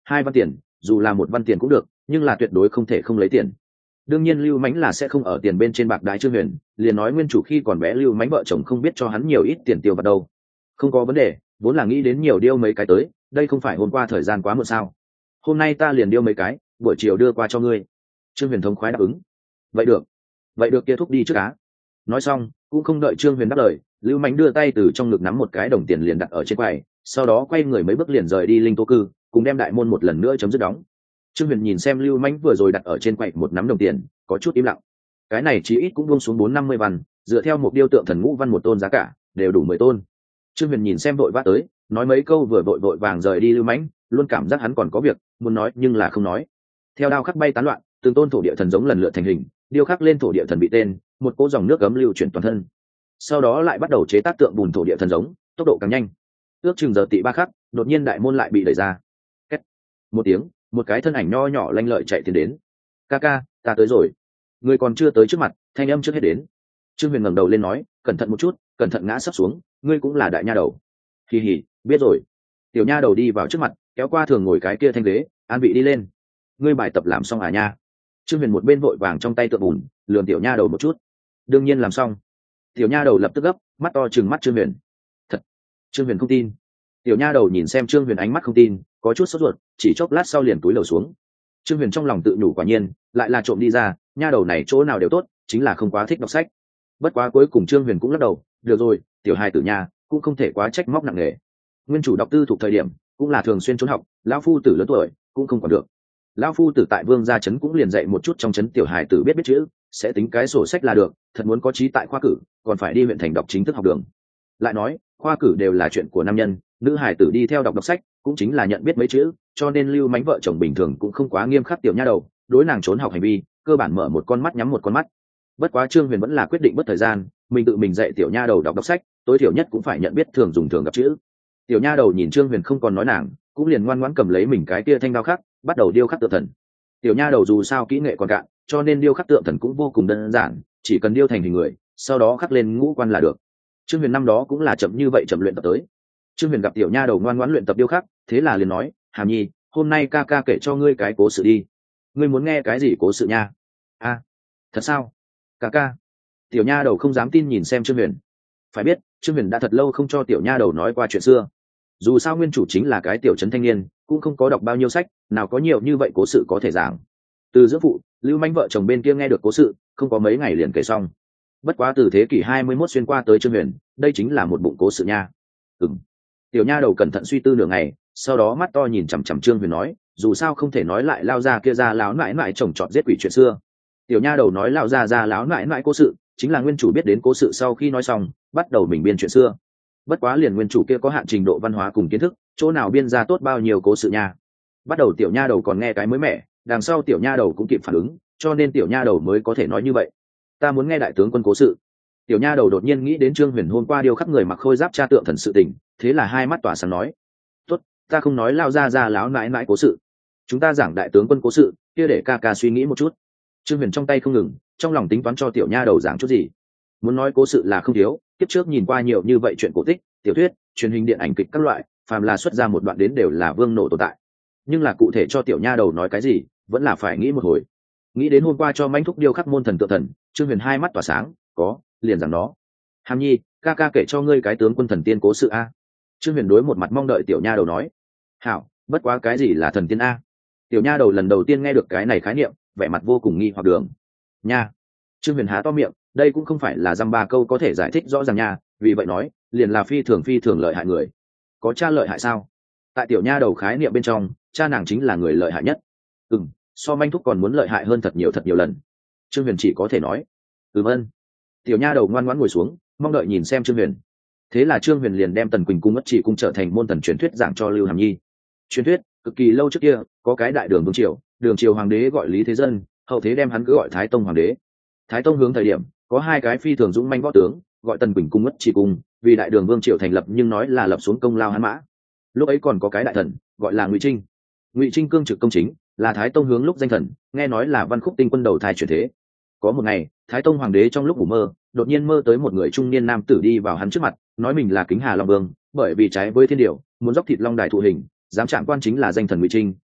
hai văn tiền dù là một văn tiền cũng được, nhưng là tuyệt đối không thể không lấy tiền. Đương nhiên lưu mánh là sẽ không ở tiền bên trên bạc đái Trương Huyền, liền nói nguyên chủ khi còn bé lưu mánh vợ chồng không biết cho hắn nhiều ít tiền tiêu vào đâu. Không có vấn đề, vốn là nghĩ đến nhiều điêu mấy cái tới, đây không phải hôm qua thời gian quá muộn sao? Hôm nay ta liền điêu mấy cái, buổi chiều đưa qua cho ngươi. Trương Huyền thống khoái đáp ứng. Vậy được, vậy được, kia thúc đi trước cá. Nói xong cũng không đợi Trương Huyền đáp lời, lưu mánh đưa tay từ trong ngực nắm một cái đồng tiền liền đặt ở trên quầy, sau đó quay người mấy bước liền rời đi linh tố cư, cùng đem đại môn một lần nữa chấm dứt đóng. Trương Huyền nhìn xem lưu mánh vừa rồi đặt ở trên quầy một nắm đồng tiền, có chút im lặng. Cái này chí ít cũng buông xuống bốn năm mươi văn, dựa theo một điêu tượng thần ngũ văn một tôn giá cả đều đủ mười tôn. Trương Huyền nhìn xem vội vã tới, nói mấy câu vừa vội vội vàng rời đi lưu mánh, luôn cảm giác hắn còn có việc muốn nói nhưng là không nói. Theo đao khắc bay tán loạn, từng tôn thổ địa thần giống lần lượt thành hình, điêu khắc lên thổ địa thần bị tên, một cỗ dòng nước gấm lưu chuyển toàn thân. Sau đó lại bắt đầu chế tác tượng bùn thổ địa thần giống, tốc độ càng nhanh. Ước chừng giờ tị ba khắc, đột nhiên đại môn lại bị đẩy ra. Két. Một tiếng, một cái thân ảnh nho nhỏ lanh lợi chạy tiến đến. Ca ca, ta tới rồi. Người còn chưa tới trước mặt, thanh âm trước hết đến. Trương Huyền ngẩng đầu lên nói, cẩn thận một chút, cẩn thận ngã sấp xuống, ngươi cũng là đại nha đầu. Kỳ hỉ, biết rồi. Tiểu nha đầu đi vào trước mặt, kéo qua thường ngồi cái kia thanh ghế, an vị đi lên. Ngươi bài tập làm xong à nha? Trương Huyền một bên vội vàng trong tay tượng bùn, lườm tiểu nha đầu một chút. Đương nhiên làm xong. Tiểu nha đầu lập tức gấp, mắt to trừng mắt Trương Huyền. Thật? Trương Huyền không tin. Tiểu nha đầu nhìn xem Trương Huyền ánh mắt không tin, có chút sốt ruột, chỉ chốc lát sau liền túi lầu xuống. Trương Huyền trong lòng tự nhủ quả nhiên, lại là trộm đi ra, nha đầu này chỗ nào đều tốt, chính là không quá thích đọc sách. Bất quá cuối cùng Trương Huyền cũng lắc đầu, được rồi, tiểu hài tử nhà cũng không thể quá trách móc nặng nề. Nguyên chủ đọc tư thuộc thời điểm, cũng là thường xuyên trốn học, lão phu tử lớn tuổi, cũng không còn được. Lão phu tử tại Vương gia trấn cũng liền dạy một chút trong trấn tiểu hài tử biết biết chữ, sẽ tính cái sổ sách là được, thật muốn có trí tại khoa cử, còn phải đi huyện thành đọc chính thức học đường. Lại nói, khoa cử đều là chuyện của nam nhân, nữ hài tử đi theo đọc đọc sách, cũng chính là nhận biết mấy chữ, cho nên lưu mánh vợ chồng bình thường cũng không quá nghiêm khắc tiểu nha đầu, đối nàng trốn học hành vi, cơ bản mở một con mắt nhắm một con mắt. Bất quá Trương Huyền vẫn là quyết định mất thời gian, mình tự mình dạy tiểu nha đầu đọc đọc sách, tối thiểu nhất cũng phải nhận biết thường dùng thường gặp chữ. Tiểu nha đầu nhìn Trương Huyền không còn nói nàng, cũng liền ngoan ngoãn cầm lấy mình cái kia thanh đao khắc, bắt đầu điêu khắc tượng thần. Tiểu nha đầu dù sao kỹ nghệ còn cạn, cho nên điêu khắc tượng thần cũng vô cùng đơn giản, chỉ cần điêu thành hình người, sau đó khắc lên ngũ quan là được. Trương Huyền năm đó cũng là chậm như vậy chậm luyện tập tới. Trương Huyền gặp tiểu nha đầu ngoan ngoãn luyện tập điêu khắc, thế là liền nói, Hàm Nhi, hôm nay ca ca kể cho ngươi cái cố sự đi. Ngươi muốn nghe cái gì cố sự nha? A, à, thật sao? Ca ca. Tiểu nha đầu không dám tin nhìn xem Trương Huyền. Phải biết, Trương Huyền đã thật lâu không cho tiểu nha đầu nói qua chuyện xưa. Dù sao nguyên chủ chính là cái tiểu trấn thanh niên, cũng không có đọc bao nhiêu sách, nào có nhiều như vậy cố sự có thể giảng. Từ giữa phụ, lưu manh vợ chồng bên kia nghe được cố sự, không có mấy ngày liền kể xong. Bất quá từ thế kỷ hai mươi mốt xuyên qua tới Trương Huyền, đây chính là một bụng cố sự nha. Ừm. Tiểu nha đầu cẩn thận suy tư nửa ngày, sau đó mắt to nhìn chằm chằm Trương Huyền nói, dù sao không thể nói lại lao ra kia ra láo nại nại chồng chọn giết quỷ chuyện xưa. Tiểu nha đầu nói lao ra ra láo nại nại cố sự, chính là nguyên chủ biết đến cố sự sau khi nói xong, bắt đầu mình biên chuyện xưa. Bất quá liền nguyên chủ kia có hạn trình độ văn hóa cùng kiến thức, chỗ nào biên ra tốt bao nhiêu cố sự nha. Bắt đầu tiểu nha đầu còn nghe cái mới mẻ, đằng sau tiểu nha đầu cũng kịp phản ứng, cho nên tiểu nha đầu mới có thể nói như vậy. Ta muốn nghe đại tướng quân cố sự. Tiểu nha đầu đột nhiên nghĩ đến Trương Huyền hôm qua điêu khắc người mặc khôi giáp tra tượng thần sự tình, thế là hai mắt tỏa sáng nói, tốt, ta không nói lao ra ra láo nãi nãi cố sự, chúng ta giảng đại tướng quân cố sự, kia để ca ca suy nghĩ một chút. Trương Huyền trong tay không ngừng, trong lòng tính toán cho tiểu nha đầu giảng chút gì. Muốn nói cố sự là không thiếu, kiếp trước nhìn qua nhiều như vậy chuyện cổ tích, tiểu thuyết, truyền hình điện ảnh kịch các loại, phàm là xuất ra một đoạn đến đều là vương nổ tồn tại. Nhưng là cụ thể cho tiểu nha đầu nói cái gì, vẫn là phải nghĩ một hồi. Nghĩ đến hôm qua cho manh thúc điêu khắc môn thần tượng thần, Trương Huyền hai mắt tỏa sáng, có, liền rằng nó. Hàm Nhi, ca ca kể cho ngươi cái tướng quân thần tiên cố sự a. Trương Huyền đối một mặt mong đợi tiểu nha đầu nói, hảo, bất quá cái gì là thần tiên a? Tiểu nha đầu lần đầu tiên nghe được cái này khái niệm, vẻ mặt vô cùng nghi hoặc đường. Nha. Trương Huyền há to miệng, đây cũng không phải là dăm ba câu có thể giải thích rõ ràng nha, vì vậy nói, liền là phi thường phi thường lợi hại người. Có cha lợi hại sao? Tại tiểu nha đầu khái niệm bên trong, cha nàng chính là người lợi hại nhất. Ừm, so manh thúc còn muốn lợi hại hơn thật nhiều thật nhiều lần. Trương Huyền chỉ có thể nói, ừm ân. Tiểu nha đầu ngoan ngoãn ngồi xuống, mong đợi nhìn xem Trương Huyền. Thế là Trương Huyền liền đem Tần Quỳnh cung Ngất Chỉ cung trở thành môn thần truyền thuyết giảng cho Lưu Hàm Nhi. Truyền thuyết cực kỳ lâu trước kia, có cái đại đường vương triều, đường triều hoàng đế gọi Lý Thế Dân, hậu thế đem hắn cứ gọi Thái Tông hoàng đế. Thái Tông hướng thời điểm, có hai cái phi thường dũng manh võ tướng, gọi Tần Quỳnh cung Ngất Chỉ cung, vì đại đường vương triều thành lập nhưng nói là lập xuống công lao hắn mã. Lúc ấy còn có cái đại thần, gọi là Ngụy Trinh. Ngụy Trinh cương trực công chính, là Thái Tông hướng lúc danh thần, nghe nói là văn khúc tinh quân đầu thai chuyển thế. Có một ngày, Thái Tông hoàng đế trong lúc ngủ mơ, đột nhiên mơ tới một người trung niên nam tử đi vào hắn trước mặt, nói mình là Kính Hà Long Vương, bởi vì trái với thiên điều, muốn dốc thịt long đài thụ hình, dám chạm quan chính là danh thần Ngụy Trinh,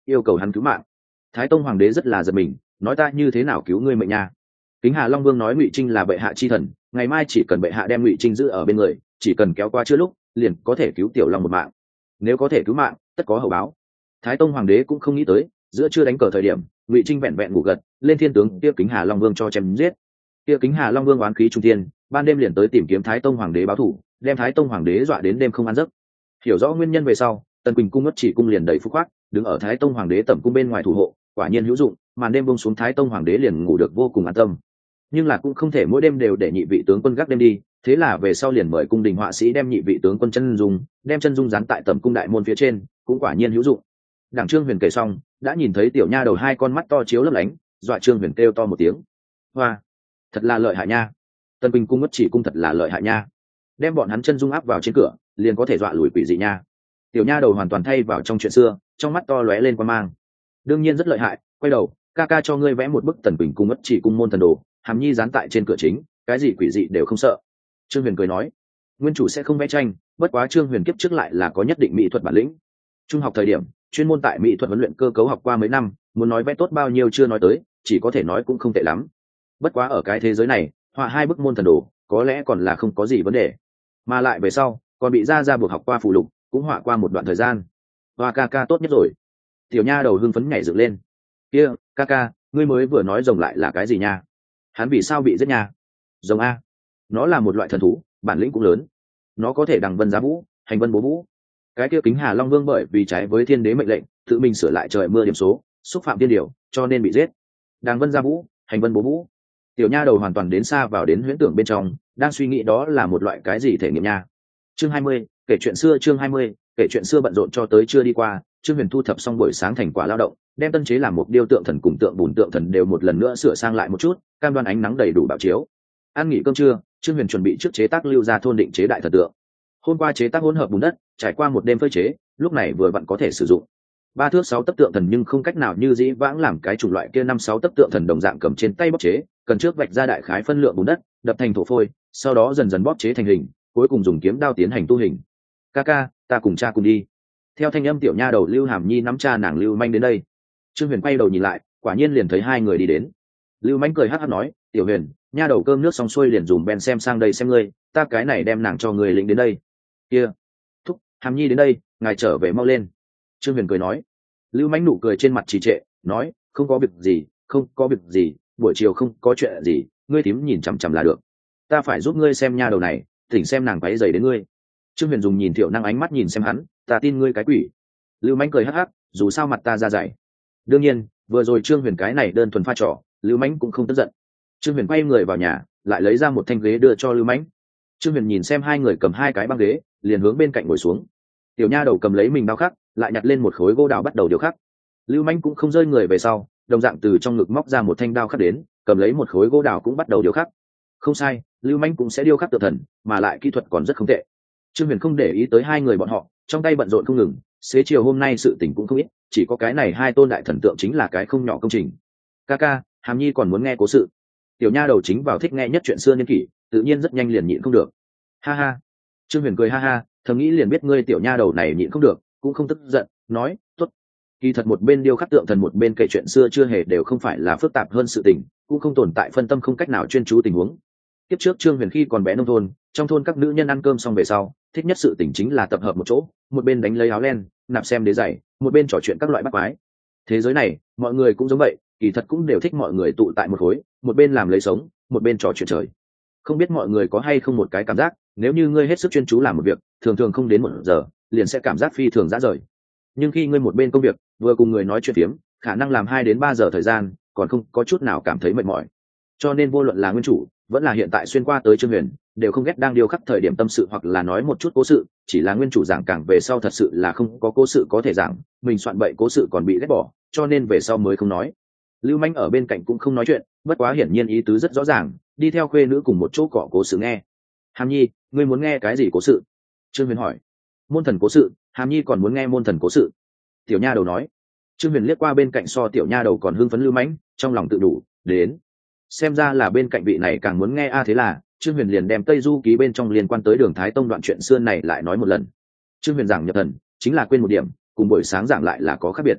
yêu cầu hắn cứu mạng. Thái tông hoàng đế rất là giật mình, nói ta như thế nào cứu ngươi mệnh nha. Kính Hà Long Vương nói Ngụy Trinh là bệ hạ chi thần, ngày mai chỉ cần bệ hạ đem Ngụy Trinh giữ ở bên người, chỉ cần kéo qua chưa lúc, liền có thể cứu tiểu long một mạng. Nếu có thể cứu mạng, tất có hậu báo. Thái tông hoàng đế cũng không nghĩ tới, giữa chưa đánh cờ thời điểm, Ngụy Trinh vẹn vẹn ngủ gật, lên thiên tướng tiếp Kính Hà Long Vương cho chém giết. Kia Kính Hà Long Vương oán khí trung thiên, ban đêm liền tới tìm kiếm Thái tông hoàng đế báo thù, đem Thái tông hoàng đế dọa đến đêm không ăn giấc. Hiểu rõ nguyên nhân về sau, Tần Quỳnh cung ngất chỉ cung liền đẩy phúc khoác, đứng ở Thái tông hoàng đế tẩm cung bên ngoài thủ hộ, quả nhiên hữu dụng, màn đêm buông xuống Thái tông hoàng đế liền ngủ được vô cùng an tâm. Nhưng là cũng không thể mỗi đêm đều để nhị vị tướng quân gác đêm đi, thế là về sau liền mời cung đình họa sĩ đem nhị vị tướng quân chân dung, đem chân dung dán tại tẩm cung đại môn phía trên, cũng quả nhiên hữu dụng. Đảng Trương Huyền kể xong, đã nhìn thấy tiểu nha đầu hai con mắt to chiếu lấp lánh, dọa Trương Huyền kêu to một tiếng. Hoa, thật là lợi hại nha. Tần Quỳnh cung ngất chỉ cung thật là lợi hại nha. Đem bọn hắn chân dung áp vào trên cửa, liền có thể dọa lùi quỷ dị nha. Tiểu nha đầu hoàn toàn thay vào trong chuyện xưa, trong mắt to lóe lên quan mang. Đương nhiên rất lợi hại, quay đầu, ca ca cho ngươi vẽ một bức Tần Quỳnh cung ngất chỉ cung môn thần đồ, hàm nhi dán tại trên cửa chính, cái gì quỷ dị đều không sợ. Trương Huyền cười nói, nguyên chủ sẽ không vẽ tranh, bất quá Trương Huyền kiếp trước lại là có nhất định mỹ thuật bản lĩnh. Trung học thời điểm, chuyên môn tại mỹ thuật huấn luyện cơ cấu học qua mấy năm, muốn nói vẽ tốt bao nhiêu chưa nói tới, chỉ có thể nói cũng không tệ lắm. Bất quá ở cái thế giới này, họa hai bức môn thần đồ, có lẽ còn là không có gì vấn đề. Mà lại về sau, còn bị gia gia buộc học qua phù lục, cũng họa qua một đoạn thời gian. Hoa ca ca tốt nhất rồi. Tiểu nha đầu hưng phấn nhảy dựng lên. Kia, ca ca, ngươi mới vừa nói rồng lại là cái gì nha? Hắn vì sao bị giết nha? Rồng a, nó là một loại thần thú, bản lĩnh cũng lớn. Nó có thể đằng vân giá vũ, hành vân bố vũ. Cái kia Kính Hà Long Vương bởi vì trái với thiên đế mệnh lệnh, tự mình sửa lại trời mưa điểm số, xúc phạm thiên điều, cho nên bị giết. Đằng vân giá vũ, hành vân bố vũ. Tiểu nha đầu hoàn toàn đến xa vào đến huyễn tưởng bên trong, đang suy nghĩ đó là một loại cái gì thể nghiệm nha. Chương hai mươi, kể chuyện xưa. Chương hai mươi, kể chuyện xưa. Bận rộn cho tới chưa đi qua, Trương Huyền thu thập xong buổi sáng thành quả lao động, đem tân chế làm một điêu tượng thần cùng tượng bùn tượng thần đều một lần nữa sửa sang lại một chút, cam đoan ánh nắng đầy đủ bảo chiếu. Ăn nghỉ cơm trưa, Trương Huyền chuẩn bị trước chế tác lưu ra thôn định chế đại thần tượng. Hôm qua chế tác hỗn hợp bùn đất, trải qua một đêm phơi chế, lúc này vừa vặn có thể sử dụng. Ba thước sáu tấc tượng thần nhưng không cách nào như dĩ vãng làm cái chủng loại kia năm sáu tấc tượng thần đồng dạng cầm trên tay bóc chế, cần trước vạch ra đại khái phân lượng bùn đất, đập thành thổ phôi, sau đó dần dần bóp chế thành hình, cuối cùng dùng kiếm đao tiến hành tu hình. Ca ca, ta cùng cha cùng đi. Theo thanh âm tiểu nha đầu Lưu Hàm Nhi nắm cha nàng Lưu Manh đến đây. Trương Huyền quay đầu nhìn lại, quả nhiên liền thấy hai người đi đến. Lưu Manh cười hắc hắc nói, tiểu Huyền, nha đầu cơm nước xong xuôi liền dùng ben xem sang đây xem ngươi, ta cái này đem nàng cho người lĩnh đến đây. Kia, thúc, Hàm Nhi đến đây, ngài trở về mau lên. Trương Huyền cười nói. Lưu Manh nụ cười trên mặt trì trệ, nói, không có việc gì, không có việc gì, buổi chiều không có chuyện gì, ngươi thím nhìn chằm chằm là được. Ta phải giúp ngươi xem nha đầu này, thỉnh xem nàng váy giày đến ngươi. Trương Huyền dùng nhìn Thiệu Năng ánh mắt nhìn xem hắn, ta tin ngươi cái quỷ. Lưu Manh cười hắc hắc, dù sao mặt ta ra dày. Đương nhiên, vừa rồi Trương Huyền cái này đơn thuần pha trò, Lưu Manh cũng không tức giận. Trương Huyền quay người vào nhà, lại lấy ra một thanh ghế đưa cho Lưu Manh. Trương Huyền nhìn xem hai người cầm hai cái băng ghế, liền hướng bên cạnh ngồi xuống. Tiểu nha đầu cầm lấy mình đao khắc, lại nhặt lên một khối gỗ đào bắt đầu điêu khắc. Lưu Manh cũng không rơi người về sau, đồng dạng từ trong ngực móc ra một thanh đao khắc đến, cầm lấy một khối gỗ đào cũng bắt đầu điêu khắc. Không sai, Lưu Manh cũng sẽ điêu khắc tượng thần, mà lại kỹ thuật còn rất không tệ. Trương Huyền không để ý tới hai người bọn họ, trong tay bận rộn không ngừng, xế chiều hôm nay sự tình cũng không ít, chỉ có cái này hai tôn đại thần tượng chính là cái không nhỏ công trình. Ca ca, Hàm Nhi còn muốn nghe cố sự. Tiểu nha đầu chính vào thích nghe nhất chuyện xưa niên kỷ, tự nhiên rất nhanh liền nhịn không được. Ha ha. Trương Huyền cười ha ha, thầm nghĩ liền biết ngươi tiểu nha đầu này nhịn không được, cũng không tức giận, nói, tốt. Kỳ thật một bên điêu khắc tượng thần một bên kể chuyện xưa chưa hề đều không phải là phức tạp hơn sự tình, cũng không tồn tại phân tâm không cách nào chuyên chú tình huống. Tiếp trước Trương Huyền khi còn bé nông thôn, trong thôn các nữ nhân ăn cơm xong về sau, thích nhất sự tình chính là tập hợp một chỗ, một bên đánh lấy áo len, nạp xem đế giày, một bên trò chuyện các loại bắt quái. Thế giới này, mọi người cũng giống vậy, kỳ thật cũng đều thích mọi người tụ tại một khối, một bên làm lấy sống, một bên trò chuyện trời. Không biết mọi người có hay không một cái cảm giác, nếu như ngươi hết sức chuyên chú làm một việc, thường thường không đến một giờ, liền sẽ cảm giác phi thường dã rời. Nhưng khi ngươi một bên công việc, vừa cùng người nói chuyện phiếm, khả năng làm hai đến ba giờ thời gian, còn không có chút nào cảm thấy mệt mỏi. Cho nên vô luận là nguyên chủ, vẫn là hiện tại xuyên qua tới Trương Huyền, đều không ghét đang điêu khắc thời điểm tâm sự hoặc là nói một chút cố sự, chỉ là nguyên chủ giảng càng về sau thật sự là không có cố sự có thể giảng, mình soạn bậy cố sự còn bị ghét bỏ, cho nên về sau mới không nói. Lưu Manh ở bên cạnh cũng không nói chuyện, bất quá hiển nhiên ý tứ rất rõ ràng, đi theo khuê nữ cùng một chỗ cọ cố sự nghe. Hàm Nhi, ngươi muốn nghe cái gì cố sự? Trương Huyền hỏi. Môn thần cố sự. Hàm Nhi còn muốn nghe môn thần cố sự. Tiểu nha đầu nói. Trương Huyền liếc qua bên cạnh so tiểu nha đầu còn hưng phấn Lưu Manh, trong lòng tự đủ, đến. Xem ra là bên cạnh vị này càng muốn nghe a à, thế là Trương Huyền liền đem Tây Du ký bên trong liên quan tới Đường Thái Tông đoạn chuyện xưa này lại nói một lần. Trương Huyền giảng nhập thần, chính là quên một điểm, cùng buổi sáng giảng lại là có khác biệt.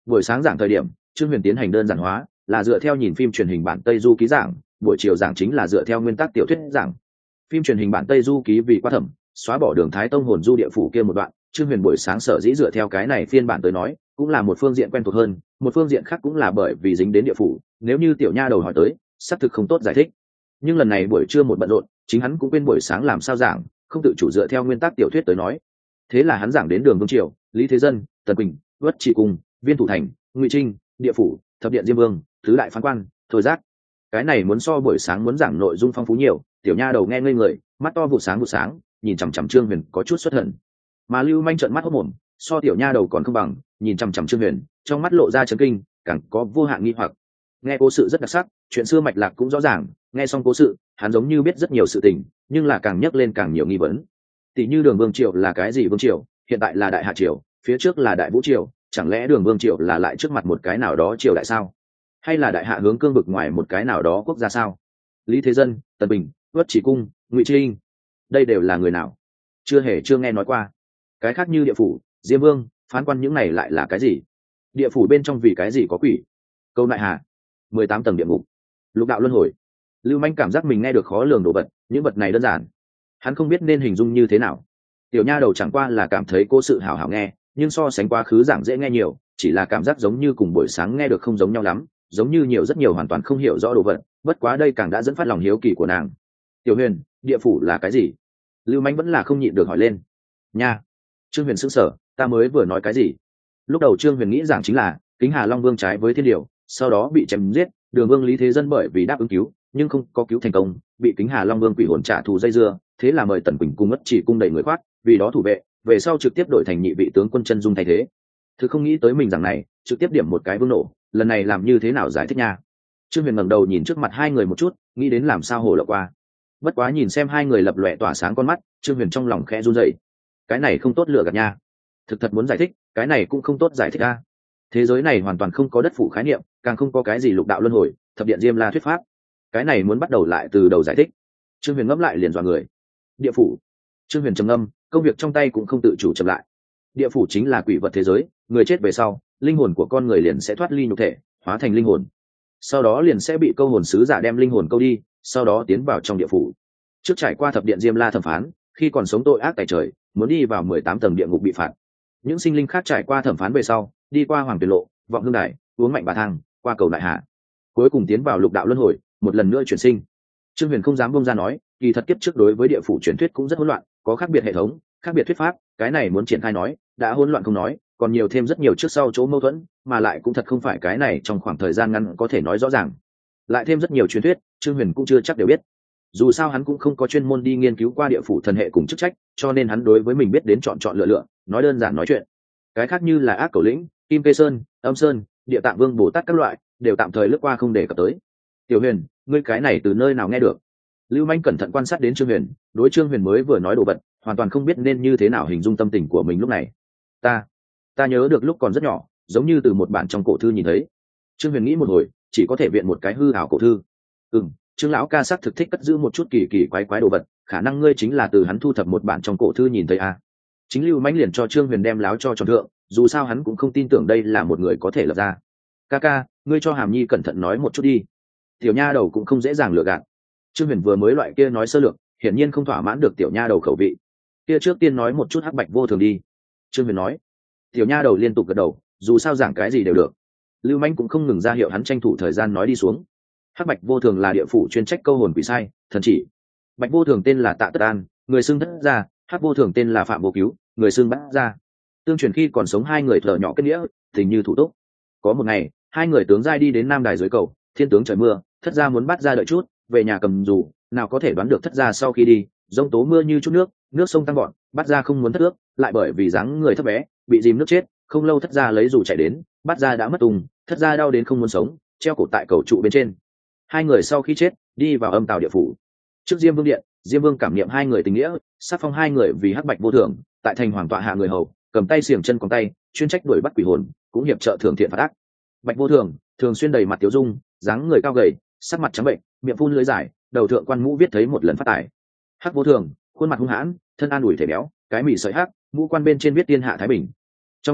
Buổi sáng giảng thời điểm Trương Huyền tiến hành đơn giản hóa, là dựa theo nhìn phim truyền hình bản Tây Du Ký giảng, buổi chiều giảng chính là dựa theo nguyên tắc tiểu thuyết giảng. Phim truyền hình bản Tây Du Ký vì quá thẩm, xóa bỏ Đường Thái Tông hồn du địa phủ kia một đoạn, Trương Huyền buổi sáng sở dĩ dựa theo cái này phiên bản tới nói, cũng là một phương diện quen thuộc hơn, một phương diện khác cũng là bởi vì dính đến địa phủ, nếu như tiểu nha đầu hỏi tới, xác thực không tốt giải thích. Nhưng lần này buổi trưa một bận rộn, chính hắn cũng quên buổi sáng làm sao giảng, không tự chủ dựa theo nguyên tắc tiểu thuyết tới nói. Thế là hắn giảng đến Đường Vương Triều, Lý Thế Dân, Tần Quỳnh, Uất Trị Cung, Viên Thủ Thành, Ngụy Trinh, địa phủ, thập điện Diêm Vương, tứ đại phán quan, thôi giác. Cái này muốn so buổi sáng muốn giảng nội dung phong phú nhiều, tiểu nha đầu nghe ngây người, mắt to vụ sáng vụ sáng, nhìn chằm chằm Trương Huyền có chút xuất thần. Mà Lưu Manh trợn mắt hốt mồm, so tiểu nha đầu còn không bằng, nhìn chằm chằm Trương Huyền, trong mắt lộ ra chấn kinh, càng có vô hạn nghi hoặc. Nghe cố sự rất đặc sắc, chuyện xưa mạch lạc cũng rõ ràng, nghe xong cố sự, hắn giống như biết rất nhiều sự tình, nhưng là càng nhắc lên càng nhiều nghi vấn. Tỷ như Đường Vương Triều là cái gì vương triều, hiện tại là Đại Hạ Triều, phía trước là Đại Vũ Triều, chẳng lẽ Đường Vương Triều là lại trước mặt một cái nào đó triều đại sao? Hay là Đại Hạ hướng cương vực ngoài một cái nào đó quốc gia sao? Lý Thế Dân, Tần Bình, Uất Chỉ Cung, Ngụy Trinh, đây đều là người nào? Chưa hề chưa nghe nói qua. Cái khác như địa phủ, Diêm Vương, phán quan những này lại là cái gì? Địa phủ bên trong vì cái gì có quỷ? Câu Đại Hạ, mười tám tầng địa ngục, lục đạo luân hồi. Lưu Manh cảm giác mình nghe được khó lường đồ vật, những vật này đơn giản, hắn không biết nên hình dung như thế nào. Tiểu nha đầu chẳng qua là cảm thấy cô sự hảo hảo nghe, nhưng so sánh quá khứ giảng dễ nghe nhiều, chỉ là cảm giác giống như cùng buổi sáng nghe được không giống nhau lắm, giống như nhiều rất nhiều hoàn toàn không hiểu rõ đồ vật, bất quá đây càng đã dẫn phát lòng hiếu kỳ của nàng. Tiểu Huyền, địa phủ là cái gì? Lưu Manh vẫn là không nhịn được hỏi lên. Nha. Trương Huyền sững sờ, ta mới vừa nói cái gì? Lúc đầu Trương Huyền nghĩ giảng chính là Kính Hà Long Vương trái với thiên điều, sau đó bị chém giết, Đường Vương Lý Thế Dân bởi vì đáp ứng cứu, nhưng không có cứu thành công, bị Kính Hà Long Vương quỷ hồn trả thù dây dưa, thế là mời Tần Quỳnh cung Ngất Chỉ cung đẩy người khoác, vì đó thủ vệ, về sau trực tiếp đổi thành nhị vị tướng quân chân dung thay thế. Thứ không nghĩ tới mình rằng này, trực tiếp điểm một cái vương nổ, lần này làm như thế nào giải thích nha? Trương Huyền ngẩng đầu nhìn trước mặt hai người một chút, nghĩ đến làm sao hồ lộ qua. Bất quá nhìn xem hai người lập lòe tỏa sáng con mắt, Trương Huyền trong lòng khẽ run rẩy. Cái này không tốt lựa gạt nha. Thực thật muốn giải thích, cái này cũng không tốt giải thích a. Thế giới này hoàn toàn không có đất phủ khái niệm, càng không có cái gì lục đạo luân hồi, thập điện Diêm La thuyết pháp. Cái này muốn bắt đầu lại từ đầu giải thích. Trương Huyền ngẫm lại liền dọa người. Địa phủ. Trương Huyền trầm ngâm, công việc trong tay cũng không tự chủ chậm lại. Địa phủ chính là quỷ vật thế giới, người chết về sau, linh hồn của con người liền sẽ thoát ly nhục thể, hóa thành linh hồn. Sau đó liền sẽ bị câu hồn sứ giả đem linh hồn câu đi, sau đó tiến vào trong địa phủ. Trước trải qua thập điện Diêm La thẩm phán, khi còn sống tội ác tại trời, muốn đi vào mười tám tầng địa ngục bị phạt. Những sinh linh khác trải qua thẩm phán về sau, đi qua Hoàng Tuyển Lộ, Vọng Hương Đài, uống mạnh bà thang, qua cầu Đại Hạ, cuối cùng tiến vào lục đạo luân hồi, một lần nữa chuyển sinh. Trương Huyền không dám buông ra nói, kỳ thật kiếp trước đối với địa phủ truyền thuyết cũng rất hỗn loạn, có khác biệt hệ thống, khác biệt thuyết pháp, cái này muốn triển khai nói, đã hỗn loạn không nói, còn nhiều thêm rất nhiều trước sau chỗ mâu thuẫn, mà lại cũng thật không phải cái này trong khoảng thời gian ngắn có thể nói rõ ràng. Lại thêm rất nhiều truyền thuyết, Trương Huyền cũng chưa chắc đều biết. Dù sao hắn cũng không có chuyên môn đi nghiên cứu qua địa phủ thần hệ cùng chức trách, cho nên hắn đối với mình biết đến chọn chọn lựa lựa, nói đơn giản nói chuyện. Cái khác như là Ác Cẩu Lĩnh, Kim Kê Sơn, Âm Sơn, Địa Tạng Vương Bồ Tát các loại, đều tạm thời lướt qua không để cập tới. Tiểu Huyền, ngươi cái này từ nơi nào nghe được? Lưu Manh cẩn thận quan sát đến Trương Huyền, đối Trương Huyền mới vừa nói đồ vật, hoàn toàn không biết nên như thế nào hình dung tâm tình của mình lúc này. Ta, ta nhớ được lúc còn rất nhỏ, giống như từ một bản trong cổ thư nhìn thấy. Trương Huyền nghĩ một hồi, chỉ có thể viện một cái hư ảo cổ thư. Ừm, Trương lão ca sắc thực thích cất giữ một chút kỳ kỳ quái quái đồ vật, khả năng ngươi chính là từ hắn thu thập một bản trong cổ thư nhìn thấy a. À. Chính Lưu Manh liền cho Trương Huyền đem láo cho tròn thượng, dù sao hắn cũng không tin tưởng đây là một người có thể lập ra. Ca ca, ngươi cho Hàm Nhi cẩn thận nói một chút đi. Tiểu nha đầu cũng không dễ dàng lựa gạt. Trương Huyền vừa mới loại kia nói sơ lược, hiển nhiên không thỏa mãn được tiểu nha đầu khẩu vị. Kia trước tiên nói một chút hắc bạch vô thường đi. Trương Huyền nói. Tiểu nha đầu liên tục gật đầu, dù sao giảng cái gì đều được. Lưu Manh cũng không ngừng ra hiệu hắn tranh thủ thời gian nói đi xuống. Hắc bạch vô thường là địa phủ chuyên trách câu hồn quỷ sai, thần chỉ. Bạch vô thường tên là Tạ Tất An, người xưng thất gia, hắc vô thường tên là Phạm Vô Cứu, người xưng Bát gia. Tương truyền khi còn sống hai người thợ nhỏ kết nghĩa, tình như thủ túc. Có một ngày, hai người tướng giai đi đến Nam Đài dưới cầu, thiên tướng trời mưa, thất gia muốn bắt ra đợi chút, về nhà cầm dù, nào có thể đoán được thất gia sau khi đi, giông tố mưa như chút nước, nước sông tăng gọn, bắt ra không muốn thất ước, lại bởi vì dáng người thấp bé, bị dìm nước chết, không lâu thất gia lấy dù chạy đến, bắt ra đã mất tung, thất gia đau đến không muốn sống, treo cổ tại cầu trụ bên trên. Hai người sau khi chết, đi vào âm tào địa phủ. Trước Diêm Vương điện, Diêm Vương cảm niệm hai người tình nghĩa, sắc phong hai người vì hắc bạch vô thường, tại thành hoàng tọa hạ người hầu, cầm tay xiềng chân còng tay, chuyên trách đuổi bắt quỷ hồn, cũng hiệp trợ thưởng thiện phạt ác. Bạch vô thường, thường xuyên đầy mặt tiểu dung, dáng người cao gầy, sắc mặt trắng bệnh, miệng phun lưỡi dài, đầu thượng quan mũ viết thấy một lần phát tài. Hắc vô thường, khuôn mặt hung hãn, thân an ủi thể béo, cái mỉ sợi hắc, mũ quan bên trên viết tiên hạ thái bình. Trong truyền thuyết,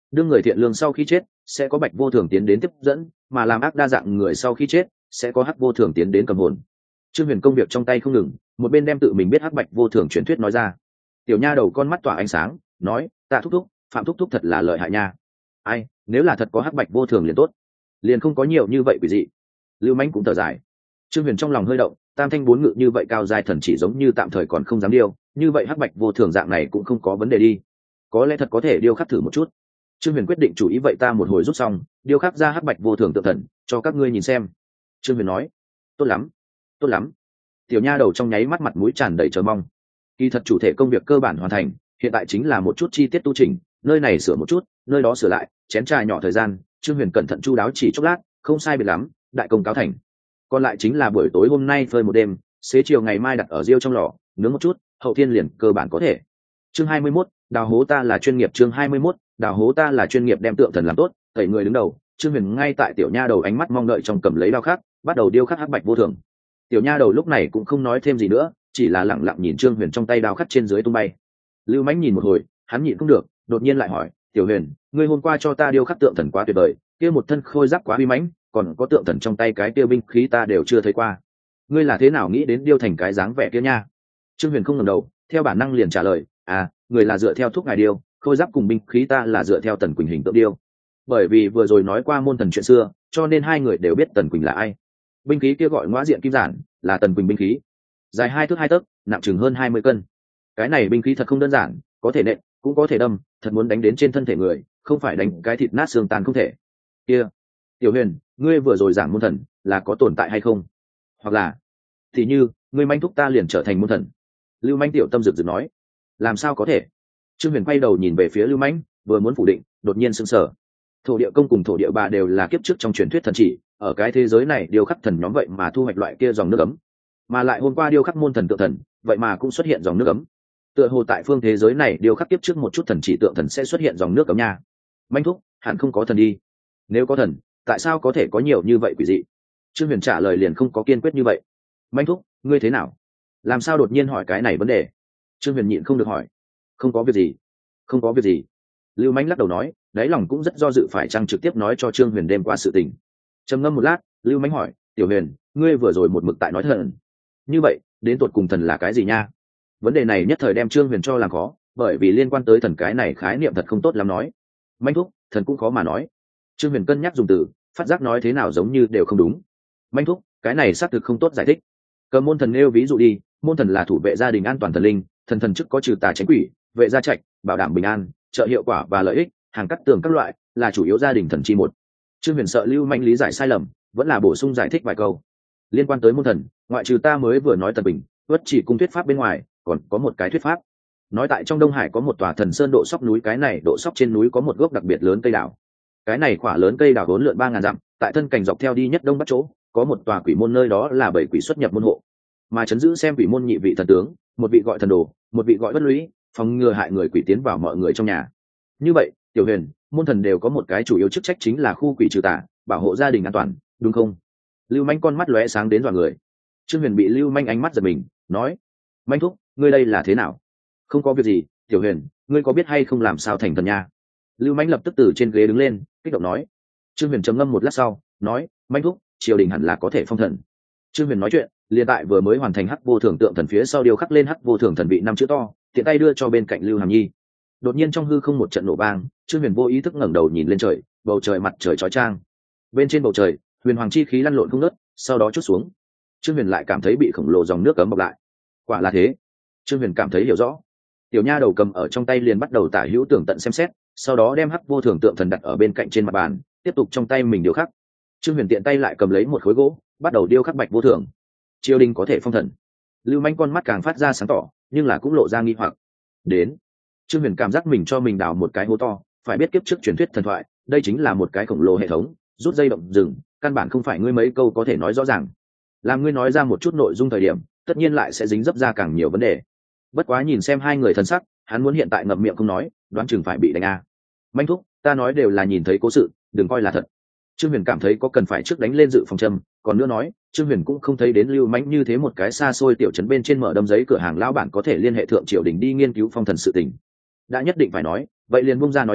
đương người thiện lương sau khi chết sẽ có bạch vô thường tiến đến tiếp dẫn, mà làm ác đa dạng người sau khi chết sẽ có hắc vô thường tiến đến cầm hồn. Trương Huyền công việc trong tay không ngừng, một bên đem tự mình biết hắc bạch vô thường truyền thuyết nói ra. Tiểu nha đầu con mắt tỏa ánh sáng, nói: Tạ thúc thúc, Phạm thúc thúc thật là lợi hại nha. Ai, nếu là thật có hắc bạch vô thường liền tốt, liền không có nhiều như vậy quỷ dị. Lưu Mãnh cũng thở dài. Trương Huyền trong lòng hơi động, tam thanh bốn ngự như vậy cao giai thần chỉ giống như tạm thời còn không dám điêu, như vậy hắc bạch vô thường dạng này cũng không có vấn đề đi, có lẽ thật có thể điêu khắc thử một chút. Trương Huyền quyết định chủ ý vậy ta một hồi rút xong, điêu khắc ra hắc bạch vô thường tượng thần cho các ngươi nhìn xem. Trương Huyền nói: Tốt lắm, tốt lắm. Tiểu nha đầu trong nháy mắt mặt mũi tràn đầy chờ mong. Kỳ thật chủ thể công việc cơ bản hoàn thành, hiện tại chính là một chút chi tiết tu chỉnh, nơi này sửa một chút, nơi đó sửa lại, chén trà nhỏ thời gian, Trương Huyền cẩn thận chu đáo chỉ chốc lát, không sai biệt lắm, đại công cáo thành. Còn lại chính là buổi tối hôm nay phơi một đêm, xế chiều ngày mai đặt ở riêu trong lò nướng một chút, hậu thiên liền cơ bản có thể. Chương hai mươi mốt, đào hố ta là chuyên nghiệp. Chương hai mươi mốt, đào hố ta là chuyên nghiệp đem tượng thần làm tốt, tẩy người đứng đầu. Trương Huyền ngay tại tiểu nha đầu ánh mắt mong đợi trong cầm lấy đao khắc, bắt đầu điêu khắc hắc bạch vô thường. Tiểu nha đầu lúc này cũng không nói thêm gì nữa, chỉ là lặng lặng nhìn Trương Huyền trong tay đao khắc trên dưới tung bay. Lưu Mãnh nhìn một hồi, hắn nhịn không được, đột nhiên lại hỏi: Tiểu Huyền, ngươi hôm qua cho ta điêu khắc tượng thần quá tuyệt vời, kia một thân khôi giáp quá uy mãnh, còn có tượng thần trong tay cái kia binh khí ta đều chưa thấy qua, ngươi là thế nào nghĩ đến điêu thành cái dáng vẻ kia nha? Trương Huyền không ngẩng đầu, theo bản năng liền trả lời: À, người là dựa theo thuốc ngài điêu, khôi giáp cùng binh khí ta là dựa theo Tần Quỳnh hình tượng điêu. Bởi vì vừa rồi nói qua môn thần chuyện xưa, cho nên hai người đều biết Tần Quỳnh là ai. Binh khí kia gọi Ngõa Diện Kim Giản, là Tần Quỳnh binh khí, dài hai thước hai tấc, nặng chừng hơn hai mươi cân. Cái này binh khí thật không đơn giản, có thể nện, cũng có thể đâm, thật muốn đánh đến trên thân thể người, không phải đánh cái thịt nát xương tan không thể. Kia, Tiểu Huyền, ngươi vừa rồi giảng môn thần là có tồn tại hay không? Hoặc là, thì như ngươi manh thúc ta liền trở thành môn thần? Lưu Manh tiểu tâm rực rực nói: Làm sao có thể? Trương Huyền quay đầu nhìn về phía Lưu Manh, vừa muốn phủ định, đột nhiên sững sờ. Thổ địa công cùng thổ địa bà đều là kiếp trước trong truyền thuyết thần chỉ, ở cái thế giới này điêu khắc thần nhóm vậy mà thu hoạch loại kia dòng nước ấm, mà lại hôm qua điêu khắc môn thần tượng thần, vậy mà cũng xuất hiện dòng nước ấm. Tựa hồ tại phương thế giới này điêu khắc kiếp trước một chút thần chỉ tượng thần sẽ xuất hiện dòng nước ấm nha. Manh thúc, hẳn không có thần đi. Nếu có thần, tại sao có thể có nhiều như vậy quỷ dị? Trương Huyền trả lời liền không có kiên quyết như vậy. Manh thúc, ngươi thế nào? Làm sao đột nhiên hỏi cái này vấn đề? Trương Huyền nhịn không được hỏi. Không có việc gì, không có việc gì. Lưu Manh lắc đầu nói, đáy lòng cũng rất do dự phải chăng trực tiếp nói cho Trương Huyền đêm qua sự tình. Trầm ngâm một lát, Lưu Manh hỏi: Tiểu Huyền, ngươi vừa rồi một mực tại nói thần, như vậy đến tột cùng thần là cái gì nha? Vấn đề này nhất thời đem Trương Huyền cho làm khó, bởi vì liên quan tới thần cái này khái niệm thật không tốt lắm nói. Manh thúc, thần cũng khó mà nói. Trương Huyền cân nhắc dùng từ, phát giác nói thế nào giống như đều không đúng. Manh thúc, cái này xác thực không tốt giải thích. Cầm môn thần nêu ví dụ đi, môn thần là thủ vệ gia đình an toàn thần linh, thần thần chức có trừ tà tránh quỷ, vệ gia trạch, bảo đảm bình an, trợ hiệu quả và lợi ích, hàng cắt tường các loại, là chủ yếu gia đình thần chi một. Trương Huyền sợ Lưu Manh lý giải sai lầm, vẫn là bổ sung giải thích vài câu. Liên quan tới môn thần, ngoại trừ ta mới vừa nói Tần Bình, Vất Chỉ cung thuyết pháp bên ngoài, còn có một cái thuyết pháp. Nói tại trong Đông Hải có một tòa thần sơn độ sóc núi, cái này độ sóc trên núi có một gốc đặc biệt lớn cây đào. Cái này quả lớn cây đào vốn lượn ba ngàn dặm, tại thân cảnh dọc theo đi nhất đông bắc chỗ, có một tòa quỷ môn, nơi đó là bảy quỷ xuất nhập môn hộ. Mà chấn giữ xem quỷ môn nhị vị thần tướng, một vị gọi thần đồ, một vị gọi bất lũy, phòng ngừa hại người quỷ tiến vào mọi người trong nhà. Như vậy, Tiểu Huyền, môn thần đều có một cái chủ yếu chức trách chính là khu quỷ trừ tà, bảo hộ gia đình an toàn, đúng không? Lưu Manh con mắt lóe sáng đến dọa người. Trương Huyền bị Lưu Manh ánh mắt giật mình, nói: Manh thúc, ngươi đây là thế nào? Không có việc gì, Tiểu Huyền, ngươi có biết hay không làm sao thành thần nha? Lưu Manh lập tức từ trên ghế đứng lên, kích động nói. Trương Huyền trầm ngâm một lát sau, nói: Manh thúc, triều đình hẳn là có thể phong thần. Trương Huyền nói chuyện, liền tại vừa mới hoàn thành hắc vô thường tượng thần phía sau điêu khắc lên hắc vô thường thần vị năm chữ to, tiện tay đưa cho bên cạnh Lưu Hàm Nhi. Đột nhiên trong hư không một trận nổ vang, Trương Huyền vô ý thức ngẩng đầu nhìn lên trời, bầu trời mặt trời chói chang. Bên trên bầu trời, huyền hoàng chi khí lăn lộn không ngớt, sau đó chút xuống. Trương Huyền lại cảm thấy bị khổng lồ dòng nước cấm bọc lại. Quả là thế. Trương Huyền cảm thấy hiểu rõ. Tiểu nha đầu cầm ở trong tay liền bắt đầu tả hữu tưởng tận xem xét, sau đó đem hắc vô thường tượng thần đặt ở bên cạnh trên mặt bàn, tiếp tục trong tay mình điêu khắc. Trương Huyền tiện tay lại cầm lấy một khối gỗ, bắt đầu điêu khắc bạch vô thường. Triều đình có thể phong thần. Lưu Manh con mắt càng phát ra sáng tỏ, nhưng là cũng lộ ra nghi hoặc. Đến. Trương Huyền cảm giác mình cho mình đào một cái hố to, phải biết kiếp trước truyền thuyết thần thoại, đây chính là một cái khổng lồ hệ thống, rút dây động rừng, căn bản không phải ngươi mấy câu có thể nói rõ ràng. Làm ngươi nói ra một chút nội dung thời điểm, tất nhiên lại sẽ dính dấp ra càng nhiều vấn đề. Bất quá nhìn xem hai người thân sắc, hắn muốn hiện tại ngậm miệng không nói, đoán chừng phải bị đánh a. Manh thúc, ta nói đều là nhìn thấy cố sự, đừng coi là thật. Trương Huyền cảm thấy có cần phải trước đánh lên dự phòng châm, còn nữa nói, Trương Huyền cũng không thấy đến Lưu Mãnh như thế một cái xa xôi tiểu trấn bên trên mở đâm giấy cửa hàng lão bản có thể liên hệ thượng triều đình đi nghiên cứu phong thần sự tình. Đã nhất định phải nói, vậy liền bung ra nói đi,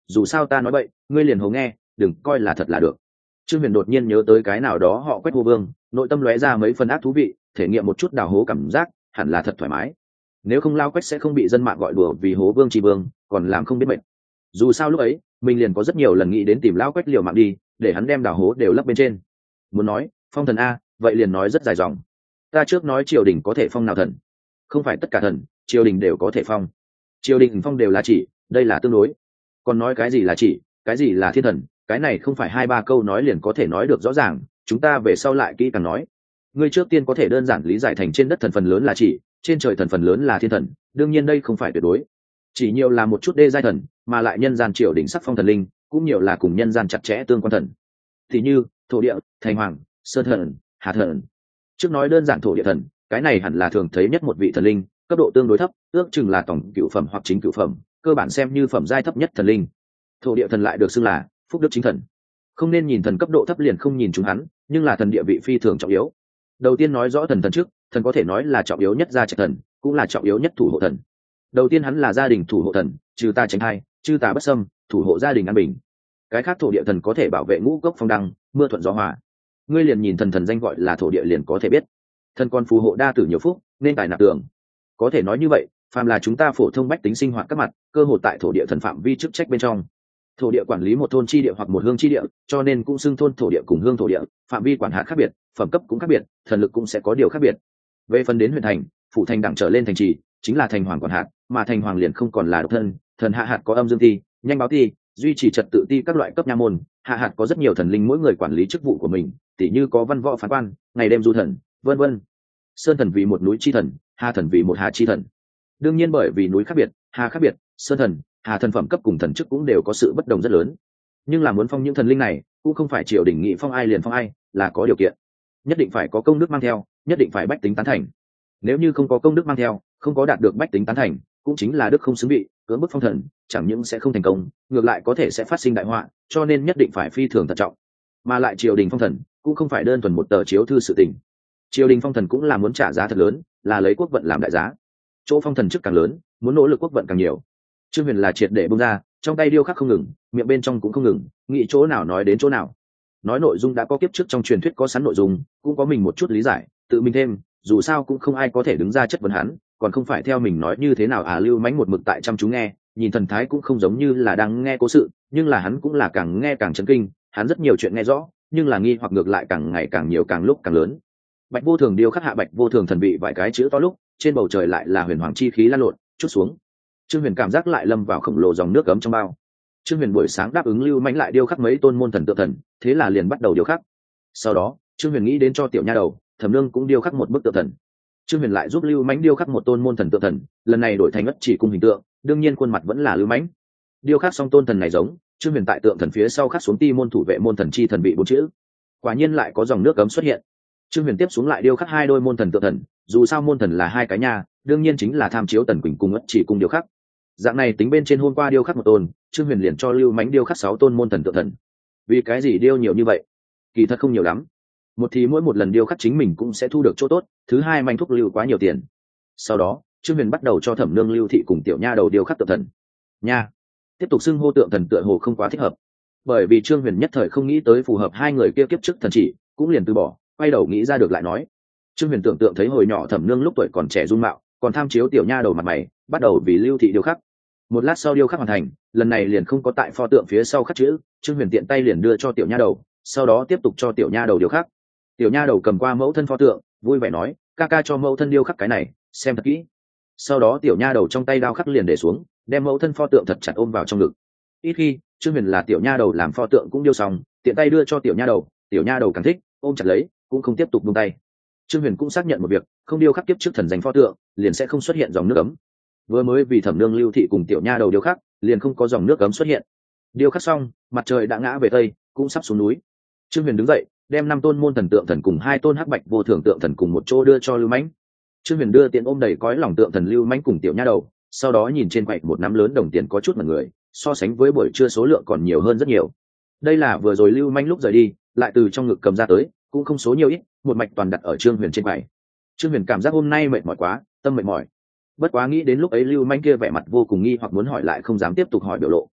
dù sao ta nói vậy ngươi liền hố nghe, đừng coi là thật là được. Trương Huyền đột nhiên nhớ tới cái nào đó họ Quách hô vương, nội tâm lóe ra mấy phần ác thú vị, thể nghiệm một chút đào hố cảm giác hẳn là thật thoải mái. Nếu không lao Quách sẽ không bị dân mạng gọi đùa vì hố vương tri vương, còn làm không biết mệt. Dù sao lúc ấy mình liền có rất nhiều lần nghĩ đến tìm lao Quách liều mạng đi, để hắn đem đào hố đều lấp bên trên. Muốn nói phong thần a, vậy liền nói rất dài dòng. Ta trước nói triều đình có thể phong nào thần, không phải tất cả thần triều đình đều có thể phong. Triều đình phong đều là chỉ, đây là tương đối. Còn nói cái gì là chỉ, cái gì là thiên thần, cái này không phải hai ba câu nói liền có thể nói được rõ ràng, chúng ta về sau lại kỹ càng nói. Ngươi trước tiên có thể đơn giản lý giải thành trên đất thần phần lớn là chỉ, trên trời thần phần lớn là thiên thần, đương nhiên đây không phải tuyệt đối. Chỉ nhiều là một chút đê giai thần, mà lại nhân gian triều đình sắc phong thần linh, cũng nhiều là cùng nhân gian chặt chẽ tương quan thần. Thì như thổ địa, thành hoàng, sơn thần, hà thần. Trước nói đơn giản thổ địa thần, cái này hẳn là thường thấy nhất một vị thần linh, cấp độ tương đối thấp, ước chừng là tổng cửu phẩm hoặc chính cửu phẩm, cơ bản xem như phẩm giai thấp nhất thần linh. Thổ địa thần lại được xưng là phúc đức chính thần. Không nên nhìn thần cấp độ thấp liền không nhìn chúng hắn, nhưng là thần địa vị phi thường trọng yếu. Đầu tiên nói rõ thần thần trước, thần có thể nói là trọng yếu nhất gia trạch thần, cũng là trọng yếu nhất thủ hộ thần. Đầu tiên hắn là gia đình thủ hộ thần, trừ ta tránh hai, trừ ta bất xâm, thủ hộ gia đình an bình. Cái khác thổ địa thần có thể bảo vệ ngũ cốc phong đăng, mưa thuận gió hòa. Ngươi liền nhìn thần thần danh gọi là thổ địa liền có thể biết. Thần còn phù hộ đa tử nhiều phúc, nên tài nạp tường. Có thể nói như vậy, phàm là chúng ta phổ thông bách tính sinh hoạt các mặt, cơ hội tại thổ địa thần phạm vi chức trách bên trong. Thổ địa quản lý một thôn chi địa hoặc một hương chi địa, cho nên cũng xưng thôn thổ địa cùng hương thổ địa, phạm vi quản hạt khác biệt, phẩm cấp cũng khác biệt, thần lực cũng sẽ có điều khác biệt. Về phần đến huyện thành, phủ thành đẳng trở lên thành trì, chính là thành hoàng quản hạt, mà thành hoàng liền không còn là độc thân, thần hạ hạt có âm dương ti, nhanh báo ti, duy trì trật tự ti các loại cấp nha môn, hạ hạt có rất nhiều thần linh mỗi người quản lý chức vụ của mình, tỉ như có văn võ phán quan, ngày đêm du thần, vân vân. Sơn thần vì một núi chi thần, hà thần vì một hà chi thần. Đương nhiên bởi vì núi khác biệt, hà khác biệt, sơn thần, hà thần phẩm cấp cùng thần chức cũng đều có sự bất đồng rất lớn. Nhưng là muốn phong những thần linh này, cũng không phải triều đình nghị phong ai liền phong ai, là có điều kiện. Nhất định phải có công đức mang theo, nhất định phải bách tính tán thành. Nếu như không có công đức mang theo, không có đạt được bách tính tán thành, cũng chính là đức không xứng bị, cưỡng bức phong thần, chẳng những sẽ không thành công, ngược lại có thể sẽ phát sinh đại họa, cho nên nhất định phải phi thường thận trọng. Mà lại triều đình phong thần, cũng không phải đơn thuần một tờ chiếu thư sự tình. Triều đình phong thần cũng là muốn trả giá thật lớn, là lấy quốc vận làm đại giá. Chỗ phong thần chức càng lớn, muốn nỗ lực quốc vận càng nhiều. Trương Huyền là triệt để bung ra, trong tay điêu khắc không ngừng, miệng bên trong cũng không ngừng, nghĩ chỗ nào nói đến chỗ nào. Nói nội dung đã có kiếp trước trong truyền thuyết có sẵn nội dung, cũng có mình một chút lý giải, tự mình thêm, dù sao cũng không ai có thể đứng ra chất vấn hắn, còn không phải theo mình nói như thế nào à. Lưu Mánh một mực tại chăm chú nghe, nhìn thần thái cũng không giống như là đang nghe cố sự, nhưng là hắn cũng là càng nghe càng chấn kinh, hắn rất nhiều chuyện nghe rõ, nhưng là nghi hoặc ngược lại càng ngày càng nhiều, càng lúc càng lớn. Bạch Vô Thường điêu khắc hạ Bạch Vô Thường thần vị vài cái chữ to lúc, trên bầu trời lại là huyền hoàng chi khí lan lộn, chút xuống. Trương Huyền cảm giác lại lâm vào khổng lồ dòng nước cấm trong bao. Trương Huyền buổi sáng đáp ứng Lưu Mánh lại điêu khắc mấy tôn môn thần tượng thần, thế là liền bắt đầu điêu khắc. Sau đó, Trương Huyền nghĩ đến cho tiểu nha đầu, Thẩm Nương cũng điêu khắc một bức tượng thần. Trương Huyền lại giúp Lưu Mánh điêu khắc một tôn môn thần tượng thần, lần này đổi thành Ất Chỉ Cung hình tượng, đương nhiên khuôn mặt vẫn là Lưu Mánh. Điêu khắc xong tôn thần này giống, Trương Huyền tại tượng thần phía sau khắc xuống ti môn thủ vệ môn thần chi thần vị bốn chữ. Quả nhiên lại có dòng nước cấm xuất hiện. Trương Huyền tiếp xuống lại điêu khắc hai đôi môn thần tượng thần, dù sao môn thần là hai cái nha, đương nhiên chính là tham chiếu Tần Quỳnh cùng Ất Chỉ Cung điêu khắc. Dạng này tính bên trên hôm qua điêu khắc một tôn, Trương Huyền liền cho Lưu Mánh điêu khắc sáu tôn môn thần tượng thần. Vì cái gì điêu nhiều như vậy? Kỳ thật không nhiều lắm. Một thì mỗi một lần điêu khắc chính mình cũng sẽ thu được chỗ tốt, thứ hai manh thúc lưu quá nhiều tiền. Sau đó, Trương Huyền bắt đầu cho Thẩm Nương, Lưu Thị cùng tiểu nha đầu điêu khắc tượng thần. Nha, tiếp tục xưng hô tượng thần tựa hồ không quá thích hợp, bởi vì Trương Huyền nhất thời không nghĩ tới phù hợp hai người kia kiếp trước thần chỉ, cũng liền từ bỏ, quay đầu nghĩ ra được lại nói. Trương Huyền tưởng tượng thấy hồi nhỏ Thẩm Nương lúc tuổi còn trẻ dung mạo, còn tham chiếu tiểu nha đầu mặt mày, bắt đầu vì Lưu Thị điêu khắc. Một lát sau điêu khắc hoàn thành, lần này liền không có tại pho tượng phía sau khắc chữ, Trương Huyền tiện tay liền đưa cho tiểu nha đầu, sau đó tiếp tục cho tiểu nha đầu điêu khắc. Tiểu nha đầu cầm qua mẫu thân pho tượng, vui vẻ nói, ca ca cho mẫu thân điêu khắc cái này, xem thật kỹ. Sau đó tiểu nha đầu trong tay đao khắc liền để xuống, đem mẫu thân pho tượng thật chặt ôm vào trong ngực. Ít khi Trương Huyền là tiểu nha đầu làm pho tượng cũng điêu xong, tiện tay đưa cho tiểu nha đầu, tiểu nha đầu càng thích, ôm chặt lấy, cũng không tiếp tục buông tay. Trương Huyền cũng xác nhận một việc, không điêu khắc kiếp trước thần danh pho tượng, liền sẽ không xuất hiện dòng nước ấm. Vừa mới vì Thẩm Nương, Lưu Thị cùng tiểu nha đầu điêu khắc, liền không có dòng nước ấm xuất hiện. Điêu khắc xong, mặt trời đã ngã về tây, cũng sắp xuống núi. Trương Huyền đứng dậy, đem năm tôn môn thần tượng thần cùng hai tôn hắc bạch vô thường tượng thần cùng một chỗ đưa cho Lưu Mánh. Trương Huyền đưa tiện ôm đầy cõi lòng tượng thần Lưu Mánh cùng tiểu nha đầu, sau đó nhìn trên quầy một nắm lớn đồng tiền có chút mật người, so sánh với buổi trưa số lượng còn nhiều hơn rất nhiều. Đây là vừa rồi Lưu Mánh lúc rời đi, lại từ trong ngực cầm ra tới, cũng không số nhiều ít, một mạch toàn đặt ở Trương Huyền trên quầy. Trương Huyền cảm giác hôm nay mệt mỏi quá, tâm mệt mỏi. Bất quá nghĩ đến lúc ấy Lưu Mánh kia vẻ mặt vô cùng nghi hoặc muốn hỏi lại không dám tiếp tục hỏi biểu lộ,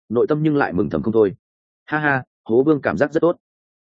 nội tâm nhưng lại mừng thầm không thôi. Ha ha, hố vương cảm giác rất tốt.